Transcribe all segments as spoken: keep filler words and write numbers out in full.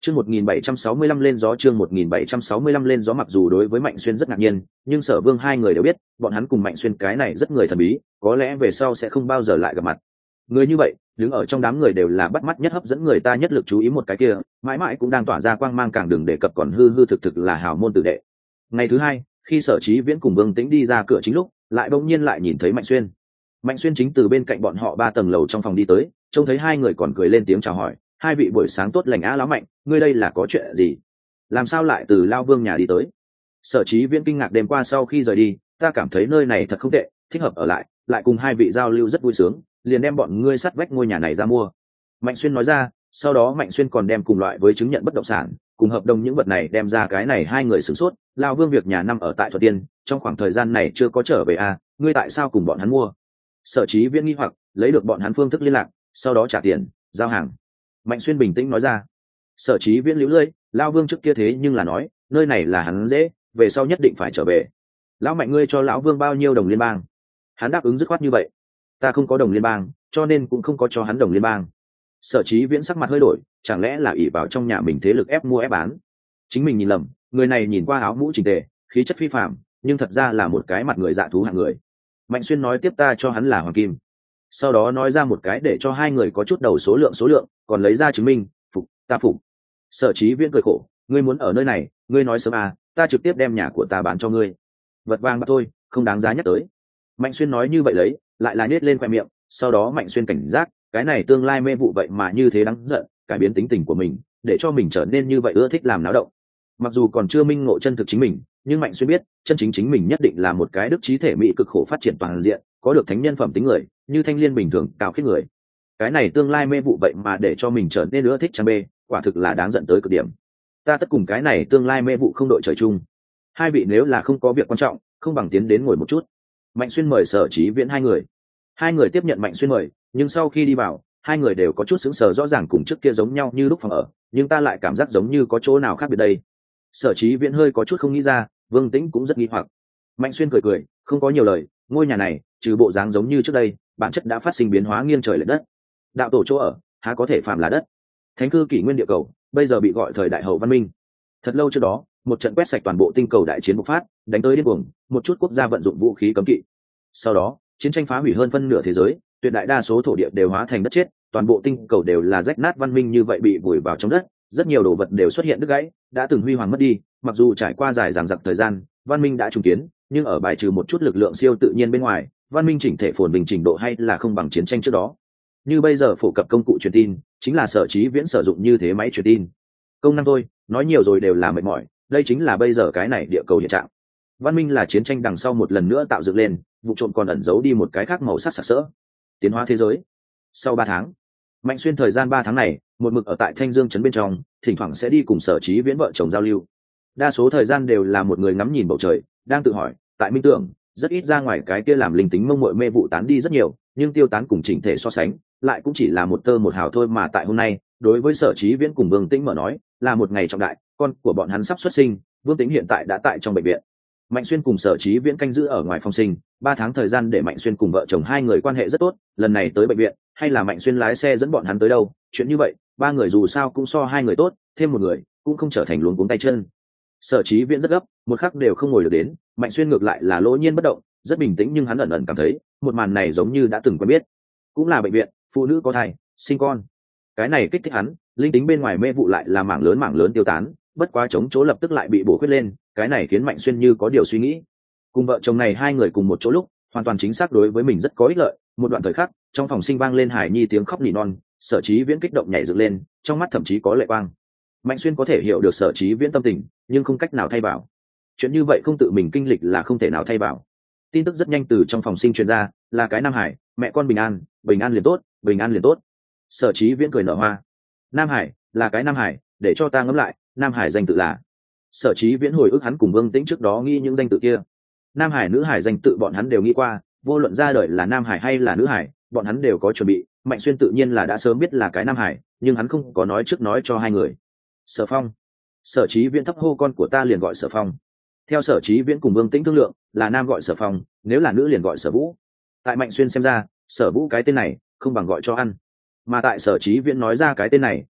Chương một nghìn bảy trăm sáu mươi lăm lên gió chương một nghìn bảy trăm sáu mươi lăm lên gió mặc dù đối với Mạnh Xuyên rất ngạc nhiên, nhưng Sở Vương hai người đều biết, bọn hắn cùng Mạnh Xuyên cái này rất người thần bí, có lẽ về sau sẽ không bao giờ lại gặp mặt. Người như vậy, đứng ở trong đám người đều là bắt mắt nhất hấp dẫn người ta nhất lực chú ý một cái kia, mãi mãi cũng đang tỏa ra quang mang càng đừng đề cập còn hư hư thực thực là hào môn tử đệ. Ngày thứ hai, khi Sở Chí Viễn cùng Vương Tĩnh đi ra cửa chính lúc, lại bỗng nhiên lại nhìn thấy Mạnh Xuyên. Mạnh Xuyên chính từ bên cạnh bọn họ ba tầng lầu trong phòng đi tới, trông thấy hai người còn cười lên tiếng chào hỏi, hai vị buổi sáng tốt lành á lão Mạnh, ngươi đây là có chuyện gì? Làm sao lại từ Lao Vương nhà đi tới? Sở Chí Viễn kinh ngạc đêm qua sau khi rời đi, ta cảm thấy nơi này thật không tệ, thích hợp ở lại, lại cùng hai vị giao lưu rất vui sướng, liền đem bọn ngươi sát vách ngôi nhà này ra mua. Mạnh Xuyên nói ra, sau đó Mạnh Xuyên còn đem cùng loại với chứng nhận bất động sản, cùng hợp đồng những vật này đem ra cái này hai người sửng sốt, Lao Vương việc nhà năm ở tại Thuận Tiên, trong khoảng thời gian này chưa có trở về à, ngươi tại sao cùng bọn hắn mua? Sở Chí Viễn nghi hoặc, lấy được bọn hắn phương thức liên lạc, sau đó trả tiền, giao hàng. Mạnh Xuyên bình tĩnh nói ra. Sở Chí Viễn liễu lưỡi, Lao Vương trước kia thế nhưng là nói, nơi này là hắn dễ, về sau nhất định phải trở về. Lão Mạnh ngươi cho lão Vương bao nhiêu đồng liên bang? Hắn đáp ứng dứt khoát như vậy. Ta không có đồng liên bang, cho nên cũng không có cho hắn đồng liên bang. Sở Chí Viễn sắc mặt hơi đổi, chẳng lẽ là ỷ vào trong nhà mình thế lực ép mua ép bán? Chính mình nhìn lầm, người này nhìn qua áo mũ chỉnh tề, khí chất phi phàm, nhưng thật ra là một cái mặt người dạ thú hạng người. Mạnh Xuyên nói tiếp ta cho hắn là hoàng kim, sau đó nói ra một cái để cho hai người có chút đầu số lượng số lượng, còn lấy ra chứng minh, phục, ta phục. Sở Chí Viễn cười khổ, ngươi muốn ở nơi này, ngươi nói sớm à, ta trực tiếp đem nhà của ta bán cho ngươi. Vật vàng bạc thôi, không đáng giá nhắc tới. Mạnh Xuyên nói như vậy lấy, lại là nhếch lên khoe miệng, sau đó Mạnh Xuyên cảnh giác, cái này tương lai mê vụ vậy mà như thế đáng giận, cải biến tính tình của mình, để cho mình trở nên như vậy ưa thích làm náo động. Mặc dù còn chưa minh ngộ chân thực chính mình, nhưng Mạnh Xuyên biết, chân chính chính mình nhất định là một cái đức trí thể mỹ cực khổ phát triển toàn diện, có được thánh nhân phẩm tính người, như thanh liên bình thường cao khiết người. Cái này tương lai mê vụ vậy mà để cho mình trở nên ưa thích trang bê, quả thực là đáng giận tới cực điểm. Ta tất cùng cái này tương lai mê vụ không đội trời chung. Hai vị nếu là không có việc quan trọng, không bằng tiến đến ngồi một chút. Mạnh Xuyên mời Sở Chí Viễn hai người. Hai người tiếp nhận Mạnh Xuyên mời, nhưng sau khi đi vào, hai người đều có chút sững sờ, rõ ràng cùng trước kia giống nhau như lúc phòng ở, nhưng ta lại cảm giác giống như có chỗ nào khác biệt đây. Sở Chí Viễn hơi có chút không nghĩ ra, Vương Tĩnh cũng rất nghi hoặc. Mạnh Xuyên cười cười, không có nhiều lời, ngôi nhà này, trừ bộ dáng giống như trước đây, bản chất đã phát sinh biến hóa nghiêng trời lệch đất. Đạo tổ chỗ ở, há có thể phạm là đất. Thánh cư kỷ nguyên địa cầu, bây giờ bị gọi thời đại hậu văn minh. Thật lâu trước đó, một trận quét sạch toàn bộ tinh cầu đại chiến bộc phát, đánh tới điên cuồng, một chút quốc gia vận dụng vũ khí cấm kỵ. Sau đó, chiến tranh phá hủy hơn phân nửa thế giới, tuyệt đại đa số thổ địa đều hóa thành đất chết, toàn bộ tinh cầu đều là rách nát, văn minh như vậy bị vùi vào trong đất, rất nhiều đồ vật đều xuất hiện đứt gãy, đã từng huy hoàng mất đi, mặc dù trải qua dài dằng dặc thời gian, văn minh đã trùng kiến, nhưng ở bài trừ một chút lực lượng siêu tự nhiên bên ngoài, văn minh chỉnh thể phồn bình trình độ hay là không bằng chiến tranh trước đó. Như bây giờ phổ cập công cụ truyền tin, chính là Sở Chí Viễn sử dụng như thế máy truyền tin. Công năng thôi, nói nhiều rồi đều là mệt mỏi, đây chính là bây giờ cái này địa cầu hiện trạng. Văn minh là chiến tranh đằng sau một lần nữa tạo dựng lên, vụ trộm còn ẩn giấu đi một cái khác màu sắc sặc sỡ. Tiến hóa thế giới. Sau ba tháng, Mạnh Xuyên thời gian ba tháng này, một mực ở tại Thanh Dương trấn bên trong, thỉnh thoảng sẽ đi cùng Sở Chí Viễn vợ chồng giao lưu. Đa số thời gian đều là một người ngắm nhìn bầu trời, đang tự hỏi, tại Minh Tưởng, rất ít ra ngoài cái kia làm linh tính mông muội mê vụ tán đi rất nhiều, nhưng tiêu tán cùng chỉnh thể so sánh, lại cũng chỉ là một tơ một hào thôi mà tại hôm nay, đối với Sở Chí Viễn cùng Vương Tĩnh mở nói, là một ngày trọng đại, con của bọn hắn sắp xuất sinh, Vương Tĩnh hiện tại đã tại trong bệnh viện. Mạnh Xuyên cùng Sở Chí Viễn canh giữ ở ngoài phòng sinh, ba tháng thời gian để Mạnh Xuyên cùng vợ chồng hai người quan hệ rất tốt, lần này tới bệnh viện, hay là Mạnh Xuyên lái xe dẫn bọn hắn tới đâu, chuyện như vậy, ba người dù sao cũng so hai người tốt, thêm một người, cũng không trở thành luống cuống tay chân. Sở Chí Viễn rất gấp, một khắc đều không ngồi được đến, Mạnh Xuyên ngược lại là lỗ nhiên bất động, rất bình tĩnh, nhưng hắn ẩn ẩn cảm thấy, một màn này giống như đã từng quen biết. Cũng là bệnh viện, phụ nữ có thai, sinh con. Cái này kích thích hắn, linh tính bên ngoài mê vụ lại là mảng lớn mảng lớn tiêu tán, bất quá chống chỗ lập tức lại bị bổ khuyết lên, cái này khiến Mạnh Xuyên như có điều suy nghĩ. Cùng vợ chồng này hai người cùng một chỗ lúc, hoàn toàn chính xác đối với mình rất có ích lợi. Một đoạn thời khắc, trong phòng sinh vang lên Hải Nhi tiếng khóc nỉ non, Sở Chí Viễn kích động nhảy dựng lên, trong mắt thậm chí có lệ quang. Mạnh Xuyên có thể hiểu được Sở Chí Viễn tâm tình, nhưng không cách nào thay bảo. Chuyện như vậy không tự mình kinh lịch là không thể nào thay bảo. Tin tức rất nhanh từ trong phòng sinh truyền ra, là cái Nam Hải, mẹ con bình an, bình an liền tốt, bình an liền tốt. Sở Chí Viễn cười nở hoa. Nam Hải, là cái Nam Hải, để cho ta ngẫm lại, Nam Hải danh tự là. Sở Chí Viễn hồi ức hắn cùng Vương Tĩnh trước đó nghĩ những danh tự kia. Nam Hải, nữ hải danh tự bọn hắn đều nghĩ qua, vô luận ra đời là Nam Hải hay là nữ hải, bọn hắn đều có chuẩn bị. Mạnh Xuyên tự nhiên là đã sớm biết là cái Nam Hải, nhưng hắn không có nói trước nói cho hai người. Sở Phong. Sở Chí Viễn thấp hô, con của ta liền gọi Sở Phong. Theo Sở Chí Viễn cùng Vương Tĩnh thương lượng, là nam gọi Sở Phong, nếu là nữ liền gọi Sở Vũ. Tại Mạnh Xuyên xem ra, Sở Vũ cái tên này không bằng gọi cho ăn, mà tại Sở Chí Viễn nói ra cái tên này,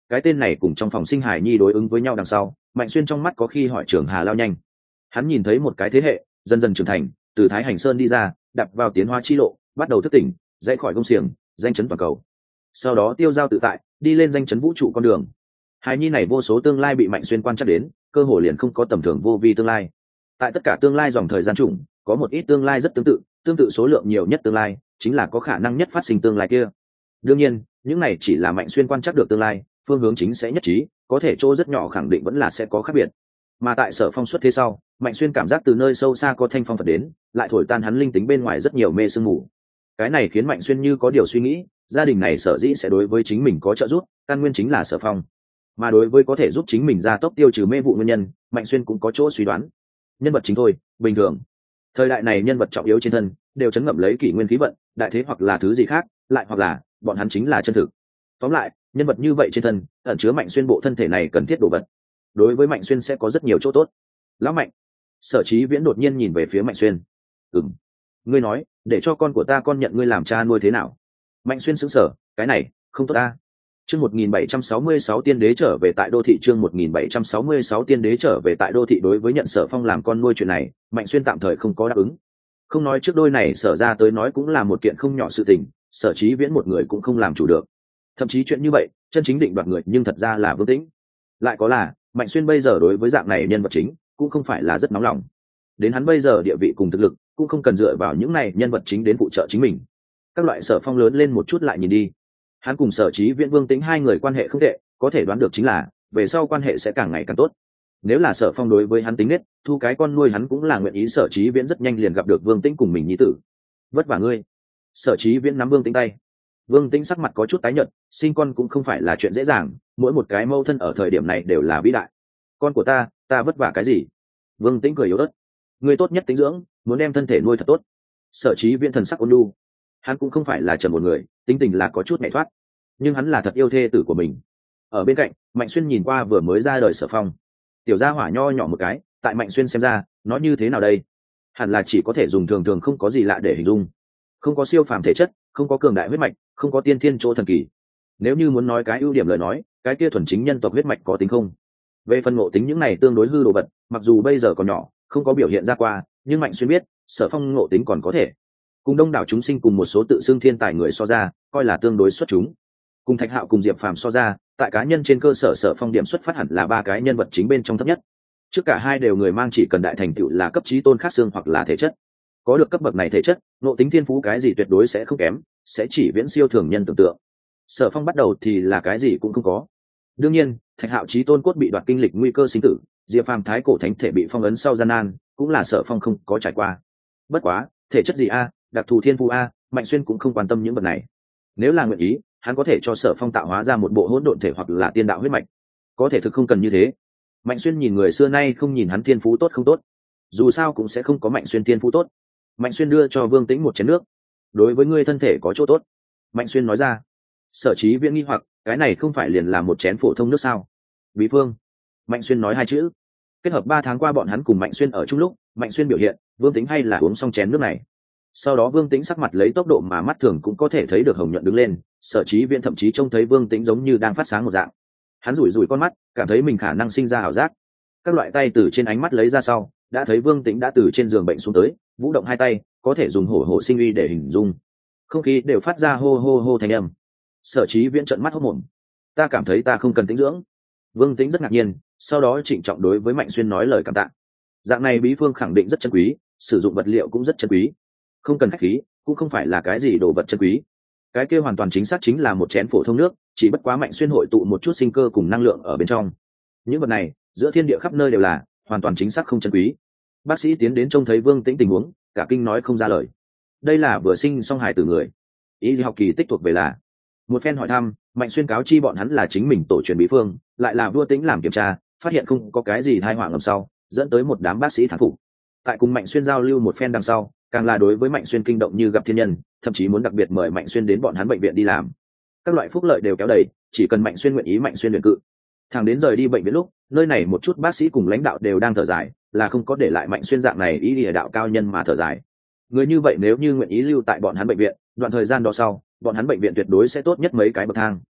cái tên này cùng trong phòng sinh hải nhi đối ứng với nhau đằng sau, Mạnh Xuyên trong mắt có khi hỏi Trường Hà lao nhanh. Hắn nhìn thấy một cái thế hệ dần dần trưởng thành, từ Thái Hành Sơn đi ra, đạp vào tiến hóa chi lộ, bắt đầu thức tỉnh, dãy khỏi công xiềng, danh chấn toàn cầu. Sau đó tiêu dao tự tại, đi lên danh chấn vũ trụ con đường. Hải nhi này vô số tương lai bị Mạnh Xuyên quan trắc đến, cơ hội liền không có tầm thường vô vi tương lai. Tại tất cả tương lai dòng thời gian chủng, có một ít tương lai rất tương tự, tương tự số lượng nhiều nhất tương lai, chính là có khả năng nhất phát sinh tương lai kia. Đương nhiên, những này chỉ là Mạnh Xuyên quan trắc được tương lai, phương hướng chính sẽ nhất trí, có thể chỗ rất nhỏ khẳng định vẫn là sẽ có khác biệt. Mà tại Sở Phong xuất thế sau, Mạnh Xuyên cảm giác từ nơi sâu xa có thanh phong phật đến, lại thổi tan hắn linh tính bên ngoài rất nhiều mê sương mù. Cái này khiến Mạnh Xuyên như có điều suy nghĩ, gia đình này sở dĩ sẽ đối với chính mình có trợ giúp, căn nguyên chính là Sở Phong. Mà đối với có thể giúp chính mình gia tốc tiêu trừ mê vụ nguyên nhân, Mạnh Xuyên cũng có chỗ suy đoán. Nhân vật chính thôi, bình thường. Thời đại này nhân vật trọng yếu trên thân đều chấn ngậm lấy kỷ nguyên khí vận, đại thế hoặc là thứ gì khác, lại hoặc là bọn hắn chính là chân thực. Tóm lại, nhân vật như vậy trên thân ẩn chứa Mạnh Xuyên bộ thân thể này cần thiết đồ vật, đối với Mạnh Xuyên sẽ có rất nhiều chỗ tốt. Lão Mạnh, Sở Chí Viễn đột nhiên nhìn về phía Mạnh Xuyên. Ừm, ngươi nói để cho con của ta con nhận ngươi làm cha nuôi thế nào? Mạnh Xuyên sững sờ, cái này không tốt ta. Chương một nghìn bảy trăm sáu mươi sáu tiên đế trở về tại đô thị, chương một nghìn bảy trăm sáu mươi sáu tiên đế trở về tại đô thị. Đối với nhận Sở Phong làm con nuôi chuyện này, Mạnh Xuyên tạm thời không có đáp ứng. Không nói trước đôi này Sở ra tới nói cũng là một kiện không nhỏ sự tình, Sở Chí Viễn một người cũng không làm chủ được. Thậm chí chuyện như vậy, chân chính định đoạt người nhưng thật ra là Vương Tĩnh. Lại có là, Mạnh Xuyên bây giờ đối với dạng này nhân vật chính, cũng không phải là rất nóng lòng. Đến hắn bây giờ địa vị cùng thực lực, cũng không cần dựa vào những này nhân vật chính đến phụ trợ chính mình. Các loại Sở Phong lớn lên một chút lại nhìn đi. Hắn cùng Sở Chí Viễn, Vương Tĩnh hai người quan hệ không tệ, có thể đoán được chính là về sau quan hệ sẽ càng ngày càng tốt. Nếu là Sở Phong đối với hắn tính nết, thu cái con nuôi hắn cũng là nguyện ý. Sở Chí Viễn rất nhanh liền gặp được Vương Tĩnh cùng mình nhi tử. Vất vả ngươi. Sở Chí Viễn nắm Vương Tĩnh tay. Vương Tĩnh sắc mặt có chút tái nhợt, sinh con cũng không phải là chuyện dễ dàng, mỗi một cái mâu thân ở thời điểm này đều là vĩ đại. Con của ta, ta vất vả cái gì? Vương Tĩnh cười yếu ớt. Ngươi tốt nhất tính dưỡng, muốn đem thân thể nuôi thật tốt. Sở Chí Viễn thần sắc ôn nhu. Hắn cũng không phải là trầm một người, tính tình là có chút nhẹ thoát, nhưng hắn là thật yêu thê tử của mình. Ở bên cạnh, Mạnh Xuyên nhìn qua vừa mới ra đời Sở Phong, tiểu gia hỏa nho nhỏ một cái, tại Mạnh Xuyên xem ra, nó như thế nào đây? Hẳn là chỉ có thể dùng thường thường không có gì lạ để hình dung. Không có siêu phàm thể chất, không có cường đại huyết mạch, không có tiên thiên chỗ thần kỳ. Nếu như muốn nói cái ưu điểm lời nói, cái kia thuần chính nhân tộc huyết mạch có tính không? Về phần ngộ tính những này tương đối hư đồ vật, mặc dù bây giờ còn nhỏ, không có biểu hiện ra qua, nhưng Mạnh Xuyên biết, Sở Phong ngộ tính còn có thể. Cùng đông đảo chúng sinh cùng một số tự xưng thiên tài người so ra, coi là tương đối xuất chúng. Cùng Thạch Hạo cùng Diệp Phàm so ra, tại cá nhân trên cơ sở Sở Phong điểm xuất phát hẳn là ba cái nhân vật chính bên trong thấp nhất. Trước cả hai đều người mang chỉ cần đại thành tựu là cấp chí tôn khác xương hoặc là thể chất. Có được cấp bậc này thể chất, ngộ tính thiên phú cái gì tuyệt đối sẽ không kém, sẽ chỉ viễn siêu thường nhân tưởng tượng. Sở Phong bắt đầu thì là cái gì cũng không có. Đương nhiên, Thạch Hạo chí tôn cốt bị đoạt kinh lịch nguy cơ sinh tử, Diệp Phàm thái cổ thánh thể bị phong ấn sau gian nan, cũng là Sở Phong không có trải qua. Bất quá, thể chất gì a, đặc thù thiên phú a, Mạnh Xuyên cũng không quan tâm những vật này. Nếu là nguyện ý, hắn có thể cho Sở Phong tạo hóa ra một bộ hỗn độn thể hoặc là tiên đạo huyết mạch. Có thể thực không cần như thế. Mạnh Xuyên nhìn người xưa nay không nhìn hắn thiên phú tốt không tốt, dù sao cũng sẽ không có Mạnh Xuyên thiên phú tốt. Mạnh Xuyên đưa cho Vương Tĩnh một chén nước. Đối với ngươi thân thể có chỗ tốt. Mạnh Xuyên nói ra. Sở Chí Viễn nghi hoặc, cái này không phải liền là một chén phổ thông nước sao? Bí phương. Mạnh Xuyên nói hai chữ. Kết hợp ba tháng qua bọn hắn cùng Mạnh Xuyên ở chung lúc, Mạnh Xuyên biểu hiện, Vương Tĩnh hay là uống xong chén nước này. Sau đó Vương Tĩnh sắc mặt lấy tốc độ mà mắt thường cũng có thể thấy được hồng nhuận đứng lên, Sở Chí Viễn thậm chí trông thấy Vương Tĩnh giống như đang phát sáng một dạng. Hắn rủi rủi con mắt, cảm thấy mình khả năng sinh ra ảo giác. Các loại tay từ trên ánh mắt lấy ra sau, đã thấy Vương Tĩnh đã từ trên giường bệnh xuống tới, vũ động hai tay, có thể dùng hổ hổ sinh uy để hình dung. Không khí đều phát ra hô hô hô thanh âm. Sở Chí Viễn trợn mắt hốt mồm. Ta cảm thấy ta không cần tĩnh dưỡng. Vương Tĩnh rất ngạc nhiên, sau đó trịnh trọng đối với Mạnh Xuyên nói lời cảm tạ. Dạng này bí phương khẳng định rất chân quý, sử dụng vật liệu cũng rất chân quý. Không cần khách khí, cũng không phải là cái gì đồ vật chân quý. Cái kia hoàn toàn chính xác chính là một chén phổ thông nước, chỉ bất quá Mạnh Xuyên hội tụ một chút sinh cơ cùng năng lượng ở bên trong. Những vật này, giữa thiên địa khắp nơi đều là, hoàn toàn chính xác không chân quý. Bác sĩ tiến đến trông thấy Vương Tĩnh tình huống, cả kinh nói không ra lời. Đây là vừa sinh xong hài tử người. Y học kỳ tích thuộc về là. Một phen hỏi thăm, Mạnh Xuyên cáo chi bọn hắn là chính mình tổ truyền bí phương, lại là vua Tĩnh làm kiểm tra, phát hiện không có cái gì tai họa ngầm sau, dẫn tới một đám bác sĩ thán phục. Tại cùng Mạnh Xuyên giao lưu một phen đằng sau, càng là đối với Mạnh Xuyên kinh động như gặp thiên nhân, thậm chí muốn đặc biệt mời Mạnh Xuyên đến bọn hắn bệnh viện đi làm. Các loại phúc lợi đều kéo đầy, chỉ cần Mạnh Xuyên nguyện ý Mạnh Xuyên luyện cự. Thằng đến rời đi bệnh viện lúc, nơi này một chút bác sĩ cùng lãnh đạo đều đang thở dài, là không có để lại Mạnh Xuyên dạng này ý địa đạo cao nhân mà thở dài. Người như vậy nếu như nguyện ý lưu tại bọn hắn bệnh viện, đoạn thời gian đó sau, bọn hắn bệnh viện tuyệt đối sẽ tốt nhất mấy cái bậc thang.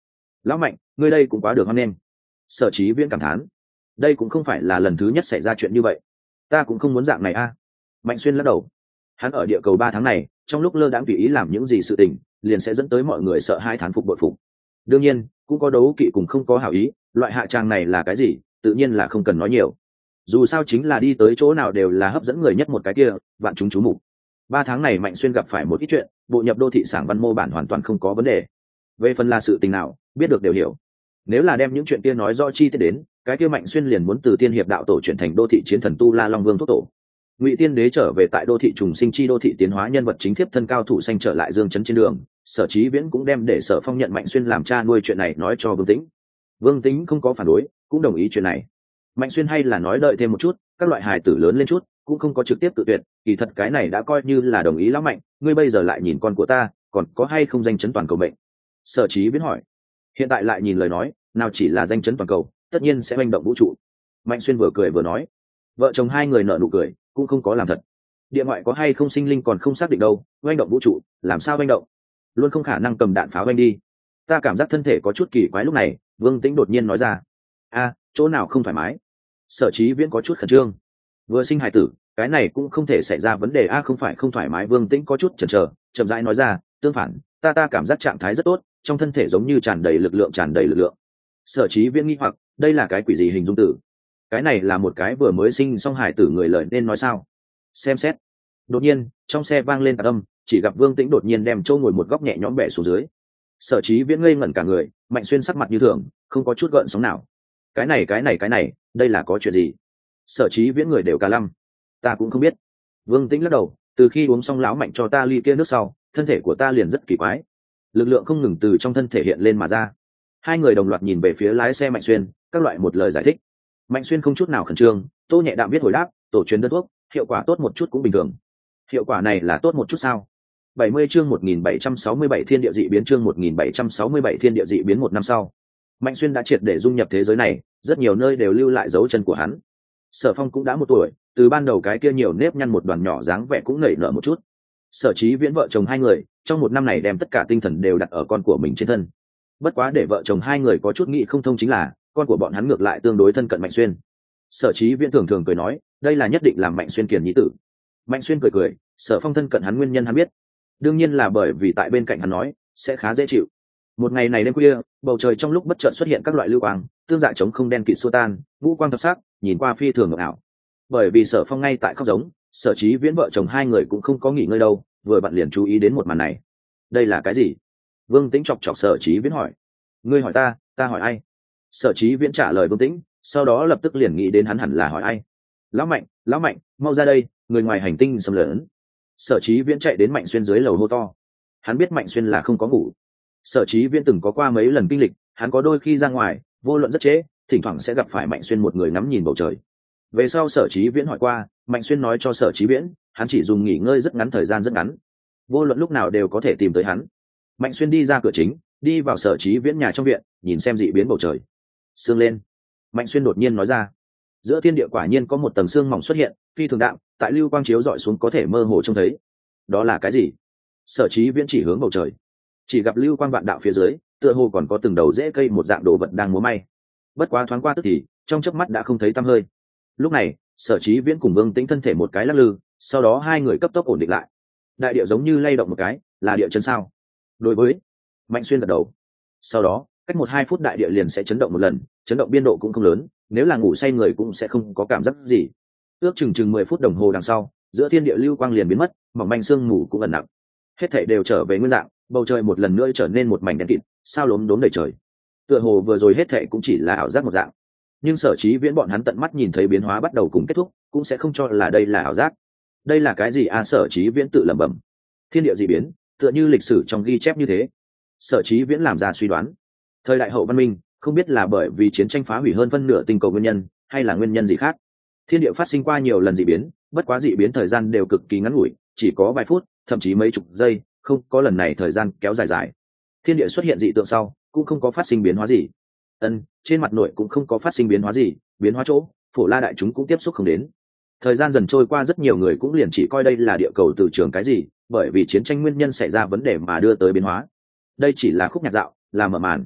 Lão Mạnh, ngươi đây cũng quá được hoan nghênh. Sở Chí Viễn cảm thán, đây cũng không phải là lần thứ nhất xảy ra chuyện như vậy. Ta cũng không muốn dạng này a. Mạnh Xuyên lắc đầu. Hắn ở địa cầu ba tháng này, trong lúc lơ đãng tùy ý làm những gì sự tình, liền sẽ dẫn tới mọi người sợ hãi thán phục bội phục. Đương nhiên, cũng có đấu kỵ cùng không có hảo ý, loại hạ trang này là cái gì, tự nhiên là không cần nói nhiều. Dù sao chính là đi tới chỗ nào đều là hấp dẫn người nhất một cái kia, vạn chúng chú mục. Ba tháng này Mạnh Xuyên gặp phải một ít chuyện, bộ nhập đô thị sảng văn mô bản hoàn toàn không có vấn đề. Về phần là sự tình nào, biết được đều hiểu. Nếu là đem những chuyện kia nói rõ chi tiết đến, cái kia Mạnh Xuyên liền muốn từ tiên hiệp đạo tổ chuyển thành đô thị chiến thần tu la long vương thúc tổ. Ngụy Tiên Đế trở về tại đô thị trùng sinh chi đô thị tiến hóa nhân vật chính thiếp thân cao thủ xanh trở lại dương chấn trên đường, Sở Chí Viễn cũng đem để Sở Phong nhận Mạnh Xuyên làm cha nuôi chuyện này nói cho Vương Tĩnh. Vương Tĩnh không có phản đối, cũng đồng ý chuyện này. Mạnh Xuyên hay là nói đợi thêm một chút, các loại hài tử lớn lên chút, cũng không có trực tiếp tự tuyệt, kỳ thật cái này đã coi như là đồng ý lão Mạnh, ngươi bây giờ lại nhìn con của ta, còn có hay không danh chấn toàn cầu mệnh? Sở Chí Viễn hỏi. Hiện tại lại nhìn lời nói, nào chỉ là danh chấn toàn cầu, tất nhiên sẽ hành động vũ trụ. Mạnh Xuyên vừa cười vừa nói. Vợ chồng hai người nở nụ cười, cũng không có làm thật. Địa ngoại có hay không sinh linh còn không xác định đâu, hành động vũ trụ, làm sao hành động? Luôn không khả năng cầm đạn pháo đánh đi. Ta cảm giác thân thể có chút kỳ quái lúc này, Vương Tĩnh đột nhiên nói ra. A, chỗ nào không thoải mái? Sở Chí Viễn có chút khẩn trương. Vừa sinh hài tử, cái này cũng không thể xảy ra vấn đề a. Không phải không thoải mái. Vương Tĩnh có chút chần chờ, chậm rãi nói ra, tương phản, ta ta cảm giác trạng thái rất tốt, trong thân thể giống như tràn đầy lực lượng tràn đầy lực lượng. Sở Chí Viễn nghi hoặc, đây là cái quỷ gì hình dung tử? Cái này là một cái vừa mới sinh xong hài tử người lời nên nói sao? Xem xét. Đột nhiên, trong xe vang lên tạc âm, chỉ gặp Vương Tĩnh đột nhiên đem Châu ngồi một góc nhẹ nhõm bẻ xuống dưới. Sở Chí Viễn ngây ngẩn cả người, Mạnh Xuyên sắc mặt như thường, không có chút gợn sóng nào. Cái này cái này cái này, đây là có chuyện gì? Sở Chí Viễn người đều cả lăm. Ta cũng không biết. Vương Tĩnh lắc đầu, từ khi uống xong lão Mạnh cho ta ly kia nước sau, thân thể của ta liền rất kỳ quái. Lực lượng không ngừng từ trong thân thể hiện lên mà ra. Hai người đồng loạt nhìn về phía lái xe Mạnh Xuyên, các loại một lời giải thích. Mạnh Xuyên không chút nào khẩn trương, Tô nhẹ đạm biết hồi đáp, tổ truyền đơn thuốc, hiệu quả tốt một chút cũng bình thường. Hiệu quả này là tốt một chút sao? bảy mươi chương một nghìn bảy trăm sáu mươi bảy thiên địa dị biến chương một nghìn bảy trăm sáu mươi bảy thiên địa dị biến một năm sau. Mạnh Xuyên đã triệt để dung nhập thế giới này, rất nhiều nơi đều lưu lại dấu chân của hắn. Sở Phong cũng đã một tuổi, từ ban đầu cái kia nhiều nếp nhăn một đoàn nhỏ dáng vẻ cũng nảy nở một chút. Sở Chí Viễn vợ chồng hai người, trong một năm này đem tất cả tinh thần đều đặt ở con của mình trên thân. Bất quá để vợ chồng hai người có chút nghĩ không thông chính là, con của bọn hắn ngược lại tương đối thân cận Mạnh Xuyên. Sở Chí Viễn thường thường cười nói, đây là nhất định làm Mạnh Xuyên kiền nhi tử. Mạnh Xuyên cười cười, Sở Phong thân cận hắn nguyên nhân hắn biết, đương nhiên là bởi vì tại bên cạnh hắn nói sẽ khá dễ chịu. Một ngày này đêm khuya, bầu trời trong lúc bất chợt xuất hiện các loại lưu quang, tương dạ chống không đen kịt xô tan, ngũ quang thập sắc, nhìn qua phi thường ngọc ảo. Bởi vì Sở Phong ngay tại khóc giống, Sở Chí Viễn vợ chồng hai người cũng không có nghỉ ngơi đâu, vừa vặn liền chú ý đến một màn này. Đây là cái gì? Vương Tĩnh chọc chọc Sở Chí Viễn hỏi. Ngươi hỏi ta, ta hỏi ai? Sở Chí Viễn trả lời Vương Tĩnh, sau đó lập tức liền nghĩ đến hắn hẳn là hỏi ai. Lão Mạnh, lão Mạnh, mau ra đây, người ngoài hành tinh xâm lấn. Sở Chí Viễn chạy đến Mạnh Xuyên dưới lầu hô to. Hắn biết Mạnh Xuyên là không có ngủ. Sở Chí Viễn từng có qua mấy lần kinh lịch, hắn có đôi khi ra ngoài, vô luận rất trễ, thỉnh thoảng sẽ gặp phải Mạnh Xuyên một người ngắm nhìn bầu trời. Về sau Sở Chí Viễn hỏi qua, Mạnh Xuyên nói cho Sở Chí Viễn, hắn chỉ dùng nghỉ ngơi rất ngắn thời gian rất ngắn, vô luận lúc nào đều có thể tìm tới hắn. Mạnh Xuyên đi ra cửa chính, đi vào Sở Chí Viễn nhà trong viện, nhìn xem dị biến bầu trời. Sương lên. Mạnh Xuyên đột nhiên nói ra. Giữa thiên địa quả nhiên có một tầng sương mỏng xuất hiện, phi thường đạm, tại lưu quang chiếu dọi xuống có thể mơ hồ trông thấy. Đó là cái gì? Sở Chí Viễn chỉ hướng bầu trời, chỉ gặp lưu quang vạn đạo phía dưới, tựa hồ còn có từng đầu rễ cây một dạng đồ vật đang múa may. Bất quá thoáng qua tức thì, trong chớp mắt đã không thấy tăm hơi. Lúc này, Sở Chí Viễn cùng Vương Tĩnh thân thể một cái lắc lư, sau đó hai người cấp tốc ổn định lại. Đại địa giống như lay động một cái, là địa chấn sao? Đối với Mạnh Xuyên gật đầu. Sau đó, cách một hai phút đại địa liền sẽ chấn động một lần, chấn động biên độ cũng không lớn, nếu là ngủ say người cũng sẽ không có cảm giác gì. Ước chừng chừng mười phút đồng hồ đằng sau, giữa thiên địa lưu quang liền biến mất, mỏng manh sương mù cũng ẩn nặng. Hết thảy đều trở về nguyên dạng, bầu trời một lần nữa trở nên một mảnh đen kịt, sao lốm đốm đầy trời. Tựa hồ vừa rồi hết thảy cũng chỉ là ảo giác một dạng. Nhưng Sở Chí Viễn bọn hắn tận mắt nhìn thấy biến hóa bắt đầu cùng kết thúc, cũng sẽ không cho là đây là ảo giác. Đây là cái gì a? À, Sở Chí Viễn tự lẩm bẩm. Thiên địa dị biến, tựa như lịch sử trong ghi chép như thế. Sở Chí Viễn làm ra suy đoán. Thời đại hậu văn minh, không biết là bởi vì chiến tranh phá hủy hơn phân nửa tinh cầu nguyên nhân, hay là nguyên nhân gì khác. Thiên địa phát sinh qua nhiều lần dị biến, bất quá dị biến thời gian đều cực kỳ ngắn ngủi, chỉ có vài phút, thậm chí mấy chục giây, không có lần này thời gian kéo dài dài. Thiên địa xuất hiện dị tượng sau, cũng không có phát sinh biến hóa gì. Ân, trên mặt nội cũng không có phát sinh biến hóa gì, biến hóa chỗ, Phổ La đại chúng cũng tiếp xúc không đến. Thời gian dần trôi qua, rất nhiều người cũng liền chỉ coi đây là địa cầu từ trường cái gì, bởi vì chiến tranh nguyên nhân xảy ra vấn đề mà đưa tới biến hóa. Đây chỉ là khúc nhạc dạo, là mở màn.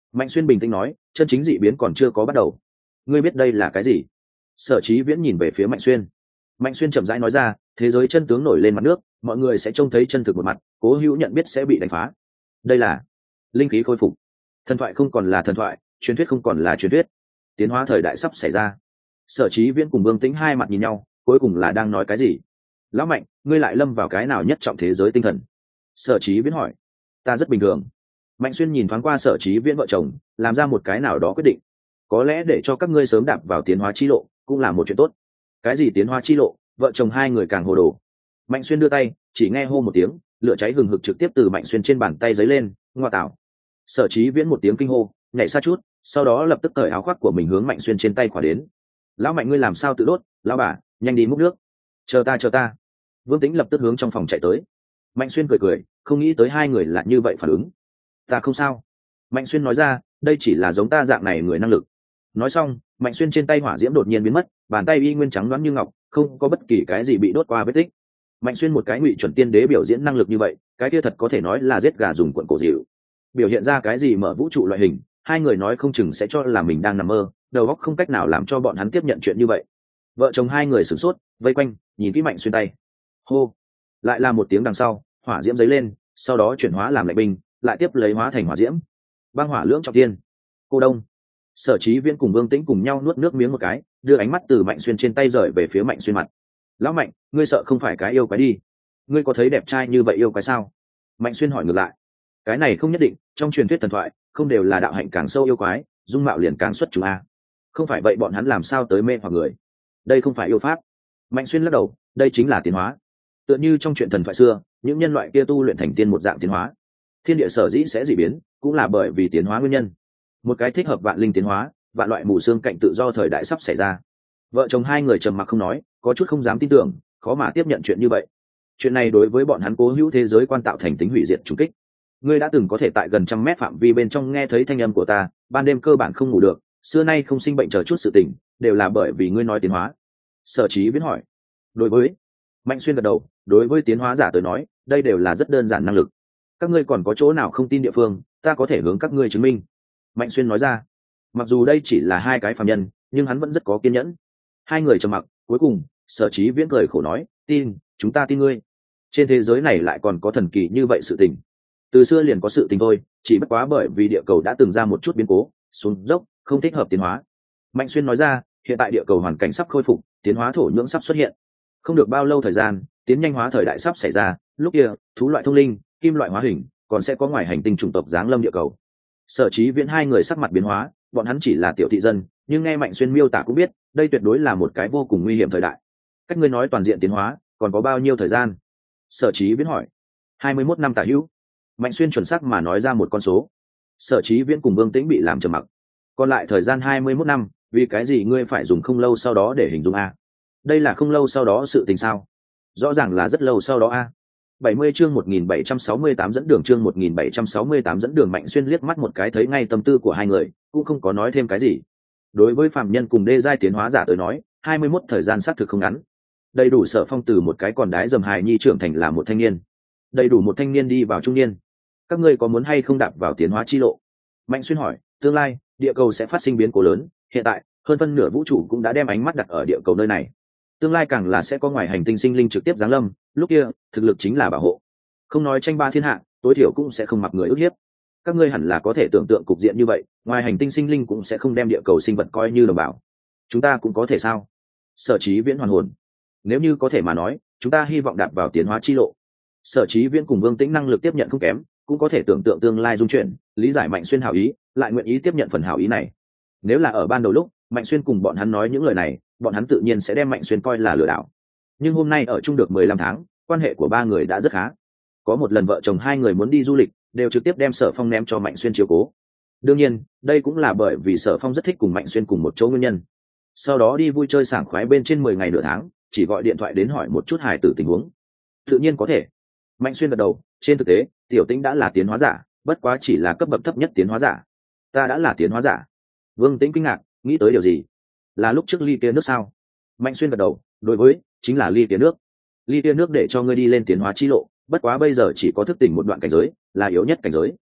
Mạnh Xuyên bình tĩnh nói, chân chính dị biến còn chưa có bắt đầu. Ngươi biết đây là cái gì? Sở Chí Viễn nhìn về phía Mạnh Xuyên. Mạnh Xuyên chậm rãi nói ra, thế giới chân tướng nổi lên mặt nước, mọi người sẽ trông thấy chân thực một mặt, cố hữu nhận biết sẽ bị đánh phá. Đây là linh khí khôi phục, thần thoại không còn là thần thoại, truyền thuyết không còn là truyền thuyết, tiến hóa thời đại sắp xảy ra. Sở Chí Viễn cùng Vương Tĩnh hai mặt nhìn nhau, cuối cùng là đang nói cái gì? Lão Mạnh, ngươi lại lâm vào cái nào nhất trọng thế giới tinh thần? Sở Chí Viễn hỏi. Ta rất bình thường. Mạnh Xuyên nhìn thoáng qua Sở Chí Viễn vợ chồng, làm ra một cái nào đó quyết định. Có lẽ để cho các ngươi sớm đạp vào tiến hóa chi lộ cũng là một chuyện tốt. Cái gì tiến hóa chi lộ? Vợ chồng hai người càng hồ đồ. Mạnh Xuyên đưa tay, chỉ nghe hô một tiếng, lửa cháy hừng hực trực tiếp từ Mạnh Xuyên trên bàn tay giấy lên, ngoa tạo. Sở Chí Viễn một tiếng kinh hô, nhảy xa chút, sau đó lập tức cởi áo khoác của mình hướng Mạnh Xuyên trên tay khỏa đến. Lão Mạnh, ngươi làm sao tự đốt? Lão bà, nhanh đi múc nước. Chờ ta, chờ ta. Vương Tĩnh lập tức hướng trong phòng chạy tới. Mạnh Xuyên cười cười, không nghĩ tới hai người lại như vậy phản ứng. Ta không sao. Mạnh Xuyên nói ra, đây chỉ là giống ta dạng này người năng lực. Nói xong, Mạnh Xuyên trên tay hỏa diễm đột nhiên biến mất, bàn tay y nguyên trắng loáng như ngọc, không có bất kỳ cái gì bị đốt qua vết tích. Mạnh Xuyên một cái ngụy chuẩn tiên đế biểu diễn năng lực như vậy, cái kia thật có thể nói là giết gà dùng cuộn cổ dịu. Biểu hiện ra cái gì mở vũ trụ loại hình, hai người nói không chừng sẽ cho là mình đang nằm mơ, đầu óc không cách nào làm cho bọn hắn tiếp nhận chuyện như vậy. Vợ chồng hai người sửng sốt, vây quanh, nhìn kỹ Mạnh Xuyên tay. Hô, lại là một tiếng đằng sau, hỏa diễm giấy lên, sau đó chuyển hóa làm lạnh binh, lại tiếp lấy hóa thành hỏa diễm. Băng hỏa lưỡng trọng tiên. Cô Đông. Sở Chí Viễn cùng Vương Tĩnh cùng nhau nuốt nước miếng một cái, đưa ánh mắt từ Mạnh Xuyên trên tay rời về phía Mạnh Xuyên mặt. Lão Mạnh, ngươi sợ không phải cái yêu quái đi? Ngươi có thấy đẹp trai như vậy yêu quái sao? Mạnh Xuyên hỏi ngược lại. Cái này không nhất định, trong truyền thuyết thần thoại, không đều là đạo hạnh càng sâu yêu quái, dung mạo liền càng xuất chúng a. Không phải vậy bọn hắn làm sao tới mê hoặc người? Đây không phải yêu pháp. Mạnh Xuyên lắc đầu, đây chính là tiến hóa. Tựa như trong chuyện thần thoại xưa, những nhân loại kia tu luyện thành tiên một dạng tiến hóa. Thiên địa sở dĩ sẽ dị biến, cũng là bởi vì tiến hóa nguyên nhân. Một cái thích hợp vạn linh tiến hóa, vạn loại mù xương cạnh tự do thời đại sắp xảy ra. Vợ chồng hai người trầm mặc không nói, có chút không dám tin tưởng, khó mà tiếp nhận chuyện như vậy. Chuyện này đối với bọn hắn cố hữu thế giới quan tạo thành tính hủy diệt trùng kích. Ngươi đã từng có thể tại gần trăm mét phạm vi bên trong nghe thấy thanh âm của ta, ban đêm cơ bản không ngủ được, xưa nay không sinh bệnh chờ chút sự tình, đều là bởi vì ngươi nói tiến hóa. Sở Chí Viễn hỏi. Đối với Mạnh Xuyên gật đầu, đối với tiến hóa giả tới nói, đây đều là rất đơn giản năng lực. Các ngươi còn có chỗ nào không tin địa phương, ta có thể hướng các ngươi chứng minh. Mạnh Xuyên nói ra. Mặc dù đây chỉ là hai cái phàm nhân, nhưng hắn vẫn rất có kiên nhẫn. Hai người trầm mặc, cuối cùng, Sở Chí Viễn cười khổ nói, tin, chúng ta tin ngươi. Trên thế giới này lại còn có thần kỳ như vậy sự tình. Từ xưa liền có sự tình thôi, chỉ bất quá bởi vì địa cầu đã từng ra một chút biến cố, xuống dốc, không thích hợp tiến hóa. Mạnh Xuyên nói ra, hiện tại địa cầu hoàn cảnh sắp khôi phục, tiến hóa thổ nhưỡng sắp xuất hiện. Không được bao lâu thời gian, tiến nhanh hóa thời đại sắp xảy ra, lúc kia, thú loại thông linh, kim loại hóa hình, còn sẽ có ngoài hành tinh chủng tộc giáng lâm địa cầu. Sở Chí Viễn hai người sắc mặt biến hóa, bọn hắn chỉ là tiểu thị dân, nhưng nghe Mạnh Xuyên miêu tả cũng biết, đây tuyệt đối là một cái vô cùng nguy hiểm thời đại. Cách ngươi nói toàn diện tiến hóa, còn có bao nhiêu thời gian? Sở Chí Viễn hỏi. hai mươi mốt năm tả hữu. Mạnh Xuyên chuẩn xác mà nói ra một con số. Sở Chí Viễn cùng Vương Tĩnh bị làm trầm mặc. Còn lại thời gian hai mươi mốt năm, vì cái gì ngươi phải dùng không lâu sau đó để hình dung a? Đây là không lâu sau đó sự tình sao? Rõ ràng là rất lâu sau đó a. bảy mươi chương một nghìn bảy trăm sáu mươi tám dẫn đường chương một nghìn bảy trăm sáu mươi tám dẫn đường. Mạnh Xuyên liếc mắt một cái thấy ngay tâm tư của hai người, cũng không có nói thêm cái gì. Đối với phàm nhân cùng đê giai tiến hóa giả tới nói, hai mươi mốt thời gian xác thực không ngắn. Đầy đủ Sở Phong từ một cái còn đái dầm hài nhi trưởng thành là một thanh niên. Đầy đủ một thanh niên đi vào trung niên. Các ngươi có muốn hay không đạp vào tiến hóa chi lộ? Mạnh Xuyên hỏi. Tương lai, địa cầu sẽ phát sinh biến cố lớn, hiện tại, hơn phân nửa vũ trụ cũng đã đem ánh mắt đặt ở địa cầu nơi này. Tương lai càng là sẽ có ngoài hành tinh sinh linh trực tiếp giáng lâm, lúc kia, thực lực chính là bảo hộ. Không nói tranh ba thiên hạ, tối thiểu cũng sẽ không mặc người ức hiếp. Các ngươi hẳn là có thể tưởng tượng cục diện như vậy, ngoài hành tinh sinh linh cũng sẽ không đem địa cầu sinh vật coi như đồng bào. Chúng ta cũng có thể sao? Sở Chí Viễn hoàn hồn. Nếu như có thể mà nói, chúng ta hy vọng đạp vào tiến hóa chi lộ. Sở Chí Viễn cùng Vương Tĩnh năng lực tiếp nhận không kém, cũng có thể tưởng tượng tương lai dung chuyển, lý giải Mạnh Xuyên hảo ý, lại nguyện ý tiếp nhận phần hảo ý này. Nếu là ở ban đầu lúc, Mạnh Xuyên cùng bọn hắn nói những lời này, bọn hắn tự nhiên sẽ đem Mạnh Xuyên coi là lừa đảo. Nhưng hôm nay ở chung được mười lăm tháng, quan hệ của ba người đã rất khá. Có một lần vợ chồng hai người muốn đi du lịch, đều trực tiếp đem Sở Phong ném cho Mạnh Xuyên chiếu cố. Đương nhiên, đây cũng là bởi vì Sở Phong rất thích cùng Mạnh Xuyên cùng một chỗ nguyên nhân. Sau đó đi vui chơi sảng khoái bên trên mười ngày nửa tháng, chỉ gọi điện thoại đến hỏi một chút hài tử tình huống. Tự nhiên có thể. Mạnh Xuyên gật đầu, trên thực tế, Tiểu Tĩnh đã là tiến hóa giả, bất quá chỉ là cấp bậc thấp nhất tiến hóa giả. Ta đã là tiến hóa giả. Vương Tĩnh kinh ngạc, nghĩ tới điều gì? Là lúc trước ly kia nước sao? Mạnh Xuyên gật đầu, đối với, chính là ly kia nước. Ly kia nước để cho ngươi đi lên tiến hóa chi lộ, bất quá bây giờ chỉ có thức tỉnh một đoạn cảnh giới, là yếu nhất cảnh giới.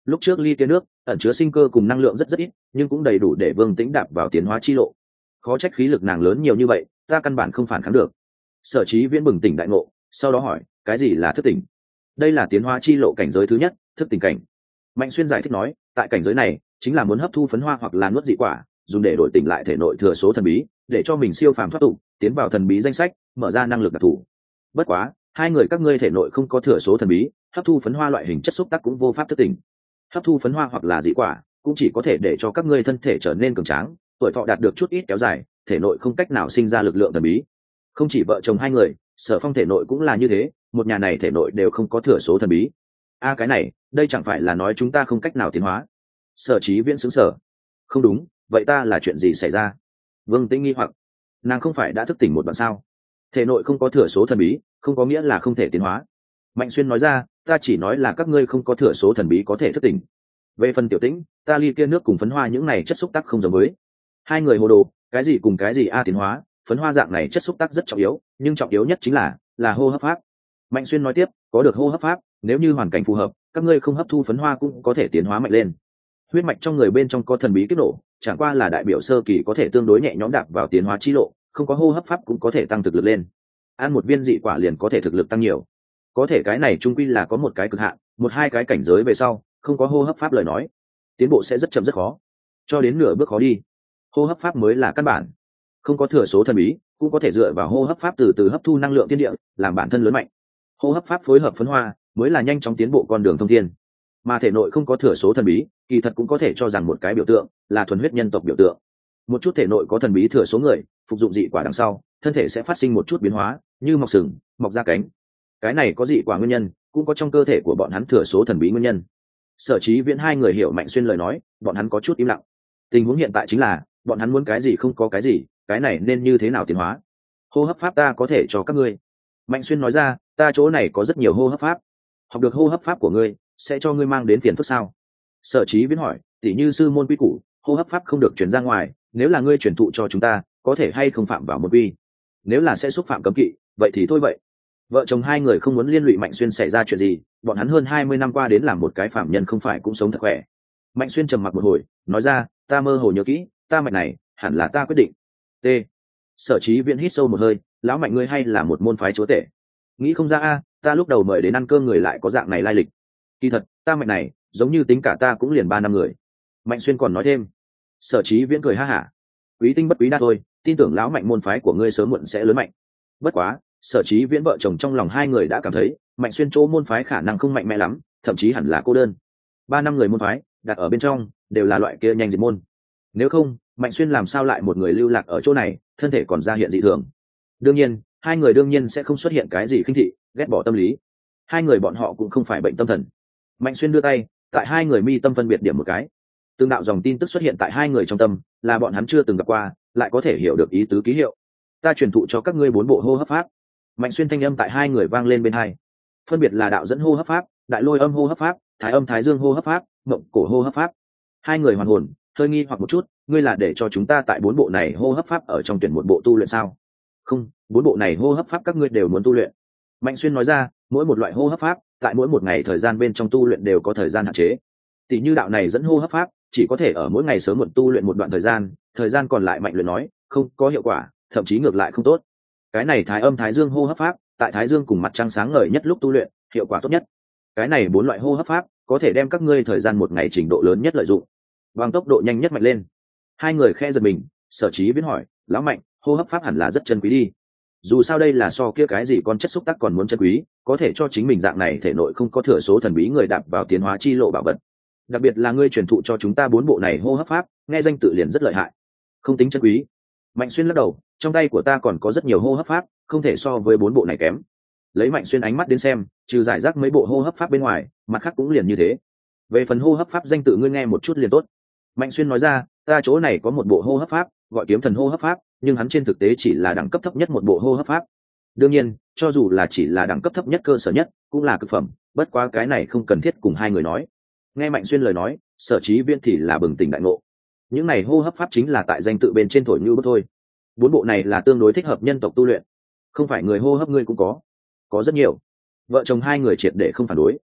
lúc trước ly kia nước ẩn chứa sinh cơ cùng năng lượng rất rất ít, nhưng cũng đầy đủ để Vương Tĩnh đạp vào tiến hóa chi lộ. Khó trách khí lực nàng lớn nhiều như vậy, ta căn bản không phản kháng được. Sở Chí Viễn bừng tỉnh đại ngộ, sau đó hỏi, cái gì là thức tỉnh? Đây là tiến hóa chi lộ cảnh giới thứ nhất, thức tỉnh cảnh. Mạnh Xuyên giải thích nói, tại cảnh giới này chính là muốn hấp thu phấn hoa hoặc là nuốt dị quả, dùng để đổi tỉnh lại thể nội thừa số thần bí, để cho mình siêu phàm thoát tục, tiến vào thần bí danh sách, mở ra năng lực đặc thù. Bất quá, hai người các ngươi thể nội không có thừa số thần bí, hấp thu phấn hoa loại hình chất xúc tác cũng vô pháp thức tỉnh. Hấp thu phấn hoa hoặc là dị quả, cũng chỉ có thể để cho các ngươi thân thể trở nên cường tráng, tuổi thọ đạt được chút ít kéo dài, thể nội không cách nào sinh ra lực lượng thần bí. Không chỉ vợ chồng hai người, Sở Phong thể nội cũng là như thế, một nhà này thể nội đều không có thừa số thần bí. A cái này, đây chẳng phải là nói chúng ta không cách nào tiến hóa? Sở Chí Viễn sững sờ. Không đúng, vậy ta là chuyện gì xảy ra? Vương Tĩnh nghi hoặc, nàng không phải đã thức tỉnh một đoạn sao? Thể nội không có thừa số thần bí, không có nghĩa là không thể tiến hóa. Mạnh Xuyên nói ra, ta chỉ nói là các ngươi không có thừa số thần bí có thể thức tỉnh. Về phần Tiểu Tĩnh, ta ly kia nước cùng phấn hoa những này chất xúc tác không giống với. Hai người hồ đồ, cái gì cùng cái gì a tiến hóa, phấn hoa dạng này chất xúc tác rất trọng yếu, nhưng trọng yếu nhất chính là là hô hấp pháp. Mạnh Xuyên nói tiếp, có được hô hấp pháp, nếu như hoàn cảnh phù hợp, các ngươi không hấp thu phấn hoa cũng có thể tiến hóa mạnh lên. Huyết mạch trong người bên trong có thần bí kích nổ, chẳng qua là đại biểu sơ kỳ có thể tương đối nhẹ nhõm đạp vào tiến hóa chi lộ, không có hô hấp pháp cũng có thể tăng thực lực lên. Ăn một viên dị quả liền có thể thực lực tăng nhiều. Có thể cái này trung quy là có một cái cực hạn, một hai cái cảnh giới về sau, không có hô hấp pháp lời nói, tiến bộ sẽ rất chậm rất khó, cho đến nửa bước khó đi. Hô hấp pháp mới là căn bản. Không có thừa số thần bí, cũng có thể dựa vào hô hấp pháp từ từ hấp thu năng lượng thiên địa, làm bản thân lớn mạnh. Hô hấp pháp phối hợp phấn hoa, mới là nhanh chóng tiến bộ con đường thông thiên. Mà thể nội không có thừa số thần bí, kỳ thật cũng có thể cho rằng một cái biểu tượng, là thuần huyết nhân tộc biểu tượng. Một chút thể nội có thần bí thừa số người, phục dụng dị quả đằng sau, thân thể sẽ phát sinh một chút biến hóa, như mọc sừng, mọc ra cánh. Cái này có dị quả nguyên nhân, cũng có trong cơ thể của bọn hắn thừa số thần bí nguyên nhân. Sở Chí Viễn hai người hiểu Mạnh Xuyên lời nói, bọn hắn có chút im lặng. Tình huống hiện tại chính là, bọn hắn muốn cái gì không có cái gì, cái này nên như thế nào tiến hóa? Hô hấp pháp ta có thể cho các ngươi. Mạnh Xuyên nói ra, ta chỗ này có rất nhiều hô hấp pháp. Học được hô hấp pháp của ngươi, sẽ cho ngươi mang đến phiền phức sao? Sở Chí Viễn hỏi, tỷ như sư môn quy củ, hô hấp pháp không được truyền ra ngoài, nếu là ngươi truyền thụ cho chúng ta, có thể hay không phạm vào một quy? Nếu là sẽ xúc phạm cấm kỵ, vậy thì thôi vậy. Vợ chồng hai người không muốn liên lụy Mạnh Xuyên xảy ra chuyện gì, bọn hắn hơn hai mươi năm qua đến làm một cái phạm nhân không phải cũng sống thật khỏe. Mạnh Xuyên trầm mặc một hồi, nói ra, ta mơ hồ nhớ kỹ, ta mạch này, hẳn là ta quyết định. T. Sở Chí Viễn hít sâu một hơi, lão Mạnh ngươi hay là một môn phái chúa tể? Nghĩ không ra a, ta lúc đầu mời đến ăn cơm người lại có dạng này lai lịch. Kỳ thật, ta mạch này, giống như tính cả ta cũng liền ba năm người. Mạnh Xuyên còn nói thêm. Sở Chí Viễn cười ha hả, quý tinh bất quý đa thôi, tin tưởng lão Mạnh môn phái của ngươi sớm muộn sẽ lớn mạnh. Bất quá, Sở Chí Viễn vợ chồng trong lòng hai người đã cảm thấy, Mạnh Xuyên chỗ môn phái khả năng không mạnh mẽ lắm, thậm chí hẳn là cô đơn. Ba năm người môn phái, đặt ở bên trong, đều là loại kia nhanh diệt môn. Nếu không, Mạnh Xuyên làm sao lại một người lưu lạc ở chỗ này, thân thể còn ra hiện dị thường. Đương nhiên, hai người đương nhiên sẽ không xuất hiện cái gì khinh thị, ghét bỏ tâm lý. Hai người bọn họ cũng không phải bệnh tâm thần. Mạnh Xuyên đưa tay, tại hai người mi tâm phân biệt điểm một cái. Tương đạo dòng tin tức xuất hiện tại hai người trong tâm, là bọn hắn chưa từng gặp qua, lại có thể hiểu được ý tứ ký hiệu. Ta truyền thụ cho các ngươi bốn bộ hô hấp pháp. Mạnh Xuyên thanh âm tại hai người vang lên bên hai. Phân biệt là đạo dẫn hô hấp pháp, đại lôi âm hô hấp pháp, thái âm thái dương hô hấp pháp, mộng cổ hô hấp pháp. Hai người hoàn hồn, hơi nghi hoặc một chút, ngươi là để cho chúng ta tại bốn bộ này hô hấp pháp ở trong tuyển một bộ tu luyện sao? Không, bốn bộ này hô hấp pháp các ngươi đều muốn tu luyện. Mạnh Xuyên nói ra, mỗi một loại hô hấp pháp, tại mỗi một ngày thời gian bên trong tu luyện đều có thời gian hạn chế. Tỷ như đạo này dẫn hô hấp pháp, chỉ có thể ở mỗi ngày sớm muộn tu luyện một đoạn thời gian, thời gian còn lại Mạnh luyện nói, không có hiệu quả, thậm chí ngược lại không tốt. Cái này thái âm thái dương hô hấp pháp, tại thái dương cùng mặt trăng sáng ngời nhất lúc tu luyện, hiệu quả tốt nhất. Cái này bốn loại hô hấp pháp, có thể đem các ngươi thời gian một ngày trình độ lớn nhất lợi dụng, bằng tốc độ nhanh nhất mạnh lên. Hai người khe giật mình, Sở Chí Viễn hỏi, lão Mạnh, hô hấp pháp hẳn là rất chân quý đi. Dù sao đây là so kia cái gì con chất xúc tác còn muốn chân quý, có thể cho chính mình dạng này thể nội không có thừa số thần bí người đạp vào tiến hóa chi lộ bảo vật. Đặc biệt là ngươi truyền thụ cho chúng ta bốn bộ này hô hấp pháp, nghe danh tự liền rất lợi hại. Không tính chân quý. Mạnh Xuyên lắc đầu, trong tay của ta còn có rất nhiều hô hấp pháp, không thể so với bốn bộ này kém. Lấy Mạnh Xuyên ánh mắt đến xem, trừ giải rác mấy bộ hô hấp pháp bên ngoài, mặt khác cũng liền như thế. Về phần hô hấp pháp danh tự ngươi nghe một chút liền tốt. Mạnh Xuyên nói ra, ta chỗ này có một bộ hô hấp pháp, gọi kiếm thần hô hấp pháp, nhưng hắn trên thực tế chỉ là đẳng cấp thấp nhất một bộ hô hấp pháp. Đương nhiên, cho dù là chỉ là đẳng cấp thấp nhất cơ sở nhất, cũng là cực phẩm, bất quá cái này không cần thiết cùng hai người nói. Nghe Mạnh Xuyên lời nói, Sở Chí Viễn thì là bừng tỉnh đại ngộ. Những này hô hấp pháp chính là tại danh tự bên trên thổi như bút thôi. Bốn bộ này là tương đối thích hợp nhân tộc tu luyện, không phải người hô hấp ngươi cũng có, có rất nhiều. Vợ chồng hai người triệt để không phản đối.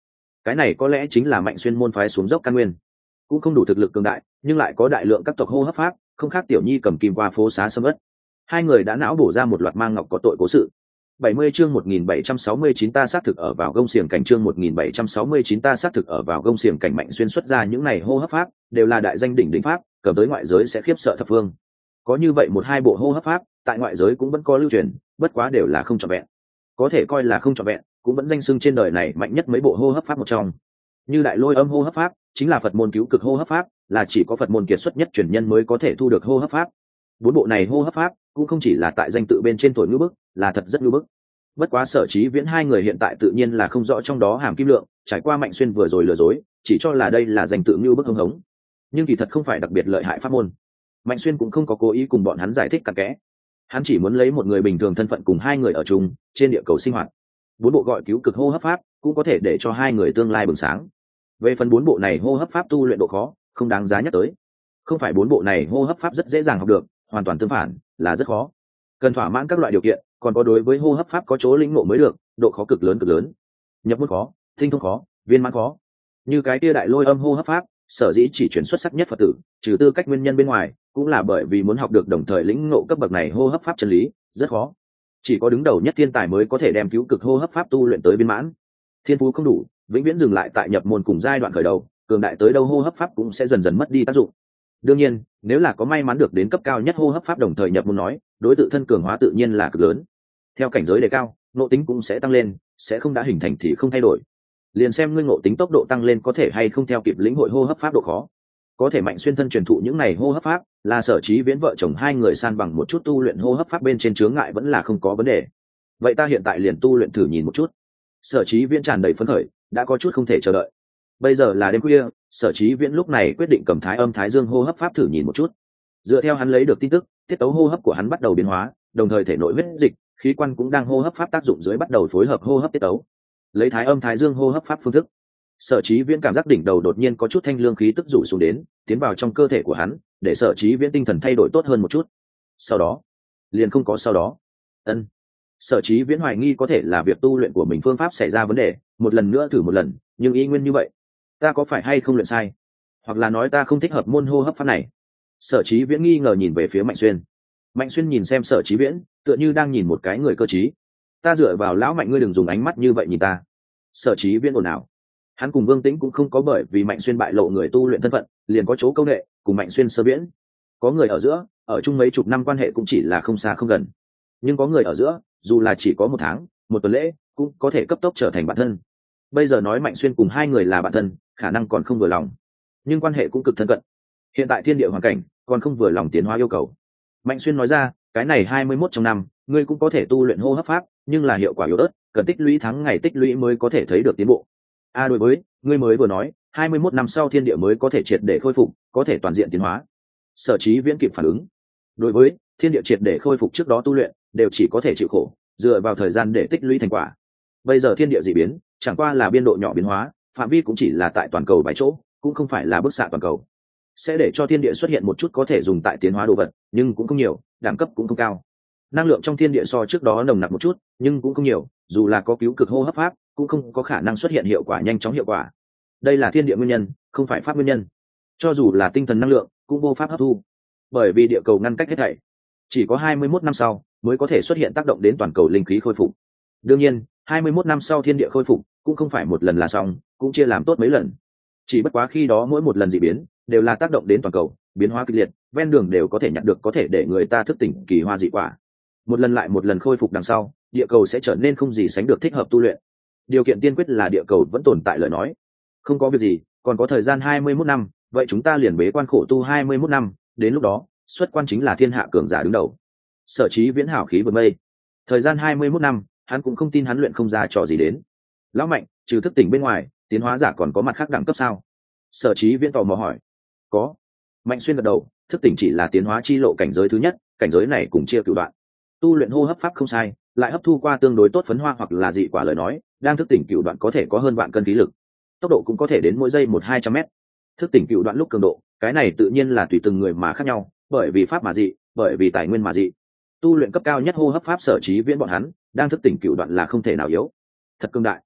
cái này có lẽ chính là Mạnh Xuyên môn phái xuống dốc căn nguyên. Cũng không đủ thực lực cường đại, nhưng lại có đại lượng các tộc hô hấp pháp, không khác tiểu nhi cầm kim qua phố xá sầm uất. Hai người đã não bổ ra một loạt mang ngọc có tội cố sự. bảy mươi chương một nghìn bảy trăm sáu mươi chín ta xác thực ở vào gông xiềng cảnh chương một nghìn bảy trăm sáu mươi chín ta xác thực ở vào gông xiềng cảnh. Mạnh Xuyên xuất ra những này hô hấp pháp, đều là đại danh đỉnh đỉnh pháp, cầm tới ngoại giới sẽ khiếp sợ thập phương. Có như vậy một hai bộ hô hấp pháp, tại ngoại giới cũng vẫn có lưu truyền, bất quá đều là không trọn vẹn. Có thể coi là không trọn vẹn, cũng vẫn danh xưng trên đời này mạnh nhất mấy bộ hô hấp pháp một trong. Như Đại Lôi Âm hô hấp pháp, chính là Phật môn cứu cực hô hấp pháp, là chỉ có Phật môn kiệt xuất nhất truyền nhân mới có thể thu được hô hấp pháp. Bốn bộ này hô hấp pháp cũng không chỉ là tại danh tự bên trên thổi ngữ bức, là thật rất ngữ bức. Bất quá Sở Chí Viễn hai người hiện tại tự nhiên là không rõ trong đó hàm kim lượng, trải qua Mạnh Xuyên vừa rồi lừa dối, chỉ cho là đây là danh tự ngữ bức hưng hống. Nhưng kỳ thật không phải đặc biệt lợi hại pháp môn. Mạnh Xuyên cũng không có cố ý cùng bọn hắn giải thích cặn kẽ. Hắn chỉ muốn lấy một người bình thường thân phận cùng hai người ở chung trên địa cầu sinh hoạt. Bốn bộ gọi cứu cực hô hấp pháp cũng có thể để cho hai người tương lai bừng sáng. Về phần bốn bộ này hô hấp pháp tu luyện độ khó, không đáng giá nhắc tới. Không phải bốn bộ này hô hấp pháp rất dễ dàng học được, hoàn toàn tương phản, là rất khó. Cần thỏa mãn các loại điều kiện, còn có đối với hô hấp pháp có chỗ lĩnh ngộ mới được, độ khó cực lớn cực lớn. Nhập môn khó, tinh thông khó, viên mãn khó. Như cái kia Đại Lôi Âm hô hấp pháp, sở dĩ chỉ chuyển xuất sắc nhất Phật tử, trừ tư cách nguyên nhân bên ngoài, cũng là bởi vì muốn học được đồng thời lĩnh ngộ cấp bậc này hô hấp pháp chân lý, rất khó. Chỉ có đứng đầu nhất thiên tài mới có thể đem cứu cực hô hấp pháp tu luyện tới viên mãn. Thiên phú không đủ, vĩnh viễn dừng lại tại nhập môn cùng giai đoạn khởi đầu, cường đại tới đâu hô hấp pháp cũng sẽ dần dần mất đi tác dụng. Đương nhiên, nếu là có may mắn được đến cấp cao nhất hô hấp pháp đồng thời nhập môn nói, đối tự thân cường hóa tự nhiên là cực lớn. Theo cảnh giới đề cao, nội tính cũng sẽ tăng lên, sẽ không đã hình thành thì không thay đổi. Liền xem ngươi ngộ tính tốc độ tăng lên có thể hay không theo kịp lĩnh hội hô hấp pháp độ khó. Có thể Mạnh Xuyên thân truyền thụ những này hô hấp pháp, là Sở Chí Viễn vợ chồng hai người san bằng một chút tu luyện hô hấp pháp bên trên chướng ngại vẫn là không có vấn đề. Vậy ta hiện tại liền tu luyện thử nhìn một chút. Sở Chí Viễn tràn đầy phấn khởi, đã có chút không thể chờ đợi. Bây giờ là đêm khuya, Sở Chí Viễn lúc này quyết định cầm Thái Âm Thái Dương hô hấp pháp thử nhìn một chút. Dựa theo hắn lấy được tin tức, tiết tấu hô hấp của hắn bắt đầu biến hóa, đồng thời thể nội huyết dịch, khí quan cũng đang hô hấp pháp tác dụng dưới bắt đầu phối hợp hô hấp tiết tấu. Lấy Thái Âm Thái Dương hô hấp pháp phương thức, Sở Chí Viễn cảm giác đỉnh đầu đột nhiên có chút thanh lương khí tức rủ xuống đến, tiến vào trong cơ thể của hắn, để Sở Chí Viễn tinh thần thay đổi tốt hơn một chút. Sau đó, liền không có sau đó. Ân. Sở Chí Viễn hoài nghi có thể là việc tu luyện của mình phương pháp xảy ra vấn đề, một lần nữa thử một lần, nhưng y nguyên như vậy. Ta có phải hay không luyện sai? Hoặc là nói ta không thích hợp môn hô hấp pháp này? Sở Chí Viễn nghi ngờ nhìn về phía Mạnh Xuyên. Mạnh Xuyên nhìn xem Sở Chí Viễn, tựa như đang nhìn một cái người cơ trí. Ta dựa vào lão Mạnh ngươi đừng dùng ánh mắt như vậy nhìn ta. Sở Chí Viễn ồn ào. Hắn cùng Vương Tĩnh cũng không có bởi vì Mạnh Xuyên bại lộ người tu luyện thân phận, liền có chỗ câu nệ, cùng Mạnh Xuyên sơ viễn. Có người ở giữa, ở chung mấy chục năm quan hệ cũng chỉ là không xa không gần. Nhưng có người ở giữa, dù là chỉ có một tháng, một tuần lễ, cũng có thể cấp tốc trở thành bạn thân. Bây giờ nói Mạnh Xuyên cùng hai người là bạn thân, khả năng còn không vừa lòng, nhưng quan hệ cũng cực thân cận. Hiện tại thiên địa hoàn cảnh, còn không vừa lòng tiến hóa yêu cầu. Mạnh Xuyên nói ra, cái này hai mươi mốt trong năm, ngươi cũng có thể tu luyện hô hấp pháp, nhưng là hiệu quả yếu ớt, cần tích lũy tháng ngày tích lũy mới có thể thấy được tiến bộ. A à, đối với, ngươi mới vừa nói, hai mươi mốt năm sau thiên địa mới có thể triệt để khôi phục, có thể toàn diện tiến hóa. Sở Chí Viễn kịp phản ứng. Đối với, thiên địa triệt để khôi phục trước đó tu luyện, đều chỉ có thể chịu khổ, dựa vào thời gian để tích lũy thành quả. Bây giờ thiên địa dị biến, chẳng qua là biên độ nhỏ biến hóa, phạm vi cũng chỉ là tại toàn cầu vài chỗ, cũng không phải là bức xạ toàn cầu. Sẽ để cho thiên địa xuất hiện một chút có thể dùng tại tiến hóa đồ vật, nhưng cũng không nhiều, đẳng cấp cũng không cao. Năng lượng trong thiên địa so trước đó nồng nặc một chút, nhưng cũng không nhiều, dù là có cứu cực hô hấp pháp, cũng không có khả năng xuất hiện hiệu quả nhanh chóng hiệu quả. Đây là thiên địa nguyên nhân, không phải pháp nguyên nhân. Cho dù là tinh thần năng lượng, cũng vô pháp hấp thu, bởi vì địa cầu ngăn cách hết thảy. Chỉ có hai mươi mốt năm sau mới có thể xuất hiện tác động đến toàn cầu linh khí khôi phục. Đương nhiên, hai mươi mốt năm sau thiên địa khôi phục cũng không phải một lần là xong, cũng chia làm tốt mấy lần. Chỉ bất quá khi đó mỗi một lần dị biến đều là tác động đến toàn cầu, biến hóa kịch liệt, ven đường đều có thể nhận được có thể để người ta thức tỉnh kỳ hoa dị quả. Một lần lại một lần khôi phục đằng sau, địa cầu sẽ trở nên không gì sánh được thích hợp tu luyện. Điều kiện tiên quyết là địa cầu vẫn tồn tại lời nói. Không có việc gì, còn có thời gian hai mươi mốt năm, vậy chúng ta liền bế quan khổ tu hai mươi mốt năm, đến lúc đó, xuất quan chính là thiên hạ cường giả đứng đầu. Sở Chí Viễn hảo khí vượt mây. Thời gian hai mươi mốt năm, hắn cũng không tin hắn luyện không ra trò gì đến. Lão Mạnh, trừ thức tỉnh bên ngoài, tiến hóa giả còn có mặt khác đẳng cấp sao? Sở Chí Viễn tò mò hỏi. Có. Mạnh Xuyên gật đầu, thức tỉnh chỉ là tiến hóa chi lộ cảnh giới thứ nhất, cảnh giới này cùng chia cửu đoạn. Tu luyện hô hấp pháp không sai, lại hấp thu qua tương đối tốt phấn hoa hoặc là dị quả lời nói, đang thức tỉnh cửu đoạn có thể có hơn vạn cân khí lực. Tốc độ cũng có thể đến mỗi giây một hai trăm mét. Thức tỉnh cửu đoạn lúc cường độ, cái này tự nhiên là tùy từng người mà khác nhau, bởi vì pháp mà dị, bởi vì tài nguyên mà dị. Tu luyện cấp cao nhất hô hấp pháp Sở Chí Viễn bọn hắn, đang thức tỉnh cửu đoạn là không thể nào yếu. Thật cương đại.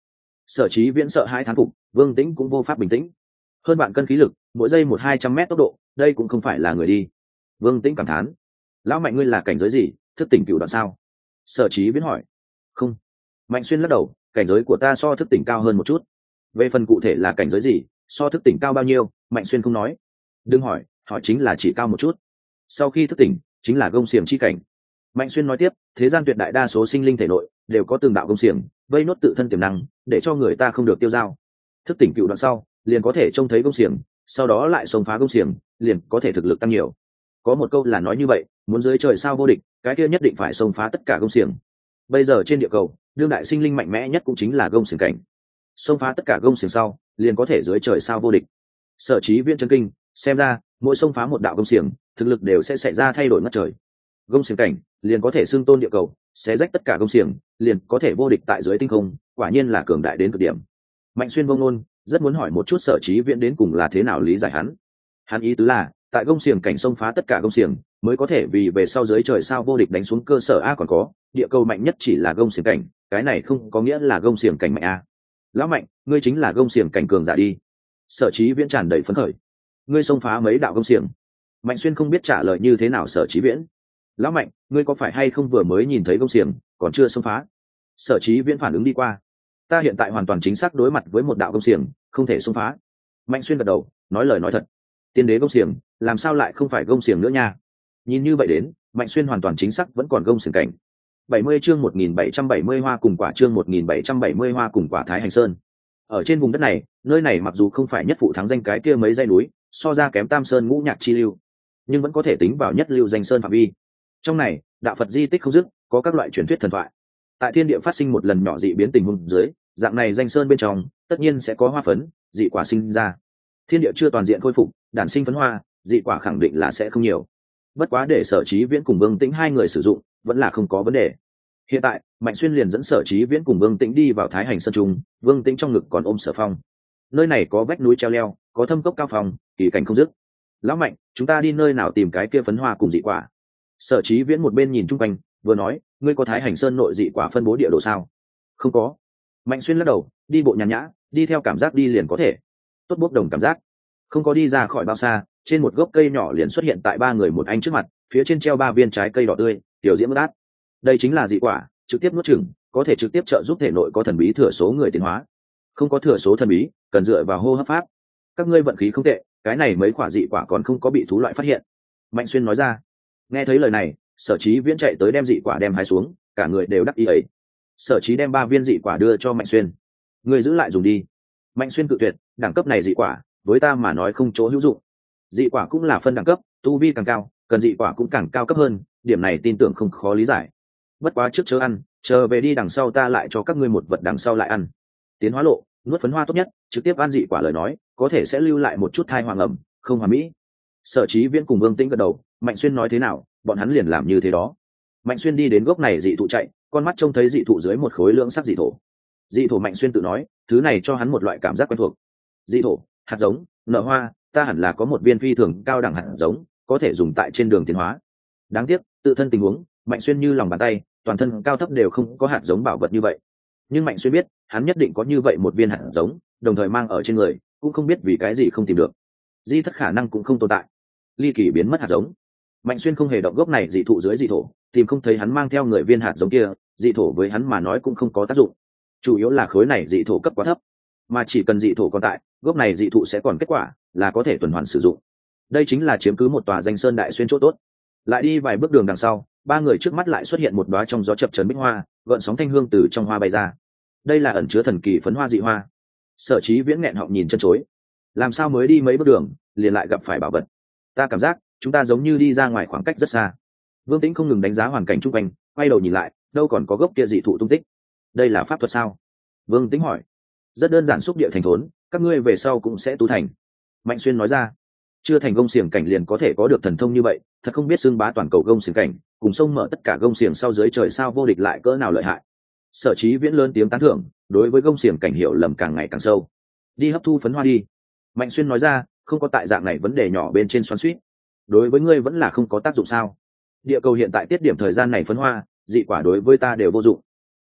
Sở Chí Viễn sợ hãi thán phục, Vương Tĩnh cũng vô pháp bình tĩnh. Hơn bạn cân khí lực, mỗi giây một hai trăm mét tốc độ, đây cũng không phải là người đi. Vương Tĩnh cảm thán, lão Mạnh ngươi là cảnh giới gì, thức tỉnh cựu đoạn sao? Sở Chí Viễn hỏi. Không. Mạnh Xuyên lắc đầu, cảnh giới của ta so thức tỉnh cao hơn một chút. Về phần cụ thể là cảnh giới gì, so thức tỉnh cao bao nhiêu, Mạnh Xuyên không nói. Đừng hỏi, hỏi chính là chỉ cao một chút. Sau khi thức tỉnh, chính là gông xiềng chi cảnh. Mạnh Xuyên nói tiếp, thế gian tuyệt đại đa số sinh linh thể nội đều có từng đạo gông xiềng, vây nốt tự thân tiềm năng, để cho người ta không được tiêu dao. Thức tỉnh cựu đoạn sau, liền có thể trông thấy gông xiềng, sau đó lại xông phá gông xiềng, liền có thể thực lực tăng nhiều. Có một câu là nói như vậy, muốn dưới trời sao vô địch, cái kia nhất định phải xông phá tất cả gông xiềng. Bây giờ trên địa cầu, đương đại sinh linh mạnh mẽ nhất cũng chính là gông xiềng cảnh. Xông phá tất cả gông xiềng sau, liền có thể dưới trời sao vô địch. Sở Chí Viễn chấn kinh, xem ra mỗi xông phá một đạo gông xiềng, thực lực đều sẽ xảy ra thay đổi ngất trời. Gông xiềng cảnh liền có thể xưng tôn địa cầu, xé rách tất cả gông xiềng, liền có thể vô địch tại dưới tinh không, quả nhiên là cường đại đến cực điểm. Mạnh Xuyên vông nôn, rất muốn hỏi một chút Sở Chí Viễn đến cùng là thế nào lý giải hắn. Hắn ý tứ là, tại gông xiềng cảnh xông phá tất cả gông xiềng, mới có thể vì về sau dưới trời sao vô địch đánh xuống cơ sở a, còn có, địa cầu mạnh nhất chỉ là gông xiềng cảnh, cái này không có nghĩa là gông xiềng cảnh mạnh a. Lão Mạnh, ngươi chính là gông xiềng cảnh cường giả đi. Sở Chí Viễn tràn đầy phấn khởi. Ngươi xông phá mấy đạo gông xiềng? Mạnh Xuyên không biết trả lời như thế nào Sở Chí Viễn. Lão Mạnh, ngươi có phải hay không vừa mới nhìn thấy gông xiềng, còn chưa xông phá? Sở Chí Viễn phản ứng đi qua. Ta hiện tại hoàn toàn chính xác đối mặt với một đạo gông xiềng, không thể xông phá. Mạnh Xuyên gật đầu, nói lời nói thật. Tiên đế gông xiềng, làm sao lại không phải gông xiềng nữa nha? Nhìn như vậy đến, Mạnh Xuyên hoàn toàn chính xác vẫn còn gông xiềng cảnh. bảy mươi chương một nghìn bảy trăm bảy mươi hoa cùng quả, chương một nghìn bảy trăm bảy mươi hoa cùng quả Thái Hành Sơn. Ở trên vùng đất này, nơi này mặc dù không phải nhất phụ thắng danh cái kia mấy dãy núi, so ra kém Tam Sơn Ngũ Nhạc chi lưu, nhưng vẫn có thể tính vào nhất lưu danh sơn phạm vi. Trong này, đạo Phật di tích không dứt, có các loại truyền thuyết thần thoại. Tại thiên địa phát sinh một lần nhỏ dị biến tình huống dưới, dạng này danh sơn bên trong, tất nhiên sẽ có hoa phấn, dị quả sinh ra. Thiên địa chưa toàn diện khôi phục, đản sinh phấn hoa, dị quả khẳng định là sẽ không nhiều. Bất quá để Sở Chí Viễn cùng Vương Tĩnh hai người sử dụng, vẫn là không có vấn đề. Hiện tại, Mạnh Xuyên liền dẫn Sở Chí Viễn cùng Vương Tĩnh đi vào Thái Hành Sơn trung, Vương Tĩnh trong ngực còn ôm Sở Phong. Nơi này có vách núi treo leo, có thâm cốc cao phòng, kỳ cảnh không dứt. Lão Mạnh, chúng ta đi nơi nào tìm cái kia phấn hoa cùng dị quả? Sở Chí Viễn một bên nhìn chung quanh, vừa nói, ngươi có Thái Hành Sơn nội dị quả phân bố địa đồ sao? Không có. Mạnh Xuyên lắc đầu, đi bộ nhàn nhã, đi theo cảm giác đi liền có thể. Tốt bốc đồng cảm giác. Không có đi ra khỏi bao xa, trên một gốc cây nhỏ liền xuất hiện tại ba người một anh trước mặt, phía trên treo ba viên trái cây đỏ tươi, tiểu diễm ướt át. Đây chính là dị quả, trực tiếp nuốt chửng, có thể trực tiếp trợ giúp thể nội có thần bí thừa số người tiến hóa. Không có thừa số thần bí, cần dựa vào hô hấp pháp. Các ngươi vận khí không tệ, cái này mấy quả dị quả còn không có bị thú loại phát hiện. Mạnh Xuyên nói ra. Nghe thấy lời này, Sở Chí Viễn chạy tới đem dị quả đem hái xuống, cả người đều đắc ý ấy. Sở Chí đem ba viên dị quả đưa cho Mạnh Xuyên. Ngươi giữ lại dùng đi. Mạnh Xuyên cự tuyệt, đẳng cấp này dị quả, với ta mà nói không chỗ hữu dụng. Dị quả cũng là phân đẳng cấp, tu vi càng cao, cần dị quả cũng càng cao cấp hơn, điểm này tin tưởng không khó lý giải. Bất quá trước chớ ăn, chờ về đi đằng sau ta lại cho các ngươi một vật đằng sau lại ăn. Tiến hóa lộ, nuốt phấn hoa tốt nhất, trực tiếp ăn dị quả lời nói, có thể sẽ lưu lại một chút thai hoàng ẩm, không hòa mỹ. Sở Chí Viễn cùng Vương Tĩnh gật đầu, Mạnh Xuyên nói thế nào, bọn hắn liền làm như thế đó. Mạnh Xuyên đi đến gốc này dị thụ chạy, con mắt trông thấy dị thụ dưới một khối lưỡng sắc dị thổ. Dị thổ Mạnh Xuyên tự nói, thứ này cho hắn một loại cảm giác quen thuộc. Dị thổ, hạt giống, nở hoa, ta hẳn là có một viên phi thường cao đẳng hạt giống, có thể dùng tại trên đường tiến hóa. Đáng tiếc, tự thân tình huống, Mạnh Xuyên như lòng bàn tay, toàn thân cao thấp đều không có hạt giống bảo vật như vậy. Nhưng Mạnh Xuyên biết, hắn nhất định có như vậy một viên hạt giống, đồng thời mang ở trên người, cũng không biết vì cái gì không tìm được. Di thất khả năng cũng không tồn tại. Ly kỳ biến mất hạt giống. Mạnh Xuyên không hề động gốc này dị thụ dưới dị thổ, tìm không thấy hắn mang theo người viên hạt giống kia, dị thổ với hắn mà nói cũng không có tác dụng. Chủ yếu là khối này dị thổ cấp quá thấp, mà chỉ cần dị thổ còn tại, gốc này dị thụ sẽ còn kết quả, là có thể tuần hoàn sử dụng. Đây chính là chiếm cứ một tòa danh sơn đại xuyên chỗ tốt. Lại đi vài bước đường đằng sau, ba người trước mắt lại xuất hiện một đóa trong gió chập chờn bích hoa, gợn sóng thanh hương từ trong hoa bay ra. Đây là ẩn chứa thần kỳ phấn hoa dị hoa. Sở Chí Viễn nghẹn họng nhìn chân chối. Làm sao mới đi mấy bước đường, liền lại gặp phải bảo vật? Ta cảm giác, chúng ta giống như đi ra ngoài khoảng cách rất xa. Vương Tĩnh không ngừng đánh giá hoàn cảnh xung quanh, quay đầu nhìn lại, đâu còn có gốc kia dị thụ tung tích. Đây là pháp thuật sao? Vương Tĩnh hỏi. Rất đơn giản, xúc địa thành thốn, các ngươi về sau cũng sẽ tu thành. Mạnh Xuyên nói ra. Chưa thành gông xiềng cảnh liền có thể có được thần thông như vậy, thật không biết xưng bá toàn cầu gông xiềng cảnh, cùng sông mở tất cả gông xiềng sau dưới trời sao vô địch lại cỡ nào lợi hại. Sở Chí Viễn lớn tiếng tán thưởng, đối với gông xiềng cảnh hiểu lầm càng ngày càng sâu. Đi hấp thu phấn hoa đi. Mạnh Xuyên nói ra, không có tại dạng này vấn đề nhỏ bên trên xoắn xuýt. Đối với ngươi vẫn là không có tác dụng sao? Địa cầu hiện tại tiết điểm thời gian này phấn hoa, dị quả đối với ta đều vô dụng.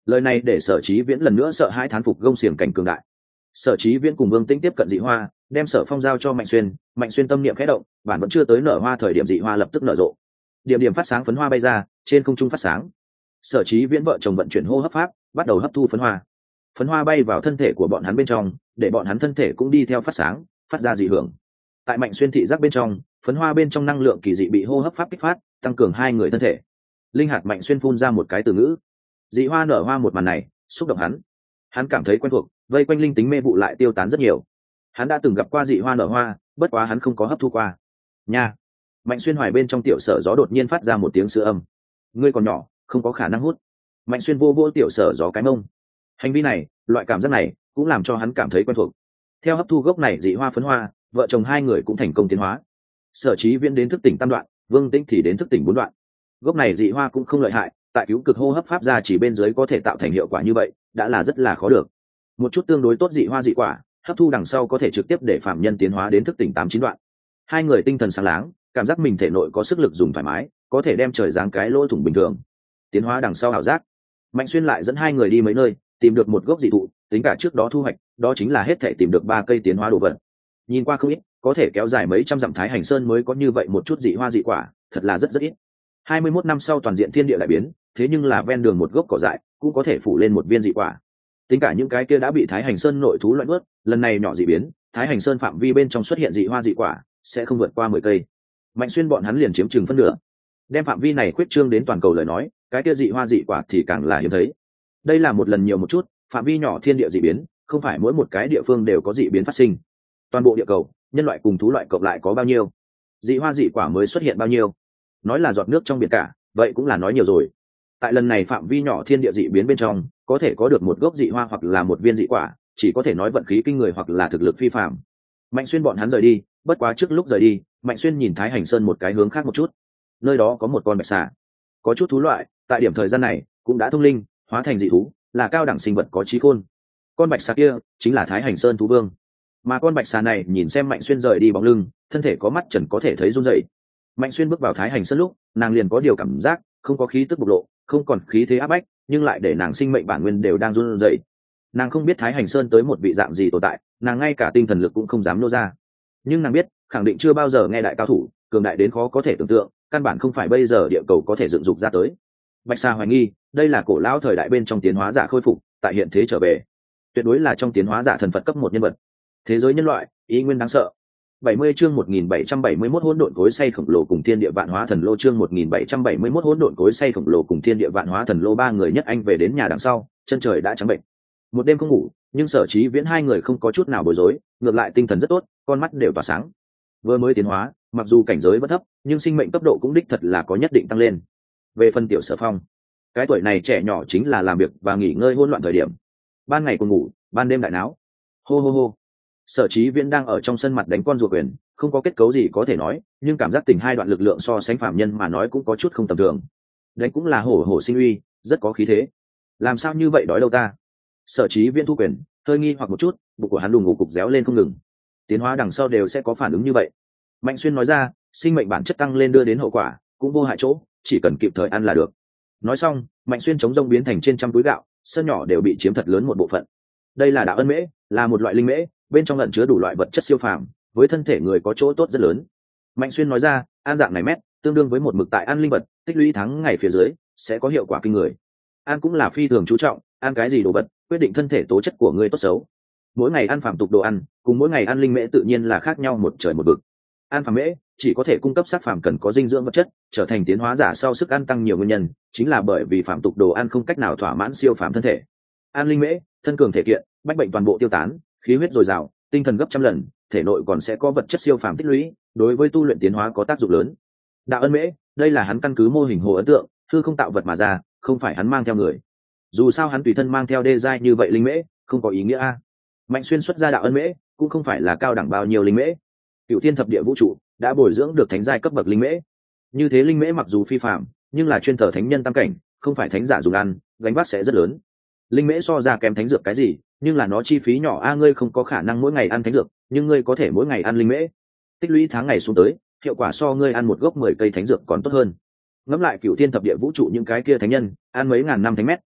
Lời này để Sở Chí Viễn lần nữa sợ hãi thán phục gông xiềng cảnh cường đại. Sở Chí Viễn cùng Vương Tĩnh tiếp cận dị hoa, đem Sở Phong giao cho Mạnh Xuyên, Mạnh Xuyên tâm niệm khẽ động, bản vẫn chưa tới nở hoa thời điểm dị hoa lập tức nở rộ. Điểm điểm phát sáng phấn hoa bay ra, trên không trung phát sáng. Sở Chí Viễn vợ chồng vận chuyển hô hấp pháp, bắt đầu hấp thu phấn hoa. Phấn hoa bay vào thân thể của bọn hắn bên trong, để bọn hắn thân thể cũng đi theo phát sáng, phát ra dị hưởng. Tại Mạnh Xuyên thị giác bên trong, phấn hoa bên trong năng lượng kỳ dị bị hô hấp pháp kích phát, tăng cường hai người thân thể. Linh hạt Mạnh Xuyên phun ra một cái từ ngữ. Dị hoa nở hoa một màn này, xúc động hắn. Hắn cảm thấy quen thuộc, vây quanh linh tính mê vụ lại tiêu tán rất nhiều. Hắn đã từng gặp qua dị hoa nở hoa, bất quá hắn không có hấp thu qua. Nha. Mạnh Xuyên hoài bên trong tiểu sở gió đột nhiên phát ra một tiếng sữa âm. Ngươi còn nhỏ, không có khả năng hút. Mạnh Xuyên vô vô tiểu sở gió cái mông. Hành vi này, loại cảm giác này, cũng làm cho hắn cảm thấy quen thuộc. Theo hấp thu gốc này dị hoa phấn hoa, vợ chồng hai người cũng thành công tiến hóa. Sở Chí Viễn đến thức tỉnh tam đoạn, Vương Tĩnh thì đến thức tỉnh bốn đoạn. Gốc này dị hoa cũng không lợi hại, tại cứu cực hô hấp pháp ra chỉ bên dưới có thể tạo thành hiệu quả như vậy, đã là rất là khó được. Một chút tương đối tốt dị hoa dị quả, hấp thu đằng sau có thể trực tiếp để phạm nhân tiến hóa đến thức tỉnh tám chín đoạn. Hai người tinh thần sáng láng, cảm giác mình thể nội có sức lực dùng thoải mái, có thể đem trời giáng cái lỗ thủng bình thường. Tiến hóa đằng sau ảo giác. Mạnh Xuyên lại dẫn hai người đi mấy nơi, tìm được một gốc dị thụ, tính cả trước đó thu hoạch, đó chính là hết thể tìm được ba cây tiến hóa đồ vật. Nhìn qua không ít, có thể kéo dài mấy trăm dặm Thái Hành Sơn mới có như vậy một chút dị hoa dị quả, thật là rất rất ít. hai mươi mốt năm sau toàn diện thiên địa lại biến, thế nhưng là ven đường một gốc cỏ dại cũng có thể phủ lên một viên dị quả. Tính cả những cái kia đã bị Thái Hành Sơn nội thú loại nuốt, lần này nhỏ dị biến, Thái Hành Sơn phạm vi bên trong xuất hiện dị hoa dị quả sẽ không vượt qua mười cây. Mạnh Xuyên bọn hắn liền chiếm chừng phân nửa. Đem phạm vi này khuyết trương đến toàn cầu lời nói, cái kia dị hoa dị quả thì càng là hiếm thấy. Đây là một lần nhiều một chút, phạm vi nhỏ thiên địa dị biến, không phải mỗi một cái địa phương đều có dị biến phát sinh. Toàn bộ địa cầu, nhân loại cùng thú loại cộng lại có bao nhiêu? Dị hoa dị quả mới xuất hiện bao nhiêu? Nói là giọt nước trong biển cả, vậy cũng là nói nhiều rồi. Tại lần này phạm vi nhỏ thiên địa dị biến bên trong, có thể có được một gốc dị hoa hoặc là một viên dị quả, chỉ có thể nói vận khí kinh người hoặc là thực lực phi phàm. Mạnh Xuyên bọn hắn rời đi, bất quá trước lúc rời đi, Mạnh Xuyên nhìn Thái Hành Sơn một cái hướng khác một chút. Nơi đó có một con bạch xà. Có chút thú loại, tại điểm thời gian này cũng đã thông linh, hóa thành dị thú, là cao đẳng sinh vật có trí khôn. Con bạch xà kia chính là Thái Hành Sơn thú vương. Mà con bạch xà này nhìn xem Mạnh Xuyên rời đi bóng lưng, thân thể có mắt trần có thể thấy run rẩy. Mạnh Xuyên bước vào Thái Hành Sơn lúc, nàng liền có điều cảm giác, không có khí tức bộc lộ, không còn khí thế áp bách, nhưng lại để nàng sinh mệnh bản nguyên đều đang run rẩy. Nàng không biết Thái Hành Sơn tới một vị dạng gì tồn tại, nàng ngay cả tinh thần lực cũng không dám nô ra. Nhưng nàng biết, khẳng định chưa bao giờ nghe đại cao thủ, cường đại đến khó có thể tưởng tượng, căn bản không phải bây giờ địa cầu có thể dựng dục ra tới. Bạch Sa hoài nghi, đây là cổ lão thời đại bên trong tiến hóa giả khôi phục, tại hiện thế trở về, tuyệt đối là trong tiến hóa giả thần Phật cấp một nhân vật. Thế giới nhân loại, ý nguyên đáng sợ. bảy mươi chương một nghìn bảy trăm bảy mươi mốt hỗn độn cối xay khổng lồ cùng thiên địa vạn hóa thần lô chương một nghìn bảy trăm bảy mươi mốt hỗn độn cối xay khổng lồ cùng thiên địa vạn hóa thần lô ba người nhất anh về đến nhà đằng sau, chân trời đã trắng bệnh. Một đêm không ngủ, nhưng Sở Chí Viễn hai người không có chút nào bối rối, ngược lại tinh thần rất tốt, con mắt đều tỏa sáng. Vừa mới tiến hóa, mặc dù cảnh giới vẫn thấp, nhưng sinh mệnh cấp độ cũng đích thật là có nhất định tăng lên. Về phần tiểu Sở Phong, cái tuổi này trẻ nhỏ chính là làm việc và nghỉ ngơi hỗn loạn thời điểm. Ban ngày còn ngủ, ban đêm đại náo. Hô hô hô. Sở Chí Viễn đang ở trong sân mặt đánh con rùa quyền, không có kết cấu gì có thể nói, nhưng cảm giác tình hai đoạn lực lượng so sánh phạm nhân mà nói cũng có chút không tầm thường. Đánh cũng là hổ hổ sinh uy, rất có khí thế. Làm sao như vậy đói đâu ta? Sở Chí Viễn thu quyền, hơi nghi hoặc một chút, bụng của hắn đùng ngủ cục réo lên không ngừng. Tiến hóa đằng sau đều sẽ có phản ứng như vậy. Mạnh Xuyên nói ra, sinh mệnh bản chất tăng lên đưa đến hậu quả, cũng vô hại chỗ, chỉ cần kịp thời ăn là được. Nói xong, Mạnh Xuyên chống rông biến thành trên trăm túi gạo, sân nhỏ đều bị chiếm thật lớn một bộ phận. Đây là đạo ân mễ, là một loại linh mễ, bên trong ẩn chứa đủ loại vật chất siêu phàm, với thân thể người có chỗ tốt rất lớn. Mạnh Xuyên nói ra, ăn dạng này mét, tương đương với một mực tại ăn linh vật, tích lũy tháng ngày phía dưới, sẽ có hiệu quả kinh người. Ăn cũng là phi thường chú trọng, ăn cái gì đồ vật, quyết định thân thể tố chất của người tốt xấu. Mỗi ngày ăn phàm tục đồ ăn, cùng mỗi ngày ăn linh mễ tự nhiên là khác nhau một trời một vực. Ăn phàm mễ chỉ có thể cung cấp sát phàm cần có dinh dưỡng vật chất, trở thành tiến hóa giả sau sức ăn tăng nhiều nguyên nhân, chính là bởi vì phàm tục đồ ăn không cách nào thỏa mãn siêu phàm thân thể. Ăn linh mễ, thân cường thể kiện, bách bệnh toàn bộ tiêu tán, khí huyết dồi dào, tinh thần gấp trăm lần, thể nội còn sẽ có vật chất siêu phàm tích lũy, đối với tu luyện tiến hóa có tác dụng lớn. Đạo ân mễ, đây là hắn căn cứ mô hình hồ ấn tượng, hư không tạo vật mà ra, không phải hắn mang theo người. Dù sao hắn tùy thân mang theo đê giai như vậy linh mễ, không có ý nghĩa a. Mạnh Xuyên xuất ra đạo ân mễ, cũng không phải là cao đẳng bao nhiêu linh mễ. Cửu thiên thập địa vũ trụ đã bồi dưỡng được thánh giai cấp bậc linh mễ. Như thế linh mễ mặc dù phi phàm, nhưng là chuyên thờ thánh nhân tam cảnh, không phải thánh giả dùng ăn, gánh vác sẽ rất lớn. Linh mễ so ra kém thánh dược cái gì, nhưng là nó chi phí nhỏ a, ngươi không có khả năng mỗi ngày ăn thánh dược, nhưng ngươi có thể mỗi ngày ăn linh mễ. Tích lũy tháng ngày xuống tới, hiệu quả so ngươi ăn một gốc mười cây thánh dược còn tốt hơn. Ngẫm lại cửu thiên thập địa vũ trụ những cái kia thánh nhân, ăn mấy ngàn năm thánh mét,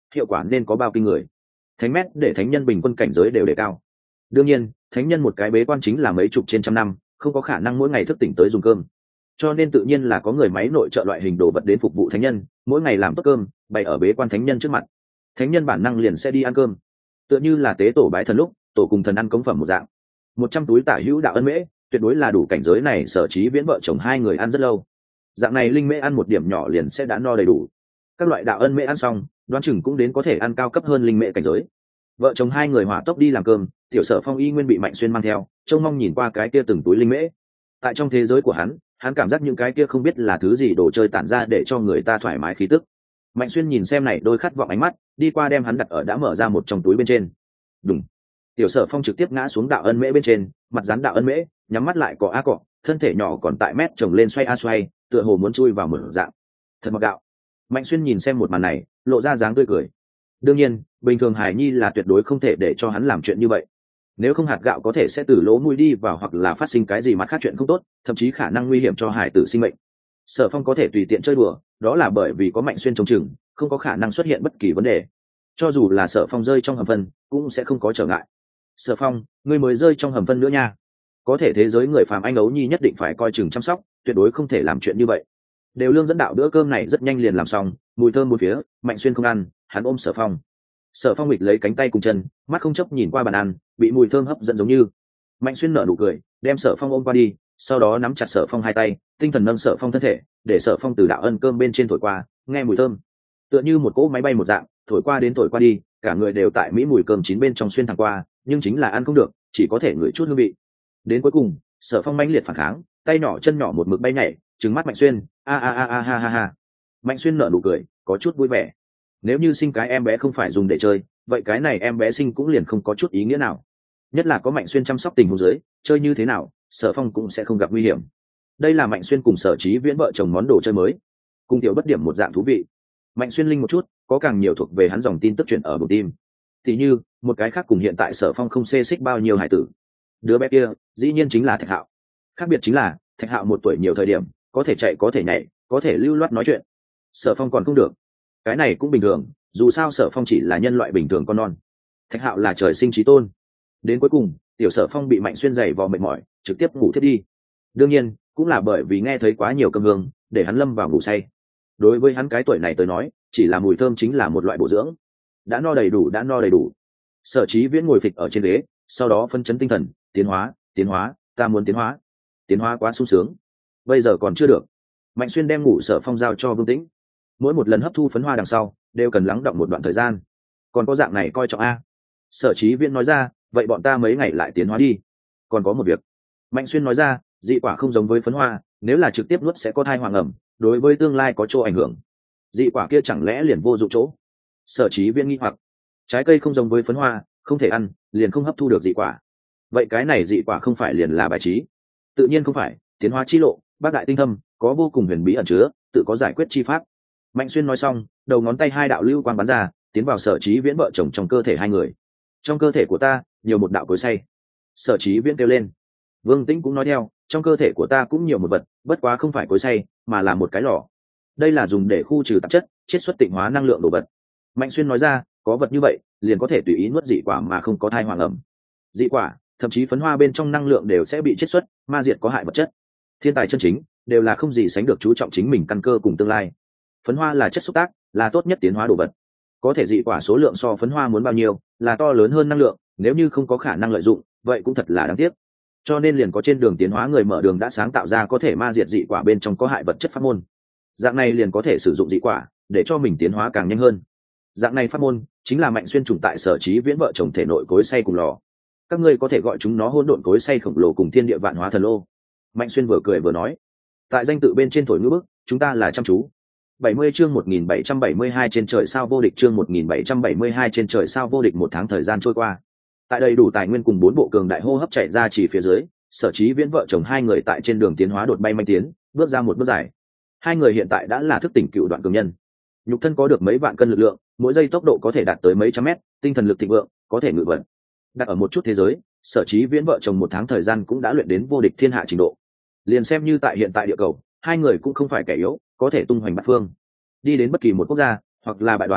hiệu quả nên có bao kinh người. Thánh mét để thánh nhân bình quân cảnh giới đều đề cao. Đương nhiên thánh nhân một cái bế quan chính là mấy chục trên trăm năm, không có khả năng mỗi ngày thức tỉnh tới dùng cơm, cho nên tự nhiên là có người máy nội trợ loại hình đồ vật đến phục vụ thánh nhân, mỗi ngày làm tốt cơm bày ở bế quan thánh nhân trước mặt, thánh nhân bản năng liền sẽ đi ăn cơm, tựa như là tế tổ bái thần lúc tổ cùng thần ăn cống phẩm một dạng. Một trăm túi tả hữu đạo ân mễ tuyệt đối là đủ cảnh giới này Sở Chí Viễn vợ chồng hai người ăn rất lâu. Dạng này linh mễ ăn một điểm nhỏ liền sẽ đã no đầy đủ, các loại đạo ân mễ ăn xong đoán chừng cũng đến có thể ăn cao cấp hơn linh mễ cảnh giới. Vợ chồng hai người hỏa tốc đi làm cơm, tiểu Sở Phong y nguyên bị Mạnh Xuyên mang theo, trông mong nhìn qua cái kia từng túi linh mễ. Tại trong thế giới của hắn, hắn cảm giác những cái kia không biết là thứ gì đồ chơi tản ra để cho người ta thoải mái khí tức. Mạnh Xuyên nhìn xem này đôi khát vọng ánh mắt, đi qua đem hắn đặt ở đã mở ra một trong túi bên trên. Đùng. Tiểu Sở Phong trực tiếp ngã xuống đạo ân mễ bên trên, mặt dán đạo ân mễ, nhắm mắt lại cọ a cọ, thân thể nhỏ còn tại mét chồng lên xoay a xoay, tựa hồ muốn chui vào mở dạng. Thật mặc gạo. Mạnh Xuyên nhìn xem một màn này, lộ ra dáng tươi cười. Đương nhiên, bình thường Hải Nhi là tuyệt đối không thể để cho hắn làm chuyện như vậy. Nếu không hạt gạo có thể sẽ từ lỗ mũi đi vào hoặc là phát sinh cái gì mặt khác chuyện không tốt, thậm chí khả năng nguy hiểm cho hải tử sinh mệnh. Sở Phong có thể tùy tiện chơi đùa, đó là bởi vì có Mạnh Xuyên trông chừng, không có khả năng xuất hiện bất kỳ vấn đề. Cho dù là Sở Phong rơi trong hầm phân, cũng sẽ không có trở ngại. Sở Phong, ngươi mới rơi trong hầm phân nữa nha. Có thể thế giới người phàm anh ấu nhi nhất định phải coi chừng chăm sóc, tuyệt đối không thể làm chuyện như vậy. Đều Lương dẫn đạo bữa cơm này rất nhanh liền làm xong, mùi thơm bốn phía, Mạnh Xuyên không ăn, hắn ôm Sở Phong. Sở Phong nghịch lấy cánh tay cùng chân, mắt không chấp nhìn qua bàn ăn, bị mùi thơm hấp dẫn giống như. Mạnh Xuyên nở nụ cười, đem Sở Phong ôm qua đi, sau đó nắm chặt Sở Phong hai tay, tinh thần nâng Sở Phong thân thể, để Sở Phong từ đạo ân cơm bên trên thổi qua, nghe mùi thơm, tựa như một cỗ máy bay một dạng, thổi qua đến thổi qua đi, cả người đều tại mỹ mùi cơm chín bên trong xuyên thẳng qua, nhưng chính là ăn không được, chỉ có thể ngửi chút hương vị. Đến cuối cùng, Sở Phong mãnh liệt phản kháng, tay nhỏ chân nhỏ một mực bay nhảy, trừng mắt Mạnh Xuyên, a a a a ha ha ha. Mạnh Xuyên nở nụ cười, có chút vui vẻ. Nếu như sinh cái em bé không phải dùng để chơi, vậy cái này em bé sinh cũng liền không có chút ý nghĩa nào. Nhất là có Mạnh Xuyên chăm sóc tình huống dưới, chơi như thế nào, Sở Phong cũng sẽ không gặp nguy hiểm. Đây là Mạnh Xuyên cùng Sở Chí Viễn vợ chồng món đồ chơi mới, cùng tiểu bất điểm một dạng thú vị. Mạnh Xuyên linh một chút, có càng nhiều thuộc về hắn dòng tin tức truyền ở bụng tim. Thì như một cái khác cùng hiện tại Sở Phong không xê xích bao nhiêu hải tử. Đứa bé kia, dĩ nhiên chính là Thạch Hạo. Khác biệt chính là Thạch Hạo một tuổi nhiều thời điểm, có thể chạy, có thể nhảy, có thể lưu loát nói chuyện. Sở Phong còn không được. Cái này cũng bình thường, dù sao Sở Phong chỉ là nhân loại bình thường con non. Thạch Hạo là trời sinh trí tôn. Đến cuối cùng, tiểu Sở Phong bị Mạnh Xuyên giày vò mệt mỏi, trực tiếp ngủ thiếp đi. Đương nhiên, cũng là bởi vì nghe thấy quá nhiều cơm hương, để hắn lâm vào ngủ say. Đối với hắn cái tuổi này tới nói, chỉ là mùi thơm chính là một loại bổ dưỡng. Đã no đầy đủ, đã no đầy đủ. Sở Chí Viễn ngồi phịch ở trên ghế, sau đó phân chấn tinh thần, tiến hóa, tiến hóa, ta muốn tiến hóa. Tiến hóa quá sung sướng. Bây giờ còn chưa được. Mạnh Xuyên đem ngủ Sở Phong giao cho Vương Tĩnh. Mỗi một lần hấp thu phấn hoa đằng sau, đều cần lắng đọng một đoạn thời gian. Còn có dạng này coi trọng a. Sở Chí Viễn nói ra, vậy bọn ta mấy ngày lại tiến hóa đi. Còn có một việc. Mạnh Xuyên nói ra, dị quả không giống với phấn hoa, nếu là trực tiếp nuốt sẽ có thai hoàng ẩm, đối với tương lai có chỗ ảnh hưởng. Dị quả kia chẳng lẽ liền vô dụng chỗ? Sở Chí Viễn nghi hoặc. Trái cây không giống với phấn hoa, không thể ăn, liền không hấp thu được dị quả. Vậy cái này dị quả không phải liền là bài trí? Tự nhiên không phải, tiến hóa chi lộ, bác đại tinh thâm, có vô cùng huyền bí ẩn chứa, tự có giải quyết chi pháp. Mạnh Xuyên nói xong, đầu ngón tay hai đạo lưu quang bắn ra, tiến vào Sở Chí Viễn vợ chồng trong cơ thể hai người. Trong cơ thể của ta nhiều một đạo cối xay. Sở Chí Viễn kêu lên. Vương Tĩnh cũng nói theo, trong cơ thể của ta cũng nhiều một vật, bất quá không phải cối xay, mà là một cái lò. Đây là dùng để khu trừ tạp chất, chiết xuất tịnh hóa năng lượng đồ vật. Mạnh Xuyên nói ra, có vật như vậy, liền có thể tùy ý nuốt dị quả mà không có thai hoàng ẩm. Dị quả, thậm chí phấn hoa bên trong năng lượng đều sẽ bị chiết xuất, ma diệt có hại vật chất. Thiên tài chân chính đều là không gì sánh được chú trọng chính mình căn cơ cùng tương lai. Phấn hoa là chất xúc tác, là tốt nhất tiến hóa đồ vật. Có thể dị quả số lượng so phấn hoa muốn bao nhiêu, là to lớn hơn năng lượng, nếu như không có khả năng lợi dụng, vậy cũng thật là đáng tiếc. Cho nên liền có trên đường tiến hóa người mở đường đã sáng tạo ra có thể ma diệt dị quả bên trong có hại vật chất pháp môn. Dạng này liền có thể sử dụng dị quả để cho mình tiến hóa càng nhanh hơn. Dạng này pháp môn chính là Mạnh Xuyên trùng tại Sở Chí Viễn vợ chồng thể nội cối xay cùng lò. Các ngươi có thể gọi chúng nó hỗn độn cối xay khổng lồ cùng thiên địa vạn hóa thần lô. Mạnh Xuyên vừa cười vừa nói, tại danh tự bên trên thổi ngữ bức, chúng ta là chăm chú. bảy mươi chương một nghìn bảy trăm bảy mươi hai trên trời sao vô địch, chương một nghìn bảy trăm bảy mươi hai trên trời sao vô địch. Một tháng thời gian trôi qua, tại đầy đủ tài nguyên cùng bốn bộ cường đại hô hấp chạy ra chỉ phía dưới, Sở Chí Viễn vợ chồng hai người tại trên đường tiến hóa đột bay manh tiến, bước ra một bước dài. Hai người hiện tại đã là thức tỉnh cựu đoạn cường nhân, nhục thân có được mấy vạn cân lực lượng, mỗi giây tốc độ có thể đạt tới mấy trăm mét, tinh thần lực thịnh vượng, có thể ngự vận. Đặt ở một chút thế giới, Sở Chí Viễn vợ chồng một tháng thời gian cũng đã luyện đến vô địch thiên hạ trình độ. Liền xem như tại hiện tại địa cầu, hai người cũng không phải kẻ yếu, có thể tung hoành bát phương. Đi đến bất kỳ một quốc gia hoặc là bại đoàn,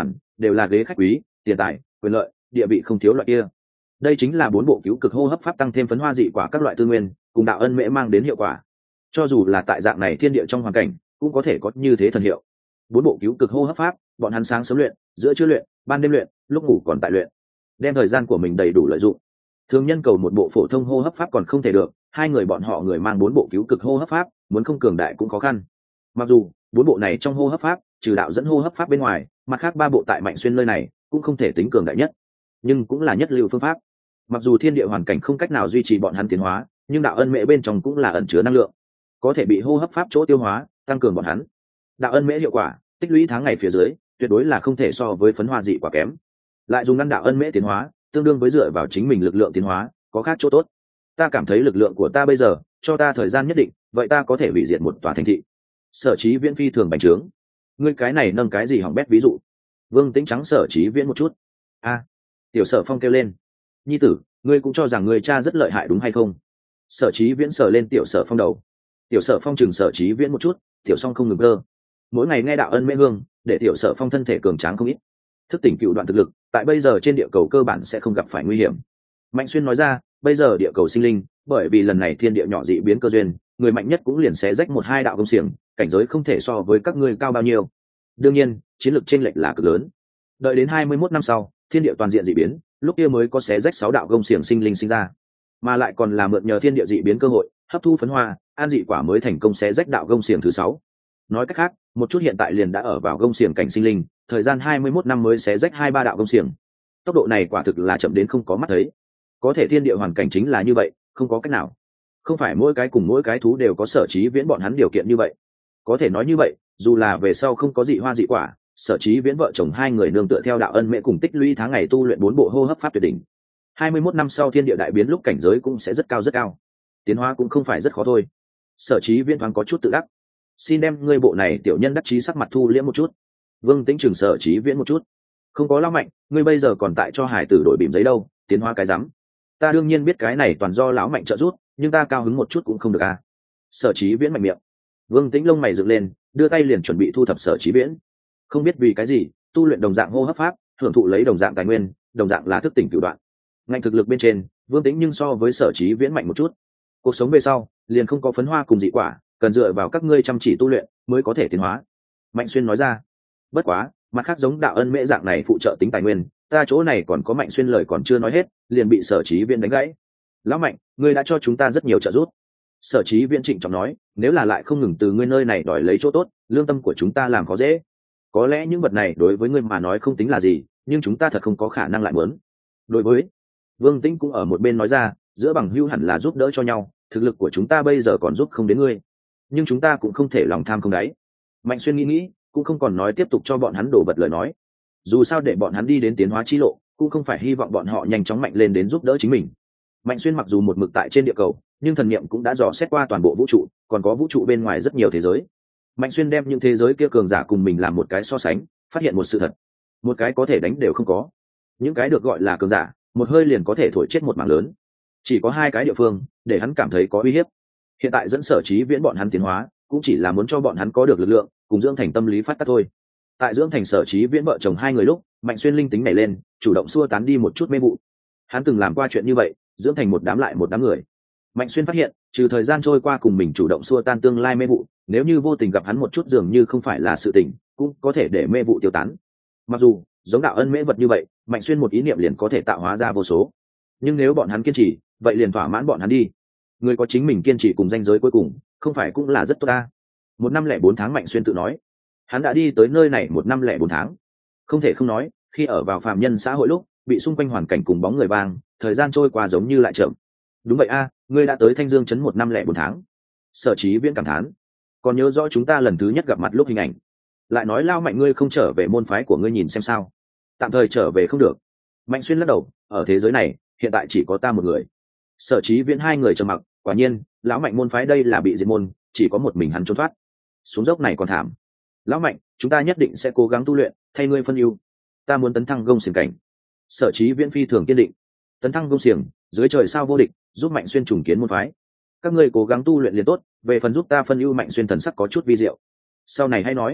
đều là ghế khách quý, tiền tài, quyền lợi, địa vị không thiếu loại kia. Đây chính là bốn bộ cứu cực hô hấp pháp tăng thêm phấn hoa dị quả các loại tư nguyên, cùng đạo ân mễ mang đến hiệu quả. Cho dù là tại dạng này thiên địa trong hoàn cảnh, cũng có thể có như thế thần hiệu. Bốn bộ cứu cực hô hấp pháp, bọn hắn sáng sớm luyện, giữa trưa luyện, ban đêm luyện, lúc ngủ còn tại luyện, đem thời gian của mình đầy đủ lợi dụng. Thường nhân cầu một bộ phổ thông hô hấp pháp còn không thể được, hai người bọn họ người mang bốn bộ cứu cực hô hấp pháp, muốn không cường đại cũng khó khăn. Mặc dù bốn bộ này trong hô hấp pháp, trừ đạo dẫn hô hấp pháp bên ngoài, mặt khác ba bộ tại Mạnh Xuyên nơi này cũng không thể tính cường đại nhất, nhưng cũng là nhất lưu phương pháp. Mặc dù thiên địa hoàn cảnh không cách nào duy trì bọn hắn tiến hóa, nhưng đạo ân mễ bên trong cũng là ẩn chứa năng lượng, có thể bị hô hấp pháp chỗ tiêu hóa, tăng cường bọn hắn. Đạo ân mễ hiệu quả tích lũy tháng ngày phía dưới, tuyệt đối là không thể so với phấn hoa dị quả kém. Lại dùng ngăn đạo ân mễ tiến hóa, tương đương với dựa vào chính mình lực lượng tiến hóa, có khác chỗ tốt. Ta cảm thấy lực lượng của ta bây giờ, cho ta thời gian nhất định, vậy ta có thể hủy diệt một tòa thành thị. Sở Chí Viễn phi thường bành trướng. Ngươi cái này nâng cái gì hỏng bét ví dụ? Vương Tĩnh trắng Sở Chí Viễn một chút. A, Tiểu Sở Phong kêu lên. Nhi tử, ngươi cũng cho rằng người cha rất lợi hại đúng hay không? Sở Chí Viễn sờ lên Tiểu Sở Phong đầu. Tiểu Sở Phong chừng Sở Chí Viễn một chút, Tiểu Song không ngừng cơ. Mỗi ngày nghe đạo ân mễ hương, để Tiểu Sở Phong thân thể cường tráng không ít. Thức tỉnh cựu đoạn thực lực, tại bây giờ trên địa cầu cơ bản sẽ không gặp phải nguy hiểm. Mạnh Xuyên nói ra, bây giờ địa cầu sinh linh, bởi vì lần này thiên địa nhỏ dị biến cơ duyên, người mạnh nhất cũng liền xé rách một hai đạo công xiềng, cảnh giới không thể so với các ngươi cao bao nhiêu. Đương nhiên, chiến lược chênh lệch là cực lớn. Đợi đến hai mươi mốt năm sau, thiên địa toàn diện dị biến, lúc kia mới có xé rách sáu đạo công xiềng sinh linh sinh ra, mà lại còn là mượn nhờ thiên địa dị biến cơ hội, hấp thu phấn hoa, an dị quả mới thành công xé rách đạo công xiềng thứ sáu. Nói cách khác, một chút hiện tại liền đã ở vào công xiềng cảnh sinh linh, thời gian hai mươi mốt năm mới xé rách hai ba đạo công xiềng. Tốc độ này quả thực là chậm đến không có mắt thấy. Có thể thiên địa hoàn cảnh chính là như vậy, không có cách nào. Không phải mỗi cái cùng mỗi cái thú đều có Sở Chí Viễn bọn hắn điều kiện như vậy. Có thể nói như vậy, dù là về sau không có dị hoa dị quả, Sở Chí Viễn vợ chồng hai người nương tựa theo đạo ân mễ cùng tích lũy tháng ngày tu luyện bốn bộ hô hấp pháp tuyệt đỉnh. hai mươi mốt năm sau thiên địa đại biến lúc cảnh giới cũng sẽ rất cao rất cao. Tiến hóa cũng không phải rất khó thôi. Sở Chí Viễn thoáng có chút tự đắc. Xin đem ngươi bộ này tiểu nhân đắc chí sắc mặt thu liễm một chút. Vương Tĩnh trừng Sở Chí Viễn một chút. Không có lao mạnh, ngươi bây giờ còn tại cho hải tử đổi bìm giấy đâu, tiến hóa cái rắm. Ta đương nhiên biết cái này toàn do lão mạnh trợ giúp, nhưng ta cao hứng một chút cũng không được à. Sở Chí Viễn mạnh miệng. Vương Tĩnh lông mày dựng lên, đưa tay liền chuẩn bị thu thập Sở Chí Viễn. Không biết vì cái gì, tu luyện đồng dạng hô hấp pháp, hưởng thụ lấy đồng dạng tài nguyên, đồng dạng là thức tỉnh cửu đoạn. Ngành thực lực bên trên, Vương Tĩnh nhưng so với Sở Chí Viễn mạnh một chút. Cuộc sống về sau, liền không có phấn hoa cùng dị quả, cần dựa vào các ngươi chăm chỉ tu luyện mới có thể tiến hóa. Mạnh Xuyên nói ra. Bất quá, mặt khác giống đạo ân mễ dạng này phụ trợ tính tài nguyên, ta chỗ này còn có Mạnh Xuyên lời còn chưa nói hết, liền bị Sở Chí Viễn đánh gãy. Lão Mạnh, ngươi đã cho chúng ta rất nhiều trợ giúp. Sở Chí Viễn trịnh trọng nói, nếu là lại không ngừng từ ngươi nơi này đòi lấy chỗ tốt, lương tâm của chúng ta làm khó dễ. Có lẽ những vật này đối với ngươi mà nói không tính là gì, nhưng chúng ta thật không có khả năng lại muốn. Đối với Vương Tĩnh cũng ở một bên nói ra, giữa bằng hữu hẳn là giúp đỡ cho nhau, thực lực của chúng ta bây giờ còn giúp không đến ngươi, nhưng chúng ta cũng không thể lòng tham không đáy. Mạnh Xuyên nghĩ nghĩ, cũng không còn nói tiếp tục cho bọn hắn đổ bật lời nói. Dù sao để bọn hắn đi đến tiến hóa chi lộ, cũng không phải hy vọng bọn họ nhanh chóng mạnh lên đến giúp đỡ chính mình. Mạnh Xuyên mặc dù một mực tại trên địa cầu, nhưng thần niệm cũng đã dò xét qua toàn bộ vũ trụ, còn có vũ trụ bên ngoài rất nhiều thế giới. Mạnh Xuyên đem những thế giới kia cường giả cùng mình làm một cái so sánh, phát hiện một sự thật, một cái có thể đánh đều không có. Những cái được gọi là cường giả, một hơi liền có thể thổi chết một mảng lớn. Chỉ có hai cái địa phương để hắn cảm thấy có uy hiếp. Hiện tại dẫn Sở Chí Viễn bọn hắn tiến hóa, cũng chỉ là muốn cho bọn hắn có được lực lượng, cùng dưỡng thành tâm lý phát tác thôi. Tại dưỡng thành Sở Chí Viễn vợ chồng hai người lúc, Mạnh Xuyên linh tính nảy lên, chủ động xua tán đi một chút mê vụ. Hắn từng làm qua chuyện như vậy, dưỡng thành một đám lại một đám người. Mạnh Xuyên phát hiện, trừ thời gian trôi qua cùng mình chủ động xua tan tương lai mê vụ, nếu như vô tình gặp hắn một chút dường như không phải là sự tình, cũng có thể để mê vụ tiêu tán. Mặc dù giống đạo ân mễ vật như vậy, Mạnh Xuyên một ý niệm liền có thể tạo hóa ra vô số, nhưng nếu bọn hắn kiên trì, vậy liền thỏa mãn bọn hắn đi. Người có chính mình kiên trì cùng danh giới cuối cùng, không phải cũng là rất tốt ta. Một năm lẻ bốn tháng, Mạnh Xuyên tự nói, hắn đã đi tới nơi này một năm lẻ bốn tháng. Không thể không nói, khi ở vào phàm nhân xã hội lúc, bị xung quanh hoàn cảnh cùng bóng người vang, thời gian trôi qua giống như lại chậm. Đúng vậy a, ngươi đã tới Thanh Dương trấn một năm lẻ bốn tháng. Sở Chí Viễn cảm thán, còn nhớ rõ chúng ta lần thứ nhất gặp mặt lúc hình ảnh. Lại nói Lao Mạnh ngươi không trở về môn phái của ngươi nhìn xem sao? Tạm thời trở về không được. Mạnh Xuyên lắc đầu, ở thế giới này hiện tại chỉ có ta một người. Sở Chí Viễn hai người trầm mặc, quả nhiên lão Mạnh môn phái đây là bị diệt môn, chỉ có một mình hắn trốn thoát. Xuống dốc này còn thảm. Lão Mạnh, chúng ta nhất định sẽ cố gắng tu luyện, thay ngươi phân ưu. Ta muốn tấn thăng gông xiềng cảnh. Sở Chí Viễn phi thường kiên định. Tấn thăng gông xiềng, dưới trời sao vô địch, giúp Mạnh Xuyên trùng kiến môn phái. Các ngươi cố gắng tu luyện liền tốt, về phần giúp ta phân ưu. Mạnh Xuyên thần sắc có chút vi diệu. Sau này hay nói.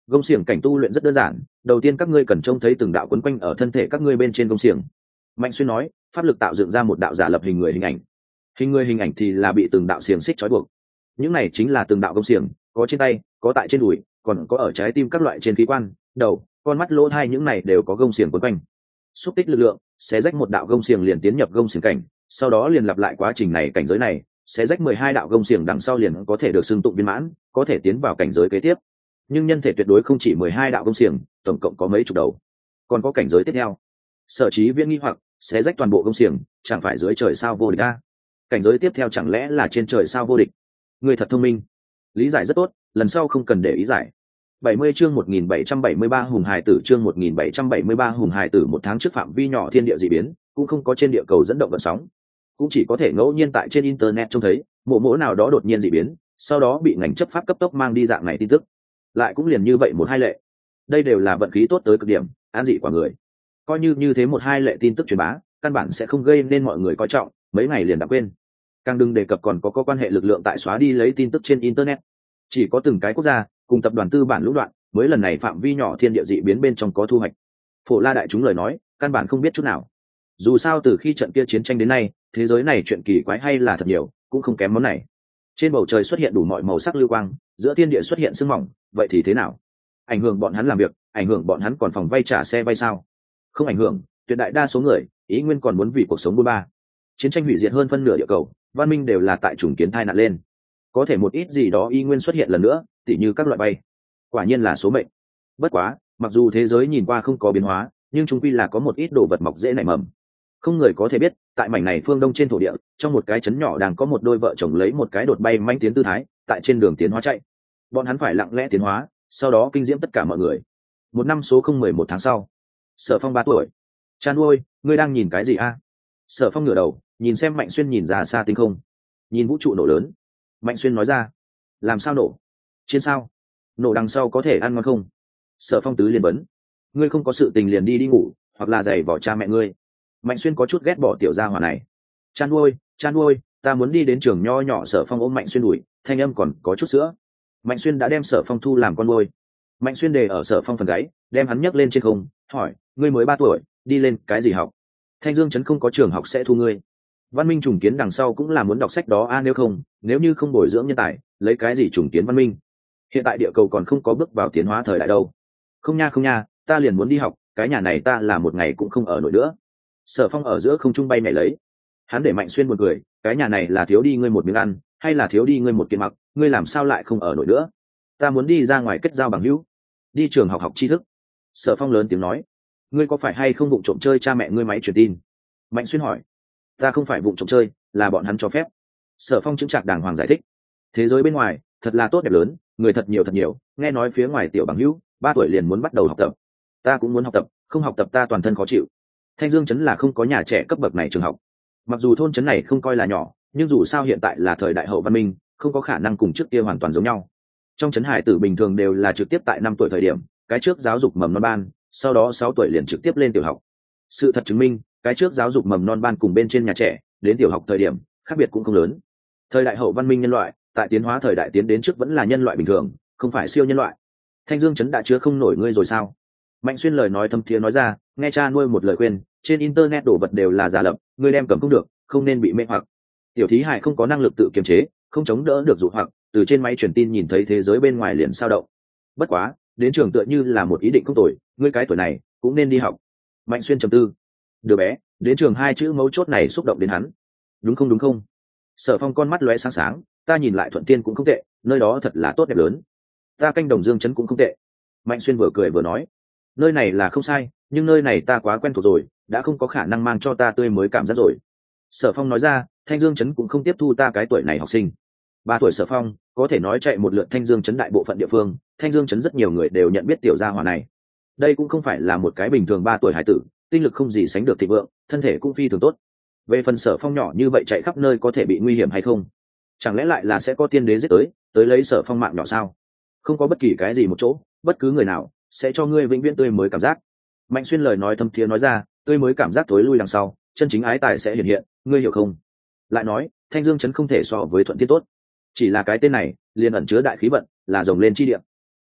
Gông xiềng cảnh tu luyện rất đơn giản, đầu tiên các ngươi cần trông thấy từng đạo quấn quanh ở thân thể các ngươi bên trên gông xiềng. Mạnh Xuyên nói, pháp lực tạo dựng ra một đạo giả lập hình người hình ảnh. Hình người hình ảnh thì là bị từng đạo xiềng xích trói buộc. Những này chính là từng đạo gông xiềng, có trên tay, có tại trên đùi, còn có ở trái tim các loại trên khí quan, đầu, con mắt, lỗ tai, những này đều có gông xiềng quấn quanh. Xúc tích lực lượng, sẽ rách một đạo gông xiềng liền tiến nhập gông xiềng cảnh, sau đó liền lặp lại quá trình này, cảnh giới này sẽ rách mười hai đạo gông xiềng đằng sau liền có thể được xưng tụng viên mãn, có thể tiến vào cảnh giới kế tiếp. Nhưng nhân thể tuyệt đối không chỉ mười hai đạo gông xiềng, tổng cộng có mấy chục đầu. Còn có cảnh giới tiếp theo. Sở Chí Viễn nghi hoặc, sẽ rách toàn bộ gông xiềng, chẳng phải dưới trời sao vô địch a? Cảnh giới tiếp theo chẳng lẽ là trên trời sao vô địch? Người thật thông minh, lý giải rất tốt, lần sau không cần để ý giải. bảy mươi chương một nghìn bảy trăm bảy mươi ba hùng hài tử, chương một nghìn bảy trăm bảy mươi ba hùng hài tử. Một tháng trước phạm vi nhỏ thiên địa dị biến, cũng không có trên địa cầu dẫn động gợn sóng, cũng chỉ có thể ngẫu nhiên tại trên internet trông thấy mộ mỗ nào đó đột nhiên dị biến, sau đó bị ngành chấp pháp cấp tốc mang đi dạng này tin tức, lại cũng liền như vậy một hai lệ. Đây đều là vận khí tốt tới cực điểm, an dị quả người. Coi như như thế một hai lệ tin tức truyền bá, căn bản sẽ không gây nên mọi người coi trọng, mấy ngày liền đã quên. Càng đừng đề cập còn có, có quan hệ lực lượng tại xóa đi lấy tin tức trên internet. Chỉ có từng cái quốc gia cùng tập đoàn tư bản lũng đoạn mới lần này phạm vi nhỏ thiên địa dị biến bên trong có thu hoạch. Phổ La đại chúng lời nói căn bản không biết chút nào. Dù sao từ khi trận kia chiến tranh đến nay, thế giới này chuyện kỳ quái hay là thật nhiều, cũng không kém món này. Trên bầu trời xuất hiện đủ mọi màu sắc lưu quang, giữa thiên địa xuất hiện sương mỏng, vậy thì thế nào? Ảnh hưởng bọn hắn làm việc, ảnh hưởng bọn hắn còn phòng vay trả xe vay sao? Không ảnh hưởng, tuyệt đại đa số người ý nguyên còn muốn vì cuộc sống bôn ba. Chiến tranh hủy diệt hơn phân nửa địa cầu, văn minh đều là tại chủng kiến thai nạn lên. Có thể một ít gì đó y nguyên xuất hiện lần nữa, tỉ như các loại bay. Quả nhiên là số mệnh. Bất quá, mặc dù thế giới nhìn qua không có biến hóa, nhưng chúng quy là có một ít đồ vật mọc dễ nảy mầm. Không người có thể biết, tại mảnh này phương đông trên thổ địa, trong một cái trấn nhỏ đang có một đôi vợ chồng lấy một cái đột bay manh tiến tư thái, tại trên đường tiến hóa chạy. Bọn hắn phải lặng lẽ tiến hóa, sau đó kinh diễm tất cả mọi người. Một năm số không mười một tháng sau, Sở Phong ba tuổi. Chan ôi, ngươi đang nhìn cái gì a? Sở Phong ngửa đầu, nhìn xem Mạnh Xuyên nhìn ra xa tinh không, nhìn vũ trụ nổ lớn. Mạnh Xuyên nói ra, làm sao nổ? Chiến sao? Nổ đằng sau có thể ăn ngon không? Sở Phong tứ liền vấn, ngươi không có sự tình liền đi đi ngủ, hoặc là giày vỏ cha mẹ ngươi. Mạnh Xuyên có chút ghét bỏ tiểu gia hỏa này. Chan ôi, Chan ôi, ta muốn đi đến trường nho nhỏ. Sở Phong ôm Mạnh Xuyên đùi, thanh âm còn có chút sữa. Mạnh Xuyên đã đem Sở Phong thu làm con nuôi. Mạnh Xuyên đề ở Sở Phong phần gáy, đem hắn nhấc lên trên không, hỏi, ngươi mới ba tuổi, đi lên cái gì học? Thanh Dương trấn không có trường học sẽ thu ngươi. Văn minh trùng kiến đằng sau cũng là muốn đọc sách đó a, à, nếu không, nếu như không bồi dưỡng nhân tài, lấy cái gì trùng kiến văn minh? Hiện tại địa cầu còn không có bước vào tiến hóa thời đại đâu. Không nha không nha, ta liền muốn đi học, cái nhà này ta là một ngày cũng không ở nổi nữa. Sở Phong ở giữa không trung bay nhảy lấy, hắn để Mạnh Xuyên buồn cười, cái nhà này là thiếu đi ngươi một miếng ăn, hay là thiếu đi ngươi một kiện mặc, ngươi làm sao lại không ở nổi nữa? Ta muốn đi ra ngoài kết giao bằng hữu, đi trường học học tri thức. Sở Phong lớn tiếng nói, ngươi có phải hay không vụng trộm chơi cha mẹ ngươi máy truyền tin? Mạnh Xuyên hỏi. Ta không phải vụng trộm chơi, là bọn hắn cho phép. Sở Phong chứng trạc đàng hoàng giải thích, thế giới bên ngoài thật là tốt đẹp lớn, người thật nhiều thật nhiều, nghe nói phía ngoài tiểu bằng hữu ba tuổi liền muốn bắt đầu học tập, ta cũng muốn học tập, không học tập ta toàn thân khó chịu. Thanh Dương trấn là không có nhà trẻ cấp bậc này trường học, mặc dù thôn trấn này không coi là nhỏ, nhưng dù sao hiện tại là thời đại hậu văn minh, không có khả năng cùng trước kia hoàn toàn giống nhau. Trong trấn hải tử bình thường đều là trực tiếp tại năm tuổi thời điểm, cái trước giáo dục mầm non ban, sau đó sáu tuổi liền trực tiếp lên tiểu học. Sự thật chứng minh, cái trước giáo dục mầm non ban cùng bên trên nhà trẻ, đến tiểu học thời điểm, khác biệt cũng không lớn. Thời đại hậu văn minh nhân loại, tại tiến hóa thời đại tiến đến trước vẫn là nhân loại bình thường, không phải siêu nhân loại. Thanh Dương trấn đã chứa không nổi ngươi rồi sao? Mạnh Xuyên lời nói thâm thiế nói ra, nghe cha nuôi một lời khuyên, trên internet đổ vật đều là giả lập, ngươi đem cầm không được, không nên bị mê hoặc. Tiểu thí hải không có năng lực tự kiềm chế, không chống đỡ được dụ hoặc, từ trên máy truyền tin nhìn thấy thế giới bên ngoài liền sao động. Bất quá, đến trường tựa như là một ý định không tồi, ngươi cái tuổi này cũng nên đi học. Mạnh Xuyên trầm tư. Đứa bé, đến trường hai chữ mấu chốt này xúc động đến hắn. Đúng không đúng không? Sở Phong con mắt lóe sáng sáng, ta nhìn lại Thuận Tiên cũng không tệ, nơi đó thật là tốt đẹp lớn. Ta canh Đồng Dương trấn cũng không tệ. Mạnh Xuyên vừa cười vừa nói, nơi này là không sai, nhưng nơi này ta quá quen thuộc rồi, đã không có khả năng mang cho ta tươi mới cảm giác rồi. Sở Phong nói ra, Thanh Dương trấn cũng không tiếp thu ta cái tuổi này học sinh. Ba tuổi Sở Phong có thể nói chạy một lượt Thanh Dương trấn đại bộ phận địa phương, Thanh Dương trấn rất nhiều người đều nhận biết tiểu gia hỏa này. Đây cũng không phải là một cái bình thường ba tuổi hải tử, tinh lực không gì sánh được thịnh vượng, thân thể cũng phi thường tốt. Về phần Sở Phong nhỏ như vậy chạy khắp nơi có thể bị nguy hiểm hay không? Chẳng lẽ lại là sẽ có tiên đế giết tới, tới lấy Sở Phong mạng nhỏ sao? Không có bất kỳ cái gì một chỗ, bất cứ người nào sẽ cho ngươi vĩnh viễn tươi mới cảm giác. Mạnh Xuyên lời nói thâm thiế nói ra, tươi mới cảm giác tối lui đằng sau, chân chính ái tài sẽ hiện hiện, ngươi hiểu không? Lại nói, Thanh Dương trấn không thể so với Thuận Tiên tốt, chỉ là cái tên này liền ẩn chứa đại khí vận, là rồng lên chi địa.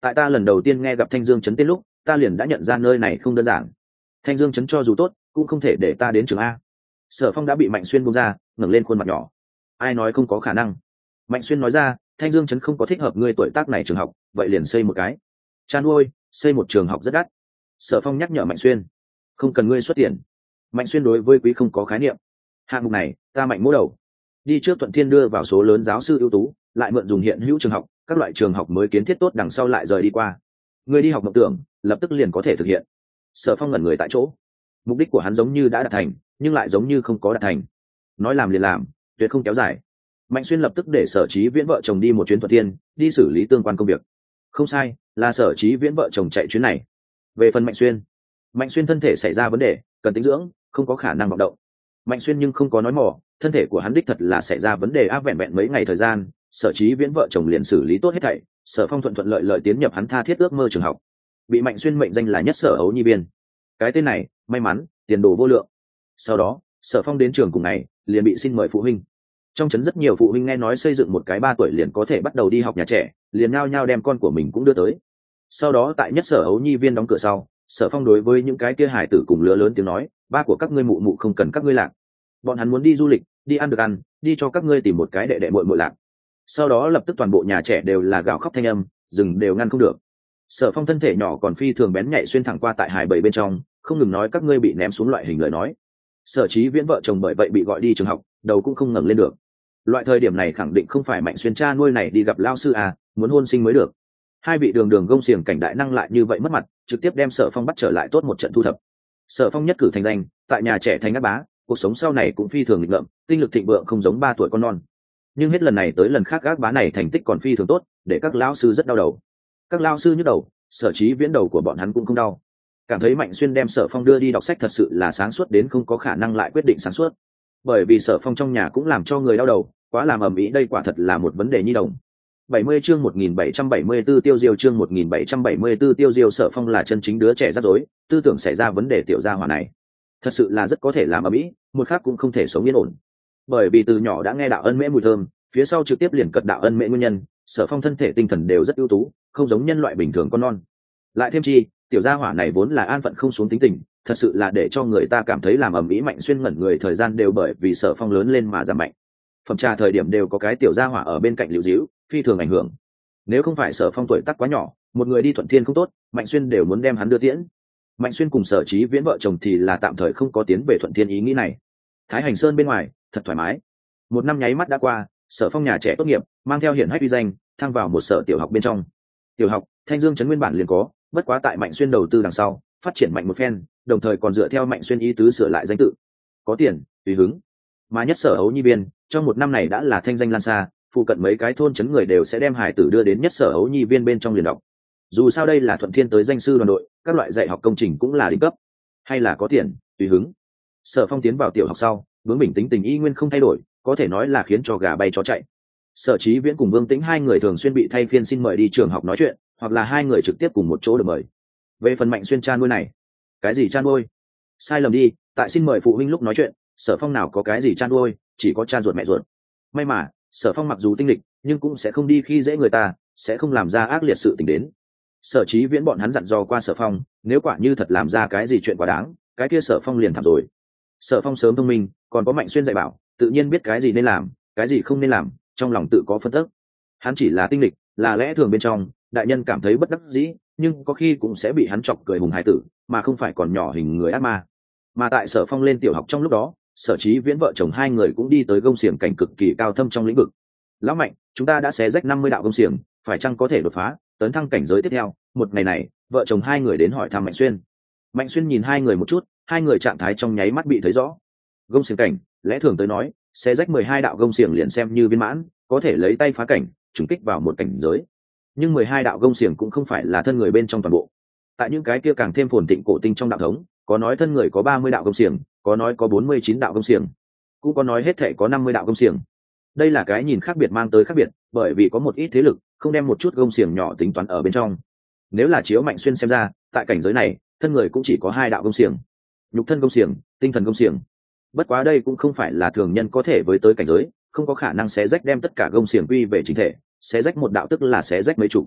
tại ta lần đầu tiên nghe gặp thanh dương trấn tên lúc ta liền đã nhận ra nơi này không đơn giản. Thanh dương trấn cho dù tốt cũng không thể để ta đến trường A. Sở Phong đã bị Mạnh Xuyên buông ra, ngẩng lên khuôn mặt nhỏ. Ai nói không có khả năng? Mạnh Xuyên nói ra, thanh dương trấn không có thích hợp ngươi tuổi tác này trường học, vậy liền xây một cái. Cha nuôi, xây một trường học rất đắt. Sở Phong nhắc nhở Mạnh Xuyên, không cần ngươi xuất tiền. Mạnh Xuyên đối với quý không có khái niệm. Hạng mục này ta Mạnh mỗ đầu. Đi trước Thuận Thiên đưa vào số lớn giáo sư ưu tú, lại mượn dùng hiện hữu trường học, các loại trường học mới kiến thiết tốt đằng sau lại rời đi qua. Ngươi đi học mộng tưởng, lập tức liền có thể thực hiện. Sở Phong ngẩn người tại chỗ. Mục đích của hắn giống như đã đạt thành, nhưng lại giống như không có đạt thành. Nói làm liền làm, tuyệt không kéo dài. Mạnh Xuyên lập tức để Sở Chí Viễn vợ chồng đi một chuyến Thuận Thiên, đi xử lý tương quan công việc. Không sai, là Sở Chí Viễn vợ chồng chạy chuyến này. Về phần Mạnh Xuyên, Mạnh Xuyên thân thể xảy ra vấn đề, cần tĩnh dưỡng, không có khả năng vận động. Mạnh Xuyên nhưng không có nói mỏ, thân thể của hắn đích thật là xảy ra vấn đề áp vẹn vẹn mấy ngày thời gian, Sở Chí Viễn vợ chồng liền xử lý tốt hết thảy, Sở Phong thuận thuận lợi lợi tiến nhập hắn tha thiết ước mơ trường học. Bị Mạnh Xuyên mệnh danh là nhất Sở Ấu Nhi Biên. Cái tên này, may mắn, tiền đồ vô lượng. Sau đó, Sở Phong đến trường cùng ngày, liền bị xin mời phụ huynh. Trong trấn rất nhiều phụ huynh nghe nói xây dựng một cái ba tuổi liền có thể bắt đầu đi học nhà trẻ, liền nhao nhao đem con của mình cũng đưa tới. Sau đó tại nhất Sở Ấu Nhi Viên đóng cửa sau, Sở Phong đối với những cái kia hải tử cùng lứa lớn tiếng nói, ba của các ngươi mụ mụ không cần các ngươi lạc. Bọn hắn muốn đi du lịch, đi ăn được ăn, đi cho các ngươi tìm một cái đệ đệ muội muội lạc. Sau đó lập tức toàn bộ nhà trẻ đều là gào khóc thanh âm, dừng đều ngăn không được. Sở Phong thân thể nhỏ còn phi thường bén nhạy xuyên thẳng qua tại hải bầy bên trong, không ngừng nói các ngươi bị ném xuống loại hình lời nói. Sở Chí Viễn vợ chồng bởi vậy bị gọi đi trường học, đầu cũng không ngẩng lên được. Loại thời điểm này khẳng định không phải Mạnh Xuyên cha nuôi này đi gặp lao sư à, muốn hôn sinh mới được. Hai vị đường đường gông xiềng cảnh đại năng lại như vậy mất mặt, trực tiếp đem Sở Phong bắt trở lại tốt một trận thu thập. Sở Phong nhất cử thành danh, tại nhà trẻ thành ác bá, cuộc sống sau này cũng phi thường nghịch ngợm, tinh lực thịnh vượng không giống ba tuổi con non. Nhưng hết lần này tới lần khác ác bá này thành tích còn phi thường tốt, để các lão sư rất đau đầu. Các lão sư nhức đầu, Sở Chí Viễn đầu của bọn hắn cũng không đau. Cảm thấy Mạnh Xuyên đem Sở Phong đưa đi đọc sách thật sự là sáng suốt đến không có khả năng lại quyết định sáng suốt. Bởi vì Sở Phong trong nhà cũng làm cho người đau đầu, quá làm ầm ĩ đây quả thật là một vấn đề nhi đồng. bảy mươi chương một nghìn bảy trăm bảy mươi tư tiêu diêu chương một nghìn bảy trăm bảy mươi tư tiêu diêu Sở Phong là chân chính đứa trẻ rắc rối, tư tưởng xảy ra vấn đề tiểu gia hỏa này. Thật sự là rất có thể làm ầm ĩ, một khác cũng không thể sống yên ổn. Bởi vì từ nhỏ đã nghe đạo ân mễ mùi thơm, phía sau trực tiếp liền cật đạo ân mễ nguyên nhân, Sở Phong thân thể tinh thần đều rất ưu tú, không giống nhân loại bình thường con non. Lại thêm chi, tiểu gia hỏa này vốn là an phận không xuống tính tình, thật sự là để cho người ta cảm thấy làm ầm ĩ. Mạnh Xuyên ngẩn người thời gian đều bởi vì Sở Phong lớn lên mà giảm mạnh. Phẩm trà thời điểm đều có cái tiểu gia hỏa ở bên cạnh liễu díu, phi thường ảnh hưởng. Nếu không phải Sở Phong tuổi tác quá nhỏ, một người đi Thuận Thiên không tốt, Mạnh Xuyên đều muốn đem hắn đưa tiễn. Mạnh Xuyên cùng Sở Chí Viễn vợ chồng thì là tạm thời không có tiến về Thuận Thiên ý nghĩ này. Thái Hành Sơn bên ngoài, thật thoải mái. Một năm nháy mắt đã qua, Sở Phong nhà trẻ tốt nghiệp, mang theo hiển hách uy danh, thăng vào một sở tiểu học bên trong. Tiểu học, Thanh Dương trấn nguyên bản liền có, bất quá tại Mạnh Xuyên đầu tư đằng sau, phát triển mạnh một phen, đồng thời còn dựa theo Mạnh Xuyên ý tứ sửa lại danh tự. Có tiền, tùy hứng. Mà nhất Sở Ấu Nhi Biên, trong một năm này đã là thanh danh lan xa, phụ cận mấy cái thôn trấn người đều sẽ đem hải tử đưa đến nhất Sở Ấu Nhi Viên bên trong liền đọc. Dù sao đây là Thuận Thiên tới danh sư đoàn đội, các loại dạy học công trình cũng là đỉnh cấp. Hay là có tiền, tùy hứng. Sở Phong tiến vào tiểu học sau, bướng bỉnh tính tình y nguyên không thay đổi, có thể nói là khiến cho gà bay chó chạy. Sở Chí Viễn cùng Vương Tĩnh hai người thường xuyên bị thay phiên xin mời đi trường học nói chuyện, hoặc là hai người trực tiếp cùng một chỗ được mời. Về phần Mạnh Xuyên cha nuôi này, cái gì cha nuôi? Sai lầm đi, tại xin mời phụ huynh lúc nói chuyện, Sở Phong nào có cái gì cha nuôi, chỉ có cha ruột mẹ ruột. May mà, Sở Phong mặc dù tinh lịch, nhưng cũng sẽ không đi khi dễ người ta, sẽ không làm ra ác liệt sự tình đến. Sở Chí Viễn bọn hắn dặn dò qua Sở Phong, nếu quả như thật làm ra cái gì chuyện quá đáng, cái kia Sở Phong liền thảm rồi. Sở Phong sớm thông minh, còn có Mạnh Xuyên dạy bảo, tự nhiên biết cái gì nên làm, cái gì không nên làm, trong lòng tự có phân tích. Hắn chỉ là tinh lịch, là lẽ thường bên trong, đại nhân cảm thấy bất đắc dĩ, nhưng có khi cũng sẽ bị hắn chọc cười hùng hải tử, mà không phải còn nhỏ hình người ác ma. Mà tại Sở Phong lên tiểu học trong lúc đó, Sở Chí Viễn vợ chồng hai người cũng đi tới gông xiềng cảnh cực kỳ cao thâm trong lĩnh vực. Lão Mạnh, chúng ta đã xé rách năm mươi đạo gông xiềng, phải chăng có thể đột phá, tấn thăng cảnh giới tiếp theo? Một ngày này, vợ chồng hai người đến hỏi thăm Mạnh Xuyên. Mạnh Xuyên nhìn hai người một chút, hai người trạng thái trong nháy mắt bị thấy rõ. Gông xiềng cảnh, lẽ thường tới nói, xé rách mười hai đạo gông xiềng liền xem như viên mãn, có thể lấy tay phá cảnh, trùng kích vào một cảnh giới. Nhưng mười hai đạo gông xiềng cũng không phải là thân người bên trong toàn bộ. Tại những cái kia càng thêm phồn thịnh cổ tinh trong đạo thống, có nói thân người có ba mươi đạo gông xiềng, có nói có bốn mươi chín đạo gông xiềng, cũng có nói hết thảy có năm mươi đạo gông xiềng. Đây là cái nhìn khác biệt mang tới khác biệt, bởi vì có một ít thế lực không đem một chút gông xiềng nhỏ tính toán ở bên trong. Nếu là chiếu Mạnh Xuyên xem ra, tại cảnh giới này, thân người cũng chỉ có hai đạo gông xiềng, nhục thân gông xiềng, tinh thần gông xiềng. Bất quá đây cũng không phải là thường nhân có thể với tới cảnh giới, không có khả năng xé rách đem tất cả gông xiềng quy về chính thể, xé rách một đạo tức là xé rách mấy chục.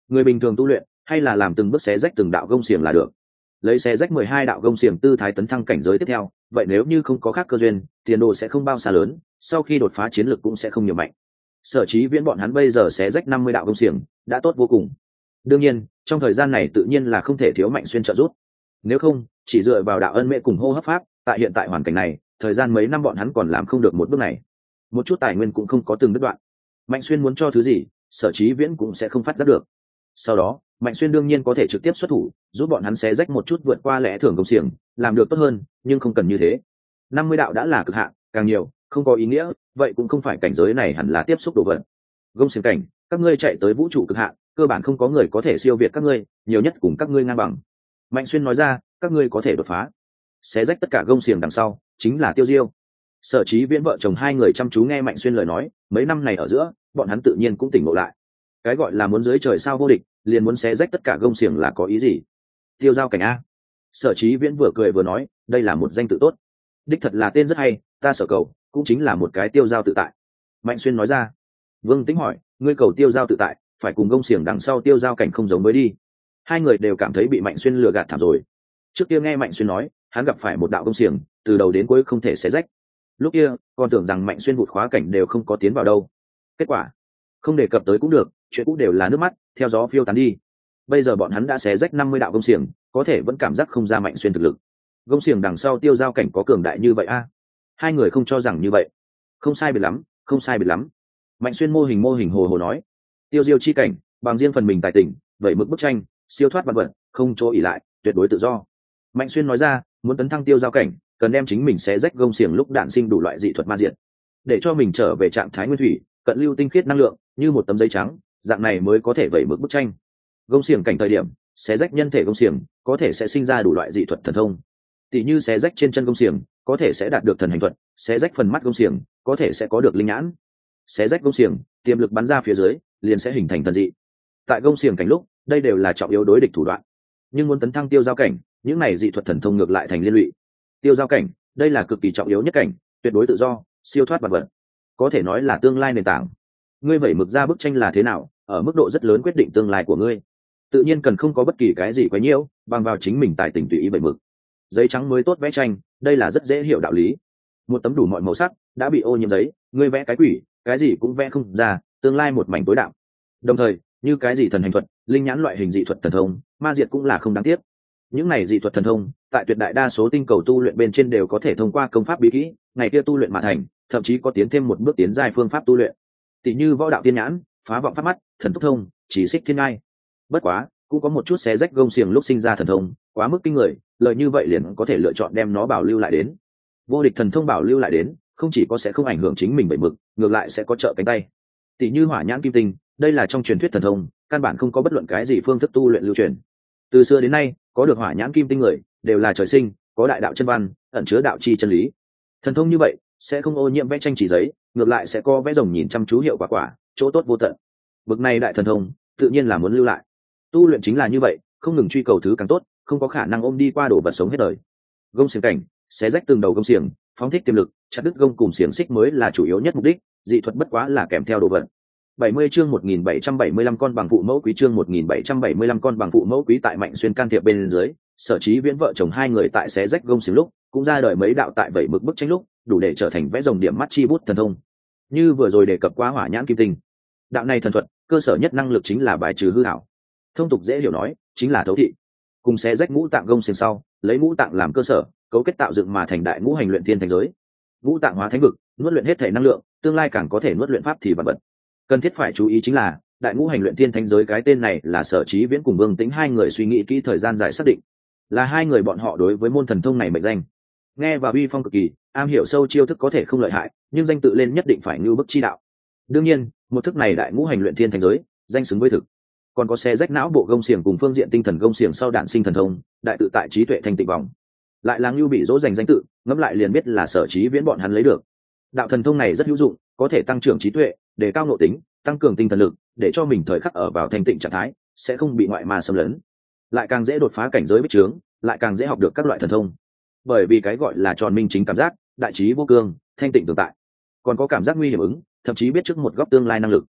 Người bình thường tu luyện hay là làm từng bước xé rách từng đạo gông xiềng là được. Lấy xé rách mười hai đạo gông xiềng tư thái tấn thăng cảnh giới tiếp theo, vậy nếu như không có khác cơ duyên, tiền đồ sẽ không bao xa lớn, sau khi đột phá chiến lực cũng sẽ không nhiều mạnh. Sở Chí Viễn bọn hắn bây giờ xé rách năm mươi đạo gông xiềng, đã tốt vô cùng. Đương nhiên, trong thời gian này tự nhiên là không thể thiếu Mạnh Xuyên trợ giúp. Nếu không, chỉ dựa vào đạo ân mễ cùng hô hấp pháp, tại hiện tại hoàn cảnh này, thời gian mấy năm bọn hắn còn làm không được một bước này. Một chút tài nguyên cũng không có từng đứt đoạn. Mạnh Xuyên muốn cho thứ gì, Sở Chí Viễn cũng sẽ không phát giác được. Sau đó, Mạnh Xuyên đương nhiên có thể trực tiếp xuất thủ, giúp bọn hắn xé rách một chút vượt qua lẽ thường công xiềng, làm được tốt hơn, nhưng không cần như thế. năm mươi đạo đã là cực hạn, càng nhiều, không có ý nghĩa, vậy cũng không phải cảnh giới này hẳn là tiếp xúc đồ vật. Gông xiềng cảnh, các ngươi chạy tới vũ trụ cực hạn, cơ bản không có người có thể siêu việt các ngươi, nhiều nhất cùng các ngươi ngang bằng. Mạnh Xuyên nói ra, các ngươi có thể đột phá, xé rách tất cả gông xiềng đằng sau, chính là Tiêu Diêu. Sở Chí Viễn vợ chồng hai người chăm chú nghe Mạnh Xuyên lời nói, mấy năm này ở giữa, bọn hắn tự nhiên cũng tỉnh ngộ lại. Cái gọi là muốn dưới trời sao vô địch, liền muốn xé rách tất cả gông xiềng là có ý gì? Tiêu giao cảnh a. Sở Chí Viễn vừa cười vừa nói, đây là một danh tự tốt, đích thật là tên rất hay, ta sở cầu cũng chính là một cái tiêu giao tự tại. Mạnh Xuyên nói ra. Vương Tĩnh hỏi, ngươi cầu tiêu giao tự tại, phải cùng gông xiềng đằng sau tiêu giao cảnh không giống với đi. Hai người đều cảm thấy bị Mạnh Xuyên lừa gạt thảm rồi. Trước kia nghe Mạnh Xuyên nói, hắn gặp phải một đạo gông xiềng, từ đầu đến cuối không thể xé rách. Lúc kia, còn tưởng rằng Mạnh Xuyên vụt khóa cảnh đều không có tiến vào đâu. Kết quả, không đề cập tới cũng được, chuyện cũ đều là nước mắt, theo gió phiêu tán đi. Bây giờ bọn hắn đã xé rách năm mươi đạo gông xiềng, có thể vẫn cảm giác không ra Mạnh Xuyên thực lực. Gông xiềng đằng sau tiêu giao cảnh có cường đại như vậy a? À? Hai người không cho rằng như vậy. Không sai biệt lắm, không sai biệt lắm. Mạnh Xuyên mô hình mô hình hồ hồ nói, tiêu diêu chi cảnh, bằng riêng phần mình tài tình, vậy mức bức tranh, siêu thoát vạn vật, không chỗ ỉ lại, tuyệt đối tự do. Mạnh Xuyên nói ra, muốn tấn thăng tiêu giao cảnh, cần đem chính mình xé rách gông xiềng lúc đạn sinh đủ loại dị thuật ma diệt, để cho mình trở về trạng thái nguyên thủy, cận lưu tinh khiết năng lượng, như một tấm giấy trắng, dạng này mới có thể vẩy mực bức tranh. Gông xiềng cảnh thời điểm, xé rách nhân thể gông xiềng, có thể sẽ sinh ra đủ loại dị thuật thần thông. Tỷ như xé rách trên chân gông xiềng, có thể sẽ đạt được thần hành thuật, xé rách phần mắt gông xiềng, có thể sẽ có được linh nhãn. Xé rách gông xiềng, tiềm lực bắn ra phía dưới, liền sẽ hình thành thần dị. Tại gông xiềng cảnh lúc, đây đều là trọng yếu đối địch thủ đoạn. Nhưng muốn tấn thăng tiêu giao cảnh, những này dị thuật thần thông ngược lại thành liên lụy. Tiêu giao cảnh, đây là cực kỳ trọng yếu nhất cảnh, tuyệt đối tự do, siêu thoát vạn vật, có thể nói là tương lai nền tảng. Ngươi vẩy mực ra bức tranh là thế nào, ở mức độ rất lớn quyết định tương lai của ngươi. Tự nhiên cần không có bất kỳ cái gì quấy nhiễu, bằng vào chính mình tài tình tùy ý vẩy mực. Giấy trắng mới tốt vẽ tranh, đây là rất dễ hiểu đạo lý. Một tấm đủ mọi màu sắc đã bị ô nhiễm giấy, ngươi vẽ cái quỷ, cái gì cũng vẽ không ra, tương lai một mảnh tối đạo. Đồng thời, như cái gì thần hành thuật, linh nhãn loại hình dị thuật thần thông, ma diệt cũng là không đáng tiếc. Những này dị thuật thần thông, tại tuyệt đại đa số tinh cầu tu luyện bên trên đều có thể thông qua công pháp bí kỹ, ngày kia tu luyện mà thành, thậm chí có tiến thêm một bước tiến giai phương pháp tu luyện. Tỷ như võ đạo tiên nhãn, phá vọng pháp mắt, thần túc thông, chỉ xích thiên ngai. Bất quá, cũng có một chút xé rách gông xiềng lúc sinh ra thần thông, quá mức kinh người, lợi như vậy liền có thể lựa chọn đem nó bảo lưu lại đến. Vô địch thần thông bảo lưu lại đến, không chỉ có sẽ không ảnh hưởng chính mình bảy mực, ngược lại sẽ có trợ cánh tay. Tỷ như hỏa nhãn kim tinh, đây là trong truyền thuyết thần thông, căn bản không có bất luận cái gì phương thức tu luyện lưu truyền. Từ xưa đến nay, có được hỏa nhãn kim tinh người, đều là trời sinh, có đại đạo chân văn, ẩn chứa đạo chi chân lý. Thần thông như vậy, sẽ không ô nhiễm vẽ tranh chỉ giấy, ngược lại sẽ có vẽ rồng nhìn chăm chú hiệu quả quả, chỗ tốt vô tận. Bực này đại thần thông, tự nhiên là muốn lưu lại. Tu luyện chính là như vậy, không ngừng truy cầu thứ càng tốt, không có khả năng ôm đi qua đổ vật sống hết đời. Gông xiềng cảnh, xé rách từng đầu gông xiềng, phóng thích tiềm lực, chặt đứt gông cùng xiềng xích mới là chủ yếu nhất mục đích, dị thuật bất quá là kèm theo đồ vật. bảy mươi chương một nghìn bảy trăm bảy mươi lăm con bằng phụ mẫu quý chương một nghìn bảy trăm bảy mươi lăm con bằng phụ mẫu quý tại Mạnh Xuyên can thiệp bên dưới, Sở Chí Viễn vợ chồng hai người tại xé rách gông xiềng lúc, cũng ra đời mấy đạo tại vẩy mực bức tranh lúc, đủ để trở thành vẽ rồng điểm mắt chi bút thần thông. Như vừa rồi đề cập qua hỏa nhãn kim tinh, đạo này thần thuật, cơ sở nhất năng lực chính là bài trừ hư ảo. Thông tục dễ hiểu nói, chính là thấu thị. Cùng xé rách ngũ tạng gông xiềng sau, lấy ngũ tạng làm cơ sở, cấu kết tạo dựng mà thành đại ngũ hành luyện thiên thành giới. Ngũ tạng hóa thánh vực, nuốt luyện hết thể năng lượng, tương lai càng có thể nuốt luyện pháp thì vật vật. Cần thiết phải chú ý chính là, đại ngũ hành luyện thiên thánh giới cái tên này là Sở Chí Viễn cùng Vương Tĩnh hai người suy nghĩ kỹ thời gian dài xác định, là hai người bọn họ đối với môn thần thông này mệnh danh. Nghe và uy phong cực kỳ, am hiểu sâu chiêu thức có thể không lợi hại, nhưng danh tự lên nhất định phải ngưu bức chi đạo. Đương nhiên, một thức này đại ngũ hành luyện thiên thánh giới, danh xứng với thực. Còn có xé rách não bộ gông xiềng cùng phương diện tinh thần gông xiềng sau đạn sinh thần thông, đại tự tại trí tuệ thành tịnh vòng. Lại là ngưu bị dỗ dành danh tự, ngẫm lại liền biết là Sở Chí Viễn bọn hắn lấy được. Đạo thần thông này rất hữu dụng, có thể tăng trưởng trí tuệ, đề cao nội tính, tăng cường tinh thần lực, để cho mình thời khắc ở vào thanh tịnh trạng thái, sẽ không bị ngoại ma xâm lấn, lại càng dễ đột phá cảnh giới bích trướng, lại càng dễ học được các loại thần thông. Bởi vì cái gọi là tròn minh chính cảm giác, đại trí vô cương, thanh tịnh tồn tại, còn có cảm giác nguy hiểm ứng, thậm chí biết trước một góc tương lai năng lực.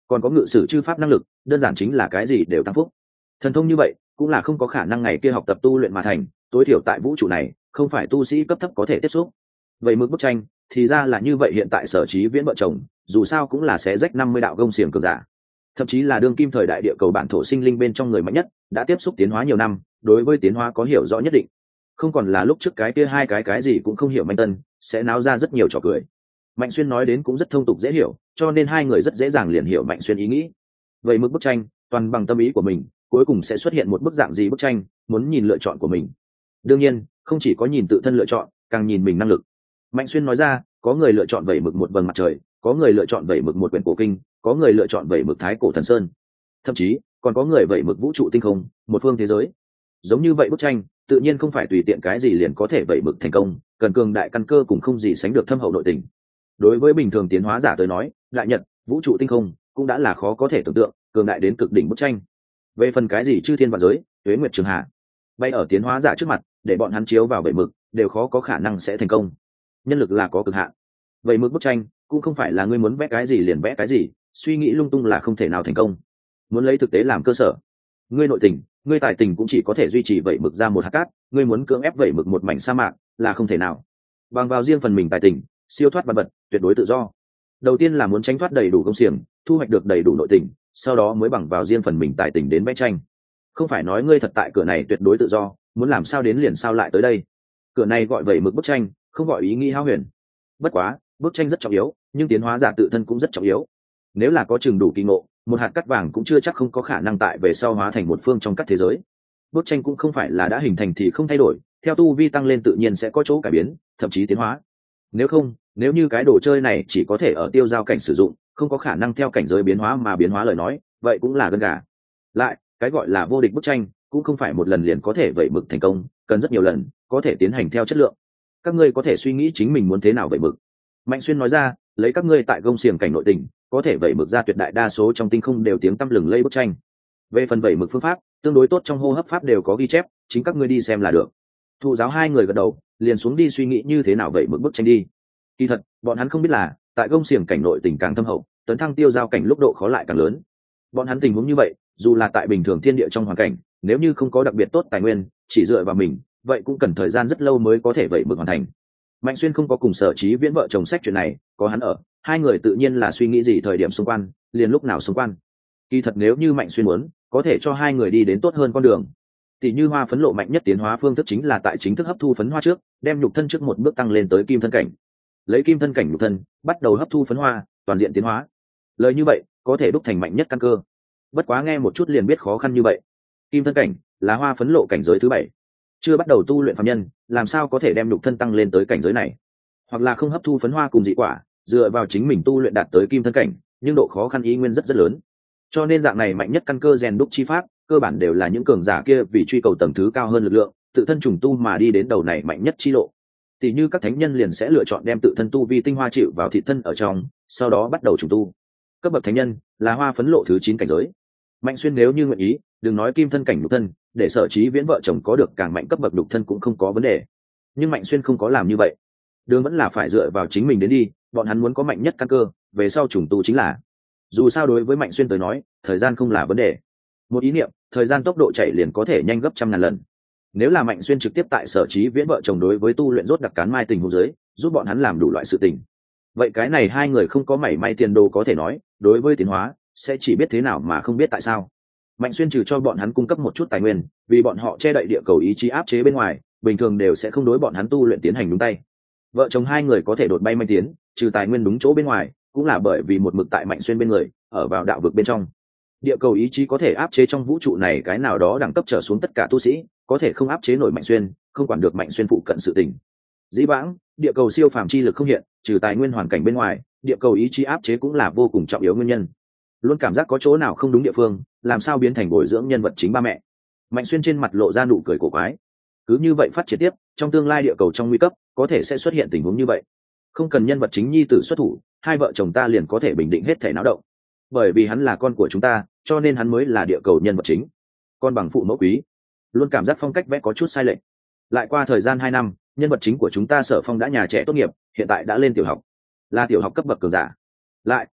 còn có ngự sử chư pháp năng lực, đơn giản chính là cái gì đều tăng phúc. Thần thông như vậy cũng là không có khả năng ngày kia học tập tu luyện mà thành, tối thiểu tại vũ trụ này không phải tu sĩ cấp thấp có thể tiếp xúc. Vậy mức bức tranh thì ra là như vậy. Hiện tại Sở Chí Viễn vợ chồng dù sao cũng là xé rách năm mươi đạo gông xiềng cường giả, thậm chí là đương kim thời đại địa cầu bản thổ sinh linh bên trong người mạnh nhất, đã tiếp xúc tiến hóa nhiều năm, đối với tiến hóa có hiểu rõ nhất định, không còn là lúc trước cái kia hai cái cái gì cũng không hiểu manh tân sẽ náo ra rất nhiều trò cười. Mạnh Xuyên nói đến cũng rất thông tục dễ hiểu, cho nên hai người rất dễ dàng liền hiểu Mạnh Xuyên ý nghĩ. Vậy mức bức tranh toàn bằng tâm ý của mình, cuối cùng sẽ xuất hiện một bức dạng gì bức tranh, muốn nhìn lựa chọn của mình. Đương nhiên không chỉ có nhìn tự thân lựa chọn, càng nhìn mình năng lực. Mạnh Xuyên nói ra, có người lựa chọn vẩy mực một vầng mặt trời, có người lựa chọn vẩy mực một quyển cổ kinh, có người lựa chọn vẩy mực thái cổ thần sơn, thậm chí còn có người vẩy mực vũ trụ tinh không, một phương thế giới. Giống như vậy bức tranh tự nhiên không phải tùy tiện cái gì liền có thể vẩy mực thành công, cần cường đại căn cơ cùng không gì sánh được thâm hậu nội tình. Đối với bình thường tiến hóa giả tới nói, đại nhật vũ trụ tinh không cũng đã là khó có thể tưởng tượng, cường đại đến cực đỉnh bức tranh. Về phần cái gì chư thiên vạn giới, tuế nguyệt trường hạ, bay ở tiến hóa giả trước mặt, để bọn hắn chiếu vào vẩy mực đều khó có khả năng sẽ thành công. Nhân lực là có cực hạn. Vậy mức bức tranh cũng không phải là ngươi muốn vẽ cái gì liền vẽ cái gì, suy nghĩ lung tung là không thể nào thành công. Muốn lấy thực tế làm cơ sở, ngươi nội tình, ngươi tài tình cũng chỉ có thể duy trì vậy mực ra một hạt cát, ngươi muốn cưỡng ép vậy mực một mảnh sa mạc là không thể nào. Bằng vào riêng phần mình tài tình, siêu thoát vạn vật, tuyệt đối tự do. Đầu tiên là muốn tránh thoát đầy đủ công xiềng, thu hoạch được đầy đủ nội tình, sau đó mới bằng vào riêng phần mình tài tình đến vẽ tranh. Không phải nói ngươi thật tại cửa này tuyệt đối tự do, muốn làm sao đến liền sao lại tới đây. Cửa này gọi vậy mực bức tranh, không gọi ý nghĩ hão huyền. Bất quá bức tranh rất trọng yếu, nhưng tiến hóa giả tự thân cũng rất trọng yếu. Nếu là có chừng đủ kỳ ngộ, một hạt cát vàng cũng chưa chắc không có khả năng tại về sau hóa thành một phương trong các thế giới. Bức tranh cũng không phải là đã hình thành thì không thay đổi, theo tu vi tăng lên tự nhiên sẽ có chỗ cải biến, thậm chí tiến hóa. Nếu không, nếu như cái đồ chơi này chỉ có thể ở tiêu giao cảnh sử dụng, không có khả năng theo cảnh giới biến hóa mà biến hóa lời nói, vậy cũng là gân gà. Lại, cái gọi là vô địch bức tranh cũng không phải một lần liền có thể vẩy mực thành công, cần rất nhiều lần, có thể tiến hành theo chất lượng. Các ngươi có thể suy nghĩ chính mình muốn thế nào vẩy mực. Mạnh Xuyên nói ra, lấy các ngươi tại gông xiềng cảnh nội tình, có thể vẩy mực ra tuyệt đại đa số trong tinh không đều tiếng tăm lừng lây bức tranh. Về phần vẩy mực phương pháp, tương đối tốt trong hô hấp pháp đều có ghi chép, chính các ngươi đi xem là được. Thụ giáo hai người gật đầu, liền xuống đi suy nghĩ như thế nào vẩy mực bức tranh đi. Kỳ thật, bọn hắn không biết là, tại gông xiềng cảnh nội tình càng thâm hậu, tấn thăng tiêu giao cảnh lúc độ khó lại càng lớn. Bọn hắn tình huống như vậy, dù là tại bình thường thiên địa trong hoàn cảnh, nếu như không có đặc biệt tốt tài nguyên, chỉ dựa vào mình, vậy cũng cần thời gian rất lâu mới có thể vẩy mực hoàn thành. Mạnh Xuyên không có cùng Sở Chí Viễn vợ chồng sách chuyện này, có hắn ở, hai người tự nhiên là suy nghĩ gì thời điểm xung quan, liền lúc nào xung quan. Kỳ thật nếu như Mạnh Xuyên muốn, có thể cho hai người đi đến tốt hơn con đường. Tỷ như hoa phấn lộ mạnh nhất tiến hóa phương thức chính là tại chính thức hấp thu phấn hoa trước, đem nhục thân trước một bước tăng lên tới kim thân cảnh. Lấy kim thân cảnh nhục thân, bắt đầu hấp thu phấn hoa, toàn diện tiến hóa. Lời như vậy, có thể đúc thành mạnh nhất căn cơ. Bất quá nghe một chút liền biết khó khăn như vậy. Kim thân cảnh là hoa phấn lộ cảnh giới thứ bảy, chưa bắt đầu tu luyện phàm nhân, làm sao có thể đem nhục thân tăng lên tới cảnh giới này? Hoặc là không hấp thu phấn hoa cùng dị quả, dựa vào chính mình tu luyện đạt tới kim thân cảnh, nhưng độ khó khăn ý nguyên rất rất lớn. Cho nên dạng này mạnh nhất căn cơ rèn đúc chi pháp, cơ bản đều là những cường giả kia vì truy cầu tầng thứ cao hơn lực lượng, tự thân trùng tu mà đi đến đầu này mạnh nhất chi lộ. Tỷ như các thánh nhân liền sẽ lựa chọn đem tự thân tu vi tinh hoa chịu vào thị thân ở trong, sau đó bắt đầu trùng tu. Cấp bậc thánh nhân là hoa phấn lộ thứ chín cảnh giới. Mạnh Xuyên nếu như nguyện ý, đừng nói kim thân cảnh nhục thân, để Sở Chí Viễn vợ chồng có được càng mạnh cấp bậc nhục thân cũng không có vấn đề. Nhưng Mạnh Xuyên không có làm như vậy, đường vẫn là phải dựa vào chính mình đến đi. Bọn hắn muốn có mạnh nhất căn cơ, về sau trùng tu chính là. Dù sao đối với Mạnh Xuyên tới nói, thời gian không là vấn đề. Một ý niệm, thời gian tốc độ chạy liền có thể nhanh gấp trăm ngàn lần. Nếu là Mạnh Xuyên trực tiếp tại Sở Chí Viễn vợ chồng đối với tu luyện rốt đặc cán mai tình huống dưới, giúp bọn hắn làm đủ loại sự tình, vậy cái này hai người không có mảy may tiền đồ có thể nói, đối với tiến hóa sẽ chỉ biết thế nào mà không biết tại sao. Mạnh Xuyên trừ cho bọn hắn cung cấp một chút tài nguyên, vì bọn họ che đậy địa cầu ý chí áp chế bên ngoài, bình thường đều sẽ không đối bọn hắn tu luyện tiến hành đúng tay. Vợ chồng hai người có thể đột bay manh tiến, trừ tài nguyên đúng chỗ bên ngoài, cũng là bởi vì một mực tại Mạnh Xuyên bên người, ở vào đạo vực bên trong. Địa cầu ý chí có thể áp chế trong vũ trụ này cái nào đó đẳng cấp trở xuống tất cả tu sĩ, có thể không áp chế nổi Mạnh Xuyên, không quản được Mạnh Xuyên phụ cận sự tình. Dĩ vãng, địa cầu siêu phàm chi lực không hiện, trừ tài nguyên hoàn cảnh bên ngoài, địa cầu ý chí áp chế cũng là vô cùng trọng yếu nguyên nhân. Luôn cảm giác có chỗ nào không đúng địa phương, làm sao biến thành bồi dưỡng nhân vật chính ba mẹ. Mạnh Xuyên trên mặt lộ ra nụ cười cổ quái. Cứ như vậy phát triển tiếp, trong tương lai địa cầu trong nguy cấp, có thể sẽ xuất hiện tình huống như vậy. Không cần nhân vật chính nhi tử xuất thủ, hai vợ chồng ta liền có thể bình định hết thể náo động. Bởi vì hắn là con của chúng ta, cho nên hắn mới là địa cầu nhân vật chính. Con bằng phụ mẫu quý. Luôn cảm giác phong cách vẽ có chút sai lệch. Lại qua thời gian hai năm, nhân vật chính của chúng ta Sở Phong đã nhà trẻ tốt nghiệp, hiện tại đã lên tiểu học, là tiểu học cấp bậc cường giả. Lại,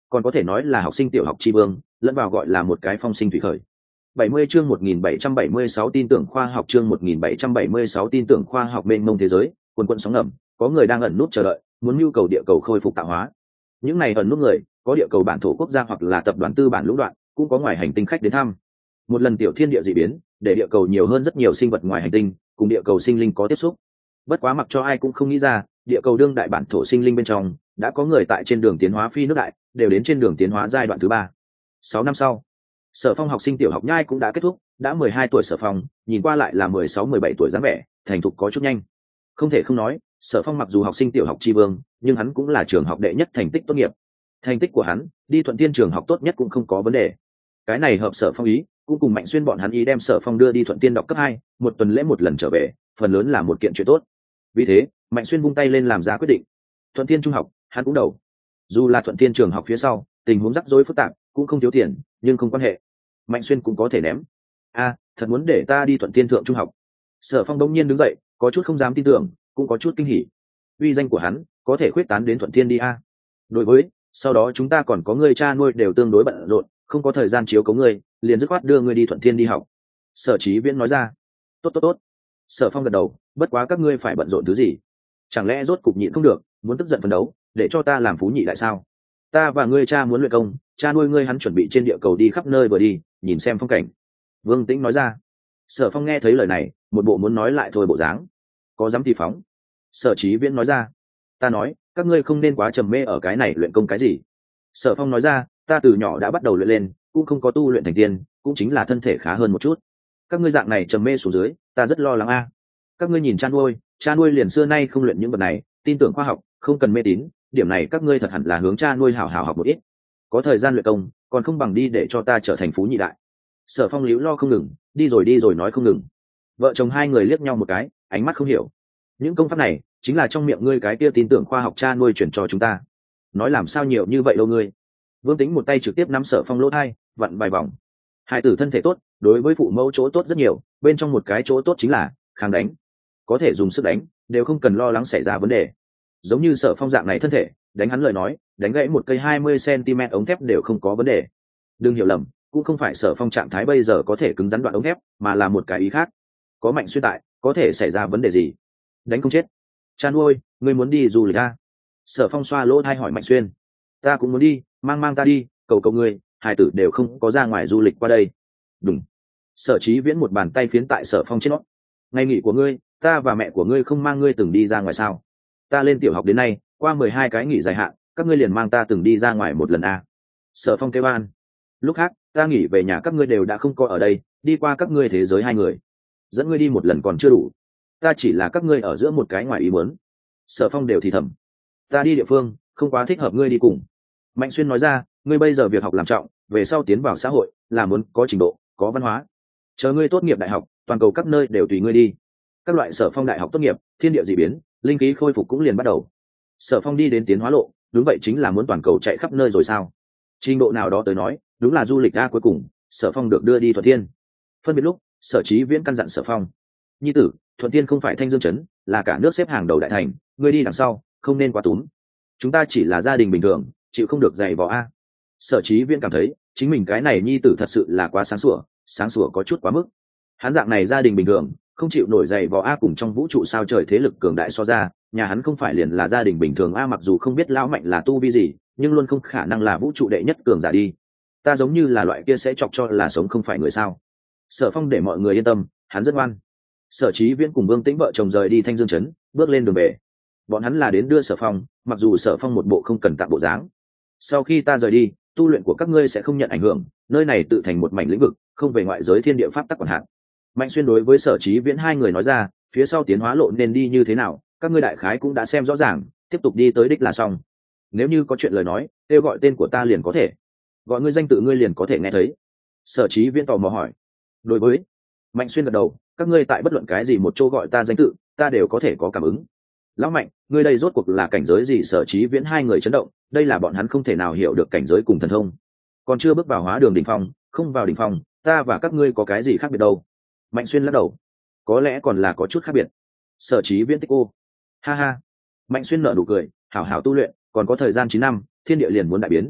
còn có thể nói là học sinh tiểu học tri vương, lẫn vào gọi là một cái phong sinh thủy khởi. bảy mươi chương một nghìn bảy trăm bảy mươi sáu tin tưởng khoa học chương một nghìn bảy trăm bảy mươi sáu tin tưởng khoa học mênh mông thế giới, quần quần sóng ngầm, có người đang ẩn nút chờ đợi, muốn nhu cầu địa cầu khôi phục tạo hóa. Những này ẩn nút người, có địa cầu bản thổ quốc gia hoặc là tập đoàn tư bản lũng đoạn, cũng có ngoài hành tinh khách đến thăm. Một lần tiểu thiên địa dị biến, để địa cầu nhiều hơn rất nhiều sinh vật ngoài hành tinh, cùng địa cầu sinh linh có tiếp xúc. Bất quá mặc cho ai cũng không nghĩ ra, địa cầu đương đại bản thổ sinh linh bên trong, đã có người tại trên đường tiến hóa phi nước đại, đều đến trên đường tiến hóa giai đoạn thứ ba. Sáu năm sau, Sở Phong học sinh tiểu học nhai cũng đã kết thúc, đã mười hai tuổi Sở Phong, nhìn qua lại là mười sáu mười bảy tuổi dáng vẻ, thành thục có chút nhanh. Không thể không nói, Sở Phong mặc dù học sinh tiểu học tri vương, nhưng hắn cũng là trường học đệ nhất thành tích tốt nghiệp. Thành tích của hắn, đi Thuận Thiên trường học tốt nhất cũng không có vấn đề. Cái này hợp Sở Phong ý, cũng cùng Mạnh Xuyên bọn hắn ý đem Sở Phong đưa đi Thuận Thiên đọc cấp hai, một tuần lễ một lần trở về, phần lớn là một kiện chuyện tốt. Vì thế, Mạnh Xuyên vung tay lên làm ra quyết định. Thuận Thiên trung học, hắn cũng đầu. Dù là Thuận Thiên trường học phía sau, tình huống rắc rối phức tạp, cũng không thiếu tiền, nhưng không quan hệ. Mạnh Xuyên cũng có thể ném. A, thật muốn để ta đi Thuận Thiên thượng trung học. Sở Phong đông nhiên đứng dậy, có chút không dám tin tưởng, cũng có chút kinh hỉ. Uy danh của hắn có thể khuyết tán đến Thuận Thiên đi a. Đối với, sau đó chúng ta còn có người cha nuôi đều tương đối bận rộn, không có thời gian chiếu cố ngươi, liền dứt khoát đưa ngươi đi Thuận Thiên đi học. Sở Chí Viễn nói ra. Tốt tốt tốt. Sở Phong gật đầu, bất quá các ngươi phải bận rộn thứ gì? Chẳng lẽ rốt cục nhịn không được, muốn tức giận phấn đấu, để cho ta làm phú nhị đại sao? Ta và ngươi cha muốn luyện công, cha nuôi ngươi hắn chuẩn bị trên địa cầu đi khắp nơi vừa đi, nhìn xem phong cảnh. Vương Tĩnh nói ra. Sở Phong nghe thấy lời này, một bộ muốn nói lại thôi bộ dáng. Có dám thì phóng. Sở Chí Viễn nói ra. Ta nói, các ngươi không nên quá trầm mê ở cái này luyện công cái gì. Sở Phong nói ra, ta từ nhỏ đã bắt đầu luyện lên, cũng không có tu luyện thành tiên, cũng chính là thân thể khá hơn một chút. Các ngươi dạng này trầm mê xuống dưới, ta rất lo lắng a. Các ngươi nhìn cha nuôi, cha nuôi liền xưa nay không luyện những vật này, tin tưởng khoa học, không cần mê tín, điểm này các ngươi thật hẳn là hướng cha nuôi hảo hảo học một ít. Có thời gian luyện công, còn không bằng đi để cho ta trở thành phú nhị đại. Sở Phong liễu lo không ngừng, đi rồi đi rồi nói không ngừng. Vợ chồng hai người liếc nhau một cái, ánh mắt không hiểu. Những công pháp này chính là trong miệng ngươi cái kia tin tưởng khoa học cha nuôi chuyển cho chúng ta. Nói làm sao nhiều như vậy đâu ngươi. Vương Tính một tay trực tiếp nắm Sở Phong lỗ hai, vặn vài vòng. Hai tử thân thể tốt, đối với phụ mẫu chỗ tốt rất nhiều, bên trong một cái chỗ tốt chính là kháng đánh. Có thể dùng sức đánh, đều không cần lo lắng xảy ra vấn đề. Giống như Sở Phong dạng này thân thể, đánh hắn lời nói, đánh gãy một cây hai mươi xăng-ti-mét ống thép đều không có vấn đề. Đừng hiểu lầm, cũng không phải Sở Phong trạng thái bây giờ có thể cứng rắn đoạn ống thép, mà là một cái ý khác. Có Mạnh Xuyên tại, có thể xảy ra vấn đề gì? Đánh không chết. Cha nuôi, ngươi muốn đi du lịch à? Sở Phong xoa lỗ tai hỏi Mạnh Xuyên. Ta cũng muốn đi, mang mang ta đi, cầu cầu ngươi, hai tử đều không có ra ngoài du lịch qua đây. Đúng. Sở Chí Viễn một bàn tay phiến tại Sở Phong trên nót. Ngày nghỉ của ngươi, ta và mẹ của ngươi không mang ngươi từng đi ra ngoài sao? Ta lên tiểu học đến nay, qua mười hai cái nghỉ dài hạn, các ngươi liền mang ta từng đi ra ngoài một lần à? Sở Phong kêu an. Lúc khác, ta nghỉ về nhà các ngươi đều đã không có ở đây, đi qua các ngươi thế giới hai người. Dẫn ngươi đi một lần còn chưa đủ. Ta chỉ là các ngươi ở giữa một cái ngoài ý muốn. Sở Phong đều thì thầm. Ta đi địa phương, không quá thích hợp ngươi đi cùng. Mạnh Xuyên nói ra, ngươi bây giờ việc học làm trọng, về sau tiến vào xã hội, là muốn có trình độ, có văn hóa. Chờ ngươi tốt nghiệp đại học, toàn cầu các nơi đều tùy ngươi đi. Các loại Sở Phong đại học tốt nghiệp, thiên địa dị biến, linh khí khôi phục cũng liền bắt đầu. Sở Phong đi đến tiến hóa lộ, đúng vậy chính là muốn toàn cầu chạy khắp nơi rồi sao? Trình độ nào đó tới nói, đúng là du lịch a. Cuối cùng, Sở Phong được đưa đi Thuận Thiên. Phân biệt lúc, Sở Chí Viễn căn dặn Sở Phong, nhi tử, Thuận Thiên không phải Thanh Dương trấn, là cả nước xếp hàng đầu đại thành, ngươi đi đằng sau, không nên quá túm. Chúng ta chỉ là gia đình bình thường, chịu không được dày vò a. Sở Chí Viễn cảm thấy, chính mình cái này nhi tử thật sự là quá sáng sủa, sáng sủa có chút quá mức. Hắn dạng này gia đình bình thường, không chịu nổi dày vò a, cùng trong vũ trụ sao trời thế lực cường đại so ra, nhà hắn không phải liền là gia đình bình thường a. Mặc dù không biết lão mạnh là tu vi gì, nhưng luôn không khả năng là vũ trụ đệ nhất cường giả đi. Ta giống như là loại kia sẽ chọc cho là sống không phải người sao? Sở Phong để mọi người yên tâm, hắn rất ngoan. Sở Chí Viễn cùng Vương Tĩnh vợ chồng rời đi Thanh Dương trấn, bước lên đường về. Bọn hắn là đến đưa Sở Phong, mặc dù Sở Phong một bộ không cần tạm bộ dáng. Sau khi ta rời đi, tu luyện của các ngươi sẽ không nhận ảnh hưởng, nơi này tự thành một mảnh lĩnh vực, không về ngoại giới thiên địa pháp tắc quản hạn. Mạnh Xuyên đối với Sở Chí Viễn hai người nói ra, phía sau tiến hóa lộ nên đi như thế nào, các ngươi đại khái cũng đã xem rõ ràng, tiếp tục đi tới đích là xong. Nếu như có chuyện lời nói, kêu gọi tên của ta liền có thể. Gọi ngươi danh tự ngươi liền có thể nghe thấy. Sở Chí Viễn tò mò hỏi. Đối với Mạnh Xuyên gật đầu, các ngươi tại bất luận cái gì một chỗ gọi ta danh tự, ta đều có thể có cảm ứng. Lão Mạnh, ngươi đây rốt cuộc là cảnh giới gì? Sở Chí Viễn hai người chấn động, đây là bọn hắn không thể nào hiểu được cảnh giới cùng thần thông. Còn chưa bước vào hóa đường đỉnh phong, không vào đỉnh phong, ta và các ngươi có cái gì khác biệt đâu? Mạnh Xuyên lắc đầu. Có lẽ còn là có chút khác biệt. Sở Chí Viễn tích ô. Ha ha. Mạnh Xuyên nở nụ cười, hảo hảo tu luyện, còn có thời gian chín năm, thiên địa liền muốn đại biến.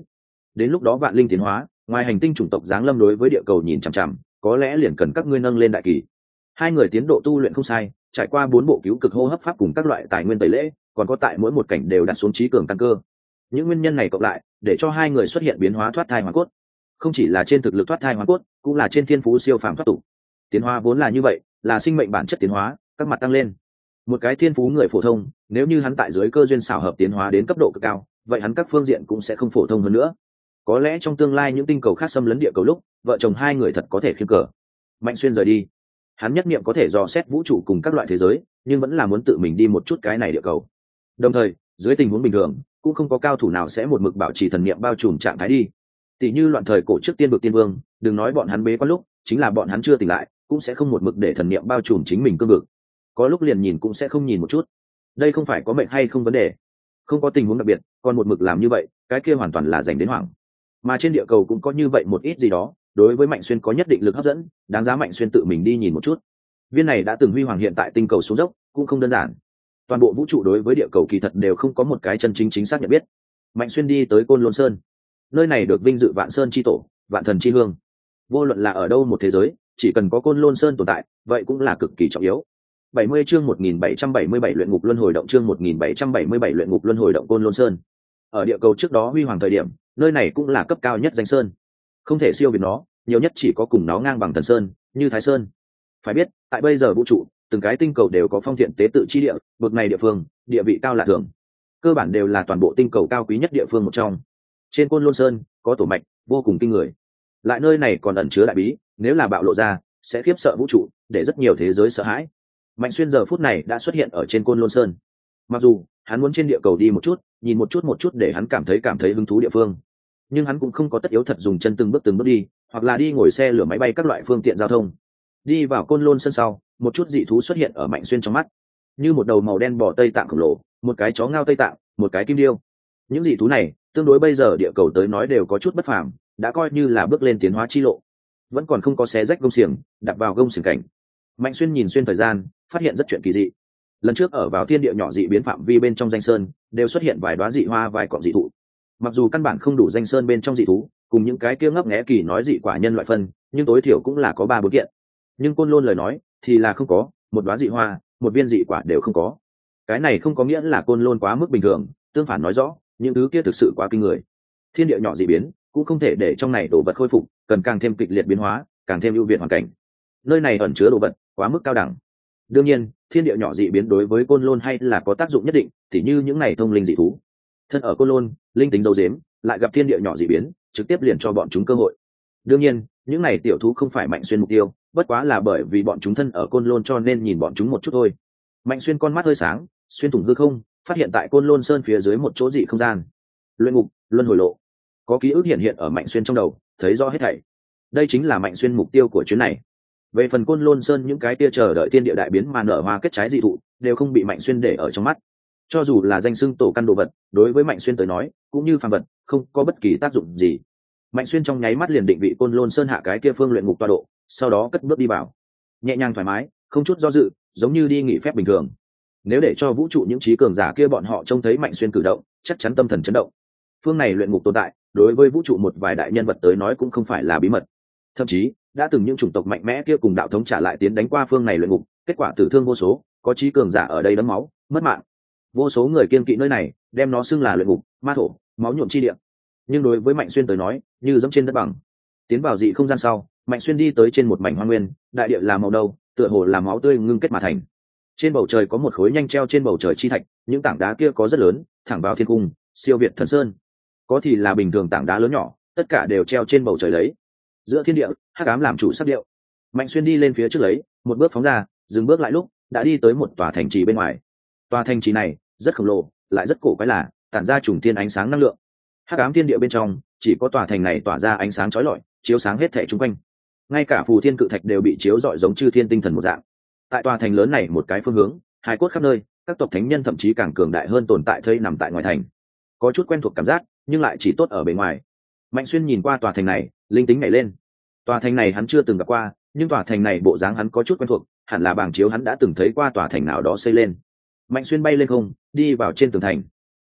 đến lúc đó vạn linh tiến hóa, ngoài hành tinh chủng tộc giáng lâm đối với địa cầu nhìn chằm chằm, có lẽ liền cần các ngươi nâng lên đại kỳ. Hai người tiến độ tu luyện không sai, trải qua bốn bộ cứu cực hô hấp pháp cùng các loại tài nguyên tẩy lễ, còn có tại mỗi một cảnh đều đặt xuống trí cường căn cơ. Những nguyên nhân này cộng lại, để cho hai người xuất hiện biến hóa thoát thai hóa cốt. Không chỉ là trên thực lực thoát thai hóa cốt, cũng là trên thiên phú siêu phàm thoát tục. Tiến hóa vốn là như vậy, là sinh mệnh bản chất tiến hóa, các mặt tăng lên. Một cái thiên phú người phổ thông, nếu như hắn tại dưới cơ duyên xảo hợp tiến hóa đến cấp độ cực cao, vậy hắn các phương diện cũng sẽ không phổ thông hơn nữa. Có lẽ trong tương lai những tinh cầu khác xâm lấn địa cầu lúc, vợ chồng hai người thật có thể khiêm cờ. Mạnh Xuyên rời đi, hắn nhất niệm có thể dò xét vũ trụ cùng các loại thế giới, nhưng vẫn là muốn tự mình đi một chút cái này địa cầu. Đồng thời, dưới tình huống bình thường, cũng không có cao thủ nào sẽ một mực bảo trì thần niệm bao trùm trạng thái đi. Tỷ như loạn thời cổ trước tiên vực tiên vương, đừng nói bọn hắn bế quan lúc, chính là bọn hắn chưa tỉnh lại, cũng sẽ không một mực để thần niệm bao trùm chính mình cương vực. Có lúc liền nhìn cũng sẽ không nhìn một chút. Đây không phải có mệnh hay không vấn đề, không có tình huống đặc biệt, còn một mực làm như vậy, cái kia hoàn toàn là dành đến hoảng. Mà trên địa cầu cũng có như vậy một ít gì đó, đối với Mạnh Xuyên có nhất định lực hấp dẫn, đáng giá Mạnh Xuyên tự mình đi nhìn một chút. Viên này đã từng huy hoàng hiện tại tinh cầu xuống dốc, cũng không đơn giản. Toàn bộ vũ trụ đối với địa cầu kỳ thật đều không có một cái chân chính chính xác nhận biết. Mạnh Xuyên đi tới Côn Lôn Sơn, nơi này được vinh dự Vạn Sơn chi tổ, Vạn Thần chi hương. Vô luận là ở đâu một thế giới, chỉ cần có Côn Lôn Sơn tồn tại, vậy cũng là cực kỳ trọng yếu. bảy mươi chương một nghìn bảy trăm bảy mươi bảy luyện ngục luân hồi động chương một nghìn bảy trăm bảy mươi bảy luyện ngục luân hồi động Côn Lôn Sơn. Ở địa cầu trước đó huy hoàng thời điểm, nơi này cũng là cấp cao nhất danh sơn. Không thể siêu việt nó, nhiều nhất chỉ có cùng nó ngang bằng Thần Sơn, như Thái Sơn. Phải biết, tại bây giờ vũ trụ, từng cái tinh cầu đều có phong thiện tế tự chi địa, bậc này địa phương, địa vị cao lạ thường. Cơ bản đều là toàn bộ tinh cầu cao quý nhất địa phương một trong. Trên Côn Lôn Sơn, có tổ mạch vô cùng kinh người. Lại nơi này còn ẩn chứa đại bí, nếu là bạo lộ ra, sẽ khiếp sợ vũ trụ, để rất nhiều thế giới sợ hãi. Mạnh Xuyên giờ phút này đã xuất hiện ở trên Côn Lôn Sơn. Mặc dù hắn muốn trên địa cầu đi một chút, nhìn một chút một chút để hắn cảm thấy cảm thấy hứng thú địa phương, nhưng hắn cũng không có tất yếu thật dùng chân từng bước từng bước đi, hoặc là đi ngồi xe lửa máy bay các loại phương tiện giao thông. Đi vào Côn Lôn Sơn sau, một chút dị thú xuất hiện ở Mạnh Xuyên trong mắt, như một đầu màu đen bò Tây Tạng khổng lồ, một cái chó ngao Tây Tạng, một cái kim điêu. Những dị thú này, tương đối bây giờ địa cầu tới nói đều có chút bất phàm, đã coi như là bước lên tiến hóa chi lộ. Vẫn còn không có xé rách gông xiềng, đạp vào gông xiềng cảnh. Mạnh Xuyên nhìn xuyên thời gian, phát hiện rất chuyện kỳ dị. Lần trước ở vào thiên địa nhỏ dị biến phạm vi bên trong danh sơn, đều xuất hiện vài đóa dị hoa vài cọng dị thụ. Mặc dù căn bản không đủ danh sơn bên trong dị thú, cùng những cái kia ngấp nghé kỳ nói dị quả nhân loại phân, nhưng tối thiểu cũng là có ba bốn kiện. Nhưng Côn Lôn lời nói, thì là không có, một đóa dị hoa, một viên dị quả đều không có. Cái này không có nghĩa là Côn Lôn quá mức bình thường, tương phản nói rõ, những thứ kia thực sự quá kinh người. Thiên địa nhỏ dị biến, cũng không thể để trong này đồ vật khôi phục, cần càng thêm kịch liệt biến hóa, càng thêm ưu việt hoàn cảnh. Nơi này ẩn chứa đồ vật quá mức cao đẳng. Đương nhiên, thiên địa nhỏ dị biến đối với Côn Lôn hay là có tác dụng nhất định, tỉ như những này thông linh dị thú. Thân ở Côn Lôn, linh tính dấu dếm, lại gặp thiên địa nhỏ dị biến, trực tiếp liền cho bọn chúng cơ hội. Đương nhiên, những này tiểu thú không phải Mạnh Xuyên mục tiêu, bất quá là bởi vì bọn chúng thân ở Côn Lôn cho nên nhìn bọn chúng một chút thôi. Mạnh Xuyên con mắt hơi sáng, xuyên thủng hư không, phát hiện tại Côn Lôn Sơn phía dưới một chỗ dị không gian. Luyện ngục, luân hồi lộ. Có ký ức hiện hiện ở Mạnh Xuyên trong đầu, thấy rõ hết thảy. Đây chính là Mạnh Xuyên mục tiêu của chuyến này. Về phần Côn Lôn Sơn những cái kia chờ đợi thiên địa đại biến mà nở hoa kết trái dị thụ, đều không bị Mạnh Xuyên để ở trong mắt. Cho dù là danh xưng tổ căn đồ vật, đối với Mạnh Xuyên tới nói, cũng như phàm vật, không có bất kỳ tác dụng gì. Mạnh Xuyên trong nháy mắt liền định vị Côn Lôn Sơn hạ cái kia phương luyện ngục tọa độ, sau đó cất bước đi vào. Nhẹ nhàng thoải mái, không chút do dự, giống như đi nghỉ phép bình thường. Nếu để cho vũ trụ những trí cường giả kia bọn họ trông thấy Mạnh Xuyên cử động, chắc chắn tâm thần chấn động. Phương này luyện ngục tồn tại, đối với vũ trụ một vài đại nhân vật tới nói cũng không phải là bí mật. Thậm chí, đã từng những chủng tộc mạnh mẽ kia cùng đạo thống trả lại tiến đánh qua phương này luyện ngục, kết quả tử thương vô số, có trí cường giả ở đây đẫm máu, mất mạng. Vô số người kiên kỵ nơi này, đem nó xưng là luyện ngục, ma thổ, máu nhuộm chi địa. Nhưng đối với Mạnh Xuyên tới nói, như dẫm trên đất bằng. Tiến vào dị không gian sau, Mạnh Xuyên đi tới trên một mảnh hoang nguyên, đại địa là màu đâu, tựa hồ là máu tươi ngưng kết mà thành. Trên bầu trời có một khối nhanh treo trên bầu trời chi thạch, những tảng đá kia có rất lớn, thẳng vào thiên cung, siêu việt thần sơn. Có thì là bình thường tảng đá lớn nhỏ, tất cả đều treo trên bầu trời đấy. Giữa thiên địa, hắc ám làm chủ sắc điệu. Mạnh Xuyên đi lên phía trước lấy, một bước phóng ra, dừng bước lại lúc, đã đi tới một tòa thành trì bên ngoài. Tòa thành trì này rất khổng lồ, lại rất cổ quái lạ, tản ra trùng thiên ánh sáng năng lượng. Hắc ám thiên địa bên trong, chỉ có tòa thành này tỏa ra ánh sáng chói lọi, chiếu sáng hết thảy xung quanh. Ngay cả phù thiên cự thạch đều bị chiếu rọi giống chư thiên tinh thần một dạng. Tại tòa thành lớn này một cái phương hướng, hài cốt khắp nơi, các tộc thánh nhân thậm chí càng cường đại hơn tồn tại thây nằm tại ngoài thành. Có chút quen thuộc cảm giác, nhưng lại chỉ tốt ở bề ngoài. Mạnh Xuyên nhìn qua tòa thành này, linh tính nhảy lên. Tòa thành này hắn chưa từng gặp qua, nhưng tòa thành này bộ dáng hắn có chút quen thuộc, hẳn là bảng chiếu hắn đã từng thấy qua tòa thành nào đó xây lên. Mạnh Xuyên bay lên không, đi vào trên tường thành.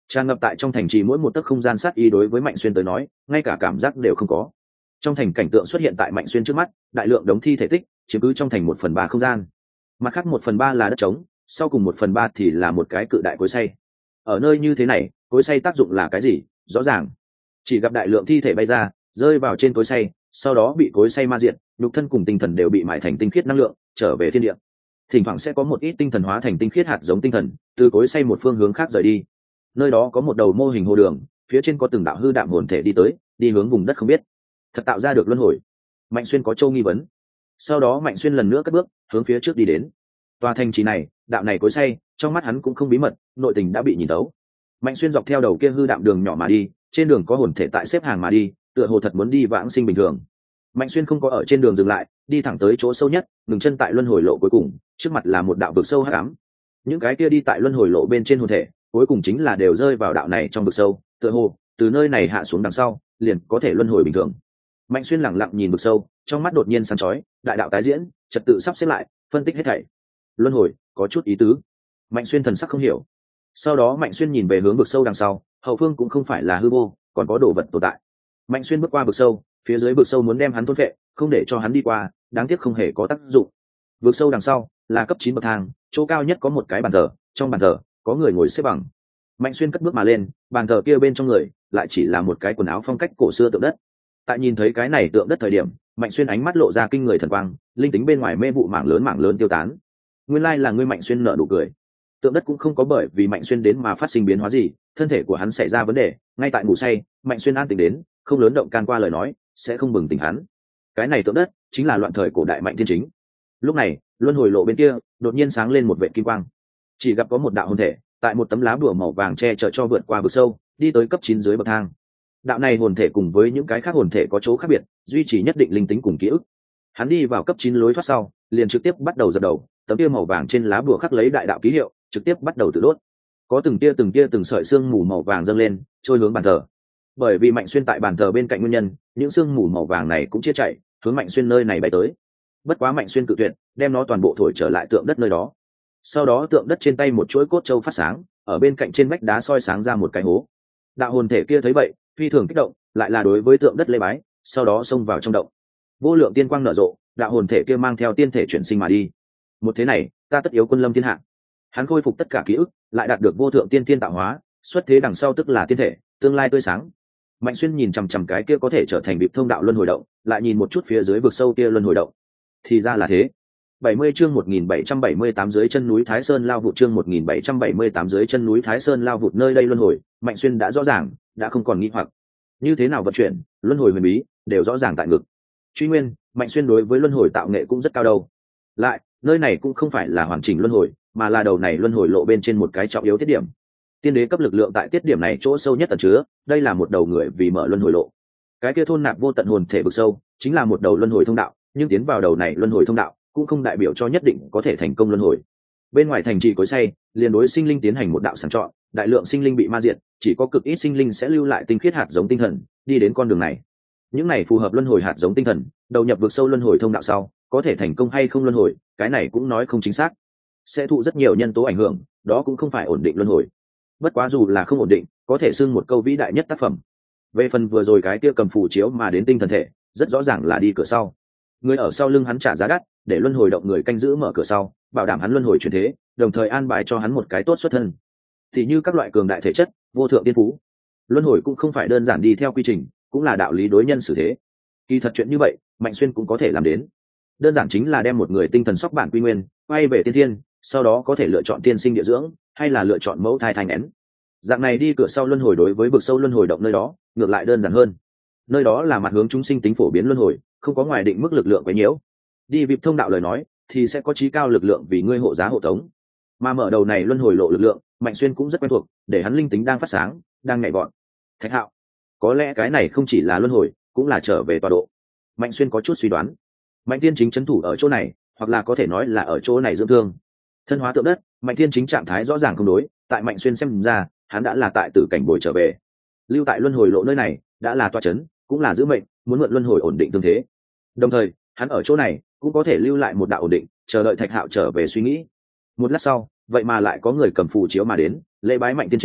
tràn ngập tại trong thành trì mỗi một tấc không gian sát ý đối với Mạnh Xuyên tới nói ngay cả cảm giác đều không có. Trong thành cảnh tượng xuất hiện tại Mạnh Xuyên trước mắt, đại lượng đống thi thể tích chiếm cứ trong thành một phần ba không gian, mặt khác một phần ba là đất trống, sau cùng một phần ba thì là một cái cự đại cối xay. Ở nơi như thế này, cối xay tác dụng là cái gì rõ ràng, chỉ gặp đại lượng thi thể bay ra rơi vào trên cối xay, sau đó bị cối xay ma diệt, nhục thân cùng tinh thần đều bị mài thành tinh khiết năng lượng trở về thiên địa. Thỉnh thoảng sẽ có một ít tinh thần hóa thành tinh khiết hạt giống tinh thần từ cối xay một phương hướng khác rời đi. Nơi đó có một đầu mô hình hồ đường, phía trên có từng đạo hư đạm hồn thể đi tới đi hướng vùng đất không biết, thật tạo ra được luân hồi. Mạnh Xuyên có châu nghi vấn, sau đó Mạnh Xuyên lần nữa cất bước hướng phía trước đi đến. Tòa thành trì này, đạo này cối xay, trong mắt hắn cũng không bí mật, nội tình đã bị nhìn tấu. Mạnh Xuyên dọc theo đầu kia hư đạm đường nhỏ mà đi, trên đường có hồn thể tại xếp hàng mà đi, tựa hồ thật muốn đi vãng sinh bình thường. Mạnh Xuyên không có ở trên đường dừng lại, đi thẳng tới chỗ sâu nhất, ngừng chân tại luân hồi lộ cuối cùng, trước mặt là một đạo vực sâu hắc ám. Những cái kia đi tại luân hồi lộ bên trên hồn thể, cuối cùng chính là đều rơi vào đạo này trong vực sâu, tựa hồ từ nơi này hạ xuống đằng sau, liền có thể luân hồi bình thường. Mạnh Xuyên lẳng lặng nhìn vực sâu, trong mắt đột nhiên sáng chói, đại đạo tái diễn, trật tự sắp xếp lại, phân tích hết thảy. Luân hồi có chút ý tứ. Mạnh Xuyên thần sắc không hiểu. Sau đó Mạnh Xuyên nhìn về hướng vực sâu đằng sau, hậu phương cũng không phải là hư vô, còn có đồ vật tồn tại. Mạnh Xuyên bước qua vực sâu, phía dưới vực sâu muốn đem hắn thôn phệ, không để cho hắn đi qua, đáng tiếc không hề có tác dụng. Vực sâu đằng sau là cấp chín bậc thang, chỗ cao nhất có một cái bàn thờ, trong bàn thờ có người ngồi xếp bằng. Mạnh Xuyên cất bước mà lên, bàn thờ kia bên trong người lại chỉ là một cái quần áo phong cách cổ xưa tượng đất. Tại nhìn thấy cái này tượng đất thời điểm, Mạnh Xuyên ánh mắt lộ ra kinh người thần quang, linh tính bên ngoài mê vụ mảng lớn mảng lớn tiêu tán. Nguyên lai là ngươi. Mạnh Xuyên nở nụ cười. Tượng đất cũng không có bởi vì Mạnh Xuyên đến mà phát sinh biến hóa gì, thân thể của hắn xảy ra vấn đề, ngay tại ngủ say, Mạnh Xuyên an tỉnh đến, không lớn động can qua lời nói, sẽ không bừng tỉnh hắn. Cái này tượng đất chính là loạn thời cổ đại Mạnh Thiên Chính. Lúc này, luân hồi lộ bên kia đột nhiên sáng lên một vệt kim quang, chỉ gặp có một đạo hồn thể tại một tấm lá bùa màu vàng che chở cho vượt qua vực sâu, đi tới cấp chín dưới bậc thang. Đạo này hồn thể cùng với những cái khác hồn thể có chỗ khác biệt, duy trì nhất định linh tính cùng ký ức. Hắn đi vào cấp chín lối thoát sau, liền trực tiếp bắt đầu dập đầu, tấm kia màu vàng trên lá bùa khắc lấy đại đạo ký hiệu, trực tiếp bắt đầu tự đốt. Có từng tia từng tia từng sợi xương mù màu vàng dâng lên, trôi hướng bàn thờ. Bởi vì Mạnh Xuyên tại bàn thờ bên cạnh nguyên nhân, những xương mù màu vàng này cũng chia chạy, hướng Mạnh Xuyên nơi này bay tới. Bất quá Mạnh Xuyên cự tuyệt, đem nó toàn bộ thổi trở lại tượng đất nơi đó. Sau đó tượng đất trên tay một chuỗi cốt châu phát sáng, ở bên cạnh trên vách đá soi sáng ra một cái hố. Đạo hồn thể kia thấy vậy, phi thường kích động, lại là đối với tượng đất lễ bái, sau đó xông vào trong động. Vô lượng tiên quang nở rộ, đạo hồn thể kia mang theo tiên thể chuyển sinh mà đi. Một thế này, ta tất yếu quân lâm thiên hạ. Hắn khôi phục tất cả ký ức, lại đạt được vô thượng tiên tiên tạo hóa, xuất thế đằng sau tức là tiên thể, tương lai tươi sáng. Mạnh Xuyên nhìn chằm chằm cái kia có thể trở thành bịp thông đạo luân hồi động, lại nhìn một chút phía dưới vực sâu kia luân hồi động. Thì ra là thế. bảy mươi chương một nghìn bảy trăm bảy mươi tám dưới chân núi Thái Sơn lao vụt chương một nghìn bảy trăm bảy mươi tám dưới chân núi Thái Sơn lao vụt nơi đây luân hồi, Mạnh Xuyên đã rõ ràng, đã không còn nghi hoặc. Như thế nào vận chuyển, luân hồi huyền bí, đều rõ ràng tại ngực. Truy nguyên, Mạnh Xuyên đối với luân hồi tạo nghệ cũng rất cao đâu. Lại, nơi này cũng không phải là hoàn chỉnh luân hồi, mà là đầu này luân hồi lộ bên trên một cái trọng yếu tiết điểm. Tiên đế cấp lực lượng tại tiết điểm này chỗ sâu nhất ẩn chứa, đây là một đầu người vì mở luân hồi lộ. Cái kia thôn nạp vô tận hồn thể vực sâu, chính là một đầu luân hồi thông đạo, nhưng tiến vào đầu này luân hồi thông đạo, cũng không đại biểu cho nhất định có thể thành công luân hồi. Bên ngoài thành trì cối xay, liền đối sinh linh tiến hành một đạo sàng chọn, đại lượng sinh linh bị ma diệt, chỉ có cực ít sinh linh sẽ lưu lại tinh khiết hạt giống tinh thần, đi đến con đường này. Những này phù hợp luân hồi hạt giống tinh thần, đầu nhập vực sâu luân hồi thông đạo sau, có thể thành công hay không luân hồi, cái này cũng nói không chính xác. Sẽ thụ rất nhiều nhân tố ảnh hưởng, đó cũng không phải ổn định luân hồi. Bất quá dù là không ổn định, có thể xưng một câu vĩ đại nhất tác phẩm. Về phần vừa rồi cái kia cầm phù chiếu mà đến tinh thần thể, rất rõ ràng là đi cửa sau. Người ở sau lưng hắn trả giá đắt, để luân hồi động người canh giữ mở cửa sau, bảo đảm hắn luân hồi chuyển thế, đồng thời an bài cho hắn một cái tốt xuất thân. Thì như các loại cường đại thể chất, vô thượng tiên phú. Luân hồi cũng không phải đơn giản đi theo quy trình, cũng là đạo lý đối nhân xử thế. Kỳ thật chuyện như vậy, Mạnh Xuyên cũng có thể làm đến. Đơn giản chính là đem một người tinh thần sóc bản quy nguyên, quay về tiên thiên, sau đó có thể lựa chọn tiên sinh địa dưỡng, hay là lựa chọn mẫu thai thai nén. Dạng này đi cửa sau luân hồi đối với vực sâu luân hồi động nơi đó, ngược lại đơn giản hơn. Nơi đó là mặt hướng chúng sinh tính phổ biến luân hồi, không có ngoài định mức lực lượng quấy nhiễu. Đi vịp thông đạo lời nói, thì sẽ có trí cao lực lượng vì ngươi hộ giá hộ tống. Mà mở đầu này luân hồi lộ lực lượng, Mạnh Xuyên cũng rất quen thuộc, để hắn linh tính đang phát sáng, đang nhảy vọt. Thạch Hạo, có lẽ cái này không chỉ là luân hồi, cũng là trở về tọa độ. Mạnh Xuyên có chút suy đoán. Mạnh Thiên Chính trấn thủ ở chỗ này, hoặc là có thể nói là ở chỗ này dưỡng thương. Thân hóa tượng đất, Mạnh Thiên Chính trạng thái rõ ràng không đối, tại Mạnh Xuyên xem ra, hắn đã là tại tử cảnh bồi trở về. Lưu tại luân hồi lộ nơi này, đã là tọa trấn, cũng là giữ mệnh, muốn mượn luân hồi ổn định tương thế. Đồng thời, hắn ở chỗ này cũng có thể lưu lại một đạo ổn định, chờ đợi Thạch Hạo trở về suy nghĩ. Một lát sau, vậy mà lại có người cầm phù chiếu mà đến, lễ bái Mạnh Thiên Chính,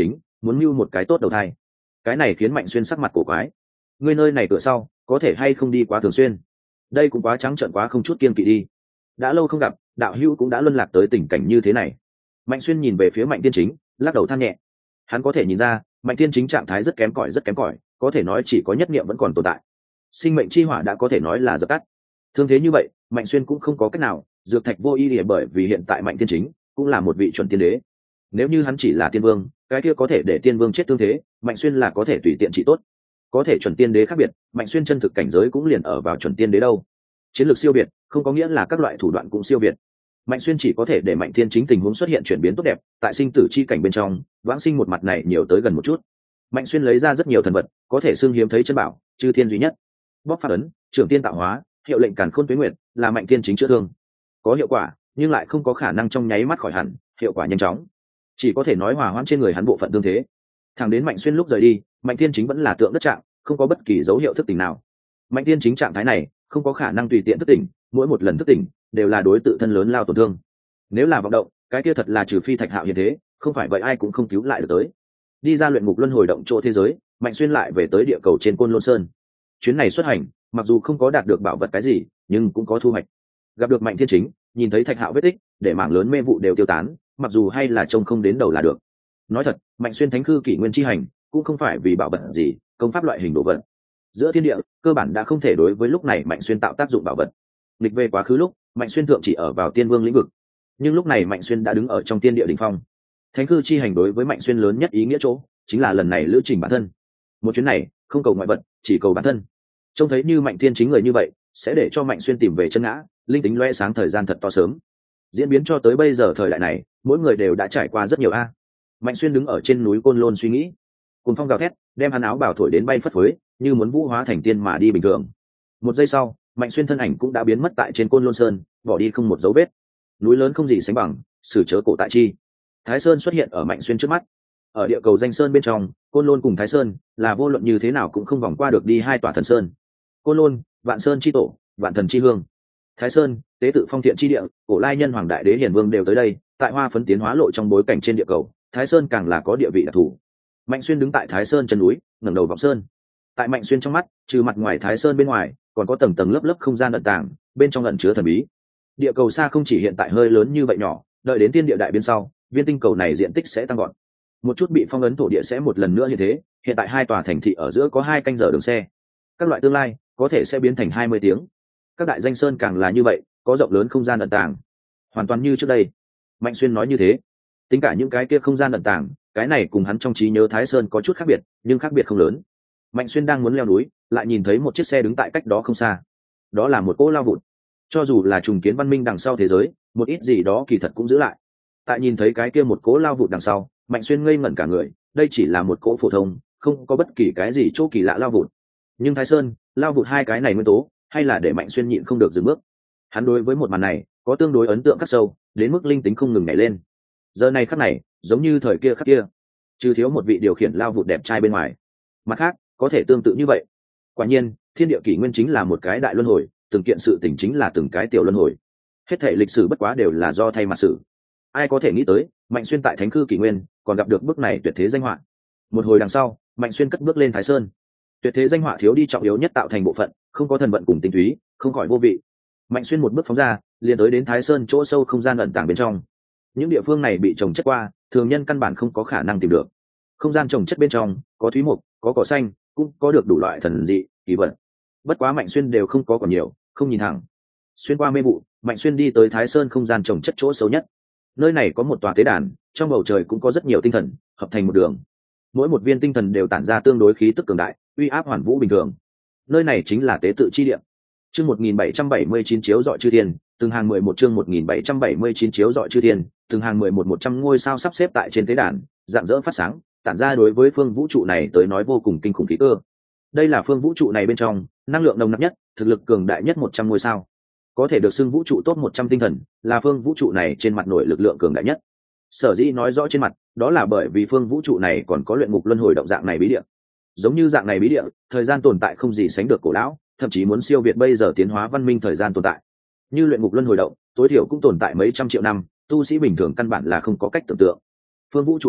muốn mưu một cái tốt đầu thai. Cái này khiến Mạnh Xuyên sắc mặt cổ quái. Ngươi nơi này cửa sau có thể hay không đi quá thường xuyên, đây cũng quá trắng trợn quá không chút kiên kỵ đi. Đã lâu không gặp, đạo hữu cũng đã luân lạc tới tình cảnh như thế này. Mạnh Xuyên nhìn về phía Mạnh Tiên Chính, lắc đầu than nhẹ. Hắn có thể nhìn ra Mạnh Tiên Chính trạng thái rất kém cỏi rất kém cỏi, có thể nói chỉ có nhất niệm vẫn còn tồn tại. Sinh mệnh chi hỏa đã có thể nói là dập tắt. Thương thế như vậy, Mạnh Xuyên cũng không có cách nào. Dược Thạch vô y lìa, bởi vì hiện tại Mạnh Tiên Chính cũng là một vị chuẩn tiên đế. Nếu như hắn chỉ là tiên vương, cái kia có thể để tiên vương chết thương thế, Mạnh Xuyên là có thể tùy tiện trị tốt. Có thể chuẩn tiên đế khác biệt, Mạnh Xuyên chân thực cảnh giới cũng liền ở vào chuẩn tiên đế đâu. Chiến lược siêu biệt không có nghĩa là các loại thủ đoạn cũng siêu biệt. Mạnh Xuyên chỉ có thể để Mạnh Thiên Chính tình huống xuất hiện chuyển biến tốt đẹp, tại sinh tử chi cảnh bên trong vãng sinh một mặt này nhiều tới gần một chút. Mạnh Xuyên lấy ra rất nhiều thần vật, có thể xưng hiếm thấy chân bảo, chư thiên duy nhất. Bóc pháp ấn, trưởng tiên tạo hóa, hiệu lệnh càn khôn tuế nguyệt, là Mạnh Thiên Chính chữa thương. Có hiệu quả, nhưng lại không có khả năng trong nháy mắt khỏi hẳn, hiệu quả nhanh chóng. Chỉ có thể nói hòa hoãn trên người hắn bộ phận tương thế. Thẳng đến Mạnh Xuyên lúc rời đi, Mạnh Thiên Chính vẫn là tượng đất trạng, không có bất kỳ dấu hiệu thức tỉnh nào. Mạnh Thiên Chính trạng thái này không có khả năng tùy tiện thức tỉnh, mỗi một lần thức tỉnh đều là đối tự thân lớn lao tổn thương. Nếu là vọng động, cái kia thật là trừ phi Thạch Hạo hiện thế, không phải vậy ai cũng không cứu lại được tới. Đi ra luyện ngục luân hồi động chỗ thế giới, Mạnh Xuyên lại về tới địa cầu trên Côn Lôn Sơn. Chuyến này xuất hành, mặc dù không có đạt được bảo vật cái gì, nhưng cũng có thu hoạch. Gặp được Mạnh Thiên Chính, nhìn thấy Thạch Hạo vết tích, để mảng lớn mê vụ đều tiêu tán, mặc dù hay là trông không đến đầu là được. Nói thật, Mạnh Xuyên thánh khư kỷ nguyên chi hành, cũng không phải vì bảo vật gì, công pháp loại hình đồ vật. Giữa thiên địa, cơ bản đã không thể đối với lúc này Mạnh Xuyên tạo tác dụng bảo vật. Lịch về quá khứ lúc, Mạnh Xuyên thượng chỉ ở vào tiên vương lĩnh vực, nhưng lúc này Mạnh Xuyên đã đứng ở trong tiên địa đỉnh phong. Thánh cư chi hành đối với Mạnh Xuyên lớn nhất ý nghĩa chỗ, chính là lần này lữ trình bản thân. Một chuyến này, không cầu ngoại vật, chỉ cầu bản thân. Trông thấy như Mạnh Thiên Chính người như vậy, sẽ để cho Mạnh Xuyên tìm về chân ngã, linh tính loe sáng thời gian thật to sớm. Diễn biến cho tới bây giờ thời đại này, mỗi người đều đã trải qua rất nhiều a. Mạnh Xuyên đứng ở trên núi Côn Lôn suy nghĩ. Cùng phong gào thét, đem hắn áo bào thổi đến bay phất phới, như muốn vũ hóa thành tiên mà đi bình thường. Một giây sau, Mạnh Xuyên thân ảnh cũng đã biến mất tại trên Côn Lôn Sơn, bỏ đi không một dấu vết. Núi lớn không gì sánh bằng, sử chớ cổ tại chi. Thái Sơn xuất hiện ở Mạnh Xuyên trước mắt. Ở địa cầu danh sơn bên trong, Côn Lôn cùng Thái Sơn là vô luận như thế nào cũng không vòng qua được đi hai tòa thần sơn. Côn Lôn, Vạn Sơn chi tổ, Vạn Thần chi hương. Thái Sơn, tế tự phong thiện chi địa, cổ lai nhân hoàng đại đế hiển vương đều tới đây. Tại hoa phấn tiến hóa lộ trong bối cảnh trên địa cầu, Thái Sơn càng là có địa vị đặc thù. Mạnh Xuyên đứng tại Thái Sơn chân núi, ngẩng đầu vọng sơn. Tại Mạnh Xuyên trong mắt, trừ mặt ngoài Thái Sơn bên ngoài, còn có tầng tầng lớp lớp không gian ẩn tàng, bên trong ẩn chứa thần bí. Địa cầu xa không chỉ hiện tại hơi lớn như vậy nhỏ, đợi đến tiên địa đại biến sau, viên tinh cầu này diện tích sẽ tăng gọn. Một chút bị phong ấn thổ địa sẽ một lần nữa như thế, hiện tại hai tòa thành thị ở giữa có hai canh giờ đường xe. Các loại tương lai có thể sẽ biến thành hai mươi tiếng. Các đại danh sơn càng là như vậy, có rộng lớn không gian ẩn tàng. Hoàn toàn như trước đây. Mạnh Xuyên nói như thế. Tính cả những cái kia không gian ẩn tàng, cái này cùng hắn trong trí nhớ Thái Sơn có chút khác biệt, nhưng khác biệt không lớn. Mạnh Xuyên đang muốn leo núi, lại nhìn thấy một chiếc xe đứng tại cách đó không xa. Đó là một cỗ lao vụt. Cho dù là trùng kiến văn minh đằng sau thế giới, một ít gì đó kỳ thật cũng giữ lại. Tại nhìn thấy cái kia một cỗ lao vụt đằng sau, Mạnh Xuyên ngây ngẩn cả người, đây chỉ là một cỗ phổ thông, không có bất kỳ cái gì chỗ kỳ lạ lao vụt. Nhưng Thái Sơn, lao vụt hai cái này nguyên tố, hay là để Mạnh Xuyên nhịn không được dừng bước. Hắn đối với một màn này có tương đối ấn tượng khắc sâu, đến mức linh tính không ngừng nhảy lên. Giờ này khắc này, giống như thời kia khắc kia, trừ thiếu một vị điều khiển lao vụt đẹp trai bên ngoài, mặt khác có thể tương tự như vậy. Quả nhiên, thiên địa kỷ nguyên chính là một cái đại luân hồi, từng kiện sự tình chính là từng cái tiểu luân hồi. Hết thảy lịch sử bất quá đều là do thay mặt sử. Ai có thể nghĩ tới, Mạnh Xuyên tại Thánh Cư kỷ nguyên còn gặp được bước này tuyệt thế danh họa. Một hồi đằng sau, Mạnh Xuyên cất bước lên Thái Sơn. Tuyệt thế danh họa thiếu đi trọng yếu nhất tạo thành bộ phận, không có thần vận cùng tinh túy, không khỏi vô vị. Mạnh Xuyên một bước phóng ra, liền tới đến Thái Sơn chỗ sâu không gian ẩn tàng bên trong. Những địa phương này bị trồng chất qua, thường nhân căn bản không có khả năng tìm được. Không gian trồng chất bên trong có thúy mục, có cỏ xanh, cũng có được đủ loại thần dị kỳ vật. Bất quá Mạnh Xuyên đều không có còn nhiều, không nhìn thẳng. Xuyên qua mê vụ, Mạnh Xuyên đi tới Thái Sơn không gian trồng chất chỗ sâu nhất. Nơi này có một tòa tế đàn, trong bầu trời cũng có rất nhiều tinh thần hợp thành một đường. Mỗi một viên tinh thần đều tản ra tương đối khí tức cường đại, uy áp hoàn vũ bình thường. Nơi này chính là tế tự chi địa. Chương một nghìn bảy trăm bảy mươi chín chiếu dọi chư thiên, từng hàng mười một chương một nghìn bảy trăm bảy mươi chín chiếu dọi chư thiên, từng hàng mười một một trăm ngôi sao sắp xếp tại trên tế đàn, rạng rỡ phát sáng, tản ra đối với phương vũ trụ này tới nói vô cùng kinh khủng khí cơ. Đây là phương vũ trụ này bên trong năng lượng nồng nặc nhất, thực lực cường đại nhất một trăm ngôi sao. Có thể được xưng vũ trụ top một trăm tinh thần, là phương vũ trụ này trên mặt nổi lực lượng cường đại nhất. Sở dĩ nói rõ trên mặt, đó là bởi vì phương vũ trụ này còn có luyện ngục luân hồi động dạng này bí địa. Giống như dạng này bí địa, thời gian tồn tại không gì sánh được cổ lão, thậm chí muốn siêu việt bây giờ tiến hóa văn minh thời gian tồn tại. Như luyện ngục luân hồi động, tối thiểu cũng tồn tại mấy trăm triệu năm, tu sĩ bình thường căn bản là không có cách tưởng tượng. Phương vũ trụ này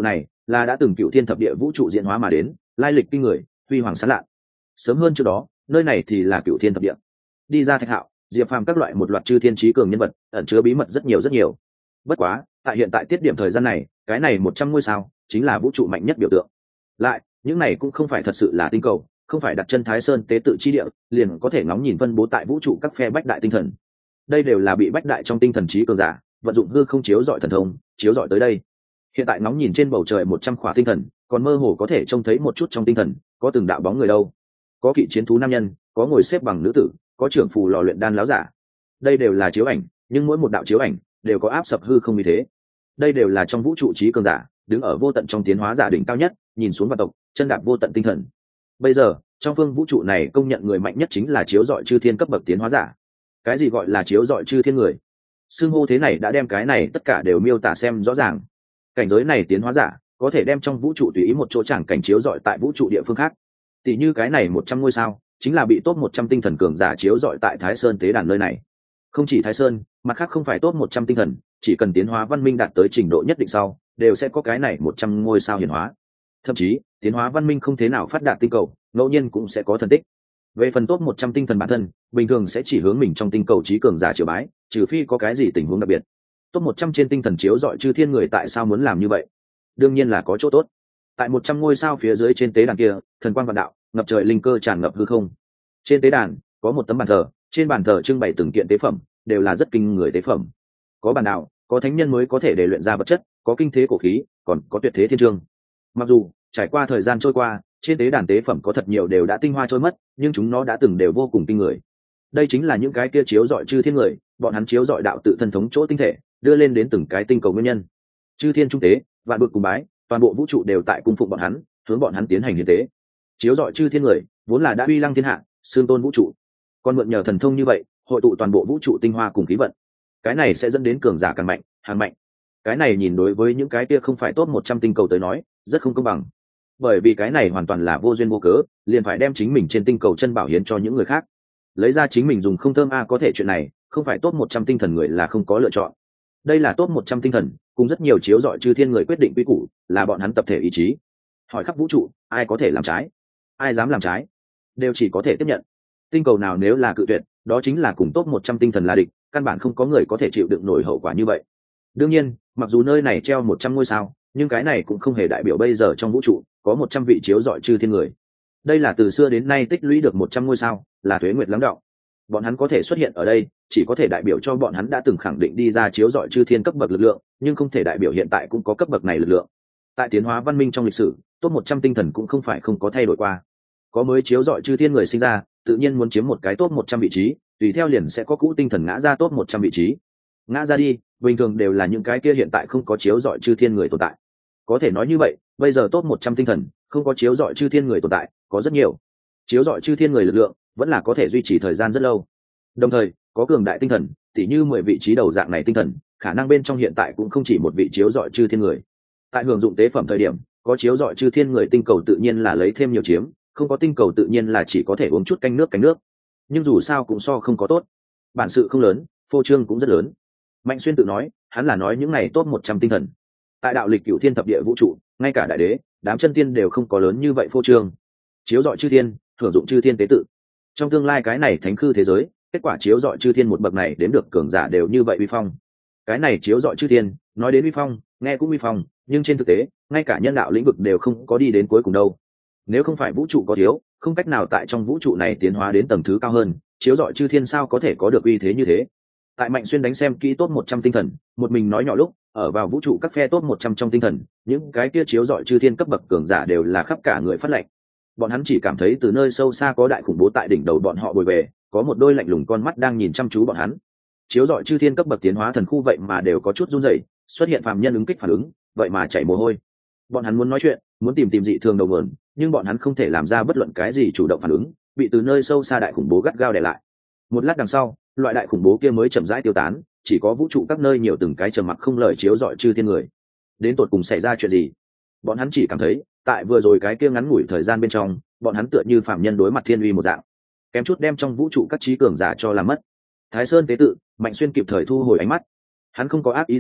là đã từng cựu thiên thập địa vũ trụ diễn hóa mà đến, lai lịch kinh người, huy hoàng sáng lạ. Sớm hơn trước đó, nơi này thì là cựu thiên thập địa. Đi ra Thạch Hạo, Diệp Phàm các loại một loạt chư thiên trí cường nhân vật, ẩn chứa bí mật rất nhiều rất nhiều. Bất quá, tại hiện tại tiết điểm thời gian này, cái này một trăm ngôi sao chính là vũ trụ mạnh nhất biểu tượng. Lại, những này cũng không phải thật sự là tinh cầu, không phải đặt chân Thái Sơn tế tự chi địa, liền có thể ngóng nhìn phân bố tại vũ trụ các phe bách đại tinh thần. Đây đều là bị bách đại trong tinh thần trí cường giả, vận dụng hư không chiếu dọi thần thông, chiếu dọi tới đây. Hiện tại ngóng nhìn trên bầu trời một trăm khỏa tinh thần, còn mơ hồ có thể trông thấy một chút trong tinh thần, có từng đạo bóng người đâu. Có kỵ chiến thú nam nhân, có ngồi xếp bằng nữ tử, có trưởng phù lò luyện đan láo giả. Đây đều là chiếu ảnh, nhưng mỗi một đạo chiếu ảnh đều có áp sập hư không như thế. Đây đều là trong vũ trụ trí cường giả, đứng ở vô tận trong tiến hóa giả đỉnh cao nhất, nhìn xuống vạn tộc, chân đạp vô tận tinh thần. Bây giờ, trong phương vũ trụ này công nhận người mạnh nhất chính là chiếu dọi chư thiên cấp bậc tiến hóa giả. Cái gì gọi là chiếu dọi chư thiên người? Xưng hô thế này đã đem cái này tất cả đều miêu tả xem rõ ràng. Cảnh giới này tiến hóa giả có thể đem trong vũ trụ tùy ý một chỗ chẳng cảnh chiếu dọi tại vũ trụ địa phương khác. Tỷ như cái này một trăm ngôi sao, chính là bị top một trăm tinh thần cường giả chiếu dọi tại Thái Sơn tế đàn nơi này. Không chỉ Thái Sơn, mặt khác không phải top một trăm tinh thần, chỉ cần tiến hóa văn minh đạt tới trình độ nhất định sau, đều sẽ có cái này một trăm ngôi sao hiển hóa. Thậm chí, tiến hóa văn minh không thế nào phát đạt tinh cầu, ngẫu nhiên cũng sẽ có thần tích. Về phần top một trăm tinh thần bản thân, bình thường sẽ chỉ hướng mình trong tinh cầu trí cường giả triều bái, trừ phi có cái gì tình huống đặc biệt. Top một trăm trên tinh thần chiếu dọi chư thiên người tại sao muốn làm như vậy? Đương nhiên là có chỗ tốt. Tại một trăm ngôi sao phía dưới trên tế đàn kia, thần quang vạn đạo, ngập trời linh cơ tràn ngập hư không. Trên tế đàn có một tấm bàn thờ, trên bàn thờ trưng bày từng kiện tế phẩm, đều là rất kinh người tế phẩm. Có bàn đạo, có thánh nhân mới có thể để luyện ra vật chất, có kinh thế cổ khí, còn có tuyệt thế thiên chương. Mặc dù trải qua thời gian trôi qua, trên tế đàn tế phẩm có thật nhiều đều đã tinh hoa trôi mất, nhưng chúng nó đã từng đều vô cùng kinh người. Đây chính là những cái kia chiếu dọi chư thiên người, bọn hắn chiếu dọi đạo tự thân thống chỗ tinh thể, đưa lên đến từng cái tinh cầu nguyên nhân. Chư thiên trung tế, vạn bực cùng bái, toàn bộ vũ trụ đều tại cung phụng bọn hắn, hướng bọn hắn tiến hành hiến tế. Chiếu dọi chư thiên người, vốn là đã uy lăng thiên hạ, xương tôn vũ trụ. Còn mượn nhờ thần thông như vậy, hội tụ toàn bộ vũ trụ tinh hoa cùng khí vận. Cái này sẽ dẫn đến cường giả càng mạnh, hàng mạnh. Cái này nhìn đối với những cái kia không phải top một trăm tinh cầu tới nói, rất không công bằng. Bởi vì cái này hoàn toàn là vô duyên vô cớ, liền phải đem chính mình trên tinh cầu chân bảo hiến cho những người khác. Lấy ra chính mình dùng không thơm a có thể chuyện này, không phải top một trăm tinh thần người là không có lựa chọn. Đây là top một trăm tinh thần, cùng rất nhiều chiếu dọi chư thiên người quyết định quy củ, là bọn hắn tập thể ý chí. Hỏi khắp vũ trụ, ai có thể làm trái? Ai dám làm trái? Đều chỉ có thể tiếp nhận. Tinh cầu nào nếu là cự tuyệt, đó chính là cùng top một trăm tinh thần là địch, căn bản không có người có thể chịu đựng nổi hậu quả như vậy. Đương nhiên, mặc dù nơi này treo một trăm ngôi sao, nhưng cái này cũng không hề đại biểu bây giờ trong vũ trụ có một trăm vị chiếu dọi chư thiên người. Đây là từ xưa đến nay tích lũy được một trăm ngôi sao, là tuế nguyệt lắng đọng. Bọn hắn có thể xuất hiện ở đây, chỉ có thể đại biểu cho bọn hắn đã từng khẳng định đi ra chiếu dọi chư thiên cấp bậc lực lượng, nhưng không thể đại biểu hiện tại cũng có cấp bậc này lực lượng. Tại tiến hóa văn minh trong lịch sử, top một trăm tinh thần cũng không phải không có thay đổi qua. Có mới chiếu dọi chư thiên người sinh ra, tự nhiên muốn chiếm một cái top một trăm vị trí, tùy theo liền sẽ có cũ tinh thần ngã ra top một trăm vị trí. Ngã ra đi, bình thường đều là những cái kia hiện tại không có chiếu dọi chư thiên người tồn tại. Có thể nói như vậy, bây giờ top một trăm tinh thần, không có chiếu dọi chư thiên người tồn tại, có rất nhiều. Chiếu dọi chư thiên người lực lượng, vẫn là có thể duy trì thời gian rất lâu. Đồng thời, có cường đại tinh thần, tỉ như mười vị trí đầu dạng này tinh thần, khả năng bên trong hiện tại cũng không chỉ một vị chiếu dọi chư thiên người. Tại hưởng dụng tế phẩm thời điểm, có chiếu dọi chư thiên người tinh cầu tự nhiên là lấy thêm nhiều chiếm, không có tinh cầu tự nhiên là chỉ có thể uống chút canh nước canh nước. Nhưng dù sao cũng so không có tốt. Bản sự không lớn, phô trương cũng rất lớn. Mạnh Xuyên tự nói, hắn là nói những này top một trăm tinh thần. Tại đạo lịch cửu thiên thập địa vũ trụ, ngay cả đại đế, đám chân tiên đều không có lớn như vậy phô trương. Chiếu dọi chư thiên, hưởng dụng chư thiên tế tự. Trong tương lai cái này thánh khư thế giới, kết quả chiếu dọi chư thiên một bậc này đến được cường giả đều như vậy uy phong. Cái này chiếu dọi chư thiên, nói đến uy phong, nghe cũng uy phong, nhưng trên thực tế, ngay cả nhân đạo lĩnh vực đều không có đi đến cuối cùng đâu. Nếu không phải vũ trụ có thiếu, không cách nào tại trong vũ trụ này tiến hóa đến tầng thứ cao hơn, chiếu dọi chư thiên sao có thể có được uy thế như thế. Tại Mạnh Xuyên đánh xem kỹ top một trăm tinh thần, một mình nói nhỏ lúc, ở vào vũ trụ các phe top một trăm trong tinh thần, những cái kia chiếu dọi chư thiên cấp bậc cường giả đều là khắp cả người phát lệnh. Bọn hắn chỉ cảm thấy từ nơi sâu xa có đại khủng bố tại đỉnh đầu bọn họ bồi về, có một đôi lạnh lùng con mắt đang nhìn chăm chú bọn hắn. Chiếu dọi chư thiên cấp bậc tiến hóa thần khu vậy mà đều có chút run rẩy, xuất hiện phàm nhân ứng kích phản ứng, vậy mà chảy mồ hôi. Bọn hắn muốn nói chuyện, muốn tìm tìm dị thường đầu nguồn, nhưng bọn hắn không thể làm ra bất luận cái gì chủ động phản ứng, bị từ nơi sâu xa đại khủng bố gắt gao đè lại. Một lát đằng sau, loại đại khủng bố kia mới chậm rãi tiêu tán, chỉ có vũ trụ các nơi nhiều từng cái trầm mặc không lời chiếu dọi chư thiên người. Đến tột cùng xảy ra chuyện gì? Bọn hắn chỉ cảm thấy, tại vừa rồi cái kia ngắn ngủi thời gian bên trong, bọn hắn tựa như phàm nhân đối mặt thiên uy một dạng, kém chút đem trong vũ trụ các trí cường giả cho làm mất. Thái Sơn tế tự, Mạnh Xuyên kịp thời thu hồi ánh mắt. Hắn không có ác ý gì,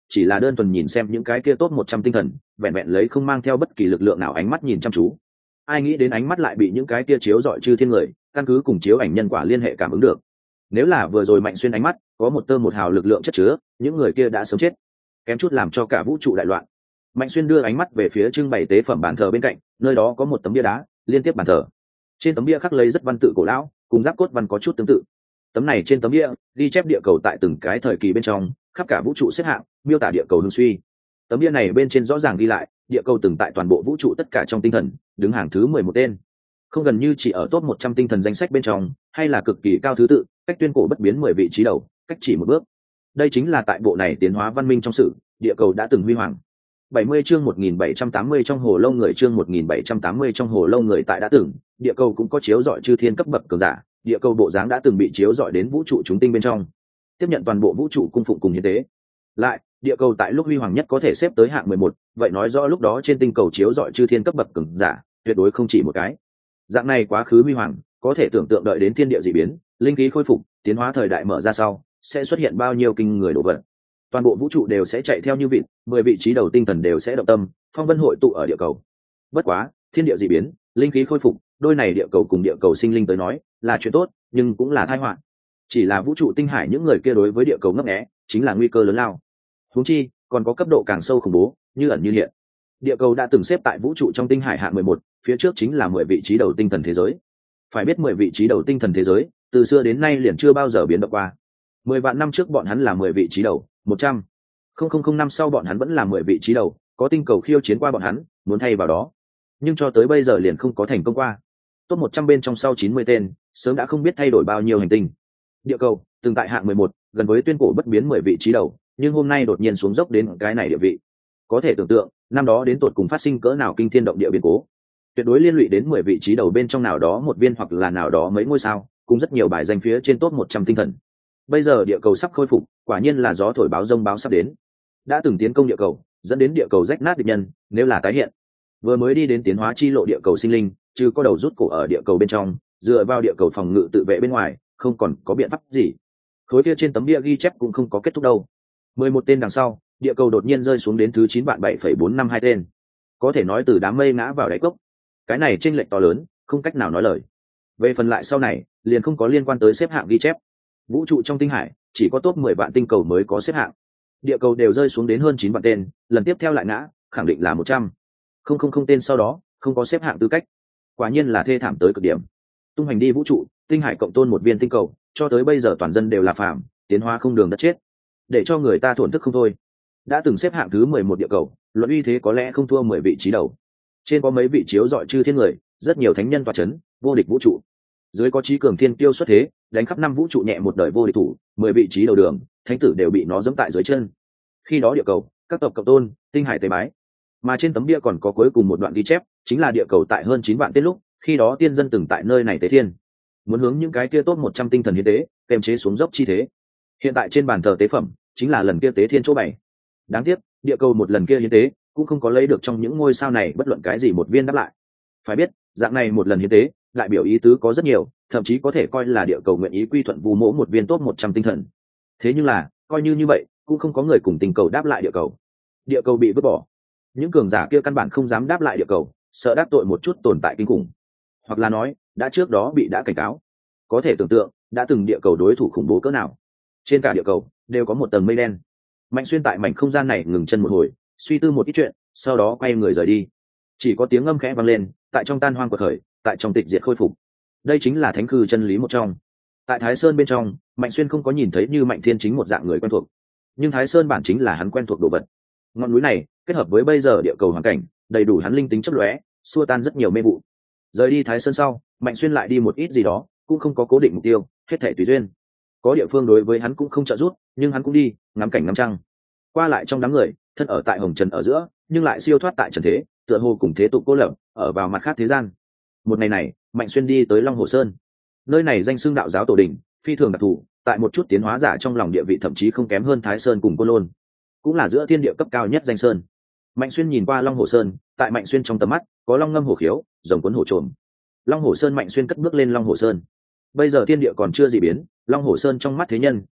chỉ là đơn thuần nhìn xem những cái kia top một trăm tinh thần vẹn vẹn lấy không mang theo bất kỳ lực lượng nào ánh mắt nhìn chăm chú. Ai nghĩ đến ánh mắt lại bị những cái kia chiếu dọi chư thiên người căn cứ cùng chiếu ảnh nhân quả liên hệ cảm ứng được. Nếu là vừa rồi Mạnh Xuyên ánh mắt có một tơ một hào lực lượng chất chứa, những người kia đã sớm chết, kém chút làm cho cả vũ trụ đại loạn. Mạnh Xuyên đưa ánh mắt về phía trưng bày tế phẩm bàn thờ bên cạnh, nơi đó có một tấm bia đá liên tiếp bàn thờ. Trên tấm bia khắc lấy rất văn tự cổ lão, cùng giáp cốt văn có chút tương tự. Tấm này trên tấm bia ghi chép địa cầu tại từng cái thời kỳ bên trong, khắp cả vũ trụ xếp hạng, miêu tả địa cầu hưng suy. Tấm bia này bên trên rõ ràng ghi lại, địa cầu từng tại toàn bộ vũ trụ tất cả trong tinh thần, đứng hàng thứ mười một tên. Không gần như chỉ ở top một trăm tinh thần danh sách bên trong, hay là cực kỳ cao thứ tự, cách tuyên cổ bất biến mười vị trí đầu, cách chỉ một bước. Đây chính là tại bộ này tiến hóa văn minh trong sử, địa cầu đã từng huy hoàng. bảy mươi chương một nghìn bảy trăm tám mươi trong hồ lâu người chương một nghìn bảy trăm tám mươi trong hồ lâu người tại đã từng, địa cầu cũng có chiếu rọi chư thiên cấp bậc cường giả, địa cầu bộ dáng đã từng bị chiếu rọi đến vũ trụ chúng tinh bên trong, tiếp nhận toàn bộ vũ trụ cung phụng cùng hiến tế. Lại, địa cầu tại lúc huy hoàng nhất có thể xếp tới hạng mười một, vậy nói rõ lúc đó trên tinh cầu chiếu rọi chư thiên cấp bậc cường giả, tuyệt đối không chỉ một cái. Dạng này quá khứ huy hoàng, có thể tưởng tượng đợi đến thiên địa dị biến, linh khí khôi phục, tiến hóa thời đại mở ra sau, sẽ xuất hiện bao nhiêu kinh người đồ vật. Toàn bộ vũ trụ đều sẽ chạy theo như vịt, mười vị trí đầu tinh thần đều sẽ động tâm, phong vân hội tụ ở địa cầu. Bất quá, thiên địa dị biến, linh khí khôi phục, đôi này địa cầu cùng địa cầu sinh linh tới nói, là chuyện tốt, nhưng cũng là tai họa. Chỉ là vũ trụ tinh hải những người kia đối với địa cầu ngấp nghé, chính là nguy cơ lớn lao. Huống chi, còn có cấp độ càng sâu khủng bố, như ẩn như hiện. Địa cầu đã từng xếp tại vũ trụ trong tinh hải hạng mười một, phía trước chính là mười vị trí đầu tinh thần thế giới. Phải biết mười vị trí đầu tinh thần thế giới, từ xưa đến nay liền chưa bao giờ biến động qua. Mười vạn năm trước bọn hắn là mười vị trí đầu, một trăm không không không năm sau bọn hắn vẫn là mười vị trí đầu, có tinh cầu khiêu chiến qua bọn hắn, muốn thay vào đó. Nhưng cho tới bây giờ liền không có thành công qua. Top một trăm bên trong sau chín mươi tên, sớm đã không biết thay đổi bao nhiêu hành tinh. Địa cầu, từng tại hạng mười một, gần với tuyên cổ bất biến mười vị trí đầu, nhưng hôm nay đột nhiên xuống dốc đến cái này địa vị. Có thể tưởng tượng, năm đó đến tột cùng phát sinh cỡ nào kinh thiên động địa biến cố. Tuyệt đối liên lụy đến mười vị trí đầu bên trong nào đó một viên hoặc là nào đó mấy ngôi sao, cùng rất nhiều bài danh phía trên top một trăm tinh thần. Bây giờ địa cầu sắp khôi phục, quả nhiên là gió thổi báo rông báo sắp đến. Đã từng tiến công địa cầu, dẫn đến địa cầu rách nát địch nhân, nếu là tái hiện. Vừa mới đi đến tiến hóa chi lộ địa cầu sinh linh, chứ có đầu rút cổ ở địa cầu bên trong, dựa vào địa cầu phòng ngự tự vệ bên ngoài, không còn có biện pháp gì. Khối kia trên tấm bia ghi chép cũng không có kết thúc đâu. mười một tên đằng sau, địa cầu đột nhiên rơi xuống đến thứ chín vạn bảy phẩy bốn năm hai tên. Có thể nói từ đám mây ngã vào đáy cốc. Cái này chênh lệch to lớn, không cách nào nói lời. Về phần lại sau này, liền không có liên quan tới xếp hạng ghi chép. Vũ trụ trong tinh hải, chỉ có top mười vạn tinh cầu mới có xếp hạng. Địa cầu đều rơi xuống đến hơn chín vạn tên, lần tiếp theo lại ngã, khẳng định là một trăm không không không tên sau đó, không có xếp hạng tư cách. Quả nhiên là thê thảm tới cực điểm. Tung hành đi vũ trụ, tinh hải cộng tôn một viên tinh cầu, cho tới bây giờ toàn dân đều là phàm, tiến hóa không đường đất chết. Để cho người ta thổn thức không thôi. Đã từng xếp hạng thứ mười một địa cầu, luận uy thế có lẽ không thua mười vị trí đầu. Trên có mấy vị chiếu dọi chư thiên người, rất nhiều thánh nhân tọa chấn, vô địch vũ trụ. Dưới có trí cường thiên tiêu xuất thế, đánh khắp năm vũ trụ nhẹ một đời vô địch thủ, mười vị trí đầu đường, thánh tử đều bị nó giẫm tại dưới chân. Khi đó địa cầu, các tộc cộng tôn, tinh hải tế bái. Mà trên tấm bia còn có cuối cùng một đoạn ghi chép, chính là địa cầu tại hơn chín vạn tên lúc, khi đó tiên dân từng tại nơi này tế thiên. Muốn hướng những cái kia tốt một trăm tinh thần hiến tế, kèm chế xuống dốc chi thế. Hiện tại trên bàn thờ tế phẩm, chính là lần kia tế thiên chỗ bảy. Đáng tiếc, địa cầu một lần kia hiến tế, cũng không có lấy được trong những ngôi sao này bất luận cái gì một viên đáp lại. Phải biết, dạng này một lần hiến tế, đại biểu ý tứ có rất nhiều, thậm chí có thể coi là địa cầu nguyện ý quy thuận vu mỗ một viên tốt một trăm tinh thần. Thế nhưng là, coi như như vậy, cũng không có người cùng tình cầu đáp lại địa cầu. Địa cầu bị vứt bỏ. Những cường giả kia căn bản không dám đáp lại địa cầu, sợ đáp tội một chút tồn tại kinh khủng. Hoặc là nói, đã trước đó bị đã cảnh cáo. Có thể tưởng tượng, đã từng địa cầu đối thủ khủng bố cỡ nào. Trên cả địa cầu, đều có một tầng mây đen. Mạnh Xuyên tại mảnh không gian này ngừng chân một hồi, suy tư một ít chuyện, sau đó quay người rời đi. Chỉ có tiếng ngâm khẽ vang lên, tại trong tan hoang quật khởi, tại trong tịch diệt khôi phục. Đây chính là thánh khư chân lý một trong. Tại Thái Sơn bên trong, Mạnh Xuyên không có nhìn thấy như Mạnh Thiên Chính một dạng người quen thuộc, nhưng Thái Sơn bản chính là hắn quen thuộc đồ vật. Ngọn núi này kết hợp với bây giờ địa cầu hoàn cảnh, đầy đủ hắn linh tính chấp lóe, xua tan rất nhiều mê vụ. Rời đi Thái Sơn sau, Mạnh Xuyên lại đi một ít gì đó, cũng không có cố định mục tiêu, hết thảy tùy duyên. Có địa phương đối với hắn cũng không trợ giúp, nhưng hắn cũng đi, ngắm cảnh ngắm trăng. Qua lại trong đám người, thân ở tại hồng trần ở giữa, nhưng lại siêu thoát tại trần thế, tựa hồ cùng thế tục cô lập, ở vào mặt khác thế gian. Một ngày này, Mạnh Xuyên đi tới Long Hồ Sơn. Nơi này danh xưng đạo giáo tổ đình, phi thường đặc thù, tại một chút tiến hóa giả trong lòng địa vị thậm chí không kém hơn Thái Sơn cùng Côn Lôn, cũng là giữa thiên địa cấp cao nhất danh sơn. Mạnh Xuyên nhìn qua Long Hồ Sơn, tại Mạnh Xuyên trong tầm mắt có long ngâm hổ khiếu, rồng cuốn hổ trồm. Long Hồ Sơn Mạnh Xuyên cất bước lên Long Hồ Sơn. Bây giờ thiên địa còn chưa dị biến, Long Hồ Sơn trong mắt thế nhân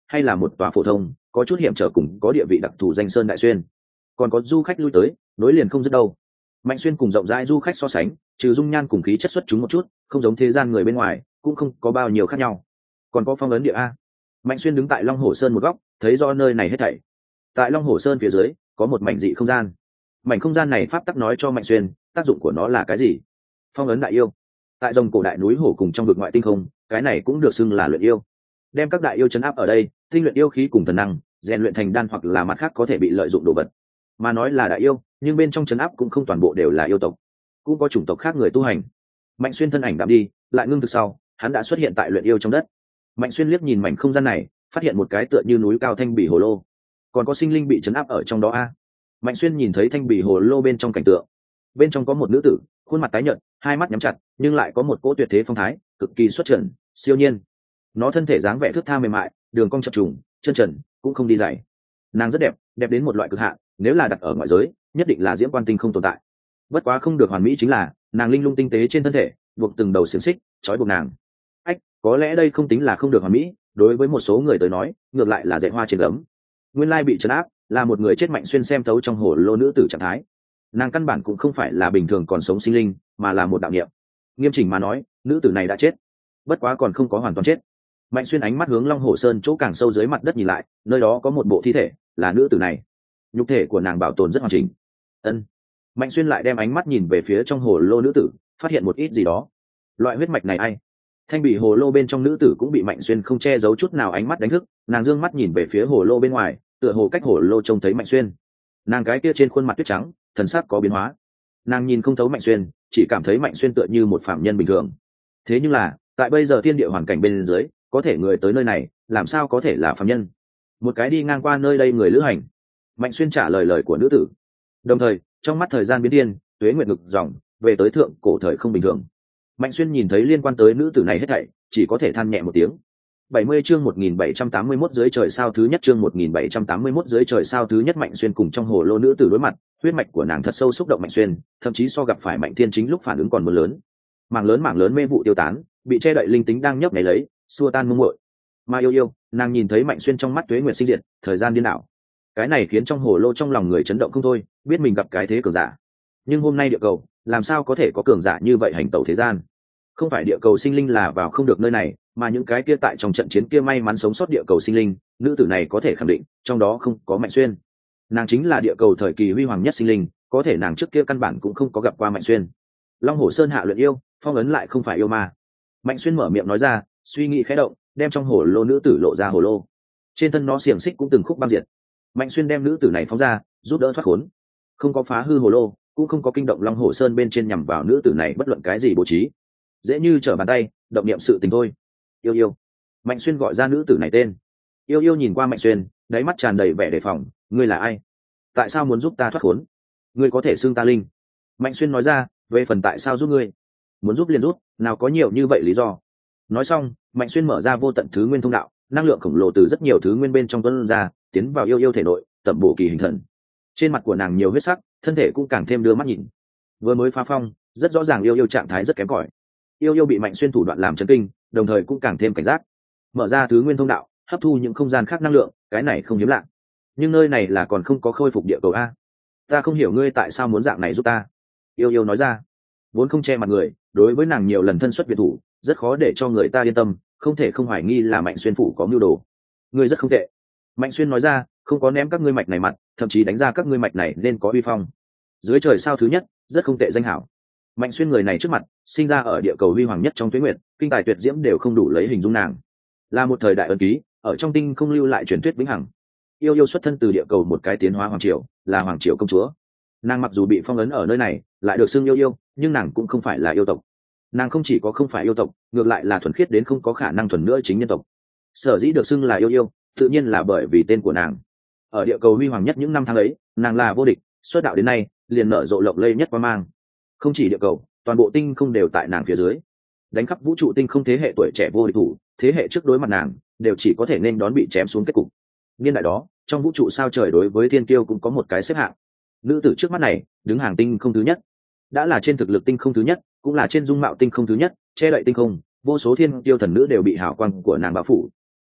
hay là một tòa phổ thông có chút hiểm trở cùng có địa vị đặc thù danh sơn đại xuyên. Còn có du khách lui tới nối liền không dứt đâu. Mạnh Xuyên cùng rộng rãi du khách so sánh, trừ dung nhan cùng khí chất xuất chúng một chút, không giống thế gian người bên ngoài, cũng không có bao nhiêu khác nhau. Còn có phong ấn địa a. Mạnh Xuyên đứng tại Long Hồ Sơn một góc, thấy do nơi này hết thảy. Tại Long Hồ Sơn phía dưới có một mảnh dị không gian. Mảnh không gian này pháp tắc nói cho Mạnh Xuyên tác dụng của nó là cái gì. Phong ấn đại yêu. Tại rồng cổ đại núi hổ cùng trong vực ngoại tinh không, cái này cũng được xưng là luyện yêu. Đem các đại yêu chấn áp ở đây, tinh luyện yêu khí cùng thần năng, rèn luyện thành đan hoặc là mặt khác có thể bị lợi dụng đồ vật. Mà nói là đại yêu, nhưng bên trong chấn áp cũng không toàn bộ đều là yêu tộc, cũng có chủng tộc khác người tu hành. Mạnh Xuyên thân ảnh đạm đi, lại ngưng thực sau, hắn đã xuất hiện tại luyện yêu trong đất. Mạnh Xuyên liếc nhìn mảnh không gian này, phát hiện một cái tựa như núi cao thanh bỉ hồ lô, còn có sinh linh bị chấn áp ở trong đó a. Mạnh Xuyên nhìn thấy thanh bỉ hồ lô bên trong cảnh tượng, bên trong có một nữ tử, khuôn mặt tái nhợt, hai mắt nhắm chặt, nhưng lại có một cỗ tuyệt thế phong thái, cực kỳ xuất trần, siêu nhiên. Nó thân thể dáng vẻ thướt tha mềm mại, đường cong chập trùng, chân trần, cũng không đi dày. Nàng rất đẹp, đẹp đến một loại cực hạn, nếu là đặt ở ngoại giới, nhất định là diễm quan tinh không tồn tại. Bất quá không được hoàn mỹ chính là, nàng linh lung tinh tế trên thân thể, buộc từng đầu xiềng xích, trói buộc nàng. Ách, có lẽ đây không tính là không được hoàn mỹ, đối với một số người tới nói, ngược lại là dạy hoa trên gấm. Nguyên lai bị trấn áp, là một người chết. Mạnh Xuyên xem thấu trong hồ lô nữ tử trạng thái. Nàng căn bản cũng không phải là bình thường còn sống sinh linh, mà là một đạo niệm. Nghiêm chỉnh mà nói, nữ tử này đã chết, bất quá còn không có hoàn toàn chết. Mạnh Xuyên ánh mắt hướng Long Hồ Sơn chỗ càng sâu dưới mặt đất nhìn lại, nơi đó có một bộ thi thể, là nữ tử này. Nhục thể của nàng bảo tồn rất hoàn chỉnh. Ân. Mạnh Xuyên lại đem ánh mắt nhìn về phía trong hồ lô nữ tử, phát hiện một ít gì đó. Loại huyết mạch này ai? Thanh bị hồ lô bên trong nữ tử cũng bị Mạnh Xuyên không che giấu chút nào ánh mắt đánh thức, nàng dương mắt nhìn về phía hồ lô bên ngoài, tựa hồ cách hồ lô trông thấy Mạnh Xuyên. Nàng cái kia trên khuôn mặt tuyết trắng, thần sắc có biến hóa. Nàng nhìn không thấu Mạnh Xuyên, chỉ cảm thấy Mạnh Xuyên tựa như một phạm nhân bình thường. Thế nhưng là, tại bây giờ thiên địa hoàn cảnh bên dưới, có thể người tới nơi này, làm sao có thể là phạm nhân? Một cái đi ngang qua nơi đây người lữ hành. Mạnh Xuyên trả lời lời của nữ tử, đồng thời trong mắt thời gian biến điên, tuế nguyệt ngực dòng về tới thượng cổ thời không bình thường. Mạnh Xuyên nhìn thấy liên quan tới nữ tử này hết thảy, chỉ có thể than nhẹ một tiếng. bảy mươi chương một nghìn bảy trăm tám mươi mốt dưới trời sao thứ nhất chương một nghìn bảy trăm tám mươi mốt dưới trời sao thứ nhất. Mạnh Xuyên cùng trong hồ lô nữ tử đối mặt, huyết mạch của nàng thật sâu xúc động Mạnh Xuyên, thậm chí so gặp phải Mạnh Thiên Chính lúc phản ứng còn muốn lớn. Mảng lớn mảng lớn mê vụ tiêu tán, bị che đậy linh tính đang nhấp nháy lấy, xua tan mông muội. Mà yêu yêu, nàng nhìn thấy Mạnh Xuyên trong mắt tuế nguyệt sinh diệt, thời gian điên đảo. Cái này khiến trong hồ lô trong lòng người chấn động không thôi, biết mình gặp cái thế cường giả. Nhưng hôm nay địa cầu, làm sao có thể có cường giả như vậy hành tẩu thế gian? Không phải địa cầu sinh linh là vào không được nơi này, mà những cái kia tại trong trận chiến kia may mắn sống sót địa cầu sinh linh, nữ tử này có thể khẳng định, trong đó không có Mạnh Xuyên. Nàng chính là địa cầu thời kỳ huy hoàng nhất sinh linh, có thể nàng trước kia căn bản cũng không có gặp qua Mạnh Xuyên. Long Hồ Sơn hạ luyện yêu, phong ấn lại không phải yêu ma. Mạnh Xuyên mở miệng nói ra, suy nghĩ khẽ động, đem trong hồ lô nữ tử lộ ra hồ lô. Trên thân nó xiềng xích cũng từng khúc băng diệt. Mạnh Xuyên đem nữ tử này phóng ra, giúp đỡ thoát khốn, không có phá hư hồ lô, cũng không có kinh động Long Hồ Sơn bên trên nhằm vào nữ tử này bất luận cái gì bố trí, dễ như trở bàn tay, động niệm sự tình thôi. Yêu yêu. Mạnh Xuyên gọi ra nữ tử này tên. Yêu yêu nhìn qua Mạnh Xuyên, đáy mắt tràn đầy vẻ đề phòng. Ngươi là ai? Tại sao muốn giúp ta thoát khốn? Ngươi có thể xưng ta linh. Mạnh Xuyên nói ra, về phần tại sao giúp ngươi, muốn giúp liền giúp, nào có nhiều như vậy lý do. Nói xong, Mạnh Xuyên mở ra vô tận thứ nguyên thông đạo, năng lượng khổng lồ từ rất nhiều thứ nguyên bên trong tuôn ra, tiến vào yêu yêu thể nội, tẩm bổ kỳ hình thần. Trên mặt của nàng nhiều huyết sắc, thân thể cũng càng thêm đưa mắt nhìn. Vừa mới phá phong, rất rõ ràng yêu yêu trạng thái rất kém cỏi. Yêu yêu bị Mạnh Xuyên thủ đoạn làm chấn kinh, đồng thời cũng càng thêm cảnh giác. Mở ra thứ nguyên thông đạo, hấp thu những không gian khác năng lượng, cái này không hiếm lạ. Nhưng nơi này là còn không có khôi phục địa cầu a. Ta không hiểu ngươi tại sao muốn dạng này giúp ta. Yêu yêu nói ra, vốn không che mặt người, đối với nàng nhiều lần thân xuất biệt thủ, rất khó để cho người ta yên tâm, không thể không hoài nghi là Mạnh Xuyên phủ có mưu đồ. Ngươi rất không tệ. Mạnh Xuyên nói ra, không có ném các ngươi mạch này mặt, thậm chí đánh ra các ngươi mạch này nên có uy phong. Dưới trời sao thứ nhất, rất không tệ danh hảo. Mạnh Xuyên người này trước mặt, sinh ra ở địa cầu huy hoàng nhất trong tuế nguyệt, kinh tài tuyệt diễm đều không đủ lấy hình dung nàng. Là một thời đại ân ký, ở trong tinh không lưu lại truyền thuyết vĩnh hằng. Yêu yêu xuất thân từ địa cầu một cái tiến hóa hoàng triều, là hoàng triều công chúa. Nàng mặc dù bị phong ấn ở nơi này, lại được xưng yêu yêu, nhưng nàng cũng không phải là yêu tộc. Nàng không chỉ có không phải yêu tộc, ngược lại là thuần khiết đến không có khả năng thuần nữa chính nhân tộc. Sở dĩ được xưng là yêu yêu, tự nhiên là bởi vì tên của nàng. Ở địa cầu huy hoàng nhất những năm tháng ấy, nàng là vô địch, xuất đạo đến nay, liền nở rộ lộng lây nhất qua mang. Không chỉ địa cầu, toàn bộ tinh không đều tại nàng phía dưới. Đánh khắp vũ trụ tinh không thế hệ tuổi trẻ vô địch thủ, thế hệ trước đối mặt nàng, đều chỉ có thể nên đón bị chém xuống kết cục. Niên đại đó, trong vũ trụ sao trời đối với thiên kiêu cũng có một cái xếp hạng. Nữ tử trước mắt này, đứng hàng tinh không thứ nhất. Đã là trên thực lực tinh không thứ nhất, cũng là trên dung mạo tinh không thứ nhất, che đậy tinh không, vô số thiên kiêu thần nữ đều bị hào quang của nàng bao phủ.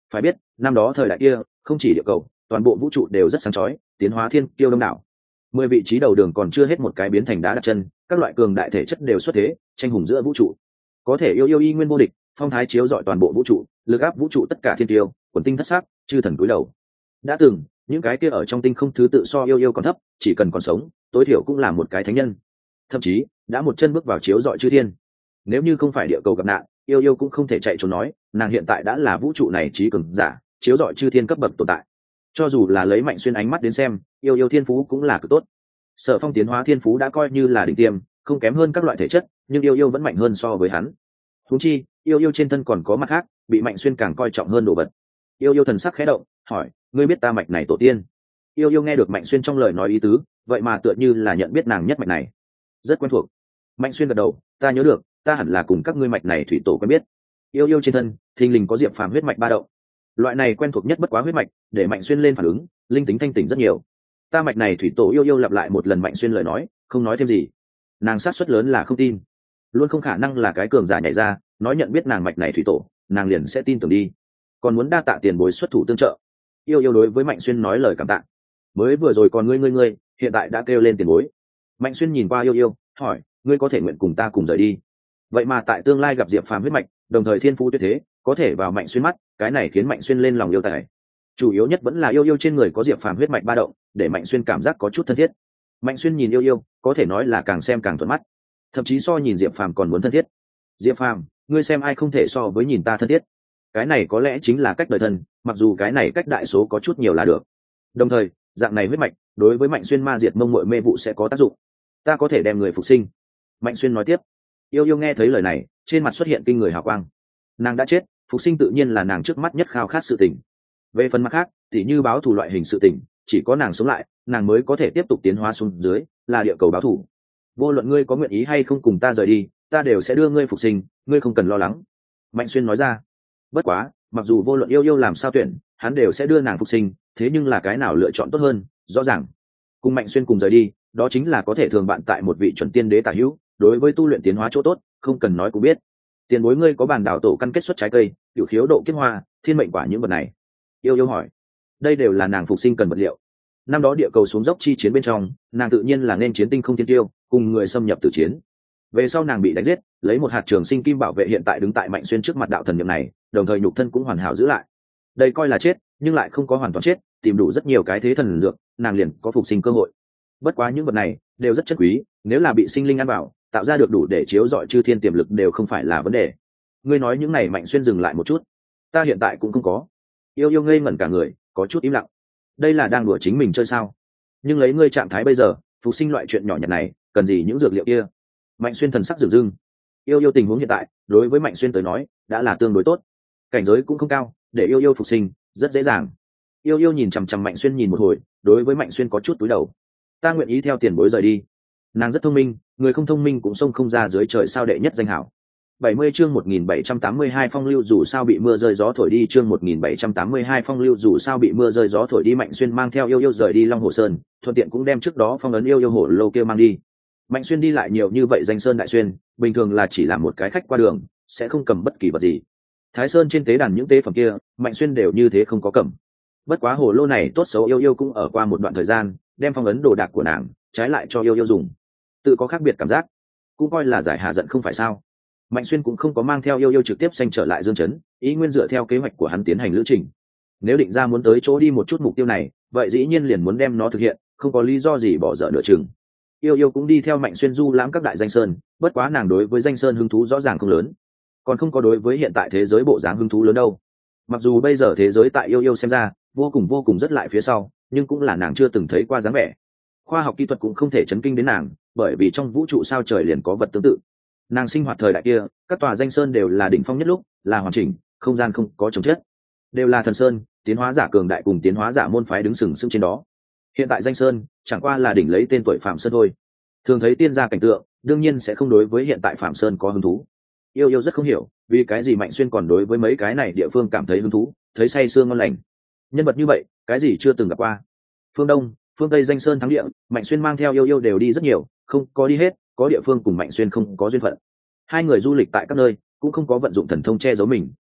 Phải biết năm đó thời đại kia không chỉ địa cầu, toàn bộ vũ trụ đều rất sáng chói, tiến hóa thiên kiêu đông đảo. Mười vị trí đầu đường còn chưa hết một cái biến thành đá đặt chân, các loại cường đại thể chất đều xuất thế, tranh hùng giữa vũ trụ. Có thể yêu yêu y nguyên vô địch, phong thái chiếu rọi toàn bộ vũ trụ, lực áp vũ trụ tất cả thiên tiêu, quần tinh thất sắc, chư thần cúi đầu. Đã từng những cái kia ở trong tinh không thứ tự so yêu yêu còn thấp, chỉ cần còn sống tối thiểu cũng là một cái thánh nhân, thậm chí đã một chân bước vào chiếu rọi chư thiên. Nếu như không phải địa cầu gặp nạn, yêu yêu cũng không thể chạy trốn, nói nàng hiện tại đã là vũ trụ này trí cường giả, chiếu rọi chư thiên cấp bậc tồn tại. Cho dù là lấy Mạnh Xuyên ánh mắt đến xem, yêu yêu thiên phú cũng là cực tốt. Sở Phong tiến hóa thiên phú đã coi như là đỉnh tiêm, không kém hơn các loại thể chất, nhưng yêu yêu vẫn mạnh hơn so với hắn. Huống chi yêu yêu trên thân còn có mặt khác bị Mạnh Xuyên càng coi trọng hơn đồ vật. Yêu yêu thần sắc khẽ động, hỏi: ngươi biết ta mạch này tổ tiên? Yêu yêu nghe được Mạnh Xuyên trong lời nói ý tứ, vậy mà tựa như là nhận biết nàng nhất mạch này, rất quen thuộc. Mạnh Xuyên gật đầu: ta nhớ được, ta hẳn là cùng các ngươi mạch này thủy tổ quen biết. Yêu yêu trên thân thình lình có Diệp Phàm huyết mạch ba động, loại này quen thuộc nhất bất quá huyết mạch, để Mạnh Xuyên lên phản ứng, linh tính thanh tỉnh rất nhiều. Ta mạch này thủy tổ. Yêu yêu lặp lại một lần Mạnh Xuyên lời nói, không nói thêm gì. Nàng sát suất lớn là không tin, luôn không khả năng là cái cường giả nhảy ra nói nhận biết nàng mạch này thủy tổ, nàng liền sẽ tin tưởng đi. Còn muốn đa tạ tiền bối xuất thủ tương trợ. Yêu yêu đối với Mạnh Xuyên nói lời cảm tạ. Mới vừa rồi còn ngươi ngươi ngươi, hiện tại đã kêu lên tiền bối. Mạnh Xuyên nhìn qua yêu yêu, hỏi: ngươi có thể nguyện cùng ta cùng rời đi? Vậy mà tại tương lai gặp Diệp Phàm huyết mạch, đồng thời thiên phú tuyệt thế, có thể vào Mạnh Xuyên mắt, cái này khiến Mạnh Xuyên lên lòng yêu tài. Chủ yếu nhất vẫn là yêu yêu trên người có Diệp Phàm huyết mạch ba động, để Mạnh Xuyên cảm giác có chút thân thiết. Mạnh Xuyên nhìn yêu yêu, có thể nói là càng xem càng thuận mắt, thậm chí so nhìn Diệp Phàm còn muốn thân thiết. Diệp Phàm, ngươi xem ai không thể so với nhìn ta thân thiết? Cái này có lẽ chính là cách đời thân, mặc dù cái này cách đại số có chút nhiều là được. Đồng thời dạng này huyết mạch đối với Mạnh Xuyên ma diệt mông muội mê vụ sẽ có tác dụng, ta có thể đem người phục sinh. Mạnh Xuyên nói tiếp. Yêu yêu nghe thấy lời này, trên mặt xuất hiện kinh người hào quang. Nàng đã chết, phục sinh tự nhiên là nàng trước mắt nhất khao khát sự tình. Về phần mặt khác thì như báo thù loại hình sự tình, chỉ có nàng sống lại, nàng mới có thể tiếp tục tiến hóa xuống dưới, là địa cầu báo thù. Vô luận ngươi có nguyện ý hay không cùng ta rời đi, ta đều sẽ đưa ngươi phục sinh, ngươi không cần lo lắng. Mạnh Xuyên nói ra. Bất quá mặc dù vô luận yêu yêu làm sao tuyển, hắn đều sẽ đưa nàng phục sinh, thế nhưng là cái nào lựa chọn tốt hơn? Rõ ràng cùng Mạnh Xuyên cùng rời đi, đó chính là có thể thường bạn tại một vị chuẩn tiên đế tả hữu, đối với tu luyện tiến hóa chỗ tốt không cần nói cũng biết. Tiền bối, ngươi có bàn đảo tổ căn kết xuất trái cây, cửu khiếu độ kết hoa, thiên mệnh quả những vật này? Yêu yêu hỏi. Đây đều là nàng phục sinh cần vật liệu. Năm đó địa cầu xuống dốc chi chiến bên trong, nàng tự nhiên là nên chiến tinh không thiên tiêu, cùng người xâm nhập tử chiến. Về sau nàng bị đánh giết, lấy một hạt trường sinh kim bảo vệ hiện tại đứng tại Mạnh Xuyên trước mặt đạo thần niệm này, đồng thời nhục thân cũng hoàn hảo giữ lại. Đây coi là chết, nhưng lại không có hoàn toàn chết, tìm đủ rất nhiều cái thế thần dược, nàng liền có phục sinh cơ hội. Bất quá những vật này đều rất chất quý, nếu là bị sinh linh ăn vào, tạo ra được đủ để chiếu rọi chư thiên tiềm lực đều không phải là vấn đề. Ngươi nói những này? Mạnh Xuyên dừng lại một chút. Ta hiện tại cũng không có. Yêu yêu ngây ngẩn cả người, có chút im lặng. Đây là đang đùa chính mình chơi sao? Nhưng lấy ngươi trạng thái bây giờ, phục sinh loại chuyện nhỏ nhặt này cần gì những dược liệu kia? Mạnh Xuyên thần sắc dửng dưng. Yêu yêu tình huống hiện tại đối với Mạnh Xuyên tới nói đã là tương đối tốt, cảnh giới cũng không cao, để yêu yêu phục sinh rất dễ dàng. Yêu yêu nhìn chằm chằm Mạnh Xuyên nhìn một hồi, đối với Mạnh Xuyên có chút túi đầu. Ta nguyện ý theo tiền bối rời đi. Nàng rất thông minh, người không thông minh cũng xông không ra dưới trời sao đệ nhất danh hảo. bảy mươi chương một nghìn bảy trăm tám mươi hai phong lưu dù sao bị mưa rơi gió thổi đi. Chương một nghìn bảy trăm tám mươi hai phong lưu dù sao bị mưa rơi gió thổi đi. Mạnh Xuyên mang theo yêu yêu rời đi Long Hồ Sơn, thuận tiện cũng đem trước đó phong ấn yêu yêu hổ lô kia mang đi. Mạnh Xuyên đi lại nhiều như vậy danh sơn đại xuyên, bình thường là chỉ là một cái khách qua đường, sẽ không cầm bất kỳ vật gì. Thái Sơn trên tế đàn những tế phẩm kia, Mạnh Xuyên đều như thế không có cầm. Bất quá hồ lô này tốt xấu yêu yêu cũng ở qua một đoạn thời gian, đem phong ấn đồ đạc của nàng trái lại cho yêu yêu dùng, tự có khác biệt cảm giác, cũng coi là giải hạ giận không phải sao. Mạnh Xuyên cũng không có mang theo yêu yêu trực tiếp xanh trở lại Dương Trấn, ý nguyên dựa theo kế hoạch của hắn tiến hành lữ trình. Nếu định ra muốn tới chỗ đi một chút mục tiêu này, vậy dĩ nhiên liền muốn đem nó thực hiện, không có lý do gì bỏ dở nửa chừng. Yêu yêu cũng đi theo Mạnh Xuyên du lãm các đại danh sơn, bất quá nàng đối với danh sơn hứng thú rõ ràng không lớn, còn không có đối với hiện tại thế giới bộ dáng hứng thú lớn đâu. Mặc dù bây giờ thế giới tại yêu yêu xem ra vô cùng vô cùng rất lại phía sau, nhưng cũng là nàng chưa từng thấy qua dáng vẻ. Khoa học kỹ thuật cũng không thể chấn kinh đến nàng, bởi vì trong vũ trụ sao trời liền có vật tương tự. Nàng sinh hoạt thời đại kia, các tòa danh sơn đều là đỉnh phong nhất lúc, là hoàn chỉnh, không gian không có trồng chất, đều là thần sơn, tiến hóa giả cường đại cùng tiến hóa giả môn phái đứng sừng sững trên đó. Hiện tại danh sơn chẳng qua là đỉnh lấy tên tuổi Phạm Sơn thôi. Thường thấy tiên gia cảnh tượng, đương nhiên sẽ không đối với hiện tại Phạm Sơn có hứng thú. Yêu yêu rất không hiểu, vì cái gì Mạnh Xuyên còn đối với mấy cái này địa phương cảm thấy hứng thú, thấy say sương ngon lành. Nhân vật như vậy, cái gì chưa từng gặp qua. Phương Đông, phương Tây danh sơn thắng địa, Mạnh Xuyên mang theo yêu yêu đều đi rất nhiều, không có đi hết, có địa phương cùng Mạnh Xuyên không có duyên phận. Hai người du lịch tại các nơi, cũng không có vận dụng thần thông che giấu mình,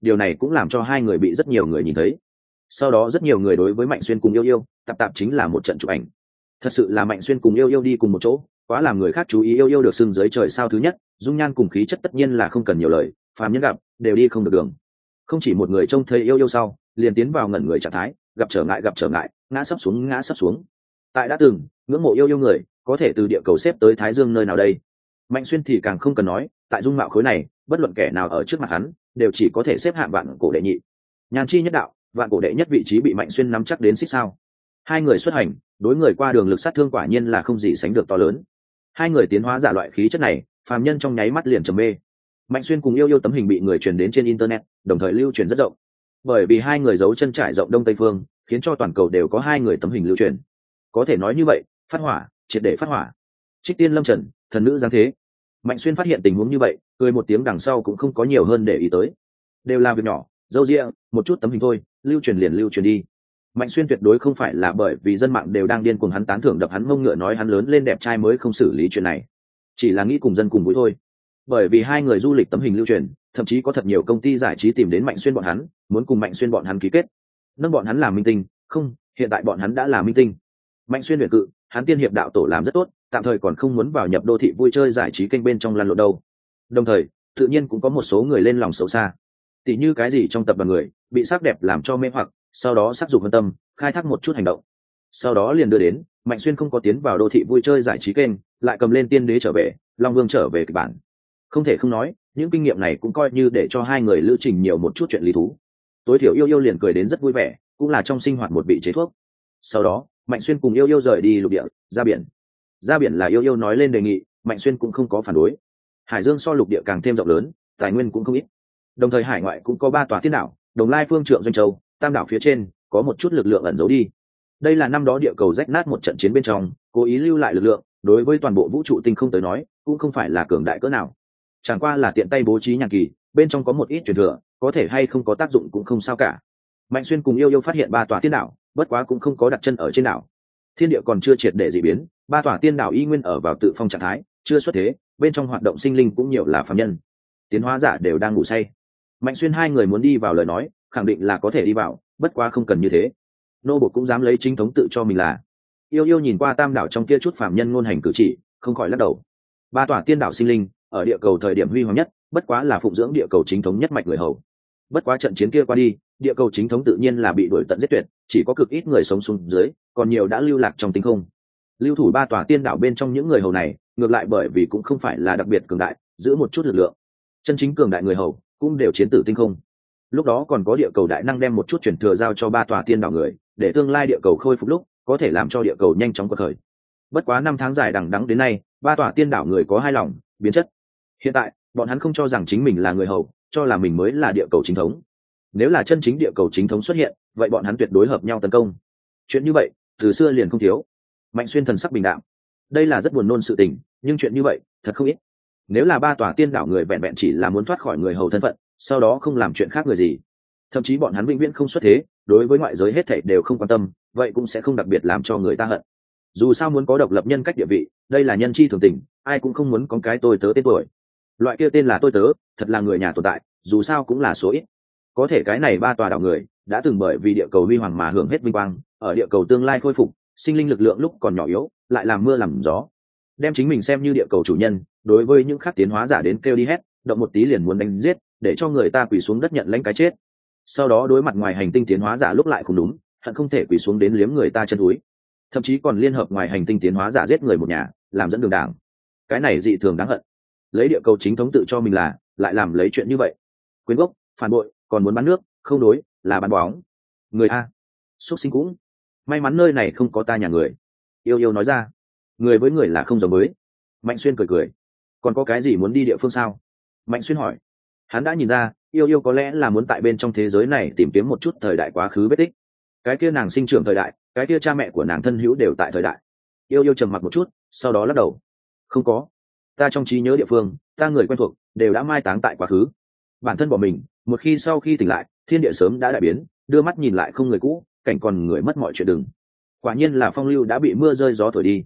điều này cũng làm cho hai người bị rất nhiều người nhìn thấy. Sau đó rất nhiều người đối với Mạnh Xuyên cùng Yêu Yêu tạp tạp chính là một trận chụp ảnh. Thật sự là Mạnh Xuyên cùng Yêu Yêu đi cùng một chỗ, quá làm người khác chú ý. Yêu Yêu được xưng dưới trời sao thứ nhất, dung nhan cùng khí chất tất nhiên là không cần nhiều lời, phàm nhân gặp đều đi không được đường. Không chỉ một người trông thấy Yêu Yêu sau liền tiến vào ngẩn người trạng thái, gặp trở ngại gặp trở ngại, ngã sấp xuống ngã sấp xuống. Tại đã từng ngưỡng mộ Yêu Yêu người có thể từ địa cầu xếp tới Thái Dương nơi nào đây. Mạnh Xuyên thì càng không cần nói, tại dung mạo khối này bất luận kẻ nào ở trước mặt hắn đều chỉ có thể xếp hạng vạn cổ đệ nhị. Nhàn chi nhất đạo, vạn cổ đệ nhất vị trí bị Mạnh Xuyên nắm chắc đến xích sao. Hai người xuất hành, đối người qua đường lực sát thương quả nhiên là không gì sánh được to lớn. Hai người tiến hóa giả loại khí chất này, phàm nhân trong nháy mắt liền trầm mê. Mạnh Xuyên cùng Yêu Yêu tấm hình bị người truyền đến trên internet, đồng thời lưu truyền rất rộng. Bởi vì hai người giấu chân trải rộng đông tây phương, khiến cho toàn cầu đều có hai người tấm hình lưu truyền. Có thể nói như vậy, phát hỏa, triệt để phát hỏa. Trích tiên lâm trần, thần nữ giáng thế. Mạnh Xuyên phát hiện tình huống như vậy, cười một tiếng đằng sau cũng không có nhiều hơn để ý tới. Đều là việc nhỏ, dâu ria, một chút tấm hình thôi, lưu truyền liền lưu truyền đi. Mạnh Xuyên tuyệt đối không phải là bởi vì dân mạng đều đang điên cuồng hắn tán thưởng đập hắn mông ngựa nói hắn lớn lên đẹp trai mới không xử lý chuyện này, chỉ là nghĩ cùng dân cùng vui thôi. Bởi vì hai người du lịch tấm hình lưu truyền, thậm chí có thật nhiều công ty giải trí tìm đến Mạnh Xuyên bọn hắn, muốn cùng Mạnh Xuyên bọn hắn ký kết, nâng bọn hắn làm minh tinh. Không, hiện tại bọn hắn đã là minh tinh. Mạnh Xuyên huyền cự, hắn tiên hiệp đạo tổ làm rất tốt, tạm thời còn không muốn vào nhập đô thị vui chơi giải trí kênh bên trong lăn lộn đâu. Đồng thời, tự nhiên cũng có một số người lên lòng xấu xa, tỉ như cái gì trong tập đoàn người bị sắc đẹp làm cho mê hoặc, sau đó sắc dục hơn tâm, khai thác một chút hành động, sau đó liền đưa đến Mạnh Xuyên không có tiến vào đô thị vui chơi giải trí kênh, lại cầm lên tiên đế trở về, long vương trở về kịch bản. Không thể không nói, những kinh nghiệm này cũng coi như để cho hai người lưu trình nhiều một chút chuyện lý thú. Tối thiểu Yêu Yêu liền cười đến rất vui vẻ, cũng là trong sinh hoạt một vị chế thuốc. Sau đó Mạnh Xuyên cùng Yêu Yêu rời đi lục địa, ra biển. Ra biển là Yêu Yêu nói lên đề nghị, Mạnh Xuyên cũng không có phản đối. Hải dương so lục địa càng thêm rộng lớn, tài nguyên cũng không ít. Đồng thời hải ngoại cũng có ba tòa tiên đảo, Đồng Lai, Phương Trượng, Doanh Châu, Tam đảo phía trên có một chút lực lượng ẩn giấu đi. Đây là năm đó địa cầu rách nát một trận chiến bên trong cố ý lưu lại lực lượng, đối với toàn bộ vũ trụ tinh không tới nói cũng không phải là cường đại cỡ nào, chẳng qua là tiện tay bố trí nhàn kỳ, bên trong có một ít truyền thừa, có thể hay không có tác dụng cũng không sao cả. Mạnh Xuyên cùng Yêu Yêu phát hiện ba tòa tiên đảo, bất quá cũng không có đặt chân ở trên đảo. Thiên địa còn chưa triệt để dị biến, ba tòa tiên đảo y nguyên ở vào tự phong trạng thái, chưa xuất thế, bên trong hoạt động sinh linh cũng nhiều là phàm nhân, tiến hóa giả đều đang ngủ say. Mạnh Xuyên hai người muốn đi vào lời nói, khẳng định là có thể đi vào, bất quá không cần như thế. Nô bộc cũng dám lấy chính thống tự cho mình là. Yêu Yêu nhìn qua tam đảo trong kia chút phàm nhân ngôn hành cử chỉ, không khỏi lắc đầu. Ba tòa tiên đảo sinh linh ở địa cầu thời điểm huy hoàng nhất, bất quá là phụng dưỡng địa cầu chính thống nhất mạch người hầu. Bất quá trận chiến kia qua đi, địa cầu chính thống tự nhiên là bị đuổi tận giết tuyệt, chỉ có cực ít người sống xuống dưới, còn nhiều đã lưu lạc trong tinh không. Lưu thủ ba tòa tiên đảo bên trong những người hầu này, ngược lại bởi vì cũng không phải là đặc biệt cường đại, giữ một chút lực lượng. Chân chính cường đại người hầu cũng đều chiến tử tinh không. Lúc đó còn có địa cầu đại năng đem một chút truyền thừa giao cho ba tòa tiên đảo người, để tương lai địa cầu khôi phục lúc có thể làm cho địa cầu nhanh chóng quật khởi. Bất quá năm tháng dài đằng đẵng đến nay, ba tòa tiên đảo người có hai lòng biến chất. Hiện tại bọn hắn không cho rằng chính mình là người hầu, cho là mình mới là địa cầu chính thống. Nếu là chân chính địa cầu chính thống xuất hiện, vậy bọn hắn tuyệt đối hợp nhau tấn công. Chuyện như vậy từ xưa liền không thiếu. Mạnh Xuyên thần sắc bình đạm, đây là rất buồn nôn sự tình, nhưng chuyện như vậy thật không ít. Nếu là ba tòa tiên đảo người vẹn vẹn chỉ là muốn thoát khỏi người hầu thân phận, sau đó không làm chuyện khác người gì, thậm chí bọn hắn vĩnh viễn không xuất thế, đối với ngoại giới hết thảy đều không quan tâm, vậy cũng sẽ không đặc biệt làm cho người ta hận. Dù sao muốn có độc lập nhân cách địa vị, đây là nhân chi thường tình, ai cũng không muốn có cái tôi tớ tên tuổi. Loại kia tên là tôi tớ, thật là người nhà tồn tại, dù sao cũng là số ít. Có thể cái này ba tòa đảo người đã từng bởi vì địa cầu huy hoàng mà hưởng hết vinh quang, ở địa cầu tương lai khôi phục, sinh linh lực lượng lúc còn nhỏ yếu, lại làm mưa làm gió, đem chính mình xem như địa cầu chủ nhân, đối với những khác tiến hóa giả đến kêu đi hét, động một tí liền muốn đánh giết, để cho người ta quỳ xuống đất nhận lãnh cái chết. Sau đó đối mặt ngoài hành tinh tiến hóa giả lúc lại không đúng, hận không thể quỳ xuống đến liếm người ta chân túi, thậm chí còn liên hợp ngoài hành tinh tiến hóa giả giết người một nhà, làm dẫn đường đảng. Cái này dị thường đáng hận. Lấy địa cầu chính thống tự cho mình là, lại làm lấy chuyện như vậy. Quyến gốc, phản bội, còn muốn bán nước, không đối, là bán bóng. Người a, xuất sinh cũng. May mắn nơi này không có ta nhà người. Yêu Yêu nói ra. Người với người là không giống với. Mạnh Xuyên cười cười. Còn có cái gì muốn đi địa phương sao? Mạnh Xuyên hỏi. Hắn đã nhìn ra, Yêu Yêu có lẽ là muốn tại bên trong thế giới này tìm kiếm một chút thời đại quá khứ vết tích. Cái kia nàng sinh trưởng thời đại, cái kia cha mẹ của nàng thân hữu đều tại thời đại. Yêu Yêu trầm mặc một chút, sau đó lắc đầu. Không có. Ta trong trí nhớ địa phương, ta người quen thuộc đều đã mai táng tại quá khứ. Bản thân bỏ mình, một khi sau khi tỉnh lại, thiên địa sớm đã đại biến, đưa mắt nhìn lại không người cũ, cảnh còn người mất mọi chuyện đừng. Quả nhiên là phong lưu đã bị mưa rơi gió thổi đi.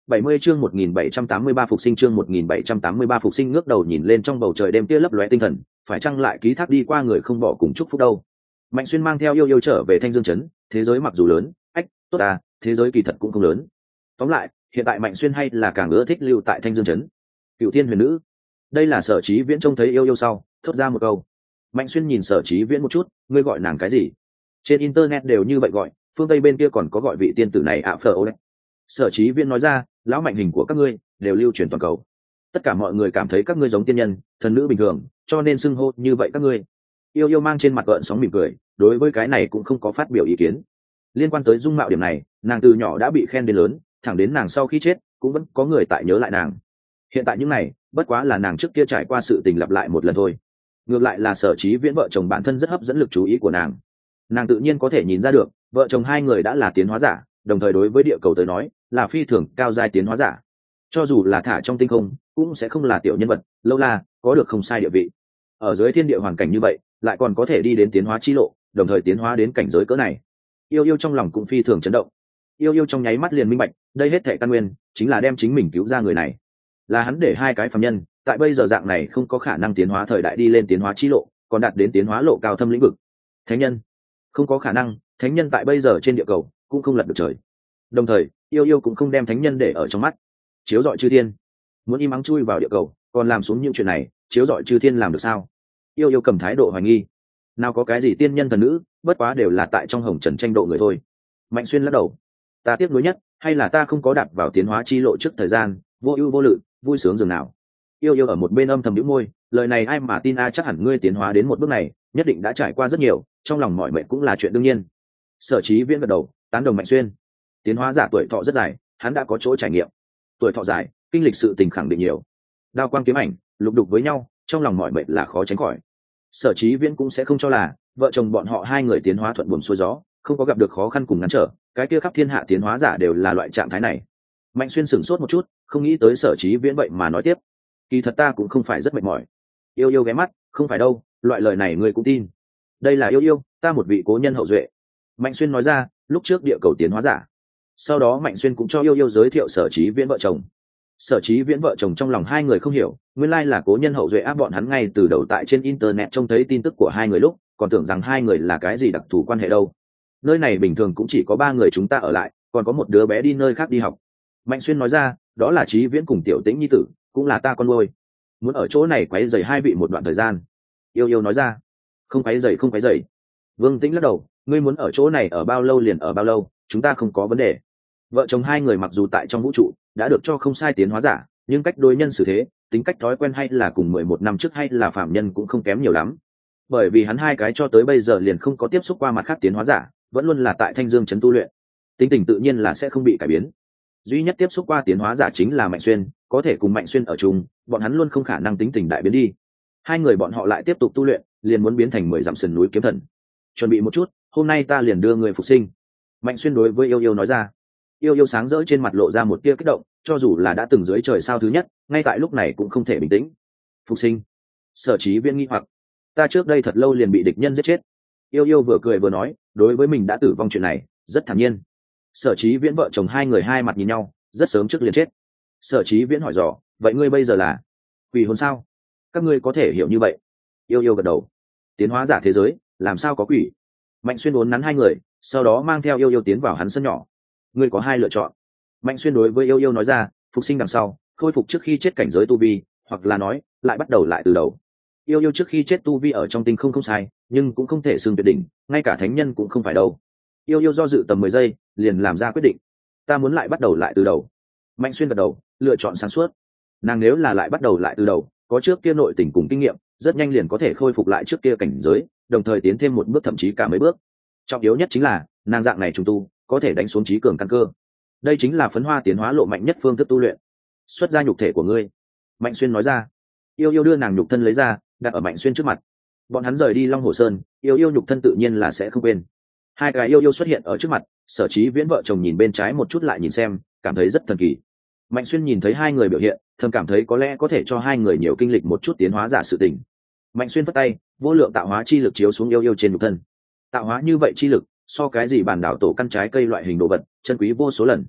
bảy mươi chương một nghìn bảy trăm tám mươi ba phục sinh chương một nghìn bảy trăm tám mươi ba phục sinh ngước đầu nhìn lên trong bầu trời đêm kia lấp lóe tinh thần, phải chăng lại ký thác đi qua người không bỏ cùng chúc phúc đâu. Mạnh Xuyên mang theo yêu yêu trở về Thanh Dương trấn, thế giới mặc dù lớn, ách, tốt à, thế giới kỳ thật cũng không lớn. Tóm lại, hiện tại Mạnh Xuyên hay là càng ưa thích lưu tại Thanh Dương trấn. Cựu Thiên Huyền Nữ, đây là Sở Chí Viễn trông thấy yêu yêu sau, thốt ra một câu. Mạnh Xuyên nhìn Sở Chí Viễn một chút, ngươi gọi nàng cái gì? Trên internet đều như vậy gọi, phương Tây bên kia còn có gọi vị tiên tử này ạ phở ô đấy. Sở Chí Viễn nói ra, lão mạnh hình của các ngươi đều lưu truyền toàn cầu, tất cả mọi người cảm thấy các ngươi giống tiên nhân thần nữ bình thường, cho nên xưng hô như vậy các ngươi. Yêu yêu mang trên mặt gợn sóng mỉm cười, đối với cái này cũng không có phát biểu ý kiến. Liên quan tới dung mạo điểm này, nàng từ nhỏ đã bị khen đến lớn, thẳng đến nàng sau khi chết cũng vẫn có người tại nhớ lại nàng. Hiện tại những này bất quá là nàng trước kia trải qua sự tình lặp lại một lần thôi. Ngược lại là Sở Chí Viễn vợ chồng bản thân rất hấp dẫn lực chú ý của nàng. Nàng tự nhiên có thể nhìn ra được vợ chồng hai người đã là tiến hóa giả, đồng thời đối với địa cầu tới nói là phi thường cao giai tiến hóa giả. Cho dù là thả trong tinh không cũng sẽ không là tiểu nhân vật, lâu la có được không sai địa vị. Ở dưới thiên địa hoàn cảnh như vậy lại còn có thể đi đến tiến hóa chi lộ, đồng thời tiến hóa đến cảnh giới cỡ này. Yêu yêu trong lòng cũng phi thường chấn động. Yêu yêu trong nháy mắt liền minh bạch, đây hết thảy căn nguyên chính là đem chính mình cứu ra người này. Là hắn để hai cái phàm nhân tại bây giờ dạng này không có khả năng tiến hóa thời đại đi lên tiến hóa chi lộ, còn đạt đến tiến hóa lộ cao thâm lĩnh vực. Thánh nhân không có khả năng, thánh nhân tại bây giờ trên địa cầu cũng không lật được trời. Đồng thời yêu yêu cũng không đem thánh nhân để ở trong mắt. Chiếu rọi chư thiên, muốn im ắng chui vào địa cầu còn làm xuống những chuyện này, chiếu rọi chư thiên làm được sao? Yêu yêu cầm thái độ hoài nghi. Nào có cái gì tiên nhân thần nữ, bất quá đều là tại trong hồng trần tranh độ người thôi. Mạnh Xuyên lắc đầu. Ta tiếc nuối nhất hay là ta không có đạp vào tiến hóa chi lộ trước thời gian, vô ưu vô lự, vui sướng dường nào. Yêu yêu ở một bên âm thầm nhíu môi, lời này ai mà tin a, chắc hẳn ngươi tiến hóa đến một bước này nhất định đã trải qua rất nhiều, trong lòng mọi mệnh cũng là chuyện đương nhiên. Sở Chí Viễn gật đầu, tán đồng Mạnh Xuyên. Tiến hóa giả tuổi thọ rất dài, hắn đã có chỗ trải nghiệm. Tuổi thọ dài, kinh lịch sự tình khẳng định nhiều. Đao quang kiếm ảnh lục đục với nhau, trong lòng mọi mệnh là khó tránh khỏi. Sở Chí Viễn cũng sẽ không cho là vợ chồng bọn họ hai người tiến hóa thuận buồm xuôi gió, không có gặp được khó khăn cùng ngăn trở, cái kia khắp thiên hạ tiến hóa giả đều là loại trạng thái này. Mạnh Xuyên sửng sốt một chút, không nghĩ tới Sở Chí Viễn vậy mà nói tiếp, kỳ thật ta cũng không phải rất mệt mỏi. Yêu yêu ghé mắt, không phải đâu, loại lời này ngươi cũng tin. Đây là yêu yêu, ta một vị cố nhân hậu duệ. Mạnh Xuyên nói ra, lúc trước địa cầu tiến hóa giả. Sau đó Mạnh Xuyên cũng cho yêu yêu giới thiệu Sở Chí Viễn vợ chồng. Sở Chí Viễn vợ chồng trong lòng hai người không hiểu, nguyên lai là cố nhân hậu duệ áp, bọn hắn ngay từ đầu tại trên internet trông thấy tin tức của hai người lúc còn tưởng rằng hai người là cái gì đặc thù quan hệ đâu. Nơi này bình thường cũng chỉ có ba người chúng ta ở lại, còn có một đứa bé đi nơi khác đi học. Mạnh Xuyên nói ra, đó là Chí Viễn cùng Tiểu Tĩnh nhi tử, cũng là ta con nuôi. Muốn ở chỗ này quấy rầy hai vị một đoạn thời gian. Yêu yêu nói ra, không quấy rầy không quấy rầy. Vương Tĩnh lắc đầu, ngươi muốn ở chỗ này ở bao lâu liền ở bao lâu, chúng ta không có vấn đề. Vợ chồng hai người mặc dù tại trong vũ trụ đã được cho không sai tiến hóa giả, nhưng cách đối nhân xử thế, tính cách thói quen hay là cùng mười một năm trước hay là phạm nhân cũng không kém nhiều lắm. Bởi vì hắn hai cái cho tới bây giờ liền không có tiếp xúc qua mặt khác tiến hóa giả, vẫn luôn là tại Thanh Dương trấn tu luyện, tính tình tự nhiên là sẽ không bị cải biến. Duy nhất tiếp xúc qua tiến hóa giả chính là Mạnh Xuyên, có thể cùng Mạnh Xuyên ở chung, bọn hắn luôn không khả năng tính tình đại biến đi. Hai người bọn họ lại tiếp tục tu luyện, liền muốn biến thành mười dặm sườn núi kiếm thần. Chuẩn bị một chút, hôm nay ta liền đưa người phục sinh. Mạnh Xuyên đối với yêu yêu nói ra. Yêu yêu sáng rỡ trên mặt lộ ra một tia kích động, cho dù là đã từng dưới trời sao thứ nhất, ngay tại lúc này cũng không thể bình tĩnh. Phục sinh? Sở Chí Viễn nghi hoặc, ta trước đây thật lâu liền bị địch nhân giết chết. Yêu yêu vừa cười vừa nói, đối với mình đã tử vong chuyện này rất thản nhiên. Sở Chí Viễn vợ chồng hai người hai mặt nhìn nhau, rất sớm trước liền chết. Sở Chí Viễn hỏi dò, vậy ngươi bây giờ là quỷ hồn sao? Các ngươi có thể hiểu như vậy? Yêu yêu gật đầu. Tiến hóa giả thế giới làm sao có quỷ? Mạnh Xuyên uốn nắn hai người, sau đó mang theo yêu yêu tiến vào hắn sân nhỏ. Ngươi có hai lựa chọn. Mạnh Xuyên đối với yêu yêu nói ra, phục sinh đằng sau khôi phục trước khi chết cảnh giới tu vi, hoặc là nói lại bắt đầu lại từ đầu. Yêu yêu trước khi chết tu vi ở trong tinh không không sai, nhưng cũng không thể xưng tuyệt đỉnh, ngay cả thánh nhân cũng không phải đâu. Yêu yêu do dự tầm mười giây, liền làm ra quyết định. Ta muốn lại bắt đầu lại từ đầu. Mạnh Xuyên gật đầu, lựa chọn sáng suốt. Nàng nếu là lại bắt đầu lại từ đầu, có trước kia nội tình cùng kinh nghiệm, rất nhanh liền có thể khôi phục lại trước kia cảnh giới, đồng thời tiến thêm một bước, thậm chí cả mấy bước. Trọng yếu nhất chính là nàng dạng này trùng tu có thể đánh xuống trí cường căn cơ. Đây chính là phấn hoa tiến hóa lộ mạnh nhất phương thức tu luyện. Xuất ra nhục thể của ngươi. Mạnh Xuyên nói ra. Yêu yêu đưa nàng nhục thân lấy ra, đặt ở Mạnh Xuyên trước mặt. Bọn hắn rời đi Long Hồ Sơn, yêu yêu nhục thân tự nhiên là sẽ không quên. Hai cái yêu yêu xuất hiện ở trước mặt, Sở Chí Viễn vợ chồng nhìn bên trái một chút lại nhìn xem, cảm thấy rất thần kỳ. Mạnh Xuyên nhìn thấy hai người biểu hiện, thầm cảm thấy có lẽ có thể cho hai người nhiều kinh lịch một chút tiến hóa giả sự tình. Mạnh Xuyên vất tay, vô lượng tạo hóa chi lực chiếu xuống yêu yêu trên nhục thân. Tạo hóa như vậy chi lực, so cái gì bản đảo tổ căn trái cây loại hình đồ vật, chân quý vô số lần.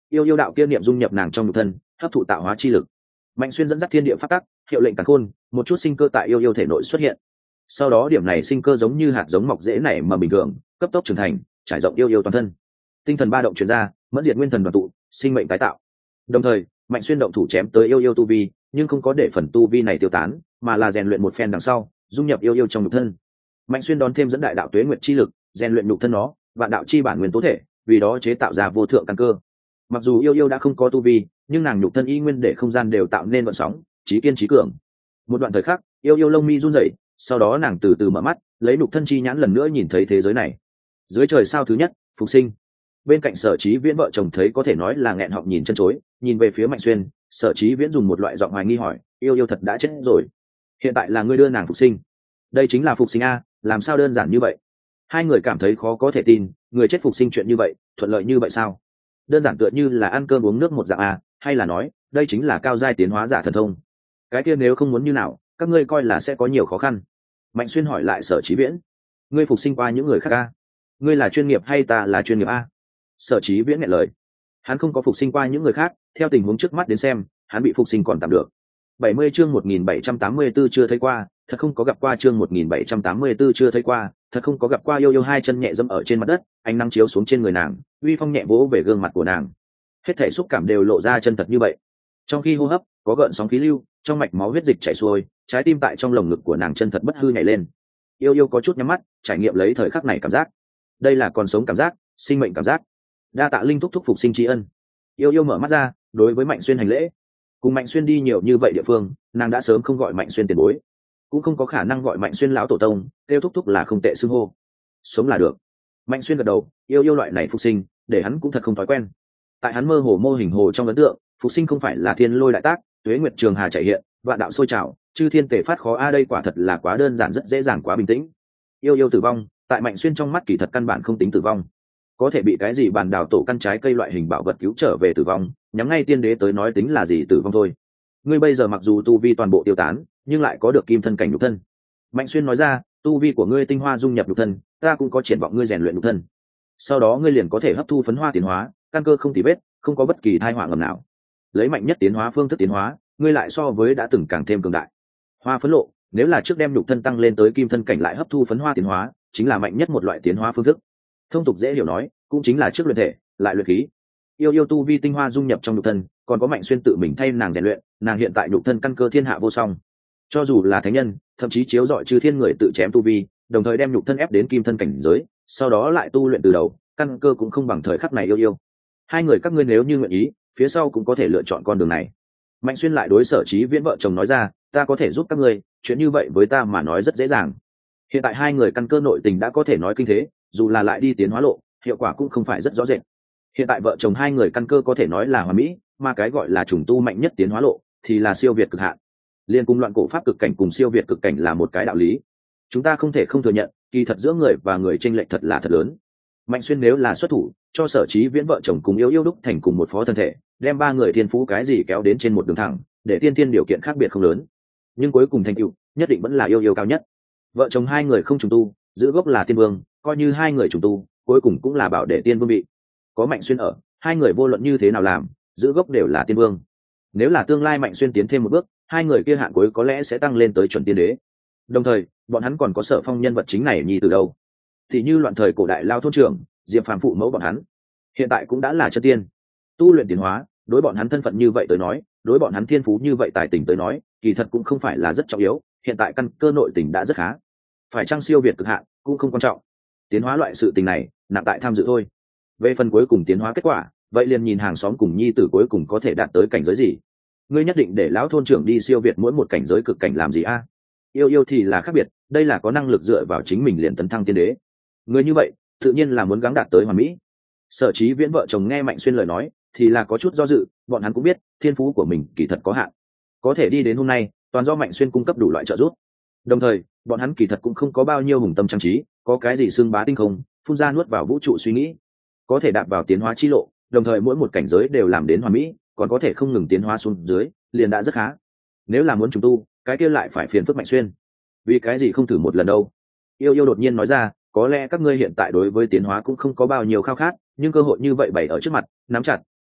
yêu yêu đạo kia niệm dung nhập nàng trong nhục thân, hấp thụ tạo hóa chi lực. Mạnh Xuyên dẫn dắt thiên địa pháp tắc, hiệu lệnh càn khôn, một chút sinh cơ tại yêu yêu thể nội xuất hiện. Sau đó điểm này sinh cơ giống như hạt giống mọc rễ nảy mầm bình thường, cấp tốc trưởng thành, trải rộng yêu yêu toàn thân. Tinh thần ba động truyền ra, mẫn diệt nguyên thần đoàn tụ, sinh mệnh tái tạo. Đồng thời, Mạnh Xuyên động thủ chém tới yêu yêu tu vi, nhưng không có để phần tu vi này tiêu tán, mà là rèn luyện một phen đằng sau, dung nhập yêu yêu trong nhục thân. Mạnh Xuyên đón thêm dẫn đại đạo tuế nguyệt chi lực, rèn luyện nhục thân nó, và đạo chi bản nguyên tố thể, vì đó chế tạo ra vô thượng căn cơ. Mặc dù yêu yêu đã không có tu vi, nhưng nàng nhục thân y nguyên để không gian đều tạo nên vận sóng, trí kiên trí cường. Một đoạn thời khắc, yêu yêu lông mi run rẩy, sau đó nàng từ từ mở mắt, lấy nhục thân chi nhãn lần nữa nhìn thấy thế giới này. Dưới trời sao thứ nhất, phục sinh. Bên cạnh Sở Chí Viễn vợ chồng thấy có thể nói là nghẹn họng nhìn chân chối, nhìn về phía Mạnh Xuyên, Sở Chí Viễn dùng một loại giọng hoài nghi hỏi, yêu yêu thật đã chết rồi, hiện tại là ngươi đưa nàng phục sinh? Đây chính là phục sinh a, làm sao đơn giản như vậy? Hai người cảm thấy khó có thể tin, người chết phục sinh chuyện như vậy, thuận lợi như vậy sao? Đơn giản tựa như là ăn cơm uống nước một dạng a, hay là nói, đây chính là cao giai tiến hóa giả thần thông? Cái kia nếu không muốn như nào, các ngươi coi là sẽ có nhiều khó khăn. Mạnh Xuyên hỏi lại Sở Chí Viễn, ngươi phục sinh qua những người khác a? Ngươi là chuyên nghiệp hay ta là chuyên nghiệp a? Sở Chí Viễn nghẹn lời, hắn không có phục sinh qua những người khác, theo tình huống trước mắt đến xem, hắn bị phục sinh còn tạm được. bảy mươi chương một nghìn bảy trăm tám mươi tư chưa thấy qua, thật không có gặp qua chương một nghìn bảy trăm tám mươi tư chưa thấy qua, thật không có gặp qua. Yêu yêu hai chân nhẹ dẫm ở trên mặt đất, ánh nắng chiếu xuống trên người nàng, uy phong nhẹ vỗ về gương mặt của nàng. Hết thảy xúc cảm đều lộ ra chân thật như vậy. Trong khi hô hấp, có gợn sóng khí lưu, trong mạch máu huyết dịch chảy xuôi, trái tim tại trong lồng ngực của nàng chân thật bất hư nhảy lên. Yêu yêu có chút nhắm mắt, trải nghiệm lấy thời khắc này cảm giác. Đây là còn sống cảm giác, sinh mệnh cảm giác. Đa tạ linh thúc thúc phục sinh tri ân. Yêu yêu mở mắt ra, đối với Mạnh Xuyên hành lễ. Cùng Mạnh Xuyên đi nhiều như vậy địa phương, nàng đã sớm không gọi Mạnh Xuyên tiền bối, cũng không có khả năng gọi Mạnh Xuyên lão tổ tông, kêu thúc thúc là không tệ xưng hô. Sống là được. Mạnh Xuyên gật đầu, yêu yêu loại này phục sinh, để hắn cũng thật không thói quen. Tại hắn mơ hồ mô hình hồ trong ấn tượng, phục sinh không phải là thiên lôi đại tác, tuế nguyệt trường hà chảy hiện, vạn đạo sôi trào, chư thiên tề phát khó a, đây quả thật là quá đơn giản, rất dễ dàng, quá bình tĩnh. Yêu yêu tử vong, tại Mạnh Xuyên trong mắt kỳ thật căn bản không tính tử vong. Có thể bị cái gì bàn đào tổ căn trái cây loại hình bảo vật cứu trở về tử vong, nhắm ngay tiên đế tới nói tính là gì tử vong thôi. Ngươi bây giờ mặc dù tu vi toàn bộ tiêu tán, nhưng lại có được kim thân cảnh nhục thân. Mạnh Xuyên nói ra, tu vi của ngươi tinh hoa dung nhập nhục thân, ta cũng có triển vọng ngươi rèn luyện nhục thân. Sau đó ngươi liền có thể hấp thu phấn hoa tiến hóa, căn cơ không tì vết, không có bất kỳ tai họa ngầm nào. Lấy mạnh nhất tiến hóa phương thức tiến hóa, ngươi lại so với đã từng càng thêm cường đại. Hoa phấn lộ, nếu là trước đem nhục thân tăng lên tới kim thân cảnh lại hấp thu phấn hoa tiến hóa, chính là mạnh nhất một loại tiến hóa phương thức. Thông tục dễ hiểu nói, cũng chính là trước luyện thể, lại luyện khí. Yêu yêu tu vi tinh hoa dung nhập trong nhục thân, còn có Mạnh Xuyên tự mình thay nàng rèn luyện, nàng hiện tại nhục thân căn cơ thiên hạ vô song. Cho dù là thánh nhân, thậm chí chiếu dọi chư thiên người tự chém tu vi, đồng thời đem nhục thân ép đến kim thân cảnh giới, sau đó lại tu luyện từ đầu, căn cơ cũng không bằng thời khắc này yêu yêu. Hai người các ngươi nếu như nguyện ý, phía sau cũng có thể lựa chọn con đường này. Mạnh Xuyên lại đối Sở Chí Viễn vợ chồng nói ra, ta có thể giúp các ngươi, chuyện như vậy với ta mà nói rất dễ dàng. Hiện tại hai người căn cơ nội tình đã có thể nói kinh thế, dù là lại đi tiến hóa lộ, hiệu quả cũng không phải rất rõ rệt. Hiện tại vợ chồng hai người căn cơ có thể nói là hoàn mỹ, mà cái gọi là trùng tu mạnh nhất tiến hóa lộ thì là siêu việt cực hạn. Liên cung loạn cổ pháp cực cảnh cùng siêu việt cực cảnh là một cái đạo lý. Chúng ta không thể không thừa nhận, kỳ thật giữa người và người chênh lệch thật là thật lớn. Mạnh Xuyên nếu là xuất thủ, cho Sở Chí Viễn vợ chồng cùng yêu yêu đúc thành cùng một phó thân thể, đem ba người thiên phú cái gì kéo đến trên một đường thẳng, để tiên tiên điều kiện khác biệt không lớn. Nhưng cuối cùng thành tựu nhất định vẫn là yêu yêu cao nhất. Vợ chồng hai người không trùng tu, giữ gốc là tiên vương, coi như hai người trùng tu, cuối cùng cũng là bảo để tiên vương bị. Có Mạnh Xuyên ở, hai người vô luận như thế nào làm, giữ gốc đều là tiên vương. Nếu là tương lai Mạnh Xuyên tiến thêm một bước, hai người kia hạn cuối có lẽ sẽ tăng lên tới chuẩn tiên đế. Đồng thời, bọn hắn còn có Sở Phong nhân vật chính này nhì từ đâu? Thì như loạn thời cổ đại lao thôn trưởng, Diệp Phàm phụ mẫu bọn hắn, hiện tại cũng đã là chân tiên. Tu luyện tiến hóa, đối bọn hắn thân phận như vậy tới nói, đối bọn hắn thiên phú như vậy tài tình tới nói, kỳ thật cũng không phải là rất trọng yếu, hiện tại căn cơ nội tình đã rất khá. Phải chăng siêu việt cực hạn cũng không quan trọng. Tiến hóa loại sự tình này, nặng tại tham dự thôi. Về phần cuối cùng tiến hóa kết quả, vậy liền nhìn hàng xóm cùng nhi tử cuối cùng có thể đạt tới cảnh giới gì. Ngươi nhất định để lão thôn trưởng đi siêu việt mỗi một cảnh giới cực cảnh làm gì a? Yêu yêu thì là khác biệt, đây là có năng lực dựa vào chính mình liền tấn thăng tiên đế. Người như vậy, tự nhiên là muốn gắng đạt tới hoàn mỹ. Sở Chí Viễn vợ chồng nghe Mạnh Xuyên lời nói, thì là có chút do dự, bọn hắn cũng biết, thiên phú của mình kỳ thật có hạn. Có thể đi đến hôm nay, toàn do Mạnh Xuyên cung cấp đủ loại trợ giúp. Đồng thời, bọn hắn kỳ thật cũng không có bao nhiêu hùng tâm trang trí, có cái gì xưng bá tinh không, phun ra nuốt vào vũ trụ suy nghĩ. Có thể đạp vào tiến hóa chi lộ, đồng thời mỗi một cảnh giới đều làm đến hoàn mỹ, còn có thể không ngừng tiến hóa xuống dưới, liền đã rất khá. Nếu là muốn trùng tu, cái kia lại phải phiền phức Mạnh Xuyên. Vì cái gì không thử một lần đâu? Yêu yêu đột nhiên nói ra, có lẽ các ngươi hiện tại đối với tiến hóa cũng không có bao nhiêu khao khát, nhưng cơ hội như vậy bày ở trước mặt, nắm chặt,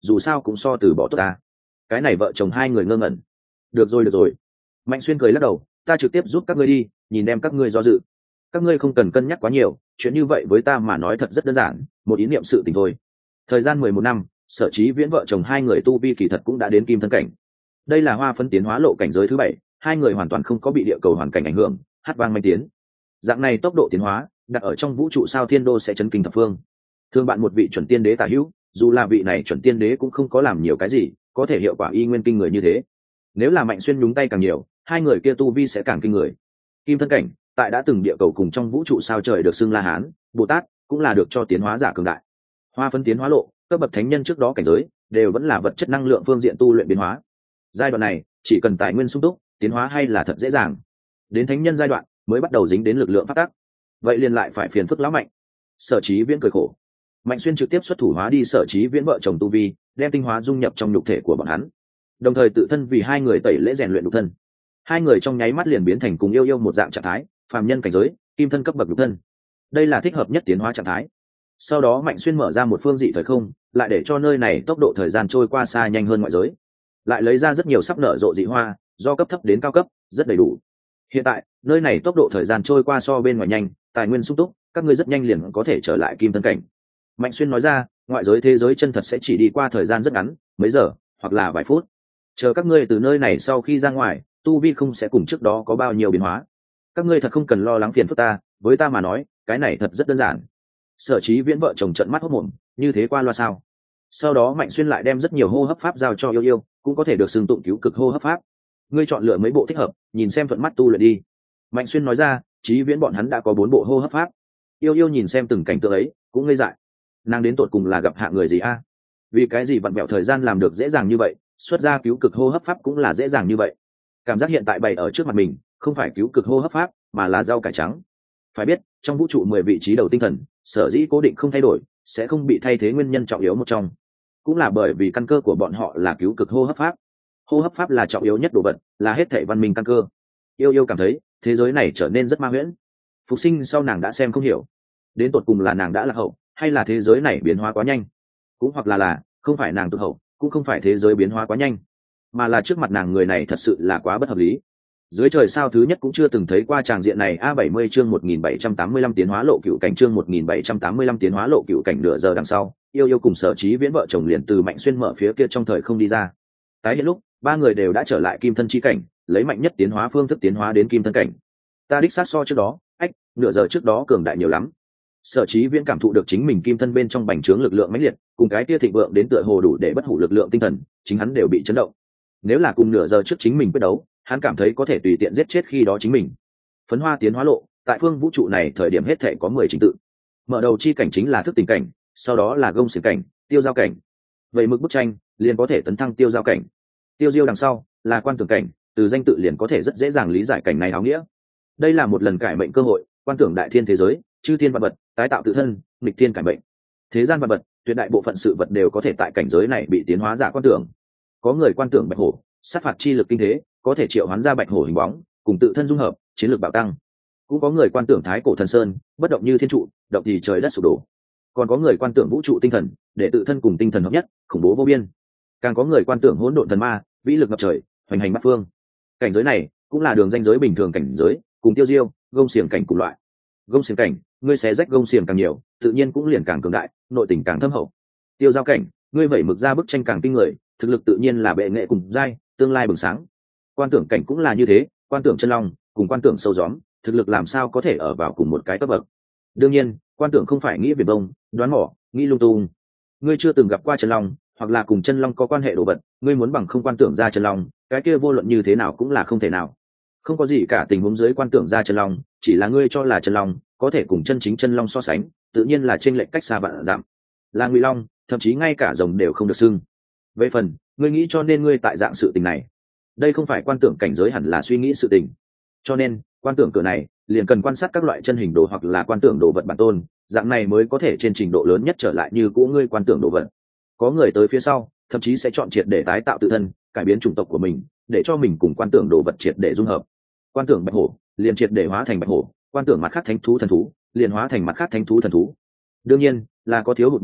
dù sao cũng so từ bỏ tốt ta. Cái này vợ chồng hai người ngơ ngẩn. Được rồi được rồi, Mạnh Xuyên cười lắc đầu, ta trực tiếp giúp các ngươi đi, nhìn đem các ngươi do dự. Các ngươi không cần cân nhắc quá nhiều, chuyện như vậy với ta mà nói thật rất đơn giản, một ý niệm sự tình thôi. Thời gian mười một năm, Sở Chí Viễn vợ chồng hai người tu vi kỳ thật cũng đã đến kim thân cảnh. Đây là hoa phân tiến hóa lộ cảnh giới thứ bảy, hai người hoàn toàn không có bị địa cầu hoàn cảnh ảnh hưởng, hát vang manh tiến. Dạng này tốc độ tiến hóa, đặt ở trong vũ trụ sao thiên đô sẽ chấn kinh thập phương. Thương bạn một vị chuẩn tiên đế tả hữu, dù là vị này chuẩn tiên đế cũng không có làm nhiều cái gì, có thể hiệu quả y nguyên kinh người như thế. Nếu là Mạnh Xuyên nhúng tay càng nhiều, hai người kia tu vi sẽ càng kinh người. Kim thân cảnh, tại đã từng địa cầu cùng trong vũ trụ sao trời được xưng La Hán, Bồ Tát, cũng là được cho tiến hóa giả cường đại. Hoa phân tiến hóa lộ, các bậc thánh nhân trước đó cảnh giới đều vẫn là vật chất năng lượng phương diện tu luyện biến hóa. Giai đoạn này, chỉ cần tài nguyên sung túc, tiến hóa hay là thật dễ dàng. Đến thánh nhân giai đoạn mới bắt đầu dính đến lực lượng phát tác. Vậy liền lại phải phiền phức lão Mạnh. Sở Chí Viễn cười khổ. Mạnh Xuyên trực tiếp xuất thủ hóa đi Sở Chí Viễn vợ chồng tu vi, đem tinh hóa dung nhập trong nhục thể của bọn hắn, đồng thời tự thân vì hai người tẩy lễ rèn luyện nhục thân. Hai người trong nháy mắt liền biến thành cùng yêu yêu một dạng trạng thái, phàm nhân cảnh giới, kim thân cấp bậc nhục thân. Đây là thích hợp nhất tiến hóa trạng thái. Sau đó Mạnh Xuyên mở ra một phương dị thời không, lại để cho nơi này tốc độ thời gian trôi qua xa nhanh hơn ngoại giới, lại lấy ra rất nhiều sắp nở rộ dị hoa, do cấp thấp đến cao cấp, rất đầy đủ. Hiện tại nơi này tốc độ thời gian trôi qua so bên ngoài nhanh, tài nguyên sung túc, các ngươi rất nhanh liền có thể trở lại kim thân cảnh. Mạnh Xuyên nói ra, ngoại giới thế giới chân thật sẽ chỉ đi qua thời gian rất ngắn, mấy giờ hoặc là vài phút. Chờ các ngươi từ nơi này sau khi ra ngoài, tu vi không sẽ cùng trước đó có bao nhiêu biến hóa. Các ngươi thật không cần lo lắng phiền phức ta, với ta mà nói, cái này thật rất đơn giản. Sở Chí Viễn vợ chồng trợn mắt hốt mồm, như thế qua loa sao? Sau đó Mạnh Xuyên lại đem rất nhiều hô hấp pháp giao cho yêu yêu, cũng có thể được xưng tụng cứu cực hô hấp pháp. Ngươi chọn lựa mấy bộ thích hợp, nhìn xem thuận mắt tu luyện đi. Mạnh Xuyên nói ra, Chí Viễn bọn hắn đã có bốn bộ hô hấp pháp. Yêu yêu nhìn xem từng cảnh tượng ấy, cũng ngây dại. Nàng đến tột cùng là gặp hạ người gì a? Vì cái gì vặn vẹo thời gian làm được dễ dàng như vậy, xuất ra cứu cực hô hấp pháp cũng là dễ dàng như vậy. Cảm giác hiện tại bày ở trước mặt mình, không phải cứu cực hô hấp pháp, mà là rau cải trắng. Phải biết, trong vũ trụ mười vị trí đầu tinh thần, sở dĩ cố định không thay đổi, sẽ không bị thay thế nguyên nhân trọng yếu một trong, cũng là bởi vì căn cơ của bọn họ là cứu cực hô hấp pháp. Hô hấp pháp là trọng yếu nhất đồ vật, là hết thảy văn minh căn cơ. Yêu yêu cảm thấy thế giới này trở nên rất ma huyễn. Phục sinh sau nàng đã xem không hiểu, đến tột cùng là nàng đã lạc hậu, hay là thế giới này biến hóa quá nhanh, cũng hoặc là là không phải nàng tụt hậu, cũng không phải thế giới biến hóa quá nhanh, mà là trước mặt nàng người này thật sự là quá bất hợp lý. Dưới trời sao thứ nhất cũng chưa từng thấy qua tràng diện này. A bảy mươi chương một nghìn bảy trăm tám mươi lăm tiến hóa lộ cựu cảnh, chương một nghìn bảy trăm tám mươi lăm tiến hóa lộ cựu cảnh. Nửa giờ đằng sau, yêu yêu cùng Sở Chí Viễn vợ chồng liền từ Mạnh Xuyên mở phía kia trong thời không đi ra. Tái hiện lúc, ba người đều đã trở lại kim thân chi cảnh, lấy mạnh nhất tiến hóa phương thức tiến hóa đến kim thân cảnh. Ta đích xác so trước đó, ách, nửa giờ trước đó cường đại nhiều lắm. Sở Chí Viễn cảm thụ được chính mình kim thân bên trong bành trướng lực lượng mãnh liệt, cùng cái tia thịnh vượng đến tựa hồ đủ để bất hủ lực lượng tinh thần, chính hắn đều bị chấn động. Nếu là cùng nửa giờ trước chính mình quyết đấu, hắn cảm thấy có thể tùy tiện giết chết khi đó chính mình. Phấn hoa tiến hóa lộ, tại phương vũ trụ này thời điểm hết thể có mười trình tự. Mở đầu chi cảnh chính là thức tỉnh cảnh, sau đó là gông xiềng cảnh, tiêu giao cảnh. Vậy mực bức tranh liền có thể tấn thăng tiêu giao cảnh. Tiêu diêu đằng sau là quan tưởng cảnh, từ danh tự liền có thể rất dễ dàng lý giải cảnh này áo nghĩa. Đây là một lần cải mệnh cơ hội, quan tưởng đại thiên thế giới, chư thiên vạn vật, tái tạo tự thân, nghịch thiên cải mệnh. Thế gian vạn vật, tuyệt đại bộ phận sự vật đều có thể tại cảnh giới này bị tiến hóa giả quan tưởng. Có người quan tưởng bạch hổ, sát phạt chi lực kinh thế, có thể triệu hoán ra bạch hổ hình bóng, cùng tự thân dung hợp, chiến lược bạo tăng. Cũng có người quan tưởng thái cổ thần sơn, bất động như thiên trụ, động thì trời đất sụp đổ. Còn có người quan tưởng vũ trụ tinh thần, để tự thân cùng tinh thần hợp nhất, khủng bố vô biên. Càng có người quan tưởng hỗn độn thần ma, vĩ lực ngập trời, hoành hành bát phương. Cảnh giới này cũng là đường ranh giới bình thường cảnh giới, cùng tiêu diêu, gông xiềng cảnh cùng loại. Gông xiềng cảnh, ngươi xé rách gông xiềng càng nhiều, tự nhiên cũng liền càng cường đại, nội tình càng thâm hậu. Tiêu giao cảnh, ngươi vẩy mực ra bức tranh càng kinh người, thực lực tự nhiên là bệ nghệ cùng giai, tương lai bừng sáng. Quan tưởng cảnh cũng là như thế, quan tưởng chân long cùng quan tưởng sâu gióm, thực lực làm sao có thể ở vào cùng một cái cấp bậc. Đương nhiên, quan tưởng không phải nghĩ viển vông, đoán mỏ, nghĩ lung tung. Ngươi chưa từng gặp qua chân long, hoặc là cùng chân long có quan hệ đồ vật, ngươi muốn bằng không quan tưởng ra chân long, cái kia vô luận như thế nào cũng là không thể nào. Không có gì cả tình huống dưới quan tưởng ra chân long, chỉ là ngươi cho là chân long, có thể cùng chân chính chân long so sánh, tự nhiên là chênh lệch cách xa vạn dặm. Là ngụy long, thậm chí ngay cả rồng đều không được xưng. Về phần, ngươi nghĩ cho nên ngươi tại dạng sự tình này, đây không phải quan tưởng cảnh giới hẳn là suy nghĩ sự tình. Cho nên, quan tưởng cửa này liền cần quan sát các loại chân hình đồ hoặc là quan tưởng đồ vật bản tôn, dạng này mới có thể trên trình độ lớn nhất trở lại như cũ ngươi quan tưởng đồ vật. Có người tới phía sau, thậm chí sẽ chọn triệt để tái tạo tự thân, cải biến chủng tộc của mình, để cho mình cùng quan tưởng đồ vật triệt để dung hợp. Quan tưởng bạch hổ, liền triệt để hóa thành bạch hổ, quan tưởng mặt khác thánh thú thần thú, liền hóa thành mặt khác thánh thú thần thú. Đương nhiên, là có thiếu hụt bạch hổ,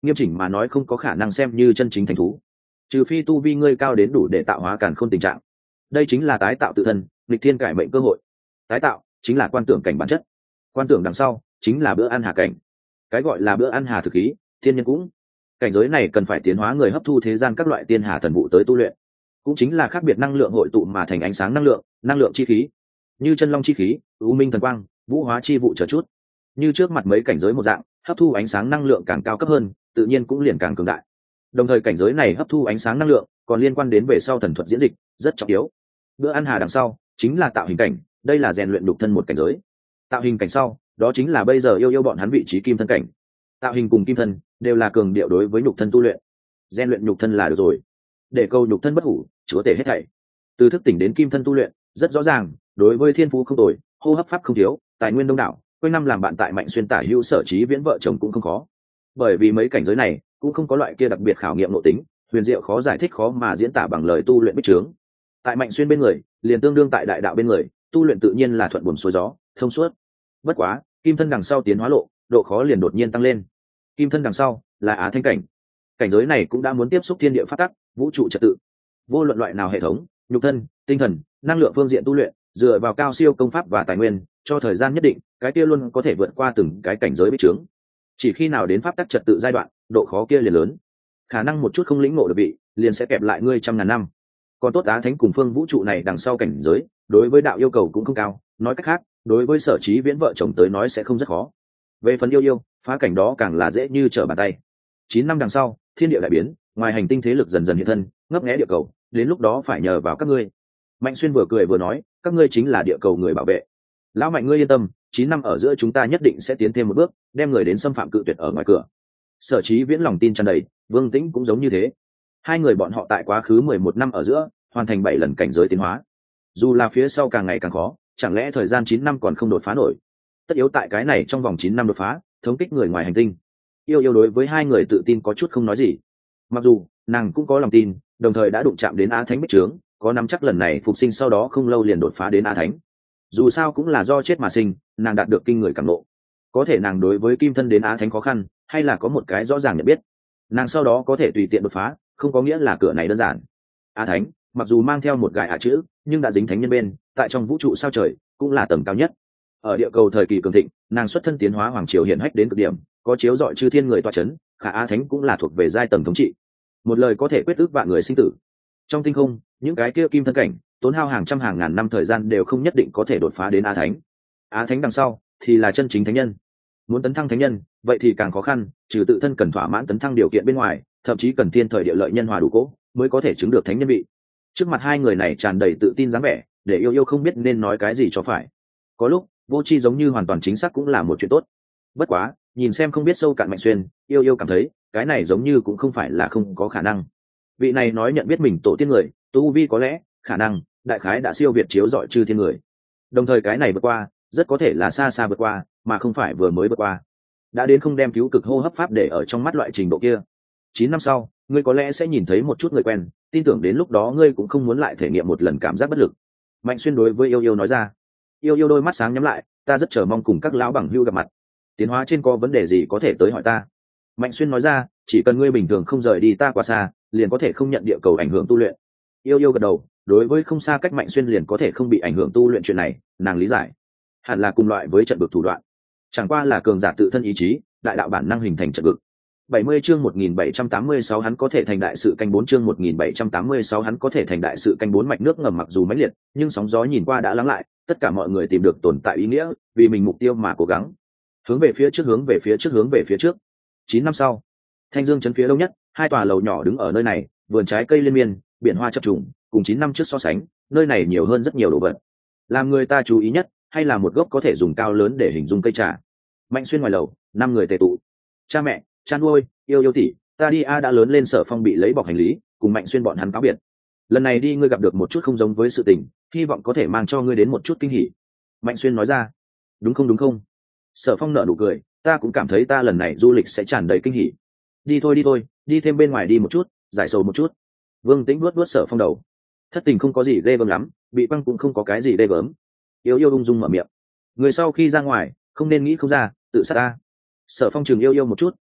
nghiêm chỉnh mà nói không có khả năng xem như chân chính thành thú, trừ phi tu vi ngươi cao đến đủ để tạo hóa càn khôn tình trạng. Đây chính là tái tạo tự thân, nghịch thiên cải mệnh cơ hội. Tái tạo chính là quan tưởng cảnh bản chất, quan tưởng đằng sau chính là bữa ăn hà cảnh. Cái gọi là bữa ăn hà thực khí, thiên nhân cũng. Cảnh giới này cần phải tiến hóa người hấp thu thế gian các loại tiên hà thần vụ tới tu luyện, cũng chính là khác biệt năng lượng hội tụ mà thành ánh sáng năng lượng, năng lượng chi khí, như chân long chi khí, u minh thần quang, vũ hóa chi vụ chờ chút. Như trước mặt mấy cảnh giới một dạng, hấp thu ánh sáng năng lượng càng cao cấp hơn, tự nhiên cũng liền càng cường đại. Đồng thời cảnh giới này hấp thu ánh sáng năng lượng còn liên quan đến về sau thần thuật diễn dịch, rất trọng yếu. Bữa ăn hà đằng sau chính là tạo hình cảnh, đây là rèn luyện nhục thân một cảnh giới. Tạo hình cảnh sau, đó chính là bây giờ yêu yêu bọn hắn vị trí kim thân cảnh. Tạo hình cùng kim thân đều là cường điệu đối với nhục thân tu luyện. Rèn luyện nhục thân là được rồi, để câu nhục thân bất hủ, chúa tể hết thảy. Từ thức tỉnh đến kim thân tu luyện, rất rõ ràng, đối với thiên phú không tồi, hô hấp pháp không thiếu, tài nguyên đông đảo, quanh năm làm bạn tại Mạnh Xuyên tả hữu sở trí viễn vợ chồng cũng không khó. Bởi vì mấy cảnh giới này cũng không có loại kia đặc biệt khảo nghiệm nội tính, huyền diệu khó giải thích khó mà diễn tả bằng lời tu luyện bích trướng. Tại Mạnh Xuyên bên người, liền tương đương tại đại đạo bên người, tu luyện tự nhiên là thuận buồm xuôi gió, thông suốt. Bất quá, kim thân đằng sau tiến hóa lộ, độ khó liền đột nhiên tăng lên. Kim thân đằng sau là á thánh cảnh. Cảnh giới này cũng đã muốn tiếp xúc thiên địa pháp tắc, vũ trụ trật tự. Vô luận loại nào hệ thống, nhục thân, tinh thần, năng lượng phương diện tu luyện, dựa vào cao siêu công pháp và tài nguyên, cho thời gian nhất định, cái kia luôn có thể vượt qua từng cái cảnh giới bích trướng. Chỉ khi nào đến pháp tắc trật tự giai đoạn, độ khó kia liền lớn. Khả năng một chút không lĩnh ngộ được vị, liền sẽ kẹp lại ngươi trăm ngàn năm. Còn tốt á thánh cùng phương vũ trụ này đằng sau cảnh giới, đối với đạo yêu cầu cũng không cao, nói cách khác, đối với sở trí viễn vợ chồng tới nói sẽ không rất khó. Về phần yêu yêu, phá cảnh đó càng là dễ như trở bàn tay. Chín năm đằng sau, thiên địa đại biến, ngoài hành tinh thế lực dần dần hiện thân, ngấp nghé địa cầu, đến lúc đó phải nhờ vào các ngươi. Mạnh Xuyên vừa cười vừa nói, các ngươi chính là địa cầu người bảo vệ. Lão Mạnh ngươi yên tâm, chín năm ở giữa chúng ta nhất định sẽ tiến thêm một bước, đem người đến xâm phạm cự tuyệt ở ngoài cửa. Sở Chí Viễn lòng tin tràn đầy, Vương Tĩnh cũng giống như thế. Hai người bọn họ tại quá khứ mười một năm ở giữa, hoàn thành bảy lần cảnh giới tiến hóa. Dù là phía sau càng ngày càng khó, chẳng lẽ thời gian chín năm còn không đột phá nổi? Tất yếu tại cái này trong vòng chín năm đột phá, thống kích người ngoài hành tinh. Yêu yêu đối với hai người tự tin có chút không nói gì. Mặc dù nàng cũng có lòng tin, đồng thời đã đụng chạm đến Á Thánh bích trướng, có nắm chắc lần này phục sinh sau đó không lâu liền đột phá đến Á Thánh. Dù sao cũng là do chết mà sinh, nàng đạt được kinh người cảm ngộ. Có thể nàng đối với kim thân đến Á Thánh khó khăn, hay là có một cái rõ ràng nhận biết. Nàng sau đó có thể tùy tiện đột phá, không có nghĩa là cửa này đơn giản. Á Thánh, mặc dù mang theo một gài ả chữ, nhưng đã dính thánh nhân bên, tại trong vũ trụ sao trời, cũng là tầm cao nhất. Ở địa cầu thời kỳ cường thịnh, nàng xuất thân tiến hóa hoàng triều hiển hách đến cực điểm, có chiếu dọi chư thiên người tọa chấn, khả Á Thánh cũng là thuộc về giai tầng thống trị. Một lời có thể quyết ước vạn người sinh tử. Trong tinh không, những cái kia kim thân cảnh, tốn hao hàng trăm hàng ngàn năm thời gian đều không nhất định có thể đột phá đến Á Thánh. Á Thánh đằng sau thì là chân chính thánh nhân. Muốn tấn thăng thánh nhân, vậy thì càng khó khăn, trừ tự thân cần thỏa mãn tấn thăng điều kiện bên ngoài, thậm chí cần thiên thời địa lợi nhân hòa đủ cố, mới có thể chứng được thánh nhân vị. Trước mặt hai người này tràn đầy tự tin dáng vẻ, để yêu yêu không biết nên nói cái gì cho phải. Có lúc, vô tri giống như hoàn toàn chính xác cũng là một chuyện tốt. Bất quá, nhìn xem không biết sâu cạn Mạnh Xuyên, yêu yêu cảm thấy, cái này giống như cũng không phải là không có khả năng. Vị này nói nhận biết mình tổ tiên người, tu vi có lẽ, khả năng, đại khái đã siêu việt chiếu dọi chư thiên người. Đồng thời cái này vượt qua, rất có thể là xa xa vượt qua, mà không phải vừa mới vượt qua. Đã đến không đem cứu cực hô hấp pháp để ở trong mắt loại trình độ kia. Chín năm sau, ngươi có lẽ sẽ nhìn thấy một chút người quen, tin tưởng đến lúc đó ngươi cũng không muốn lại thể nghiệm một lần cảm giác bất lực. Mạnh Xuyên đối với yêu yêu nói ra. Yêu yêu đôi mắt sáng nhắm lại, ta rất chờ mong cùng các lão bằng hữu gặp mặt. Tiến hóa trên có vấn đề gì có thể tới hỏi ta. Mạnh Xuyên nói ra, chỉ cần ngươi bình thường không rời đi ta quá xa, liền có thể không nhận địa cầu ảnh hưởng tu luyện. Yêu yêu gật đầu, đối với không xa cách Mạnh Xuyên liền có thể không bị ảnh hưởng tu luyện chuyện này, nàng lý giải. Hẳn là cùng loại với trận vực thủ đoạn, chẳng qua là cường giả tự thân ý chí, đại đạo bản năng hình thành trận vực. bảy mươi chương một nghìn bảy trăm tám mươi sáu hắn có thể thành đại sự canh bốn chương một nghìn bảy trăm tám mươi sáu hắn có thể thành đại sự canh bốn mạch nước ngầm mặc dù mãnh liệt, nhưng sóng gió nhìn qua đã lắng lại, tất cả mọi người tìm được tồn tại ý nghĩa, vì mình mục tiêu mà cố gắng. Hướng về phía trước, hướng về phía trước, hướng về phía trước. Chín năm sau, Thanh Dương trấn phía đông nhất, hai tòa lầu nhỏ đứng ở nơi này, vườn trái cây liên miên, biển hoa chập trùng, cùng chín năm trước so sánh, nơi này nhiều hơn rất nhiều đồ vật. Làm người ta chú ý nhất, hay là một gốc có thể dùng cao lớn để hình dung cây trà. Mạnh Xuyên ngoài lầu, năm người tề tụ. Cha mẹ, cha nuôi, yêu yêu tỷ, ta đi a đã lớn lên. Sở Phong bị lấy bọc hành lý, cùng Mạnh Xuyên bọn hắn cáo biệt. Lần này đi ngươi gặp được một chút không giống với sự tình, hy vọng có thể mang cho ngươi đến một chút kinh hỉ. Mạnh Xuyên nói ra. Đúng không đúng không? Sở Phong nở nụ cười, ta cũng cảm thấy ta lần này du lịch sẽ tràn đầy kinh hỉ. Đi thôi đi thôi, đi thêm bên ngoài đi một chút, giải sầu một chút. Vương Tĩnh vuốt vuốt Sở Phong đầu. Thất tình không có gì ghê gớm lắm, bị băng cũng không có cái gì ghê gớm. Yêu yêu ung dung mở miệng. Người sau khi ra ngoài, không nên nghĩ không ra, tự sát ta. Sở Phong chừng yêu yêu một chút,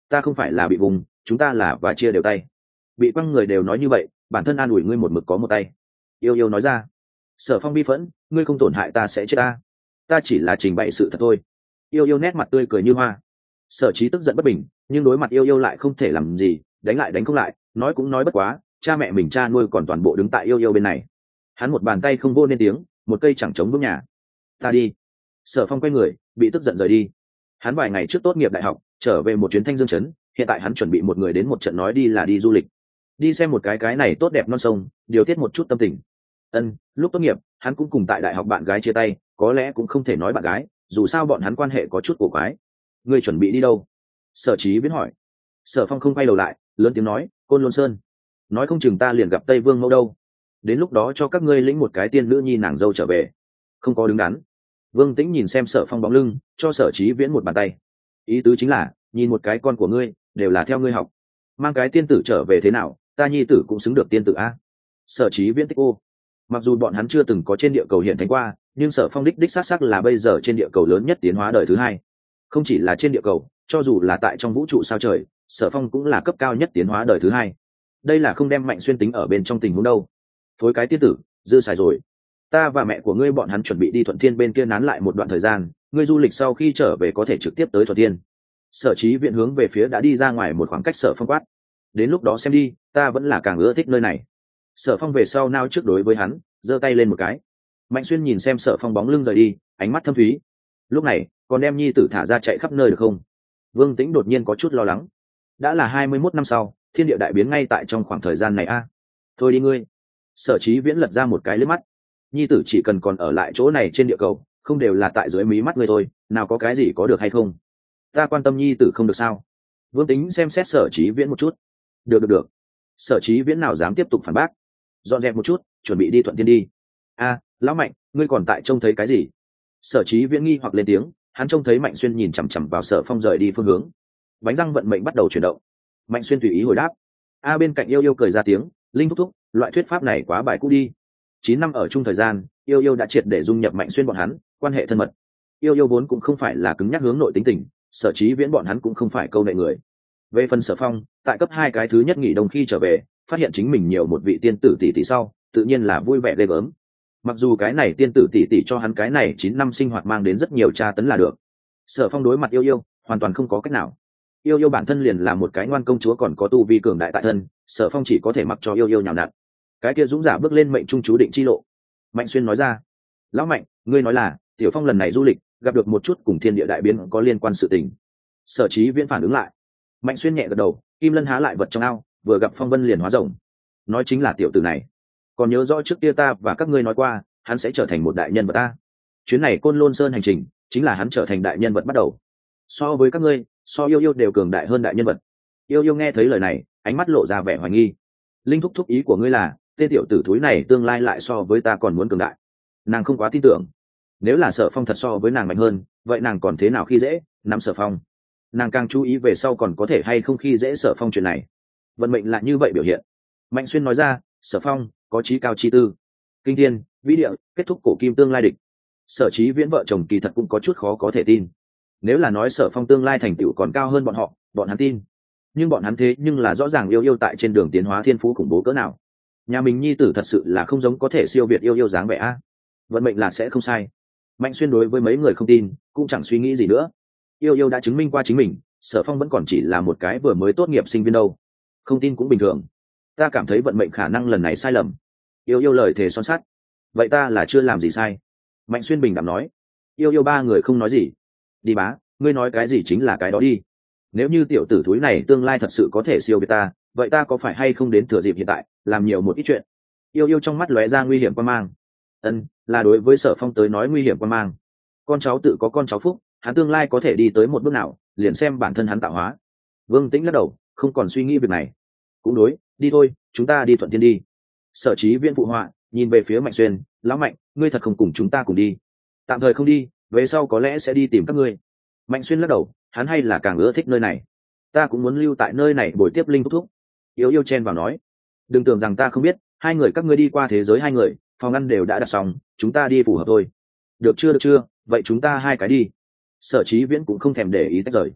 ta không phải là bị vùng, chúng ta là và chia đều tay. Bị quăng người đều nói như vậy, bản thân an ủi ngươi một mực có một tay. Yêu yêu nói ra. Sở Phong bi phẫn, ngươi không tổn hại ta sẽ chết ta, ta chỉ là trình bày sự thật thôi. Yêu yêu nét mặt tươi cười như hoa. Sở Chí tức giận bất bình, nhưng đối mặt yêu yêu lại không thể làm gì, đánh lại đánh không lại, nói cũng nói bất quá, cha mẹ mình cha nuôi còn toàn bộ đứng tại yêu yêu bên này. Hắn một bàn tay không vô nên tiếng, một cây chẳng chống vững nhà. Ta đi. Sở Phong quay người, bị tức giận rời đi. Hắn vài ngày trước tốt nghiệp đại học, trở về một chuyến Thanh Dương trấn, hiện tại hắn chuẩn bị một người đến một trận nói đi là đi du lịch, đi xem một cái cái này tốt đẹp non sông, điều tiết một chút tâm tình. Ân, lúc tốt nghiệp, hắn cũng cùng tại đại học bạn gái chia tay, có lẽ cũng không thể nói bạn gái, dù sao bọn hắn quan hệ có chút cổ quái. Ngươi chuẩn bị đi đâu? Sở Chí Viễn hỏi. Sở Phong không quay đầu lại, lớn tiếng nói, Côn Lôn Sơn. Nói không chừng ta liền gặp Tây Vương Mẫu đâu. Đến lúc đó cho các ngươi lĩnh một cái tiên nữ nhi nàng dâu trở về. Không có đứng đắn. Vương Tĩnh nhìn xem Sở Phong bóng lưng, cho Sở Chí Viễn một bàn tay. Ý tứ chính là, nhìn một cái con của ngươi, đều là theo ngươi học. Mang cái tiên tử trở về thế nào, ta nhi tử cũng xứng được tiên tử a. Sở Chí Viễn tích ô. Mặc dù bọn hắn chưa từng có trên địa cầu hiện thánh qua, nhưng Sở Phong đích đích xác xác là bây giờ trên địa cầu lớn nhất tiến hóa đời thứ hai. Không chỉ là trên địa cầu, cho dù là tại trong vũ trụ sao trời, Sở Phong cũng là cấp cao nhất tiến hóa đời thứ hai. Đây là không đem Mạnh Xuyên tính ở bên trong tình huống đâu. Phối cái tiên tử, dư xài rồi. Ta và mẹ của ngươi bọn hắn chuẩn bị đi Thuận Thiên bên kia nán lại một đoạn thời gian, ngươi du lịch sau khi trở về có thể trực tiếp tới Thuận Thiên. Sở Chí Viễn hướng về phía đã đi ra ngoài một khoảng cách Sở Phong quát. Đến lúc đó xem đi, ta vẫn là càng ưa thích nơi này. Sở Phong về sau nao trước đối với hắn, giơ tay lên một cái. Mạnh Xuyên nhìn xem Sở Phong bóng lưng rời đi, ánh mắt thâm thúy. Lúc này, còn đem nhi tử thả ra chạy khắp nơi được không? Vương Tĩnh đột nhiên có chút lo lắng. Đã là hai mươi mốt năm sau, thiên địa đại biến ngay tại trong khoảng thời gian này a. À? Thôi đi ngươi. Sở Chí Viễn lật ra một cái liếc mắt. Nhi tử chỉ cần còn ở lại chỗ này trên địa cầu, không đều là tại dưới mí mắt ngươi thôi, nào có cái gì có được hay không? Ta quan tâm nhi tử không được sao? Vương Tĩnh xem xét Sở Chí Viễn một chút. Được được được. Sở Chí Viễn nào dám tiếp tục phản bác. Dọn dẹp một chút, chuẩn bị đi Thuận Thiên đi. A, lão Mạnh, ngươi còn tại trông thấy cái gì? Sở Chí Viễn nghi hoặc lên tiếng, hắn trông thấy Mạnh Xuyên nhìn chằm chằm vào Sở Phong rời đi phương hướng. Bánh răng vận mệnh bắt đầu chuyển động. Mạnh Xuyên tùy ý hồi đáp. A bên cạnh yêu yêu cười ra tiếng, linh thúc thúc, loại thuyết pháp này quá bài cũ đi. Chín năm ở chung thời gian, yêu yêu đã triệt để dung nhập Mạnh Xuyên bọn hắn, quan hệ thân mật. Yêu yêu vốn cũng không phải là cứng nhắc hướng nội tính tình, Sở Chí Viễn bọn hắn cũng không phải câu nệ người. Về phần Sở Phong, tại cấp hai cái thứ nhất nghỉ đông khi trở về, phát hiện chính mình nhiều một vị tiên tử tỷ tỷ sau, tự nhiên là vui vẻ ghê gớm. Mặc dù cái này tiên tử tỷ tỷ cho hắn cái này chín năm sinh hoạt mang đến rất nhiều tra tấn là được. Sở Phong đối mặt yêu yêu, hoàn toàn không có cách nào. Yêu yêu bản thân liền là một cái ngoan công chúa còn có tu vi cường đại tại thân, Sở Phong chỉ có thể mặc cho yêu yêu nhào nặn. Cái kia dũng giả bước lên mệnh trung chú định chi lộ. Mạnh Xuyên nói ra. Lão Mạnh, ngươi nói là Tiểu Phong lần này du lịch gặp được một chút cùng thiên địa đại biến có liên quan sự tình. Sở Chí Viễn phản ứng lại. Mạnh Xuyên nhẹ gật đầu, kim lân há lại vật trong ao, vừa gặp phong vân liền hóa rồng. Nói chính là tiểu tử này. Còn nhớ rõ trước kia ta và các ngươi nói qua, hắn sẽ trở thành một đại nhân vật ta. Chuyến này Côn Lôn Sơn hành trình, chính là hắn trở thành đại nhân vật bắt đầu. So với các ngươi, so yêu yêu đều cường đại hơn đại nhân vật. Yêu yêu nghe thấy lời này, ánh mắt lộ ra vẻ hoài nghi. Linh thúc thúc ý của ngươi là, tên tiểu tử thúi này tương lai lại so với ta còn muốn cường đại. Nàng không quá tin tưởng. Nếu là Sở Phong thật so với nàng mạnh hơn, vậy nàng còn thế nào khi dễ nắm Sở Phong? Nàng càng chú ý về sau còn có thể hay không khi dễ Sở Phong chuyện này. Vận mệnh lại như vậy biểu hiện. Mạnh Xuyên nói ra, Sở Phong có chí cao chi tư, kinh thiên vĩ địa, kết thúc cổ kim tương lai địch. Sở Chí Viễn vợ chồng kỳ thật cũng có chút khó có thể tin. Nếu là nói Sở Phong tương lai thành tựu còn cao hơn bọn họ, bọn hắn tin. Nhưng bọn hắn thế nhưng là rõ ràng yêu yêu tại trên đường tiến hóa thiên phú khủng bố cỡ nào. Nhà mình nhi tử thật sự là không giống có thể siêu việt yêu yêu dáng vẻ a. Vận mệnh là sẽ không sai. Mạnh Xuyên đối với mấy người không tin, cũng chẳng suy nghĩ gì nữa. Yêu yêu đã chứng minh qua chính mình, Sở Phong vẫn còn chỉ là một cái vừa mới tốt nghiệp sinh viên đâu. Không tin cũng bình thường. Ta cảm thấy vận mệnh khả năng lần này sai lầm. Yêu yêu lời thề son sắt. Vậy ta là chưa làm gì sai. Mạnh Xuyên bình đẳng nói. Yêu yêu ba người không nói gì. Đi bá, ngươi nói cái gì chính là cái đó đi. Nếu như tiểu tử thúi này tương lai thật sự có thể siêu việt ta, vậy ta có phải hay không đến thừa dịp hiện tại làm nhiều một ít chuyện. Yêu yêu trong mắt lóe ra nguy hiểm quan mang. Ân, là đối với Sở Phong tới nói nguy hiểm quan mang. Con cháu tự có con cháu phúc, hắn tương lai có thể đi tới một bước nào, liền xem bản thân hắn tạo hóa. Vương Tĩnh lắc đầu, không còn suy nghĩ việc này. Cũng đối, đi thôi, chúng ta đi Thuận Thiên đi. Sở Chí Viễn phụ họa, nhìn về phía Mạnh Xuyên, lão Mạnh, ngươi thật không cùng chúng ta cùng đi? Tạm thời không đi, về sau có lẽ sẽ đi tìm các ngươi. Mạnh Xuyên lắc đầu, hắn hay là càng ưa thích nơi này. Ta cũng muốn lưu tại nơi này bồi tiếp Linh thúc thúc. Yêu yêu chen vào nói, đừng tưởng rằng ta không biết, hai người các ngươi đi qua thế giới hai người, phòng ăn đều đã đặt xong, chúng ta đi phù hợp thôi. Được chưa được chưa, vậy chúng ta hai cái đi. Sở Chí Viễn cũng không thèm để ý tách rời.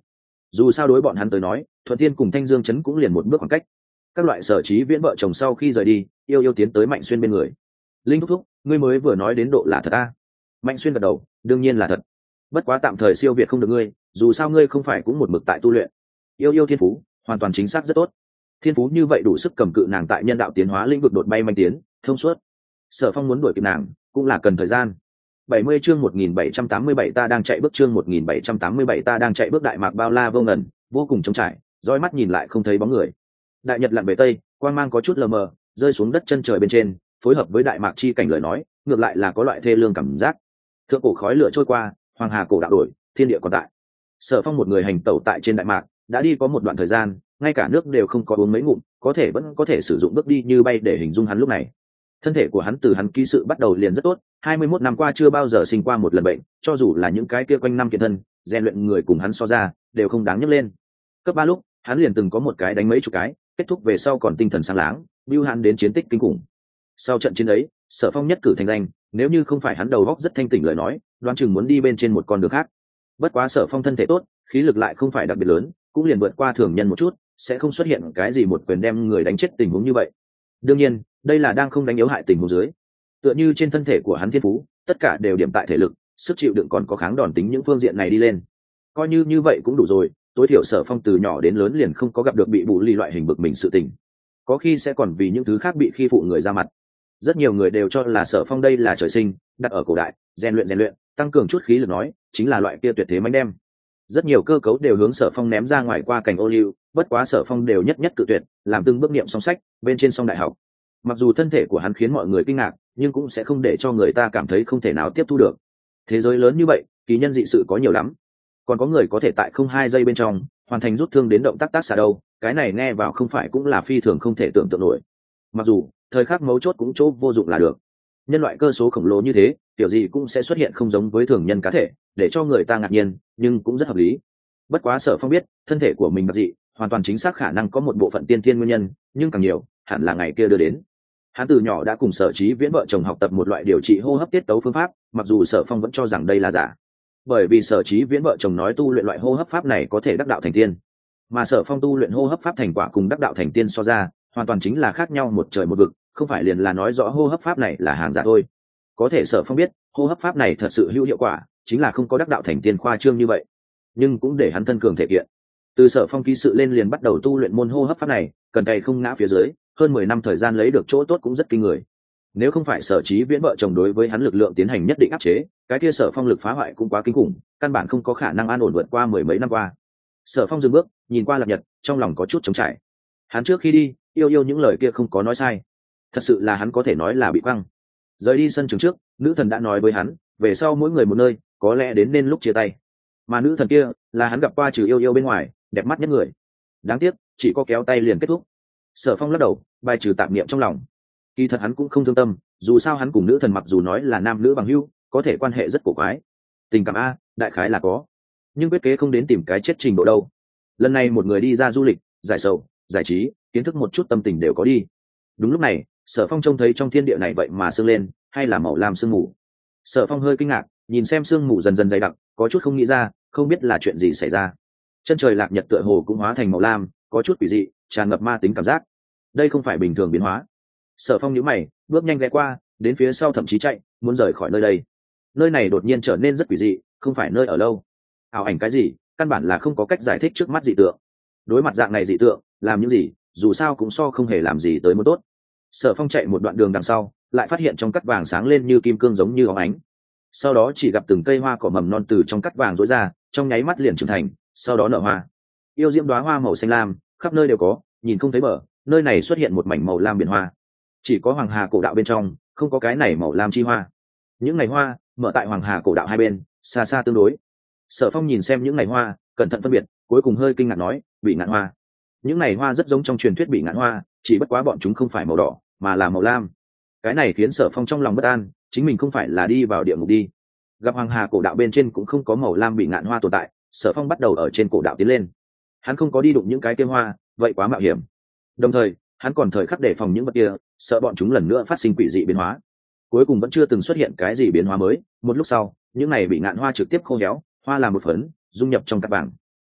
dù sao đối bọn hắn tới nói thuận thiên cùng thanh dương chấn cũng liền một bước khoảng cách. Các loại Sở Chí Viễn vợ chồng sau khi rời đi, yêu yêu tiến tới Mạnh Xuyên bên người. Linh thúc thúc, ngươi mới vừa nói đến độ là thật à? Mạnh Xuyên gật đầu, đương nhiên là thật. Bất quá tạm thời siêu việt không được ngươi, dù sao ngươi không phải cũng một mực tại tu luyện. Yêu yêu thiên phú hoàn toàn chính xác rất tốt, thiên phú như vậy đủ sức cầm cự nàng tại nhân đạo tiến hóa lĩnh vực đột bay manh tiến thông suốt. Sở Phong muốn đuổi kịp nàng cũng là cần thời gian. bảy mươi chương một nghìn bảy trăm tám mươi bảy ta đang chạy bước chương một nghìn bảy trăm tám mươi bảy ta đang chạy bước đại mạc bao la vô ngần, vô cùng trống trải, dõi mắt nhìn lại không thấy bóng người. Đại nhật lặn về tây, quang mang có chút lờ mờ, rơi xuống đất chân trời bên trên, phối hợp với đại mạc chi cảnh lời nói, ngược lại là có loại thê lương cảm giác. Thượng cổ khói lửa trôi qua, hoàng hà cổ đạo đổi, thiên địa còn tại. Sở Phong một người hành tẩu tại trên đại mạc, đã đi có một đoạn thời gian, ngay cả nước đều không có uống mấy ngụm, có thể vẫn có thể sử dụng bước đi như bay để hình dung hắn lúc này. Thân thể của hắn từ hắn ký sự bắt đầu liền rất tốt, hai mươi mốt năm qua chưa bao giờ sinh qua một lần bệnh, cho dù là những cái kia quanh năm kiện thân, rèn luyện người cùng hắn so ra, đều không đáng nhắc lên. Cấp ba lúc, hắn liền từng có một cái đánh mấy chục cái, kết thúc về sau còn tinh thần sáng láng, bưu hắn đến chiến tích kinh khủng. Sau trận chiến ấy, Sở Phong nhất cử thành danh, nếu như không phải hắn đầu óc rất thanh tỉnh lời nói, đoán chừng muốn đi bên trên một con đường khác. Bất quá Sở Phong thân thể tốt, khí lực lại không phải đặc biệt lớn, cũng liền vượt qua thường nhân một chút, sẽ không xuất hiện cái gì một quyền đem người đánh chết tình huống như vậy. Đương nhiên, đây là đang không đánh yếu hại tình huống dưới. Tựa như trên thân thể của hắn thiên phú, tất cả đều điểm tại thể lực, sức chịu đựng còn có kháng đòn tính những phương diện này đi lên. Coi như như vậy cũng đủ rồi, tối thiểu Sở Phong từ nhỏ đến lớn liền không có gặp được bị bù lì loại hình bực mình sự tình. Có khi sẽ còn vì những thứ khác bị khi phụ người ra mặt. Rất nhiều người đều cho là Sở Phong đây là trời sinh, đặt ở cổ đại, rèn luyện rèn luyện, tăng cường chút khí lực nói, chính là loại kia tuyệt thế mãnh đem. Rất nhiều cơ cấu đều hướng Sở Phong ném ra ngoài qua cảnh ô liu, bất quá Sở Phong đều nhất nhất cự tuyệt, làm từng bước niệm song sách, bên trên song đại học. Mặc dù thân thể của hắn khiến mọi người kinh ngạc, nhưng cũng sẽ không để cho người ta cảm thấy không thể nào tiếp thu được. Thế giới lớn như vậy, kỳ nhân dị sự có nhiều lắm, còn có người có thể tại không hai giây bên trong hoàn thành rút thương đến động tác tác xạ đâu, cái này nghe vào không phải cũng là phi thường không thể tưởng tượng nổi. Mặc dù thời khắc mấu chốt cũng chỗ vô dụng là được, nhân loại cơ số khổng lồ như thế, kiểu gì cũng sẽ xuất hiện không giống với thường nhân cá thể, để cho người ta ngạc nhiên, nhưng cũng rất hợp lý. Bất quá Sở Phong biết, thân thể của mình đặc dị, hoàn toàn chính xác khả năng có một bộ phận tiên thiên nguyên nhân, nhưng càng nhiều, hẳn là ngày kia đưa đến. Hắn từ nhỏ đã cùng Sở Chí Viễn vợ chồng học tập một loại điều trị hô hấp tiết tấu phương pháp, mặc dù Sở Phong vẫn cho rằng đây là giả, bởi vì Sở Chí Viễn vợ chồng nói tu luyện loại hô hấp pháp này có thể đắc đạo thành tiên, mà Sở Phong tu luyện hô hấp pháp thành quả cùng đắc đạo thành tiên so ra, hoàn toàn chính là khác nhau một trời một vực, không phải liền là nói rõ hô hấp pháp này là hàng giả thôi. Có thể Sở Phong biết, hô hấp pháp này thật sự hữu hiệu quả, chính là không có đắc đạo thành tiên khoa trương như vậy, nhưng cũng để hắn thân cường thể kiện. Từ Sở Phong ký sự lên liền bắt đầu tu luyện môn hô hấp pháp này, cần cày không ngã phía dưới, hơn mười năm thời gian lấy được chỗ tốt cũng rất kinh người. Nếu không phải Sở Chí Viễn vợ chồng đối với hắn lực lượng tiến hành nhất định áp chế, cái kia Sở Phong lực phá hoại cũng quá kinh khủng, căn bản không có khả năng an ổn vượt qua mười mấy năm qua. Sở Phong dừng bước, nhìn qua Lạc Nhật, trong lòng có chút trống trải. Hắn trước khi đi, yêu yêu những lời kia không có nói sai, thật sự là hắn có thể nói là bị quăng. Rời đi sân trường trước, nữ thần đã nói với hắn, về sau mỗi người một nơi, có lẽ đến nên lúc chia tay. Mà nữ thần kia là hắn gặp qua trừ yêu yêu bên ngoài đẹp mắt nhất người, đáng tiếc chỉ có kéo tay liền kết thúc. Sở Phong lắc đầu, bài trừ tạp niệm trong lòng. Kỳ thật hắn cũng không thương tâm, dù sao hắn cùng nữ thần mặc dù nói là nam nữ bằng hữu, có thể quan hệ rất cổ quái, tình cảm a đại khái là có, nhưng quyết kế không đến tìm cái chết trình độ đâu. Lần này một người đi ra du lịch, giải sầu, giải trí, kiến thức một chút tâm tình đều có đi. Đúng lúc này, Sở Phong trông thấy trong thiên địa này vậy mà sương lên, hay là màu lam sương mù. Sở Phong hơi kinh ngạc, nhìn xem sương mù dần dần dày đặc, có chút không nghĩ ra, không biết là chuyện gì xảy ra. Chân trời Lạc Nhật tựa hồ cũng hóa thành màu lam, có chút quỷ dị, tràn ngập ma tính cảm giác. Đây không phải bình thường biến hóa. Sở Phong nhíu mày, bước nhanh ghé qua, đến phía sau thậm chí chạy, muốn rời khỏi nơi đây. Nơi này đột nhiên trở nên rất quỷ dị, không phải nơi ở lâu. Ảo ảnh cái gì, căn bản là không có cách giải thích trước mắt dị tượng. Đối mặt dạng này dị tượng, làm những gì, dù sao cũng so không hề làm gì tới một tốt. Sở Phong chạy một đoạn đường đằng sau, lại phát hiện trong cắt vàng sáng lên như kim cương giống như óng ánh. Sau đó chỉ gặp từng cây hoa cỏ mầm non từ trong cắt vàng rỗi ra, trong nháy mắt liền trưởng thành, sau đó nở hoa. Yêu diễm đóa hoa màu xanh lam, khắp nơi đều có, nhìn không thấy bờ, nơi này xuất hiện một mảnh màu lam biển hoa. Chỉ có Hoàng Hà cổ đạo bên trong, không có cái này màu lam chi hoa. Những ngày hoa mở tại Hoàng Hà cổ đạo hai bên, xa xa tương đối. Sở Phong nhìn xem những ngày hoa, cẩn thận phân biệt, cuối cùng hơi kinh ngạc nói, bị ngạn hoa. Những ngày hoa rất giống trong truyền thuyết bị ngạn hoa, chỉ bất quá bọn chúng không phải màu đỏ, mà là màu lam. Cái này khiến Sở Phong trong lòng bất an, chính mình không phải là đi vào địa ngục đi. Gặp Hoàng Hà cổ đạo bên trên cũng không có màu lam bị ngạn hoa tồn tại, Sở Phong bắt đầu ở trên cổ đạo tiến lên. Hắn không có đi đụng những cái kia hoa, vậy quá mạo hiểm. Đồng thời, hắn còn thời khắc đề phòng những vật kia, sợ bọn chúng lần nữa phát sinh quỷ dị biến hóa. Cuối cùng vẫn chưa từng xuất hiện cái gì biến hóa mới, một lúc sau, những này bị ngạn hoa trực tiếp khô héo, hoa làm một phấn, dung nhập trong cát vàng.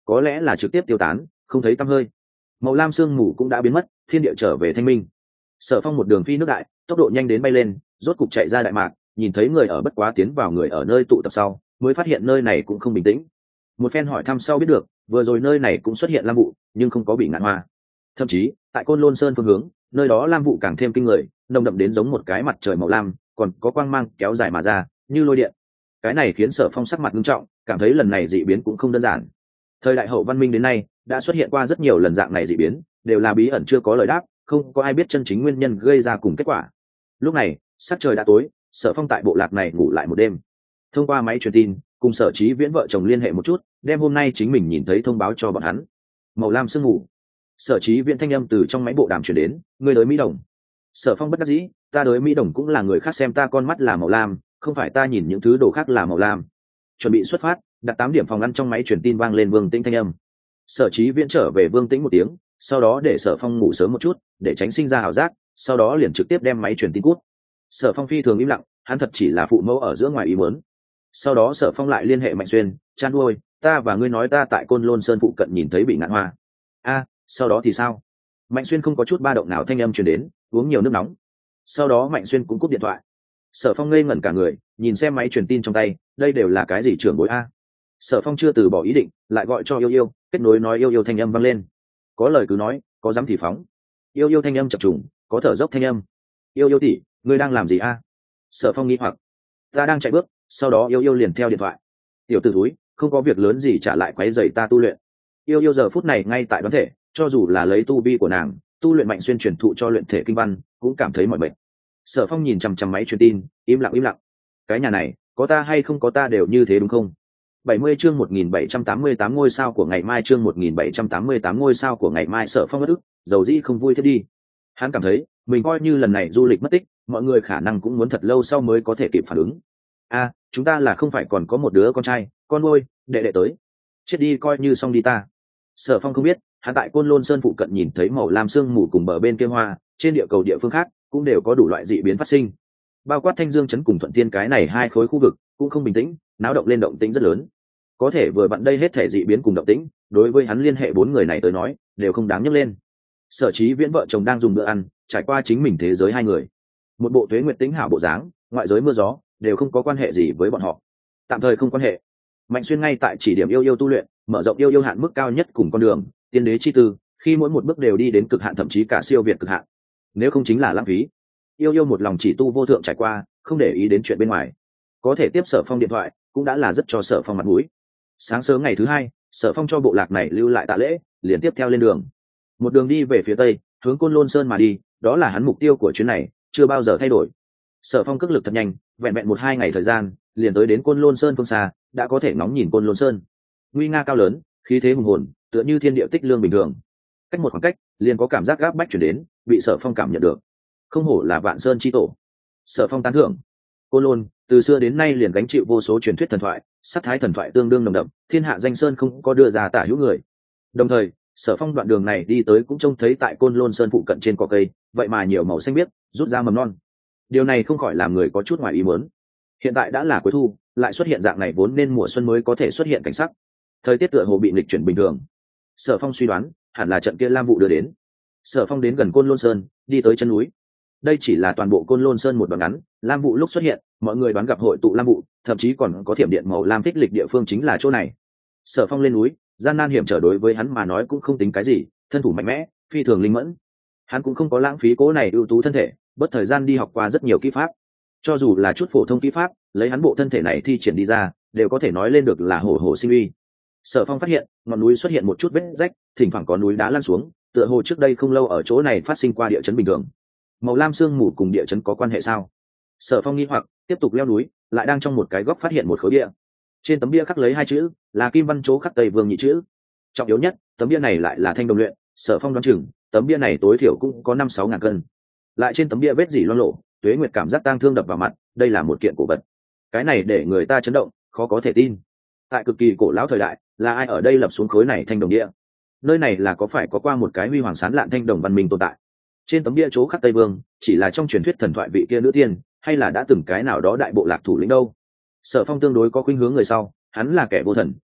có lẽ là trực tiếp tiêu tán, không thấy tăm hơi. Màu lam sương mù cũng đã biến mất, thiên địa trở về thanh minh. Sở Phong một đường phi nước đại, tốc độ nhanh đến bay lên, rốt cục chạy ra đại mạc, nhìn thấy người ở bất quá tiến vào người ở nơi tụ tập sau, mới phát hiện nơi này cũng không bình tĩnh. Một phen hỏi thăm sau biết được, vừa rồi nơi này cũng xuất hiện lam vụ, nhưng không có bị ngạn hoa. Thậm chí, tại Côn Lôn Sơn phương hướng, nơi đó lam vụ càng thêm kinh người, nồng đậm đến giống một cái mặt trời màu lam, còn có quang mang kéo dài mà ra, như lôi điện. Cái này khiến Sở Phong sắc mặt nghiêm trọng, cảm thấy lần này dị biến cũng không đơn giản. Thời đại hậu văn minh đến nay, đã xuất hiện qua rất nhiều lần dạng này dị biến, đều là bí ẩn chưa có lời đáp, không có ai biết chân chính nguyên nhân gây ra cùng kết quả. Lúc này, sắc trời đã tối, Sở Phong tại bộ lạc này ngủ lại một đêm. Thông qua máy truyền tin, cùng Sở Chí Viễn vợ chồng liên hệ một chút, đem hôm nay chính mình nhìn thấy thông báo cho bọn hắn. Màu lam sương ngủ. Sở Chí Viễn thanh âm từ trong máy bộ đàm truyền đến, người đối Mỹ Đồng. Sở Phong bất đắc dĩ, ta đối Mỹ Đồng cũng là người khác xem ta con mắt là màu lam, không phải ta nhìn những thứ đồ khác là màu lam. Chuẩn bị xuất phát, đặt tám điểm phòng ngăn trong máy truyền tin vang lên Vương Tĩnh thanh âm. Sở Chí Viễn trở về Vương Tĩnh một tiếng, sau đó để Sở Phong ngủ sớm một chút, để tránh sinh ra ảo giác, sau đó liền trực tiếp đem máy truyền tin cút. Sở Phong phi thường im lặng, hắn thật chỉ là phụ mẫu ở giữa ngoài ý muốn. Sau đó Sở Phong lại liên hệ Mạnh Xuyên, chan nuôi, ta và ngươi nói ta tại Côn Lôn Sơn phụ cận nhìn thấy bị ngạn hoa. A, sau đó thì sao? Mạnh Xuyên không có chút ba động nào thanh âm truyền đến, uống nhiều nước nóng. Sau đó Mạnh Xuyên cũng cúp điện thoại. Sở Phong ngây ngẩn cả người, nhìn xem máy truyền tin trong tay, đây đều là cái gì trưởng bối a? Sở Phong chưa từ bỏ ý định, lại gọi cho Yêu Yêu, kết nối nói Yêu Yêu thanh âm vang lên. Có lời cứ nói, có dám thì phóng. Yêu Yêu thanh âm chập trùng, có thở dốc thanh âm. Yêu Yêu tỷ, ngươi đang làm gì a? Sở Phong nghi hoặc. Ta đang chạy bước, sau đó Yêu Yêu liền theo điện thoại. Tiểu tử thúi, không có việc lớn gì trả lại quấy rầy ta tu luyện. Yêu Yêu giờ phút này ngay tại đoán thể, cho dù là lấy tu vi của nàng, tu luyện Mạnh Xuyên truyền thụ cho luyện thể kinh văn, cũng cảm thấy mỏi mệt. Sở Phong nhìn chằm chằm máy truyền tin, im lặng im lặng. Cái nhà này, có ta hay không có ta đều như thế đúng không? bảy mươi chương một nghìn bảy trăm tám mươi tám ngôi sao của ngày mai chương một nghìn bảy trăm tám mươi tám ngôi sao của ngày mai. Sở Phong bất ức, dầu dĩ không vui thiết đi. Hắn cảm thấy, mình coi như lần này du lịch mất tích, mọi người khả năng cũng muốn thật lâu sau mới có thể kịp phản ứng. A, chúng ta là không phải còn có một đứa con trai, con nuôi, đệ đệ tới. Chết đi coi như xong đi ta. Sở Phong không biết, hắn tại Côn Lôn Sơn phụ cận nhìn thấy màu lam sương mù cùng bờ bên kia hoa, trên địa cầu địa phương khác cũng đều có đủ loại dị biến phát sinh. Bao quát Thanh Dương trấn cùng Thuận Thiên cái này hai khối khu vực cũng không bình tĩnh, náo động lên động tĩnh rất lớn. Có thể vừa vặn đây hết thể dị biến cùng động tĩnh, đối với hắn liên hệ bốn người này tới nói, đều không đáng nhắc lên. Sở Chí Viễn vợ chồng đang dùng bữa ăn, trải qua chính mình thế giới hai người. Một bộ Tuế Nguyệt Tĩnh hảo bộ dáng, ngoại giới mưa gió, đều không có quan hệ gì với bọn họ. Tạm thời không quan hệ. Mạnh Xuyên ngay tại chỉ điểm Yêu Yêu tu luyện, mở rộng Yêu Yêu hạn mức cao nhất cùng con đường, tiên đế chi tư, khi mỗi một bước đều đi đến cực hạn thậm chí cả siêu việt cực hạn. Nếu không chính là lãng phí. Yêu Yêu một lòng chỉ tu vô thượng trải qua, không để ý đến chuyện bên ngoài. Có thể tiếp Sở Phong điện thoại, cũng đã là rất cho Sở Phong mặt mũi. Sáng sớm ngày thứ hai, Sở Phong cho bộ lạc này lưu lại tạ lễ, liền tiếp theo lên đường. Một đường đi về phía tây, hướng Côn Lôn Sơn mà đi, đó là hắn mục tiêu của chuyến này, chưa bao giờ thay đổi. Sở Phong cước lực thật nhanh, vẹn vẹn một hai ngày thời gian, liền tới đến Côn Lôn Sơn phương xa, đã có thể ngóng nhìn Côn Lôn Sơn. Nguy nga cao lớn, khí thế hùng hồn, tựa như thiên địa tích lương bình thường. Cách một khoảng cách, liền có cảm giác gáp bách chuyển đến, bị Sở Phong cảm nhận được. Không hổ là Vạn Sơn chi tổ. Sở Phong tán thưởng. Côn Lôn từ xưa đến nay liền gánh chịu vô số truyền thuyết thần thoại, sát thái thần thoại tương đương nồng đậm, thiên hạ danh sơn không có đưa ra tả hữu người. Đồng thời, Sở Phong đoạn đường này đi tới cũng trông thấy tại Côn Lôn Sơn phụ cận trên cỏ cây, vậy mà nhiều màu xanh biếc, rút ra mầm non. Điều này không khỏi làm người có chút ngoài ý muốn. Hiện tại đã là cuối thu, lại xuất hiện dạng này vốn nên mùa xuân mới có thể xuất hiện cảnh sắc. Thời tiết tựa hồ bị nghịch chuyển bình thường. Sở Phong suy đoán, hẳn là trận kia lam vụ đưa đến. Sở Phong đến gần Côn Lôn Sơn, đi tới chân núi. Đây chỉ là toàn bộ Côn Lôn Sơn một đoạn ngắn, lam vụ lúc xuất hiện, mọi người đoán gặp hội tụ lam vụ, thậm chí còn có thiểm điện màu lam thích lịch địa phương chính là chỗ này. Sở Phong lên núi, gian nan hiểm trở đối với hắn mà nói cũng không tính cái gì, thân thủ mạnh mẽ, phi thường linh mẫn. Hắn cũng không có lãng phí cố này ưu tú thân thể, bất thời gian đi học qua rất nhiều kỹ pháp. Cho dù là chút phổ thông kỹ pháp, lấy hắn bộ thân thể này thi triển đi ra, đều có thể nói lên được là hổ hổ sinh uy. Sở Phong phát hiện, ngọn núi xuất hiện một chút vết rách, thỉnh thoảng có núi đá lăn xuống, tựa hồ trước đây không lâu ở chỗ này phát sinh qua địa chấn bình thường. Màu lam sương mù cùng địa chấn có quan hệ sao? Sở Phong nghi hoặc, tiếp tục leo núi, lại đang trong một cái góc phát hiện một khối bia. Trên tấm bia khắc lấy hai chữ, là kim văn chố khắc Tây Vương nhị chữ. Trọng yếu nhất, tấm bia này lại là thanh đồng luyện, Sở Phong đoán chừng, tấm bia này tối thiểu cũng có năm sáu ngàn cân. Lại trên tấm bia vết dỉ loang lộ, Tuế Nguyệt cảm giác tang thương đập vào mặt, đây là một kiện cổ vật. Cái này để người ta chấn động, khó có thể tin. Tại cực kỳ cổ lão thời đại, là ai ở đây lập xuống khối này thanh đồng địa? Nơi này là có phải có qua một cái huy hoàng sáng lạn thanh đồng văn minh tồn tại? Trên tấm bia chỗ khắc Tây Vương, chỉ là trong truyền thuyết thần thoại vị kia nữ tiên, hay là đã từng cái nào đó đại bộ lạc thủ lĩnh đâu? Sở Phong tương đối có khuynh hướng người sau, hắn là kẻ vô thần,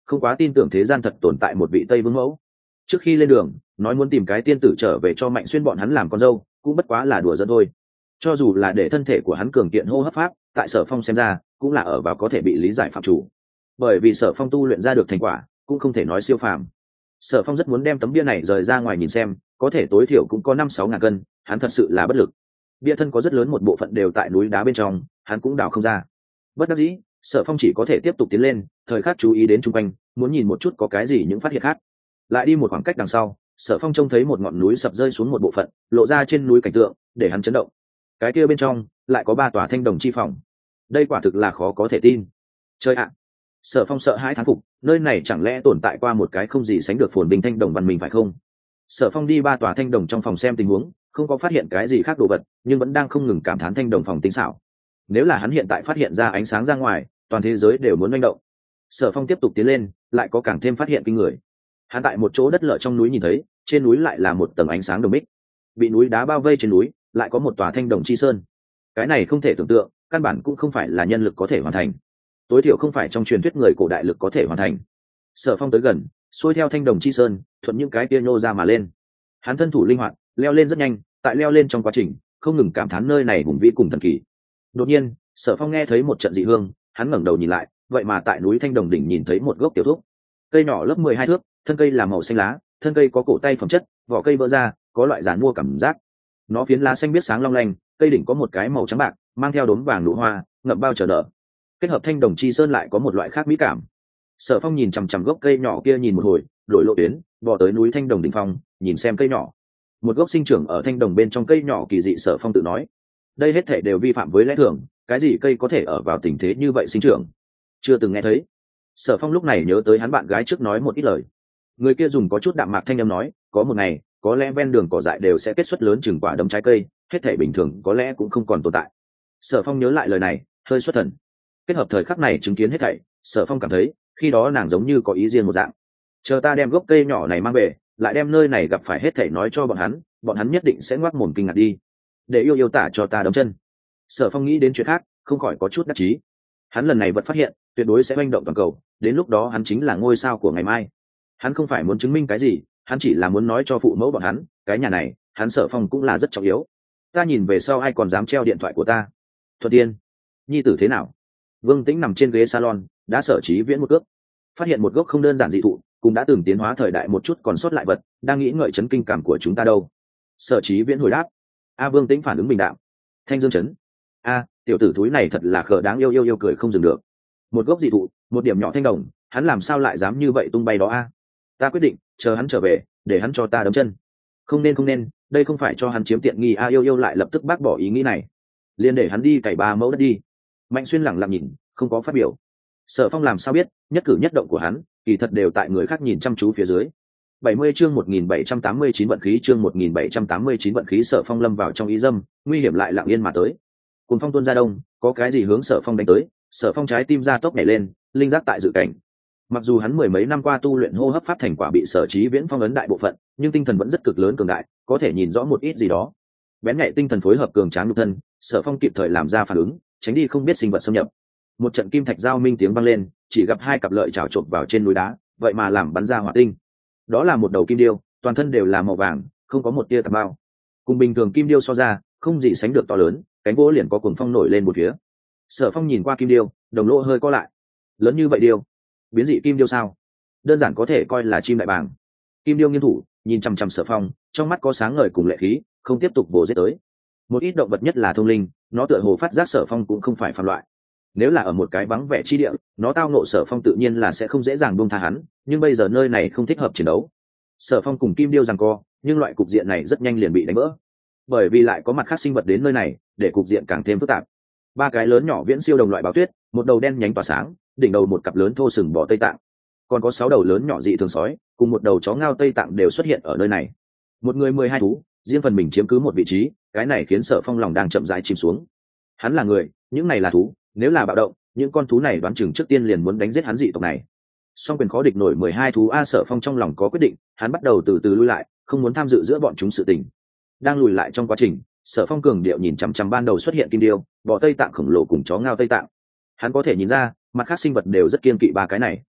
không quá tin tưởng thế gian thật tồn tại một vị Tây Vương mẫu. Trước khi lên đường nói muốn tìm cái tiên tử trở về cho Mạnh Xuyên bọn hắn làm con dâu, cũng bất quá là đùa giỡn thôi. Cho dù là để thân thể của hắn cường kiện hô hấp pháp, tại Sở Phong xem ra cũng là ở vào có thể bị lý giải phạm chủ, bởi vì Sở Phong tu luyện ra được thành quả cũng không thể nói siêu phàm. Sở Phong rất muốn đem tấm bia này rời ra ngoài nhìn xem, có thể tối thiểu cũng có năm sáu ngàn cân, hắn thật sự là bất lực. Bia thân có rất lớn một bộ phận đều tại núi đá bên trong, hắn cũng đào không ra. Bất đắc dĩ, Sở Phong chỉ có thể tiếp tục tiến lên, thời khắc chú ý đến xung quanh, muốn nhìn một chút có cái gì những phát hiện khác. Lại đi một khoảng cách đằng sau, Sở Phong trông thấy một ngọn núi sập rơi xuống một bộ phận, lộ ra trên núi cảnh tượng để hắn chấn động. Cái kia bên trong lại có ba tòa thanh đồng chi phòng. Đây quả thực là khó có thể tin. Chơi ạ! Sở Phong sợ hãi thán phục, nơi này chẳng lẽ tồn tại qua một cái không gì sánh được phồn bình thanh đồng văn minh phải không? Sở Phong đi ba tòa thanh đồng trong phòng xem tình huống, không có phát hiện cái gì khác đồ vật, nhưng vẫn đang không ngừng cảm thán thanh đồng phòng tinh xảo. Nếu là hắn hiện tại phát hiện ra ánh sáng ra ngoài, toàn thế giới đều muốn manh động. Sở Phong tiếp tục tiến lên, lại có càng thêm phát hiện kinh người. Hắn tại một chỗ đất lở trong núi nhìn thấy, trên núi lại là một tầng ánh sáng đồng bích. Bị núi đá bao vây trên núi, lại có một tòa thanh đồng chi sơn. Cái này không thể tưởng tượng, căn bản cũng không phải là nhân lực có thể hoàn thành. Tối thiểu không phải trong truyền thuyết người cổ đại lực có thể hoàn thành. Sở Phong tới gần, xuôi theo thanh đồng chi sơn, thuận những cái kia nhô ra mà lên. Hắn thân thủ linh hoạt, leo lên rất nhanh, tại leo lên trong quá trình, không ngừng cảm thán nơi này hùng vĩ cùng thần kỳ. Đột nhiên, Sở Phong nghe thấy một trận dị hương, hắn ngẩng đầu nhìn lại, vậy mà tại núi thanh đồng đỉnh nhìn thấy một gốc tiểu thúc. Cây nhỏ lớp mười hai thước, thân cây là màu xanh lá, thân cây có cổ tay phẩm chất, vỏ cây vỡ ra, có loại giàn mua cảm giác. Nó phiến lá xanh biếc sáng long lanh, cây đỉnh có một cái màu trắng bạc, mang theo đốm vàng nụ hoa, ngậm bao chờ nở. Kết hợp thanh đồng chi sơn lại có một loại khác mỹ cảm. Sở Phong nhìn chằm chằm gốc cây nhỏ kia nhìn một hồi, đổi lộ tuyến, bò tới núi thanh đồng đỉnh phong, nhìn xem cây nhỏ. Một gốc sinh trưởng ở thanh đồng bên trong cây nhỏ kỳ dị, Sở Phong tự nói, đây hết thể đều vi phạm với lẽ thường, cái gì cây có thể ở vào tình thế như vậy sinh trưởng, chưa từng nghe thấy. Sở Phong lúc này nhớ tới hắn bạn gái trước nói một ít lời. Người kia dùng có chút đạm mạc thanh âm nói, có một ngày, có lẽ ven đường cỏ dại đều sẽ kết xuất lớn chừng quả đấm trái cây, hết thể bình thường có lẽ cũng không còn tồn tại. Sở Phong nhớ lại lời này, hơi xuất thần. Kết hợp thời khắc này chứng kiến hết thảy, Sở Phong cảm thấy khi đó nàng giống như có ý riêng một dạng. Chờ ta đem gốc cây nhỏ này mang về, lại đem nơi này gặp phải hết thảy nói cho bọn hắn, bọn hắn nhất định sẽ ngoác mồm kinh ngạc đi. Để yêu yêu tả cho ta đấm chân. Sở Phong nghĩ đến chuyện khác, không khỏi có chút đắc chí. Hắn lần này vật phát hiện, tuyệt đối sẽ oanh động toàn cầu, đến lúc đó hắn chính là ngôi sao của ngày mai. Hắn không phải muốn chứng minh cái gì, hắn chỉ là muốn nói cho phụ mẫu bọn hắn, cái nhà này, hắn Sở Phong cũng là rất trọng yếu. Ta nhìn về sau ai còn dám treo điện thoại của ta. Thuận Tiên, nhi tử thế nào? Vương Tĩnh nằm trên ghế salon, đã Sở Chí Viễn một cước, phát hiện một gốc không đơn giản dị thụ, cũng đã từng tiến hóa thời đại một chút còn sót lại vật, đang nghĩ ngợi chấn kinh cảm của chúng ta đâu. Sở Chí Viễn hồi đáp. A Vương Tĩnh phản ứng bình đạm. Thanh Dương chấn. A, tiểu tử thúi này thật là khờ đáng yêu yêu yêu cười không dừng được. Một gốc dị thụ, một điểm nhỏ thanh đồng, hắn làm sao lại dám như vậy tung bay đó a? Ta quyết định, chờ hắn trở về, để hắn cho ta đấm chân. Không nên không nên, đây không phải cho hắn chiếm tiện nghi a. Yêu yêu lại lập tức bác bỏ ý nghĩ này, liền để hắn đi cày ba mẫu đất đi. Mạnh Xuyên lẳng lặng nhìn, không có phát biểu. Sở Phong làm sao biết, nhất cử nhất động của hắn, kỳ thật đều tại người khác nhìn chăm chú phía dưới. bảy mươi chương một nghìn bảy trăm tám mươi chín vận khí chương một nghìn bảy trăm tám mươi chín vận khí. Sở Phong lâm vào trong ý dâm, nguy hiểm lại lặng yên mà tới. Cùng phong tuôn ra đông, có cái gì hướng Sở Phong đánh tới, Sở Phong trái tim ra tốc nhảy lên, linh giác tại dự cảnh. Mặc dù hắn mười mấy năm qua tu luyện hô hấp pháp thành quả bị Sở Chí Viễn phong ấn đại bộ phận, nhưng tinh thần vẫn rất cực lớn cường đại, có thể nhìn rõ một ít gì đó. Bén nhạy tinh thần phối hợp cường tráng nhục thân, Sở Phong kịp thời làm ra phản ứng, tránh đi không biết sinh vật xâm nhập. Một trận kim thạch giao minh tiếng vang lên, chỉ gặp hai cặp lợi chảo chộp vào trên núi đá, vậy mà làm bắn ra hỏa tinh. Đó là một đầu kim điêu, toàn thân đều là màu vàng, không có một tia tạp bao. Cùng bình thường kim điêu so ra, không gì sánh được to lớn, cánh gỗ liền có cuồng phong nổi lên một phía. Sở Phong nhìn qua kim điêu, đồng lỗ hơi co lại. Lớn như vậy điêu, biến dị kim điêu sao? Đơn giản có thể coi là chim đại bàng. Kim điêu nghiêng thủ, nhìn chằm chằm Sở Phong, trong mắt có sáng ngời cùng lệ khí, không tiếp tục vồ giết tới. Một ít động vật nhất là thông linh, nó tựa hồ phát giác Sở Phong cũng không phải phàm loại. Nếu là ở một cái vắng vẻ chi địa, nó tao nộ Sở Phong tự nhiên là sẽ không dễ dàng buông tha hắn, nhưng bây giờ nơi này không thích hợp chiến đấu. Sở Phong cùng kim điêu giằng co, nhưng loại cục diện này rất nhanh liền bị đánh vỡ, bởi vì lại có mặt khác sinh vật đến nơi này, để cục diện càng thêm phức tạp. Ba cái lớn nhỏ viễn siêu đồng loại báo tuyết, một đầu đen nhánh tỏa sáng, đỉnh đầu một cặp lớn thô sừng bò Tây Tạng, còn có sáu đầu lớn nhỏ dị thường sói, cùng một đầu chó ngao Tây Tạng đều xuất hiện ở nơi này. Một người mười hai thú, riêng phần mình chiếm cứ một vị trí, cái này khiến Sở Phong lòng đang chậm rãi chìm xuống. Hắn là người, những này là thú, nếu là bạo động, những con thú này đoán chừng trước tiên liền muốn đánh giết hắn dị tộc này. Song quyền khó địch nổi mười hai thú a. Sở Phong trong lòng có quyết định, hắn bắt đầu từ từ lui lại, không muốn tham dự giữa bọn chúng sự tình. Đang lùi lại trong quá trình, Sở Phong cường điệu nhìn chằm chằm ban đầu xuất hiện kim điêu, bò Tây Tạng khổng lồ cùng chó ngao Tây Tạng. Hắn có thể nhìn ra, mặt khác sinh vật đều rất kiên kỵ ba cái này.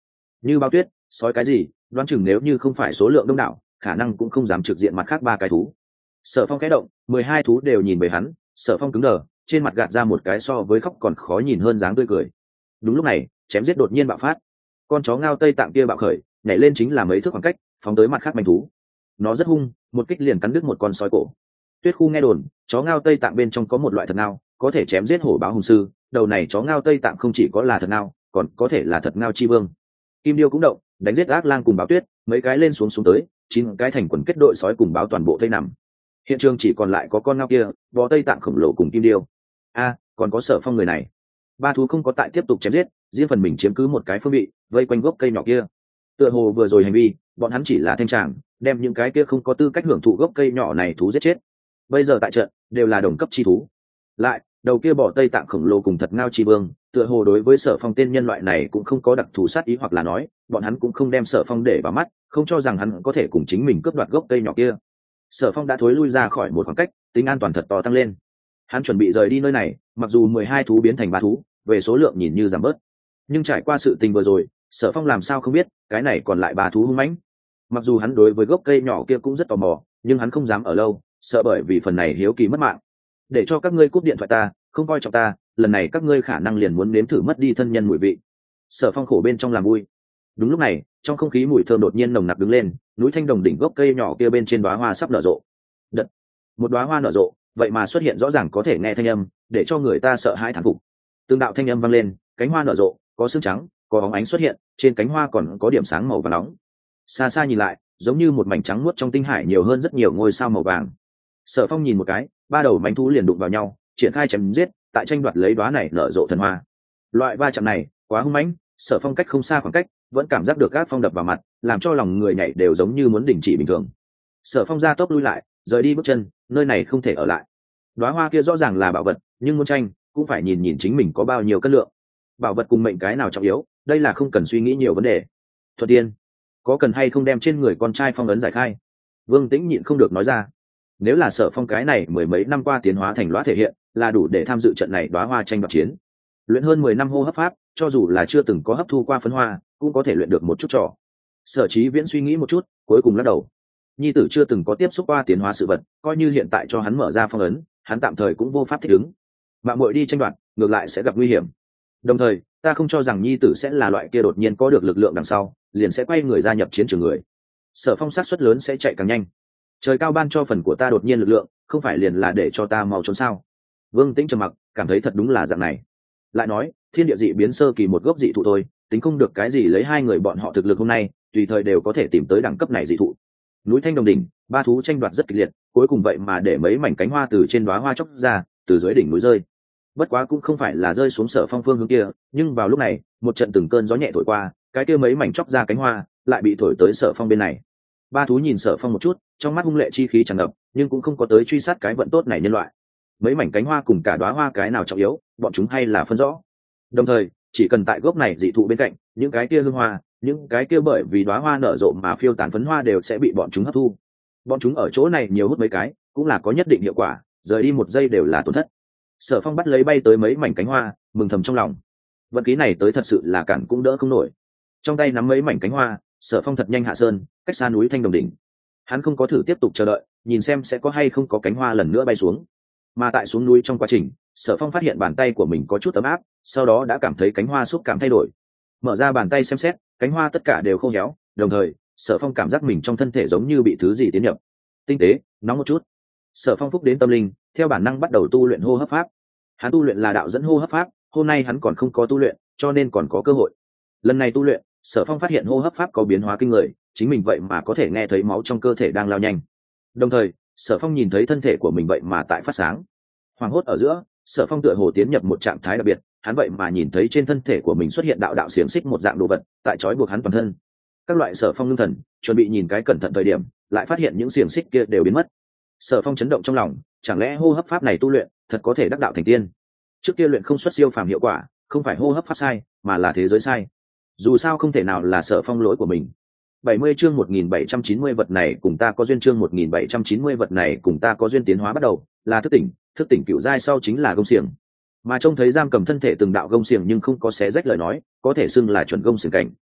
như bao tuyết, sói cái gì, đoán chừng nếu như không phải số lượng đông đảo, khả năng cũng không dám trực diện mặt khác ba cái thú. Sở Phong khẽ động, mười hai thú đều nhìn về hắn. Sở Phong cứng đờ, trên mặt gạt ra một cái so với khóc còn khó nhìn hơn dáng tươi cười. Đúng lúc này, chém giết đột nhiên bạo phát. Con chó ngao Tây Tạng kia bạo khởi, nhảy lên chính là mấy thước khoảng cách, phóng tới mặt khác manh thú. Nó rất hung, một kích liền cắn đứt một con sói cổ. Tuyết khu nghe đồn, chó ngao Tây Tạng bên trong có một loại thật ngao, có thể chém giết hổ báo hùng sư. Đầu này chó ngao Tây Tạng không chỉ có là thật ngao, còn có thể là thật ngao chi vương. Kim điêu cũng động, đánh giết ác lang cùng báo tuyết, mấy cái lên xuống xuống tới, chín cái thành quần kết đội sói cùng báo toàn bộ tây nằm. Hiện trường chỉ còn lại có con ngao kia, bò Tây Tạng khổng lồ cùng kim điêu. A, còn có Sở Phong người này. Ba thú không có tại tiếp tục chém giết, riêng phần mình chiếm cứ một cái phương vị, vây quanh gốc cây nhỏ kia. Tựa hồ vừa rồi hành vi, bọn hắn chỉ là thanh tràng, đem những cái kia không có tư cách hưởng thụ gốc cây nhỏ này thú giết chết. Bây giờ tại trận đều là đồng cấp chi thú. Lại, đầu kia bò Tây Tạng khổng lồ cùng thật ngao chi vương, tựa hồ đối với Sở Phong tên nhân loại này cũng không có đặc thù sát ý, hoặc là nói, bọn hắn cũng không đem Sở Phong để vào mắt, không cho rằng hắn có thể cùng chính mình cướp đoạt gốc cây nhỏ kia. Sở Phong đã thối lui ra khỏi một khoảng cách, tính an toàn thật to tăng lên. Hắn chuẩn bị rời đi nơi này, mặc dù mười hai thú biến thành ba thú, về số lượng nhìn như giảm bớt, nhưng trải qua sự tình vừa rồi, Sở Phong làm sao không biết, cái này còn lại ba thú hung mãnh. Mặc dù hắn đối với gốc cây nhỏ kia cũng rất tò mò, nhưng hắn không dám ở lâu, sợ bởi vì phần này hiếu kỳ mất mạng. Để cho các ngươi cúp điện thoại ta, không coi trọng ta, lần này các ngươi khả năng liền muốn nếm thử mất đi thân nhân mùi vị. Sở Phong khổ bên trong làm vui. Đúng lúc này, trong không khí mùi thơm đột nhiên nồng nặc đứng lên, núi thanh đồng đỉnh gốc cây nhỏ kia bên trên đóa hoa sắp nở rộ. Đật, một đóa hoa nở rộ, vậy mà xuất hiện rõ ràng có thể nghe thanh âm, để cho người ta sợ hãi thán phục. Từng đạo thanh âm vang lên, cánh hoa nở rộ, có xương trắng, có bóng ánh xuất hiện, trên cánh hoa còn có điểm sáng màu vàng nóng. Xa xa nhìn lại, giống như một mảnh trắng muốt trong tinh hải nhiều hơn rất nhiều ngôi sao màu vàng. Sở Phong nhìn một cái, ba đầu mãnh thú liền đụng vào nhau, triển khai chém giết, tại tranh đoạt lấy đóa này nở rộ thần hoa. Loại va chạm này quá hung mãnh, Sở Phong cách không xa khoảng cách, vẫn cảm giác được các phong đập vào mặt, làm cho lòng người nhảy đều giống như muốn đình chỉ bình thường. Sở Phong ra tốc lui lại, rời đi bước chân, nơi này không thể ở lại. Đóa hoa kia rõ ràng là bảo vật, nhưng muốn tranh cũng phải nhìn nhìn chính mình có bao nhiêu cân lượng. Bảo vật cùng mệnh cái nào trọng yếu, đây là không cần suy nghĩ nhiều vấn đề. Thuận tiên, có cần hay không đem trên người con trai phong ấn giải khai? Vương Tĩnh nhịn không được nói ra. Nếu là Sở Phong cái này mười mấy năm qua tiến hóa thành lõa thể hiện, là đủ để tham dự trận này đóa hoa tranh đoạt chiến. Luyện hơn mười năm hô hấp pháp, cho dù là chưa từng có hấp thu qua phấn hoa, cũng có thể luyện được một chút trò. Sở Chí Viễn suy nghĩ một chút, cuối cùng lắc đầu. Nhi tử chưa từng có tiếp xúc qua tiến hóa sự vật, coi như hiện tại cho hắn mở ra phong ấn, hắn tạm thời cũng vô pháp thích ứng. Mạng muội đi tranh đoạt, ngược lại sẽ gặp nguy hiểm. Đồng thời, ta không cho rằng Nhi tử sẽ là loại kia đột nhiên có được lực lượng đằng sau, liền sẽ quay người gia nhập chiến trường người. Sở Phong sát suất lớn sẽ chạy càng nhanh. Trời cao ban cho phần của ta đột nhiên lực lượng, không phải liền là để cho ta mau trốn sao? Vương Tĩnh trầm mặc, cảm thấy thật đúng là dạng này. Lại nói, thiên địa dị biến sơ kỳ một gốc dị thụ thôi, tính không được cái gì lấy hai người bọn họ thực lực hôm nay, tùy thời đều có thể tìm tới đẳng cấp này dị thụ. Núi Thanh Đồng đỉnh, ba thú tranh đoạt rất kịch liệt, cuối cùng vậy mà để mấy mảnh cánh hoa từ trên đóa hoa chốc ra, từ dưới đỉnh núi rơi. Bất quá cũng không phải là rơi xuống Sở Phong phương hướng kia, nhưng vào lúc này, một trận từng cơn gió nhẹ thổi qua, cái kia mấy mảnh chốc ra cánh hoa lại bị thổi tới Sở Phong bên này. Ba thú nhìn Sở Phong một chút, trong mắt hung lệ chi khí tràn ngập, nhưng cũng không có tới truy sát cái vận tốt này nhân loại. Mấy mảnh cánh hoa cùng cả đóa hoa cái nào trọng yếu, bọn chúng hay là phân rõ. Đồng thời, chỉ cần tại gốc này dị thụ bên cạnh, những cái kia hương hoa, những cái kia bởi vì đóa hoa nở rộ mà phiêu tán phấn hoa đều sẽ bị bọn chúng hấp thu. Bọn chúng ở chỗ này nhiều hút mấy cái, cũng là có nhất định hiệu quả, rời đi một giây đều là tổn thất. Sở Phong bắt lấy bay tới mấy mảnh cánh hoa, mừng thầm trong lòng. Vận khí này tới thật sự là cản cũng đỡ không nổi. Trong tay nắm mấy mảnh cánh hoa, Sở Phong thật nhanh hạ sơn, cách xa núi Thanh Đồng đỉnh. Hắn không có thử tiếp tục chờ đợi, nhìn xem sẽ có hay không có cánh hoa lần nữa bay xuống. Mà tại xuống núi trong quá trình, Sở Phong phát hiện bàn tay của mình có chút ấm áp, sau đó đã cảm thấy cánh hoa xúc cảm thay đổi. Mở ra bàn tay xem xét, cánh hoa tất cả đều khô héo, đồng thời, Sở Phong cảm giác mình trong thân thể giống như bị thứ gì tiến nhập. Tinh tế, nóng một chút. Sở Phong phúc đến tâm linh, theo bản năng bắt đầu tu luyện hô hấp pháp. Hắn tu luyện là đạo dẫn hô hấp pháp, hôm nay hắn còn không có tu luyện, cho nên còn có cơ hội. Lần này tu luyện, Sở Phong phát hiện hô hấp pháp có biến hóa kinh người, chính mình vậy mà có thể nghe thấy máu trong cơ thể đang lao nhanh. Đồng thời, Sở Phong nhìn thấy thân thể của mình vậy mà tại phát sáng. Hoàng hốt ở giữa, Sở Phong tựa hồ tiến nhập một trạng thái đặc biệt, hắn vậy mà nhìn thấy trên thân thể của mình xuất hiện đạo đạo xiềng xích một dạng đồ vật, tại trói buộc hắn toàn thân. Các loại Sở Phong ngưng thần, chuẩn bị nhìn cái cẩn thận thời điểm, lại phát hiện những xiềng xích kia đều biến mất. Sở Phong chấn động trong lòng, chẳng lẽ hô hấp pháp này tu luyện, thật có thể đắc đạo thành tiên? Trước kia luyện không xuất siêu phàm hiệu quả, không phải hô hấp pháp sai, mà là thế giới sai. Dù sao không thể nào là Sở Phong lỗi của mình. bảy mươi chương một nghìn bảy trăm chín mươi vật này cùng ta có duyên, chương một nghìn bảy trăm chín mươi vật này cùng ta có duyên. Tiến hóa bắt đầu, là thức tỉnh, thức tỉnh cựu giai sau chính là gông xiềng. Mà trông thấy giam cầm thân thể từng đạo gông xiềng nhưng không có xé rách lời nói, có thể xưng là chuẩn gông xiềng cảnh.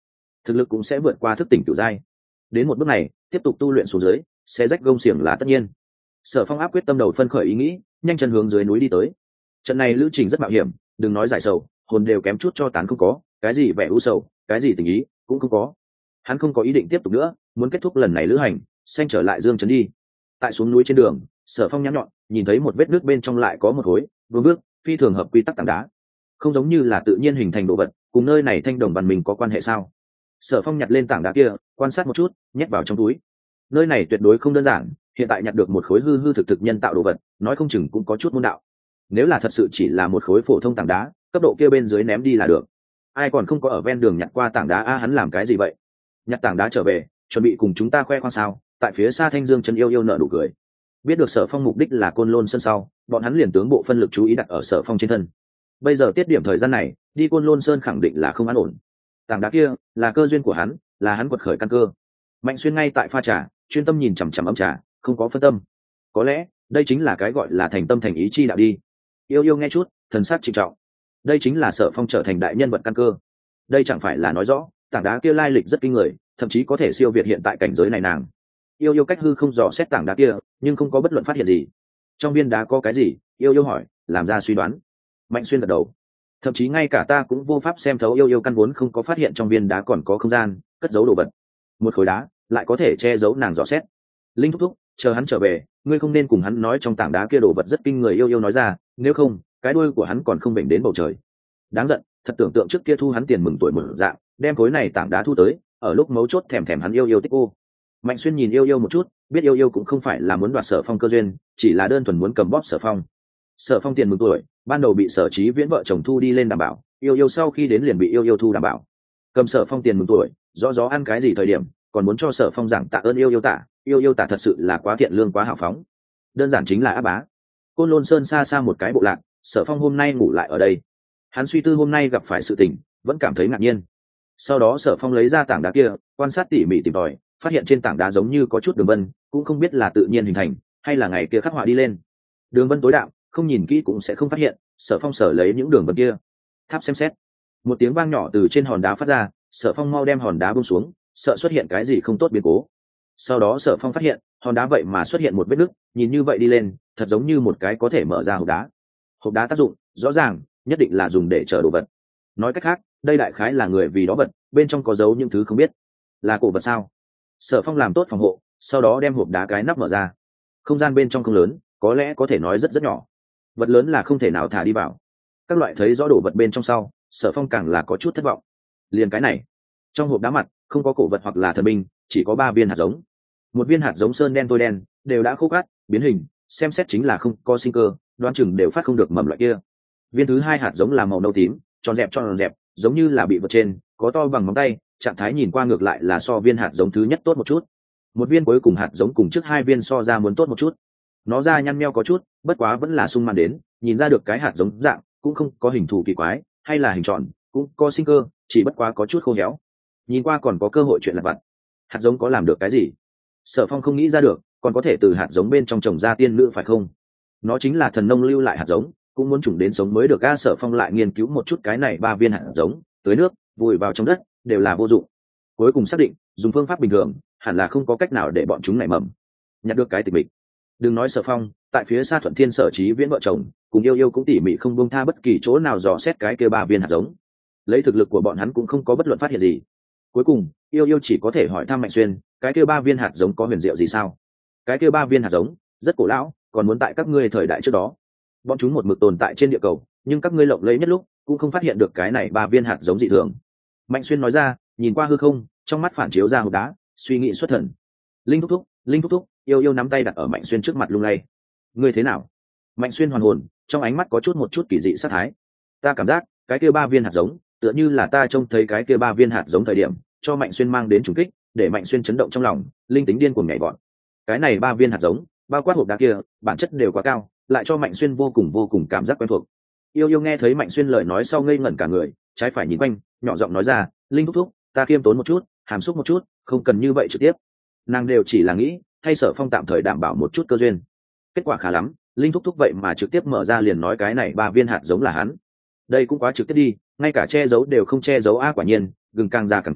thực lực cũng sẽ vượt qua thức tỉnh cửu giai. Đến một bước này tiếp tục tu luyện xuống dưới sẽ rách gông xiềng là tất nhiên. Sở Phong áp quyết tâm đầu phân khởi ý nghĩ, nhanh chân hướng dưới núi đi tới. Trận này lữ trình rất mạo hiểm, đừng nói giải sầu, hồn đều kém chút cho tán không có, cái gì vẻ u sầu, cái gì tình ý cũng không có. Hắn không có ý định tiếp tục nữa, muốn kết thúc lần này lữ hành, xanh trở lại dương trấn đi. Tại xuống núi trên đường, Sở Phong nhắm nhọn nhìn thấy một vết nước bên trong lại có một khối vương bước phi thường hợp quy tắc tảng đá, không giống như là tự nhiên hình thành đồ vật, cùng nơi này thanh đồng văn mình có quan hệ sao? Sở Phong nhặt lên tảng đá kia, quan sát một chút, nhét vào trong túi. Nơi này tuyệt đối không đơn giản, hiện tại nhặt được một khối hư hư thực thực nhân tạo đồ vật, nói không chừng cũng có chút môn đạo. Nếu là thật sự chỉ là một khối phổ thông tảng đá, cấp độ kia bên dưới ném đi là được. Ai còn không có ở ven đường nhặt qua tảng đá a, hắn làm cái gì vậy? Nhặt tảng đá trở về, chuẩn bị cùng chúng ta khoe khoang sao? Tại phía xa Thanh Dương chân yêu yêu nở nụ cười. Biết được Sở Phong mục đích là Côn Lôn Sơn sau, bọn hắn liền tướng bộ phân lực chú ý đặt ở Sở Phong trên thân. Bây giờ tiết điểm thời gian này, đi Côn Lôn Sơn khẳng định là không an ổn. Tảng đá kia là cơ duyên của hắn, là hắn quật khởi căn cơ. Mạnh Xuyên ngay tại pha trà, chuyên tâm nhìn chằm chằm ấm trà, không có phân tâm. Có lẽ đây chính là cái gọi là thành tâm thành ý chi đạo đi. Yêu yêu nghe chút, thần sắc trịnh trọng. Đây chính là Sở Phong trở thành đại nhân vật căn cơ. Đây chẳng phải là nói rõ tảng đá kia lai lịch rất kinh người, thậm chí có thể siêu việt hiện tại cảnh giới này nàng. Yêu yêu cách hư không dò xét tảng đá kia, nhưng không có bất luận phát hiện gì. Trong viên đá có cái gì? Yêu yêu hỏi, làm ra suy đoán. Mạnh Xuyên gật đầu. Thậm chí ngay cả ta cũng vô pháp xem thấu, yêu yêu căn vốn không có phát hiện trong viên đá còn có không gian cất giấu đồ vật. Một khối đá lại có thể che giấu nàng dò xét. Linh thúc thúc, chờ hắn trở về, ngươi không nên cùng hắn nói trong tảng đá kia đồ vật rất kinh người. Yêu yêu nói ra, nếu không cái đuôi của hắn còn không bệnh đến bầu trời. Đáng giận, thật tưởng tượng trước kia thu hắn tiền mừng tuổi một dạng, đem khối này tảng đá thu tới, ở lúc mấu chốt thèm thèm hắn yêu yêu tích ô. Mạnh Xuyên nhìn yêu yêu một chút, biết yêu yêu cũng không phải là muốn đoạt Sở Phong cơ duyên, chỉ là đơn thuần muốn cầm bóp Sở Phong. Sở Phong tiền mừng tuổi ban đầu bị Sở Chí Viễn vợ chồng thu đi lên đảm bảo, yêu yêu sau khi đến liền bị yêu yêu thu đảm bảo. Cầm Sở Phong tiền mừng tuổi, rõ rõ ăn cái gì thời điểm, còn muốn cho Sở Phong giảng tạ ơn yêu yêu tạ, yêu yêu tạ thật sự là quá thiện lương quá hào phóng, đơn giản chính là áp bá. Côn Lôn Sơn xa xa một cái bộ lạc, Sở Phong hôm nay ngủ lại ở đây. Hắn suy tư hôm nay gặp phải sự tình, vẫn cảm thấy ngạc nhiên. Sau đó Sở Phong lấy ra tảng đá kia, quan sát tỉ mỉ tìm tòi, phát hiện trên tảng đá giống như có chút đường vân, cũng không biết là tự nhiên hình thành hay là ngày kia khắc họa đi lên. Đường vân tối đạm, không nhìn kỹ cũng sẽ không phát hiện. Sở Phong sở lấy những đường vân kia, tháp xem xét. Một tiếng vang nhỏ từ trên hòn đá phát ra, Sở Phong mau đem hòn đá buông xuống, sợ xuất hiện cái gì không tốt biến cố. Sau đó Sở Phong phát hiện hòn đá vậy mà xuất hiện một vết nứt, nhìn như vậy đi lên, thật giống như một cái có thể mở ra hộp đá. Hộp đá tác dụng rõ ràng, nhất định là dùng để chở đồ vật. Nói cách khác, đây đại khái là người vì đó vật, bên trong có giấu những thứ không biết. Là cổ vật sao? Sở Phong làm tốt phòng hộ, sau đó đem hộp đá cái nắp mở ra. Không gian bên trong không lớn, có lẽ có thể nói rất rất nhỏ. Vật lớn là không thể nào thả đi vào. Các loại thấy rõ đồ vật bên trong sau, Sở Phong càng là có chút thất vọng. Liền cái này, trong hộp đá mặt không có cổ vật hoặc là thần binh, chỉ có ba viên hạt giống. Một viên hạt giống sơn đen tôi đen, đều đã khô cát, biến hình, xem xét chính là không có sinh cơ, đoán chừng đều phát không được mầm loại kia. Viên thứ hai hạt giống là màu nâu tím, tròn dẹp tròn dẹp, giống như là bị vật trên, có to bằng ngón tay, trạng thái nhìn qua ngược lại là so viên hạt giống thứ nhất tốt một chút. Một viên cuối cùng hạt giống cùng trước hai viên so ra muốn tốt một chút. Nó ra nhăn nheo có chút, bất quá vẫn là sung mãn đến, nhìn ra được cái hạt giống dạng cũng không có hình thù kỳ quái, hay là hình tròn, cũng có sinh cơ, chỉ bất quá có chút khô héo. Nhìn qua còn có cơ hội chuyện lặt vặt. Hạt giống có làm được cái gì? Sở Phong không nghĩ ra được, còn có thể từ hạt giống bên trong trồng ra tiên nữ phải không? Nó chính là thần nông lưu lại hạt giống, cũng muốn trùng đến sống mới được. A Sở Phong lại nghiên cứu một chút cái này ba viên hạt giống, tưới nước, vùi vào trong đất, đều là vô dụng. Cuối cùng xác định, dùng phương pháp bình thường, hẳn là không có cách nào để bọn chúng nảy mầm. Nhặt được cái tịch mịch. Đừng nói Sở Phong, tại phía xa Thuận Thiên Sở Chí Viễn vợ chồng, cùng yêu yêu cũng tỉ mỉ không buông tha bất kỳ chỗ nào dò xét cái kia ba viên hạt giống. Lấy thực lực của bọn hắn cũng không có bất luận phát hiện gì. Cuối cùng, yêu yêu chỉ có thể hỏi thăm Mạnh Xuyên, cái kia ba viên hạt giống có huyền diệu gì sao? Cái kia ba viên hạt giống rất cổ lão, còn muốn tại các ngươi thời đại trước đó. Bọn chúng một mực tồn tại trên địa cầu, nhưng các ngươi lộng lẫy nhất lúc cũng không phát hiện được cái này ba viên hạt giống dị thường. Mạnh Xuyên nói ra, nhìn qua hư không, trong mắt phản chiếu ra hộp đá, suy nghĩ xuất thần. Linh thúc thúc, linh thúc thúc, yêu yêu nắm tay đặt ở Mạnh Xuyên trước mặt lung lay. Ngươi thế nào? Mạnh Xuyên hoàn hồn, trong ánh mắt có chút một chút kỳ dị sát thái. Ta cảm giác cái kia ba viên hạt giống tựa như là ta trông thấy cái kia ba viên hạt giống thời điểm cho Mạnh Xuyên mang đến trùng kích, để Mạnh Xuyên chấn động trong lòng, linh tính điên cuồng nhảy vọt. Cái này ba viên hạt giống bao quát hộp đá kia, bản chất đều quá cao, lại cho Mạnh Xuyên vô cùng vô cùng cảm giác quen thuộc. Yêu yêu nghe thấy Mạnh Xuyên lời nói sau ngây ngẩn cả người, trái phải nhìn quanh, nhỏ giọng nói ra, linh thúc thúc, ta khiêm tốn một chút, hàm xúc một chút, không cần như vậy trực tiếp. Nàng đều chỉ là nghĩ thay Sở Phong tạm thời đảm bảo một chút cơ duyên. Kết quả khá lắm, linh thúc thúc vậy mà trực tiếp mở ra liền nói cái này ba viên hạt giống là hắn. Đây cũng quá trực tiếp đi, ngay cả che giấu đều không che giấu. A quả nhiên, gừng càng già càng cay,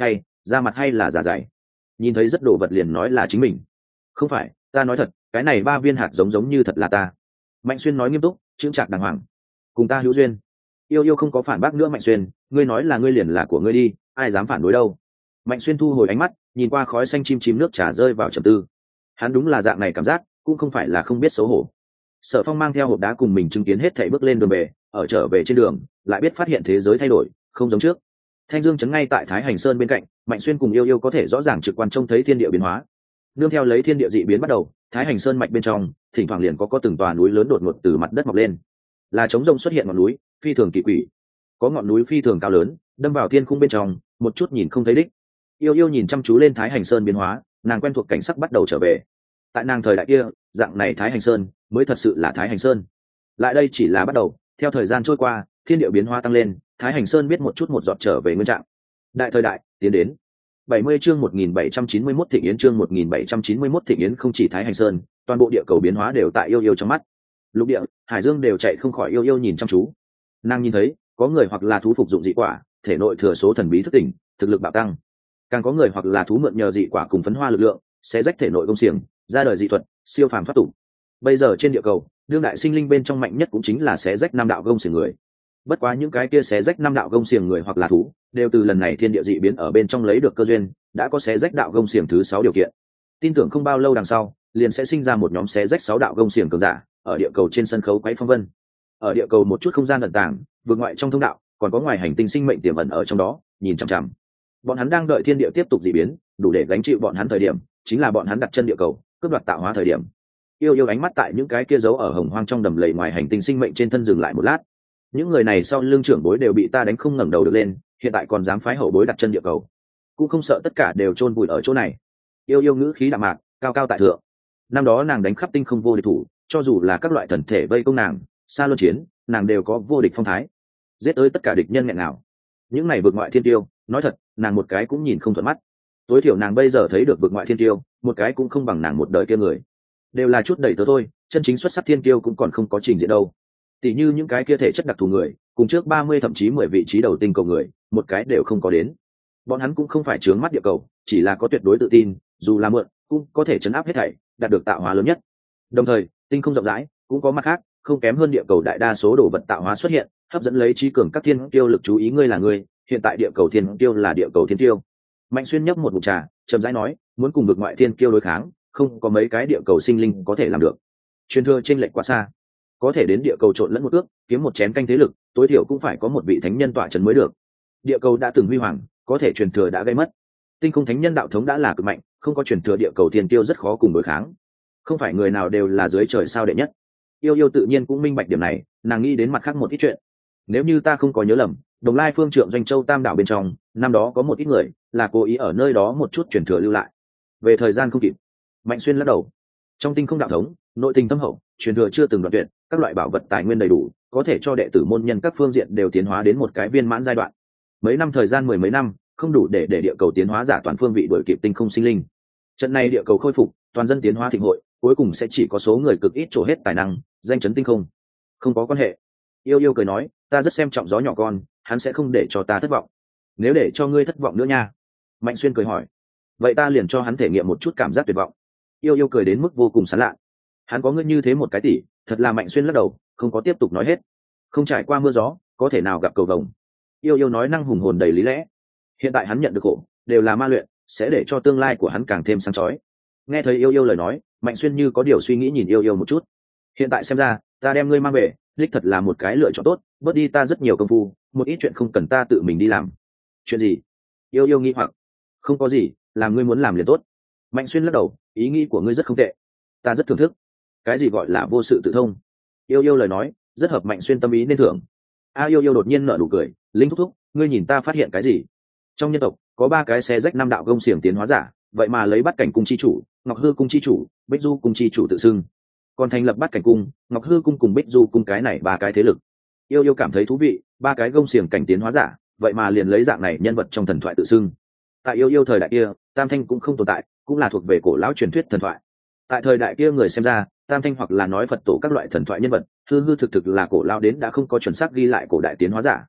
da mặt hay là giả dày, nhìn thấy rất đồ vật liền nói là chính mình. Không phải, ta nói thật, cái này ba viên hạt giống giống như thật là ta. Mạnh Xuyên nói nghiêm túc, chững chạc đàng hoàng. Cùng ta hữu duyên. Yêu Yêu không có phản bác nữa. Mạnh Xuyên, ngươi nói là ngươi liền là của ngươi đi, ai dám phản đối đâu. Mạnh Xuyên thu hồi ánh mắt, nhìn qua khói xanh chim chim nước trà rơi vào trầm tư. Hắn đúng là dạng này cảm giác, cũng không phải là không biết xấu hổ. Sở Phong mang theo hộp đá cùng mình chứng kiến hết thảy bước lên đường về, ở trở về trên đường, lại biết phát hiện thế giới thay đổi, không giống trước. Thanh Dương trấn ngay tại Thái Hành Sơn bên cạnh, Mạnh Xuyên cùng Yêu Yêu có thể rõ ràng trực quan trông thấy thiên địa biến hóa. Nương theo lấy thiên địa dị biến bắt đầu, Thái Hành Sơn mạch bên trong, thỉnh thoảng liền có có từng tòa núi lớn đột ngột từ mặt đất mọc lên. Là trống rông xuất hiện ngọn núi, phi thường kỳ quỷ. Có ngọn núi phi thường cao lớn, đâm vào thiên khung bên trong, một chút nhìn không thấy đích. Yêu Yêu nhìn chăm chú lên Thái Hành Sơn biến hóa, nàng quen thuộc cảnh sắc bắt đầu trở về. Tại nàng thời đại kia, dạng này Thái Hành Sơn mới thật sự là Thái Hành Sơn. Lại đây chỉ là bắt đầu, theo thời gian trôi qua, thiên địa biến hóa tăng lên, Thái Hành Sơn biết một chút một giọt trở về nguyên trạng. Đại thời đại tiến đến. bảy mươi chương một nghìn bảy trăm chín mươi mốt Thịnh Yến chương một nghìn bảy trăm chín mươi mốt Thịnh Yến không chỉ Thái Hành Sơn, toàn bộ địa cầu biến hóa đều tại Yêu Yêu trong mắt. Lục địa, hải dương đều chạy không khỏi Yêu Yêu nhìn chăm chú. Nàng nhìn thấy, có người hoặc là thú phục dụng dị quả, thể nội thừa số thần bí thức tỉnh, thực lực bạo tăng. Càng có người hoặc là thú mượn nhờ dị quả cùng phấn hoa lực lượng, sẽ rách thể nội công xiềng, ra đời dị thuật, siêu phàm thoát tục. Bây giờ trên địa cầu, đương đại sinh linh bên trong mạnh nhất cũng chính là xé rách năm đạo gông xiềng người. Bất quá những cái kia xé rách năm đạo gông xiềng người hoặc là thú, đều từ lần này thiên địa dị biến ở bên trong lấy được cơ duyên, đã có xé rách đạo gông xiềng thứ sáu điều kiện. Tin tưởng không bao lâu đằng sau, liền sẽ sinh ra một nhóm xé rách sáu đạo gông xiềng cường giả, ở địa cầu trên sân khấu quấy phong vân. Ở địa cầu một chút không gian ẩn tàng, vượt ngoại trong thông đạo, còn có ngoài hành tinh sinh mệnh tiềm ẩn ở trong đó, nhìn chằm chằm. Bọn hắn đang đợi thiên địa tiếp tục dị biến, đủ để gánh chịu bọn hắn thời điểm, chính là bọn hắn đặt chân địa cầu, cướp đoạt tạo hóa thời điểm. Yêu Yêu ánh mắt tại những cái kia giấu ở hồng hoang trong đầm lầy ngoài hành tinh sinh mệnh trên thân dừng lại một lát. Những người này sau lưng trưởng bối đều bị ta đánh không ngẩng đầu được lên, hiện tại còn dám phái hậu bối đặt chân địa cầu, cũng không sợ tất cả đều chôn vùi ở chỗ này. Yêu Yêu ngữ khí đạm mạc, cao cao tại thượng. Năm đó nàng đánh khắp tinh không vô địch thủ, cho dù là các loại thần thể vây công nàng, xa luân chiến, nàng đều có vô địch phong thái, giết tới tất cả địch nhân nghẹn nào. Những này vượt ngoại thiên tiêu, nói thật, nàng một cái cũng nhìn không thuận mắt. Tối thiểu nàng bây giờ thấy được vượt ngoại thiên tiêu, một cái cũng không bằng nàng một đời kia người. Đều là chút đẩy tớ thôi, chân chính xuất sắc thiên tiêu cũng còn không có trình diện đâu. Tỷ như những cái kia thể chất đặc thù người, cùng trước ba mươi thậm chí mười vị trí đầu tinh cầu người, một cái đều không có đến. Bọn hắn cũng không phải trướng mắt địa cầu, chỉ là có tuyệt đối tự tin, dù là mượn, cũng có thể chấn áp hết thảy, đạt được tạo hóa lớn nhất. Đồng thời, tinh không rộng rãi, cũng có mặt khác, không kém hơn địa cầu đại đa số đồ vật tạo hóa xuất hiện, hấp dẫn lấy trí cường các thiên tiêu lực chú ý. Ngươi là ngươi, hiện tại địa cầu thiên tiêu là địa cầu thiên tiêu. Mạnh Xuyên nhấp một ngụm trà, chậm rãi nói, muốn cùng vực ngoại thiên tiêu đối kháng, không có mấy cái địa cầu sinh linh có thể làm được. Truyền thừa trên lệch quá xa, có thể đến địa cầu trộn lẫn một ước, kiếm một chén canh thế lực, tối thiểu cũng phải có một vị thánh nhân tọa trấn mới được. Địa cầu đã từng huy hoàng, có thể truyền thừa đã gây mất. Tinh không thánh nhân đạo thống đã là cực mạnh, không có truyền thừa địa cầu thiên tiêu rất khó cùng đối kháng. Không phải người nào đều là dưới trời sao đệ nhất. Yêu Yêu tự nhiên cũng minh bạch điểm này, nàng nghĩ đến mặt khác một ít chuyện. Nếu như ta không có nhớ lầm, Đồng Lai phương trượng doanh châu tam đảo bên trong, năm đó có một ít người là cố ý ở nơi đó một chút truyền thừa lưu lại. Về thời gian không kịp. Mạnh Xuyên lắc đầu. Trong tinh không đạo thống, nội tình thâm hậu, truyền thừa chưa từng đoạn tuyệt, các loại bảo vật tài nguyên đầy đủ, có thể cho đệ tử môn nhân các phương diện đều tiến hóa đến một cái viên mãn giai đoạn. Mấy năm thời gian mười mấy năm, không đủ để để địa cầu tiến hóa giả toàn phương vị đuổi kịp tinh không sinh linh. Trận này địa cầu khôi phục, toàn dân tiến hóa thịnh hội, cuối cùng sẽ chỉ có số người cực ít trổ hết tài năng, danh chấn tinh không. Không có quan hệ. Yêu Yêu cười nói, ta rất xem trọng gió nhỏ con, hắn sẽ không để cho ta thất vọng. Nếu để cho ngươi thất vọng nữa nha. Mạnh Xuyên cười hỏi, vậy ta liền cho hắn thể nghiệm một chút cảm giác tuyệt vọng. Yêu Yêu cười đến mức vô cùng sán lạ. Hắn có ngươi như thế một cái tỷ, thật là. Mạnh Xuyên lắc đầu, không có tiếp tục nói hết. Không trải qua mưa gió, có thể nào gặp cầu vồng. Yêu Yêu nói năng hùng hồn đầy lý lẽ. Hiện tại hắn nhận được khổ, đều là ma luyện, sẽ để cho tương lai của hắn càng thêm sáng chói. Nghe thấy Yêu Yêu lời nói, Mạnh Xuyên như có điều suy nghĩ nhìn Yêu Yêu một chút. Hiện tại xem ra, ta đem ngươi mang về, đích thật là một cái lựa chọn tốt, bớt đi ta rất nhiều công phu, một ít chuyện không cần ta tự mình đi làm. Chuyện gì? Yêu Yêu nghi hoặc. Không có gì, làm ngươi muốn làm liền tốt. Mạnh Xuyên lắc đầu, ý nghĩ của ngươi rất không tệ, ta rất thưởng thức. Cái gì gọi là vô sự tự thông? Yêu Yêu lời nói rất hợp Mạnh Xuyên tâm ý nên thưởng. A Yêu Yêu đột nhiên nở nụ cười, linh thúc thúc, ngươi nhìn ta phát hiện cái gì? Trong nhân tộc có ba cái xe rách năm đạo gông xiềng tiến hóa giả, vậy mà lấy Bát Cảnh cung chi chủ, Ngọc Hư cung chi chủ, Bích Du cung chi chủ tự xưng, còn thành lập Bát Cảnh cung, Ngọc Hư cung cùng Bích Du cung cái này ba cái thế lực. Yêu Yêu cảm thấy thú vị, ba cái gông xiềng cảnh tiến hóa giả, vậy mà liền lấy dạng này nhân vật trong thần thoại tự xưng. Tại Yêu Yêu thời đại kia, Tam Thanh cũng không tồn tại, cũng là thuộc về cổ lão truyền thuyết thần thoại. Tại thời đại kia người xem ra, Tam Thanh hoặc là nói Phật tổ các loại thần thoại nhân vật, hư hư thực thực là cổ lão đến đã không có chuẩn xác ghi lại cổ đại tiến hóa giả.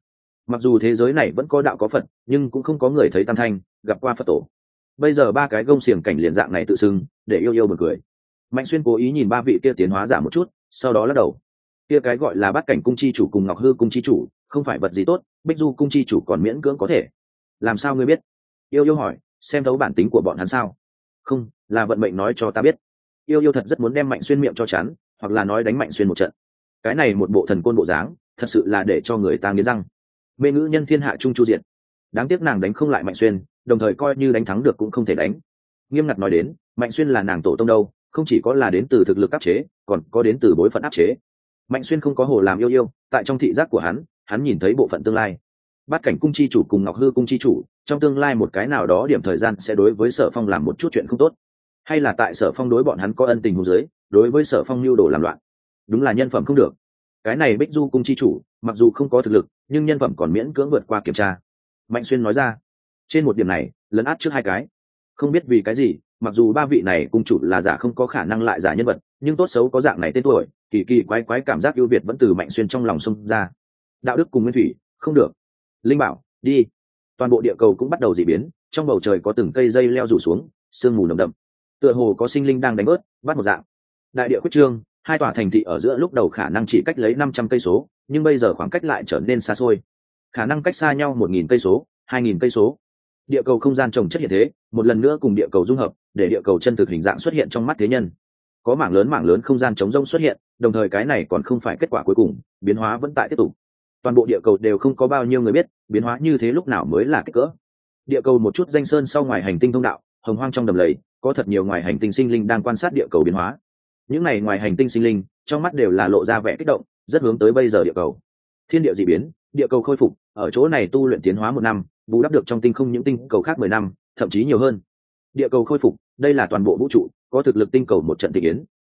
Mặc dù thế giới này vẫn có đạo có Phật, nhưng cũng không có người thấy tam thanh, gặp qua Phật tổ. Bây giờ ba cái gông xiềng cảnh liền dạng này tự xưng, để yêu yêu bật cười. Mạnh Xuyên cố ý nhìn ba vị kia tiến hóa giả một chút, sau đó lắc đầu. Kia cái gọi là Bát Cảnh cung chi chủ cùng Ngọc Hư cung chi chủ, không phải vật gì tốt, Bích Du cung chi chủ còn miễn cưỡng có thể. Làm sao ngươi biết? Yêu yêu hỏi, xem thấu bản tính của bọn hắn sao? Không, là vận mệnh nói cho ta biết. Yêu yêu thật rất muốn đem Mạnh Xuyên miệng cho chắn, hoặc là nói đánh Mạnh Xuyên một trận. Cái này một bộ thần côn bộ dáng, thật sự là để cho người ta nghiến răng. Mê ngữ nhân thiên hạ trung chu diện. Đáng tiếc nàng đánh không lại Mạnh Xuyên, đồng thời coi như đánh thắng được cũng không thể đánh. Nghiêm ngặt nói đến, Mạnh Xuyên là nàng tổ tông đâu, không chỉ có là đến từ thực lực áp chế, còn có đến từ bối phận áp chế. Mạnh Xuyên không có hồ làm yêu yêu, tại trong thị giác của hắn, hắn nhìn thấy bộ phận tương lai. Bát Cảnh cung chi chủ cùng Ngọc Hư cung chi chủ, trong tương lai một cái nào đó điểm thời gian sẽ đối với Sở Phong làm một chút chuyện không tốt, hay là tại Sở Phong đối bọn hắn có ân tình hữu giới, đối với Sở Phong lưu đồ làm loạn. Đúng là nhân phẩm không được. Cái này Bích Du cung chi chủ, mặc dù không có thực lực, nhưng nhân phẩm còn miễn cưỡng vượt qua kiểm tra. Mạnh Xuyên nói ra. Trên một điểm này, lấn át trước hai cái. Không biết vì cái gì, mặc dù ba vị này cung chủ là giả không có khả năng lại giả nhân vật, nhưng tốt xấu có dạng này tên tuổi, kỳ kỳ quái quái cảm giác ưu việt vẫn từ Mạnh Xuyên trong lòng xông ra. Đạo đức cùng nguyên thủy, không được. Linh bảo, đi. Toàn bộ địa cầu cũng bắt đầu dị biến, trong bầu trời có từng cây dây leo rủ xuống, sương mù nồng đậm. Tựa hồ có sinh linh đang đánh bớt, bắt một dạng. Đại địa quyết trương, hai tòa thành thị ở giữa lúc đầu khả năng chỉ cách lấy năm trăm cây số, nhưng bây giờ khoảng cách lại trở nên xa xôi. Khả năng cách xa nhau một nghìn cây số, hai nghìn cây số. Địa cầu không gian trồng chất hiện thế, một lần nữa cùng địa cầu dung hợp, để địa cầu chân thực hình dạng xuất hiện trong mắt thế nhân. Có mảng lớn mảng lớn không gian trống rỗng xuất hiện, đồng thời cái này còn không phải kết quả cuối cùng, biến hóa vẫn tại tiếp tục. Toàn bộ địa cầu đều không có bao nhiêu người biết, biến hóa như thế lúc nào mới là kích cỡ. Địa cầu một chút danh sơn sau ngoài hành tinh thông đạo, hồng hoang trong đầm lầy, có thật nhiều ngoài hành tinh sinh linh đang quan sát địa cầu biến hóa. Những này ngoài hành tinh sinh linh, trong mắt đều là lộ ra vẻ kích động, rất hướng tới bây giờ địa cầu. Thiên địa dị biến, địa cầu khôi phục, ở chỗ này tu luyện tiến hóa một năm, bù đắp được trong tinh không những tinh cầu khác mười năm, thậm chí nhiều hơn. Địa cầu khôi phục, đây là toàn bộ vũ trụ, có thực lực tinh cầu một trận thị yến,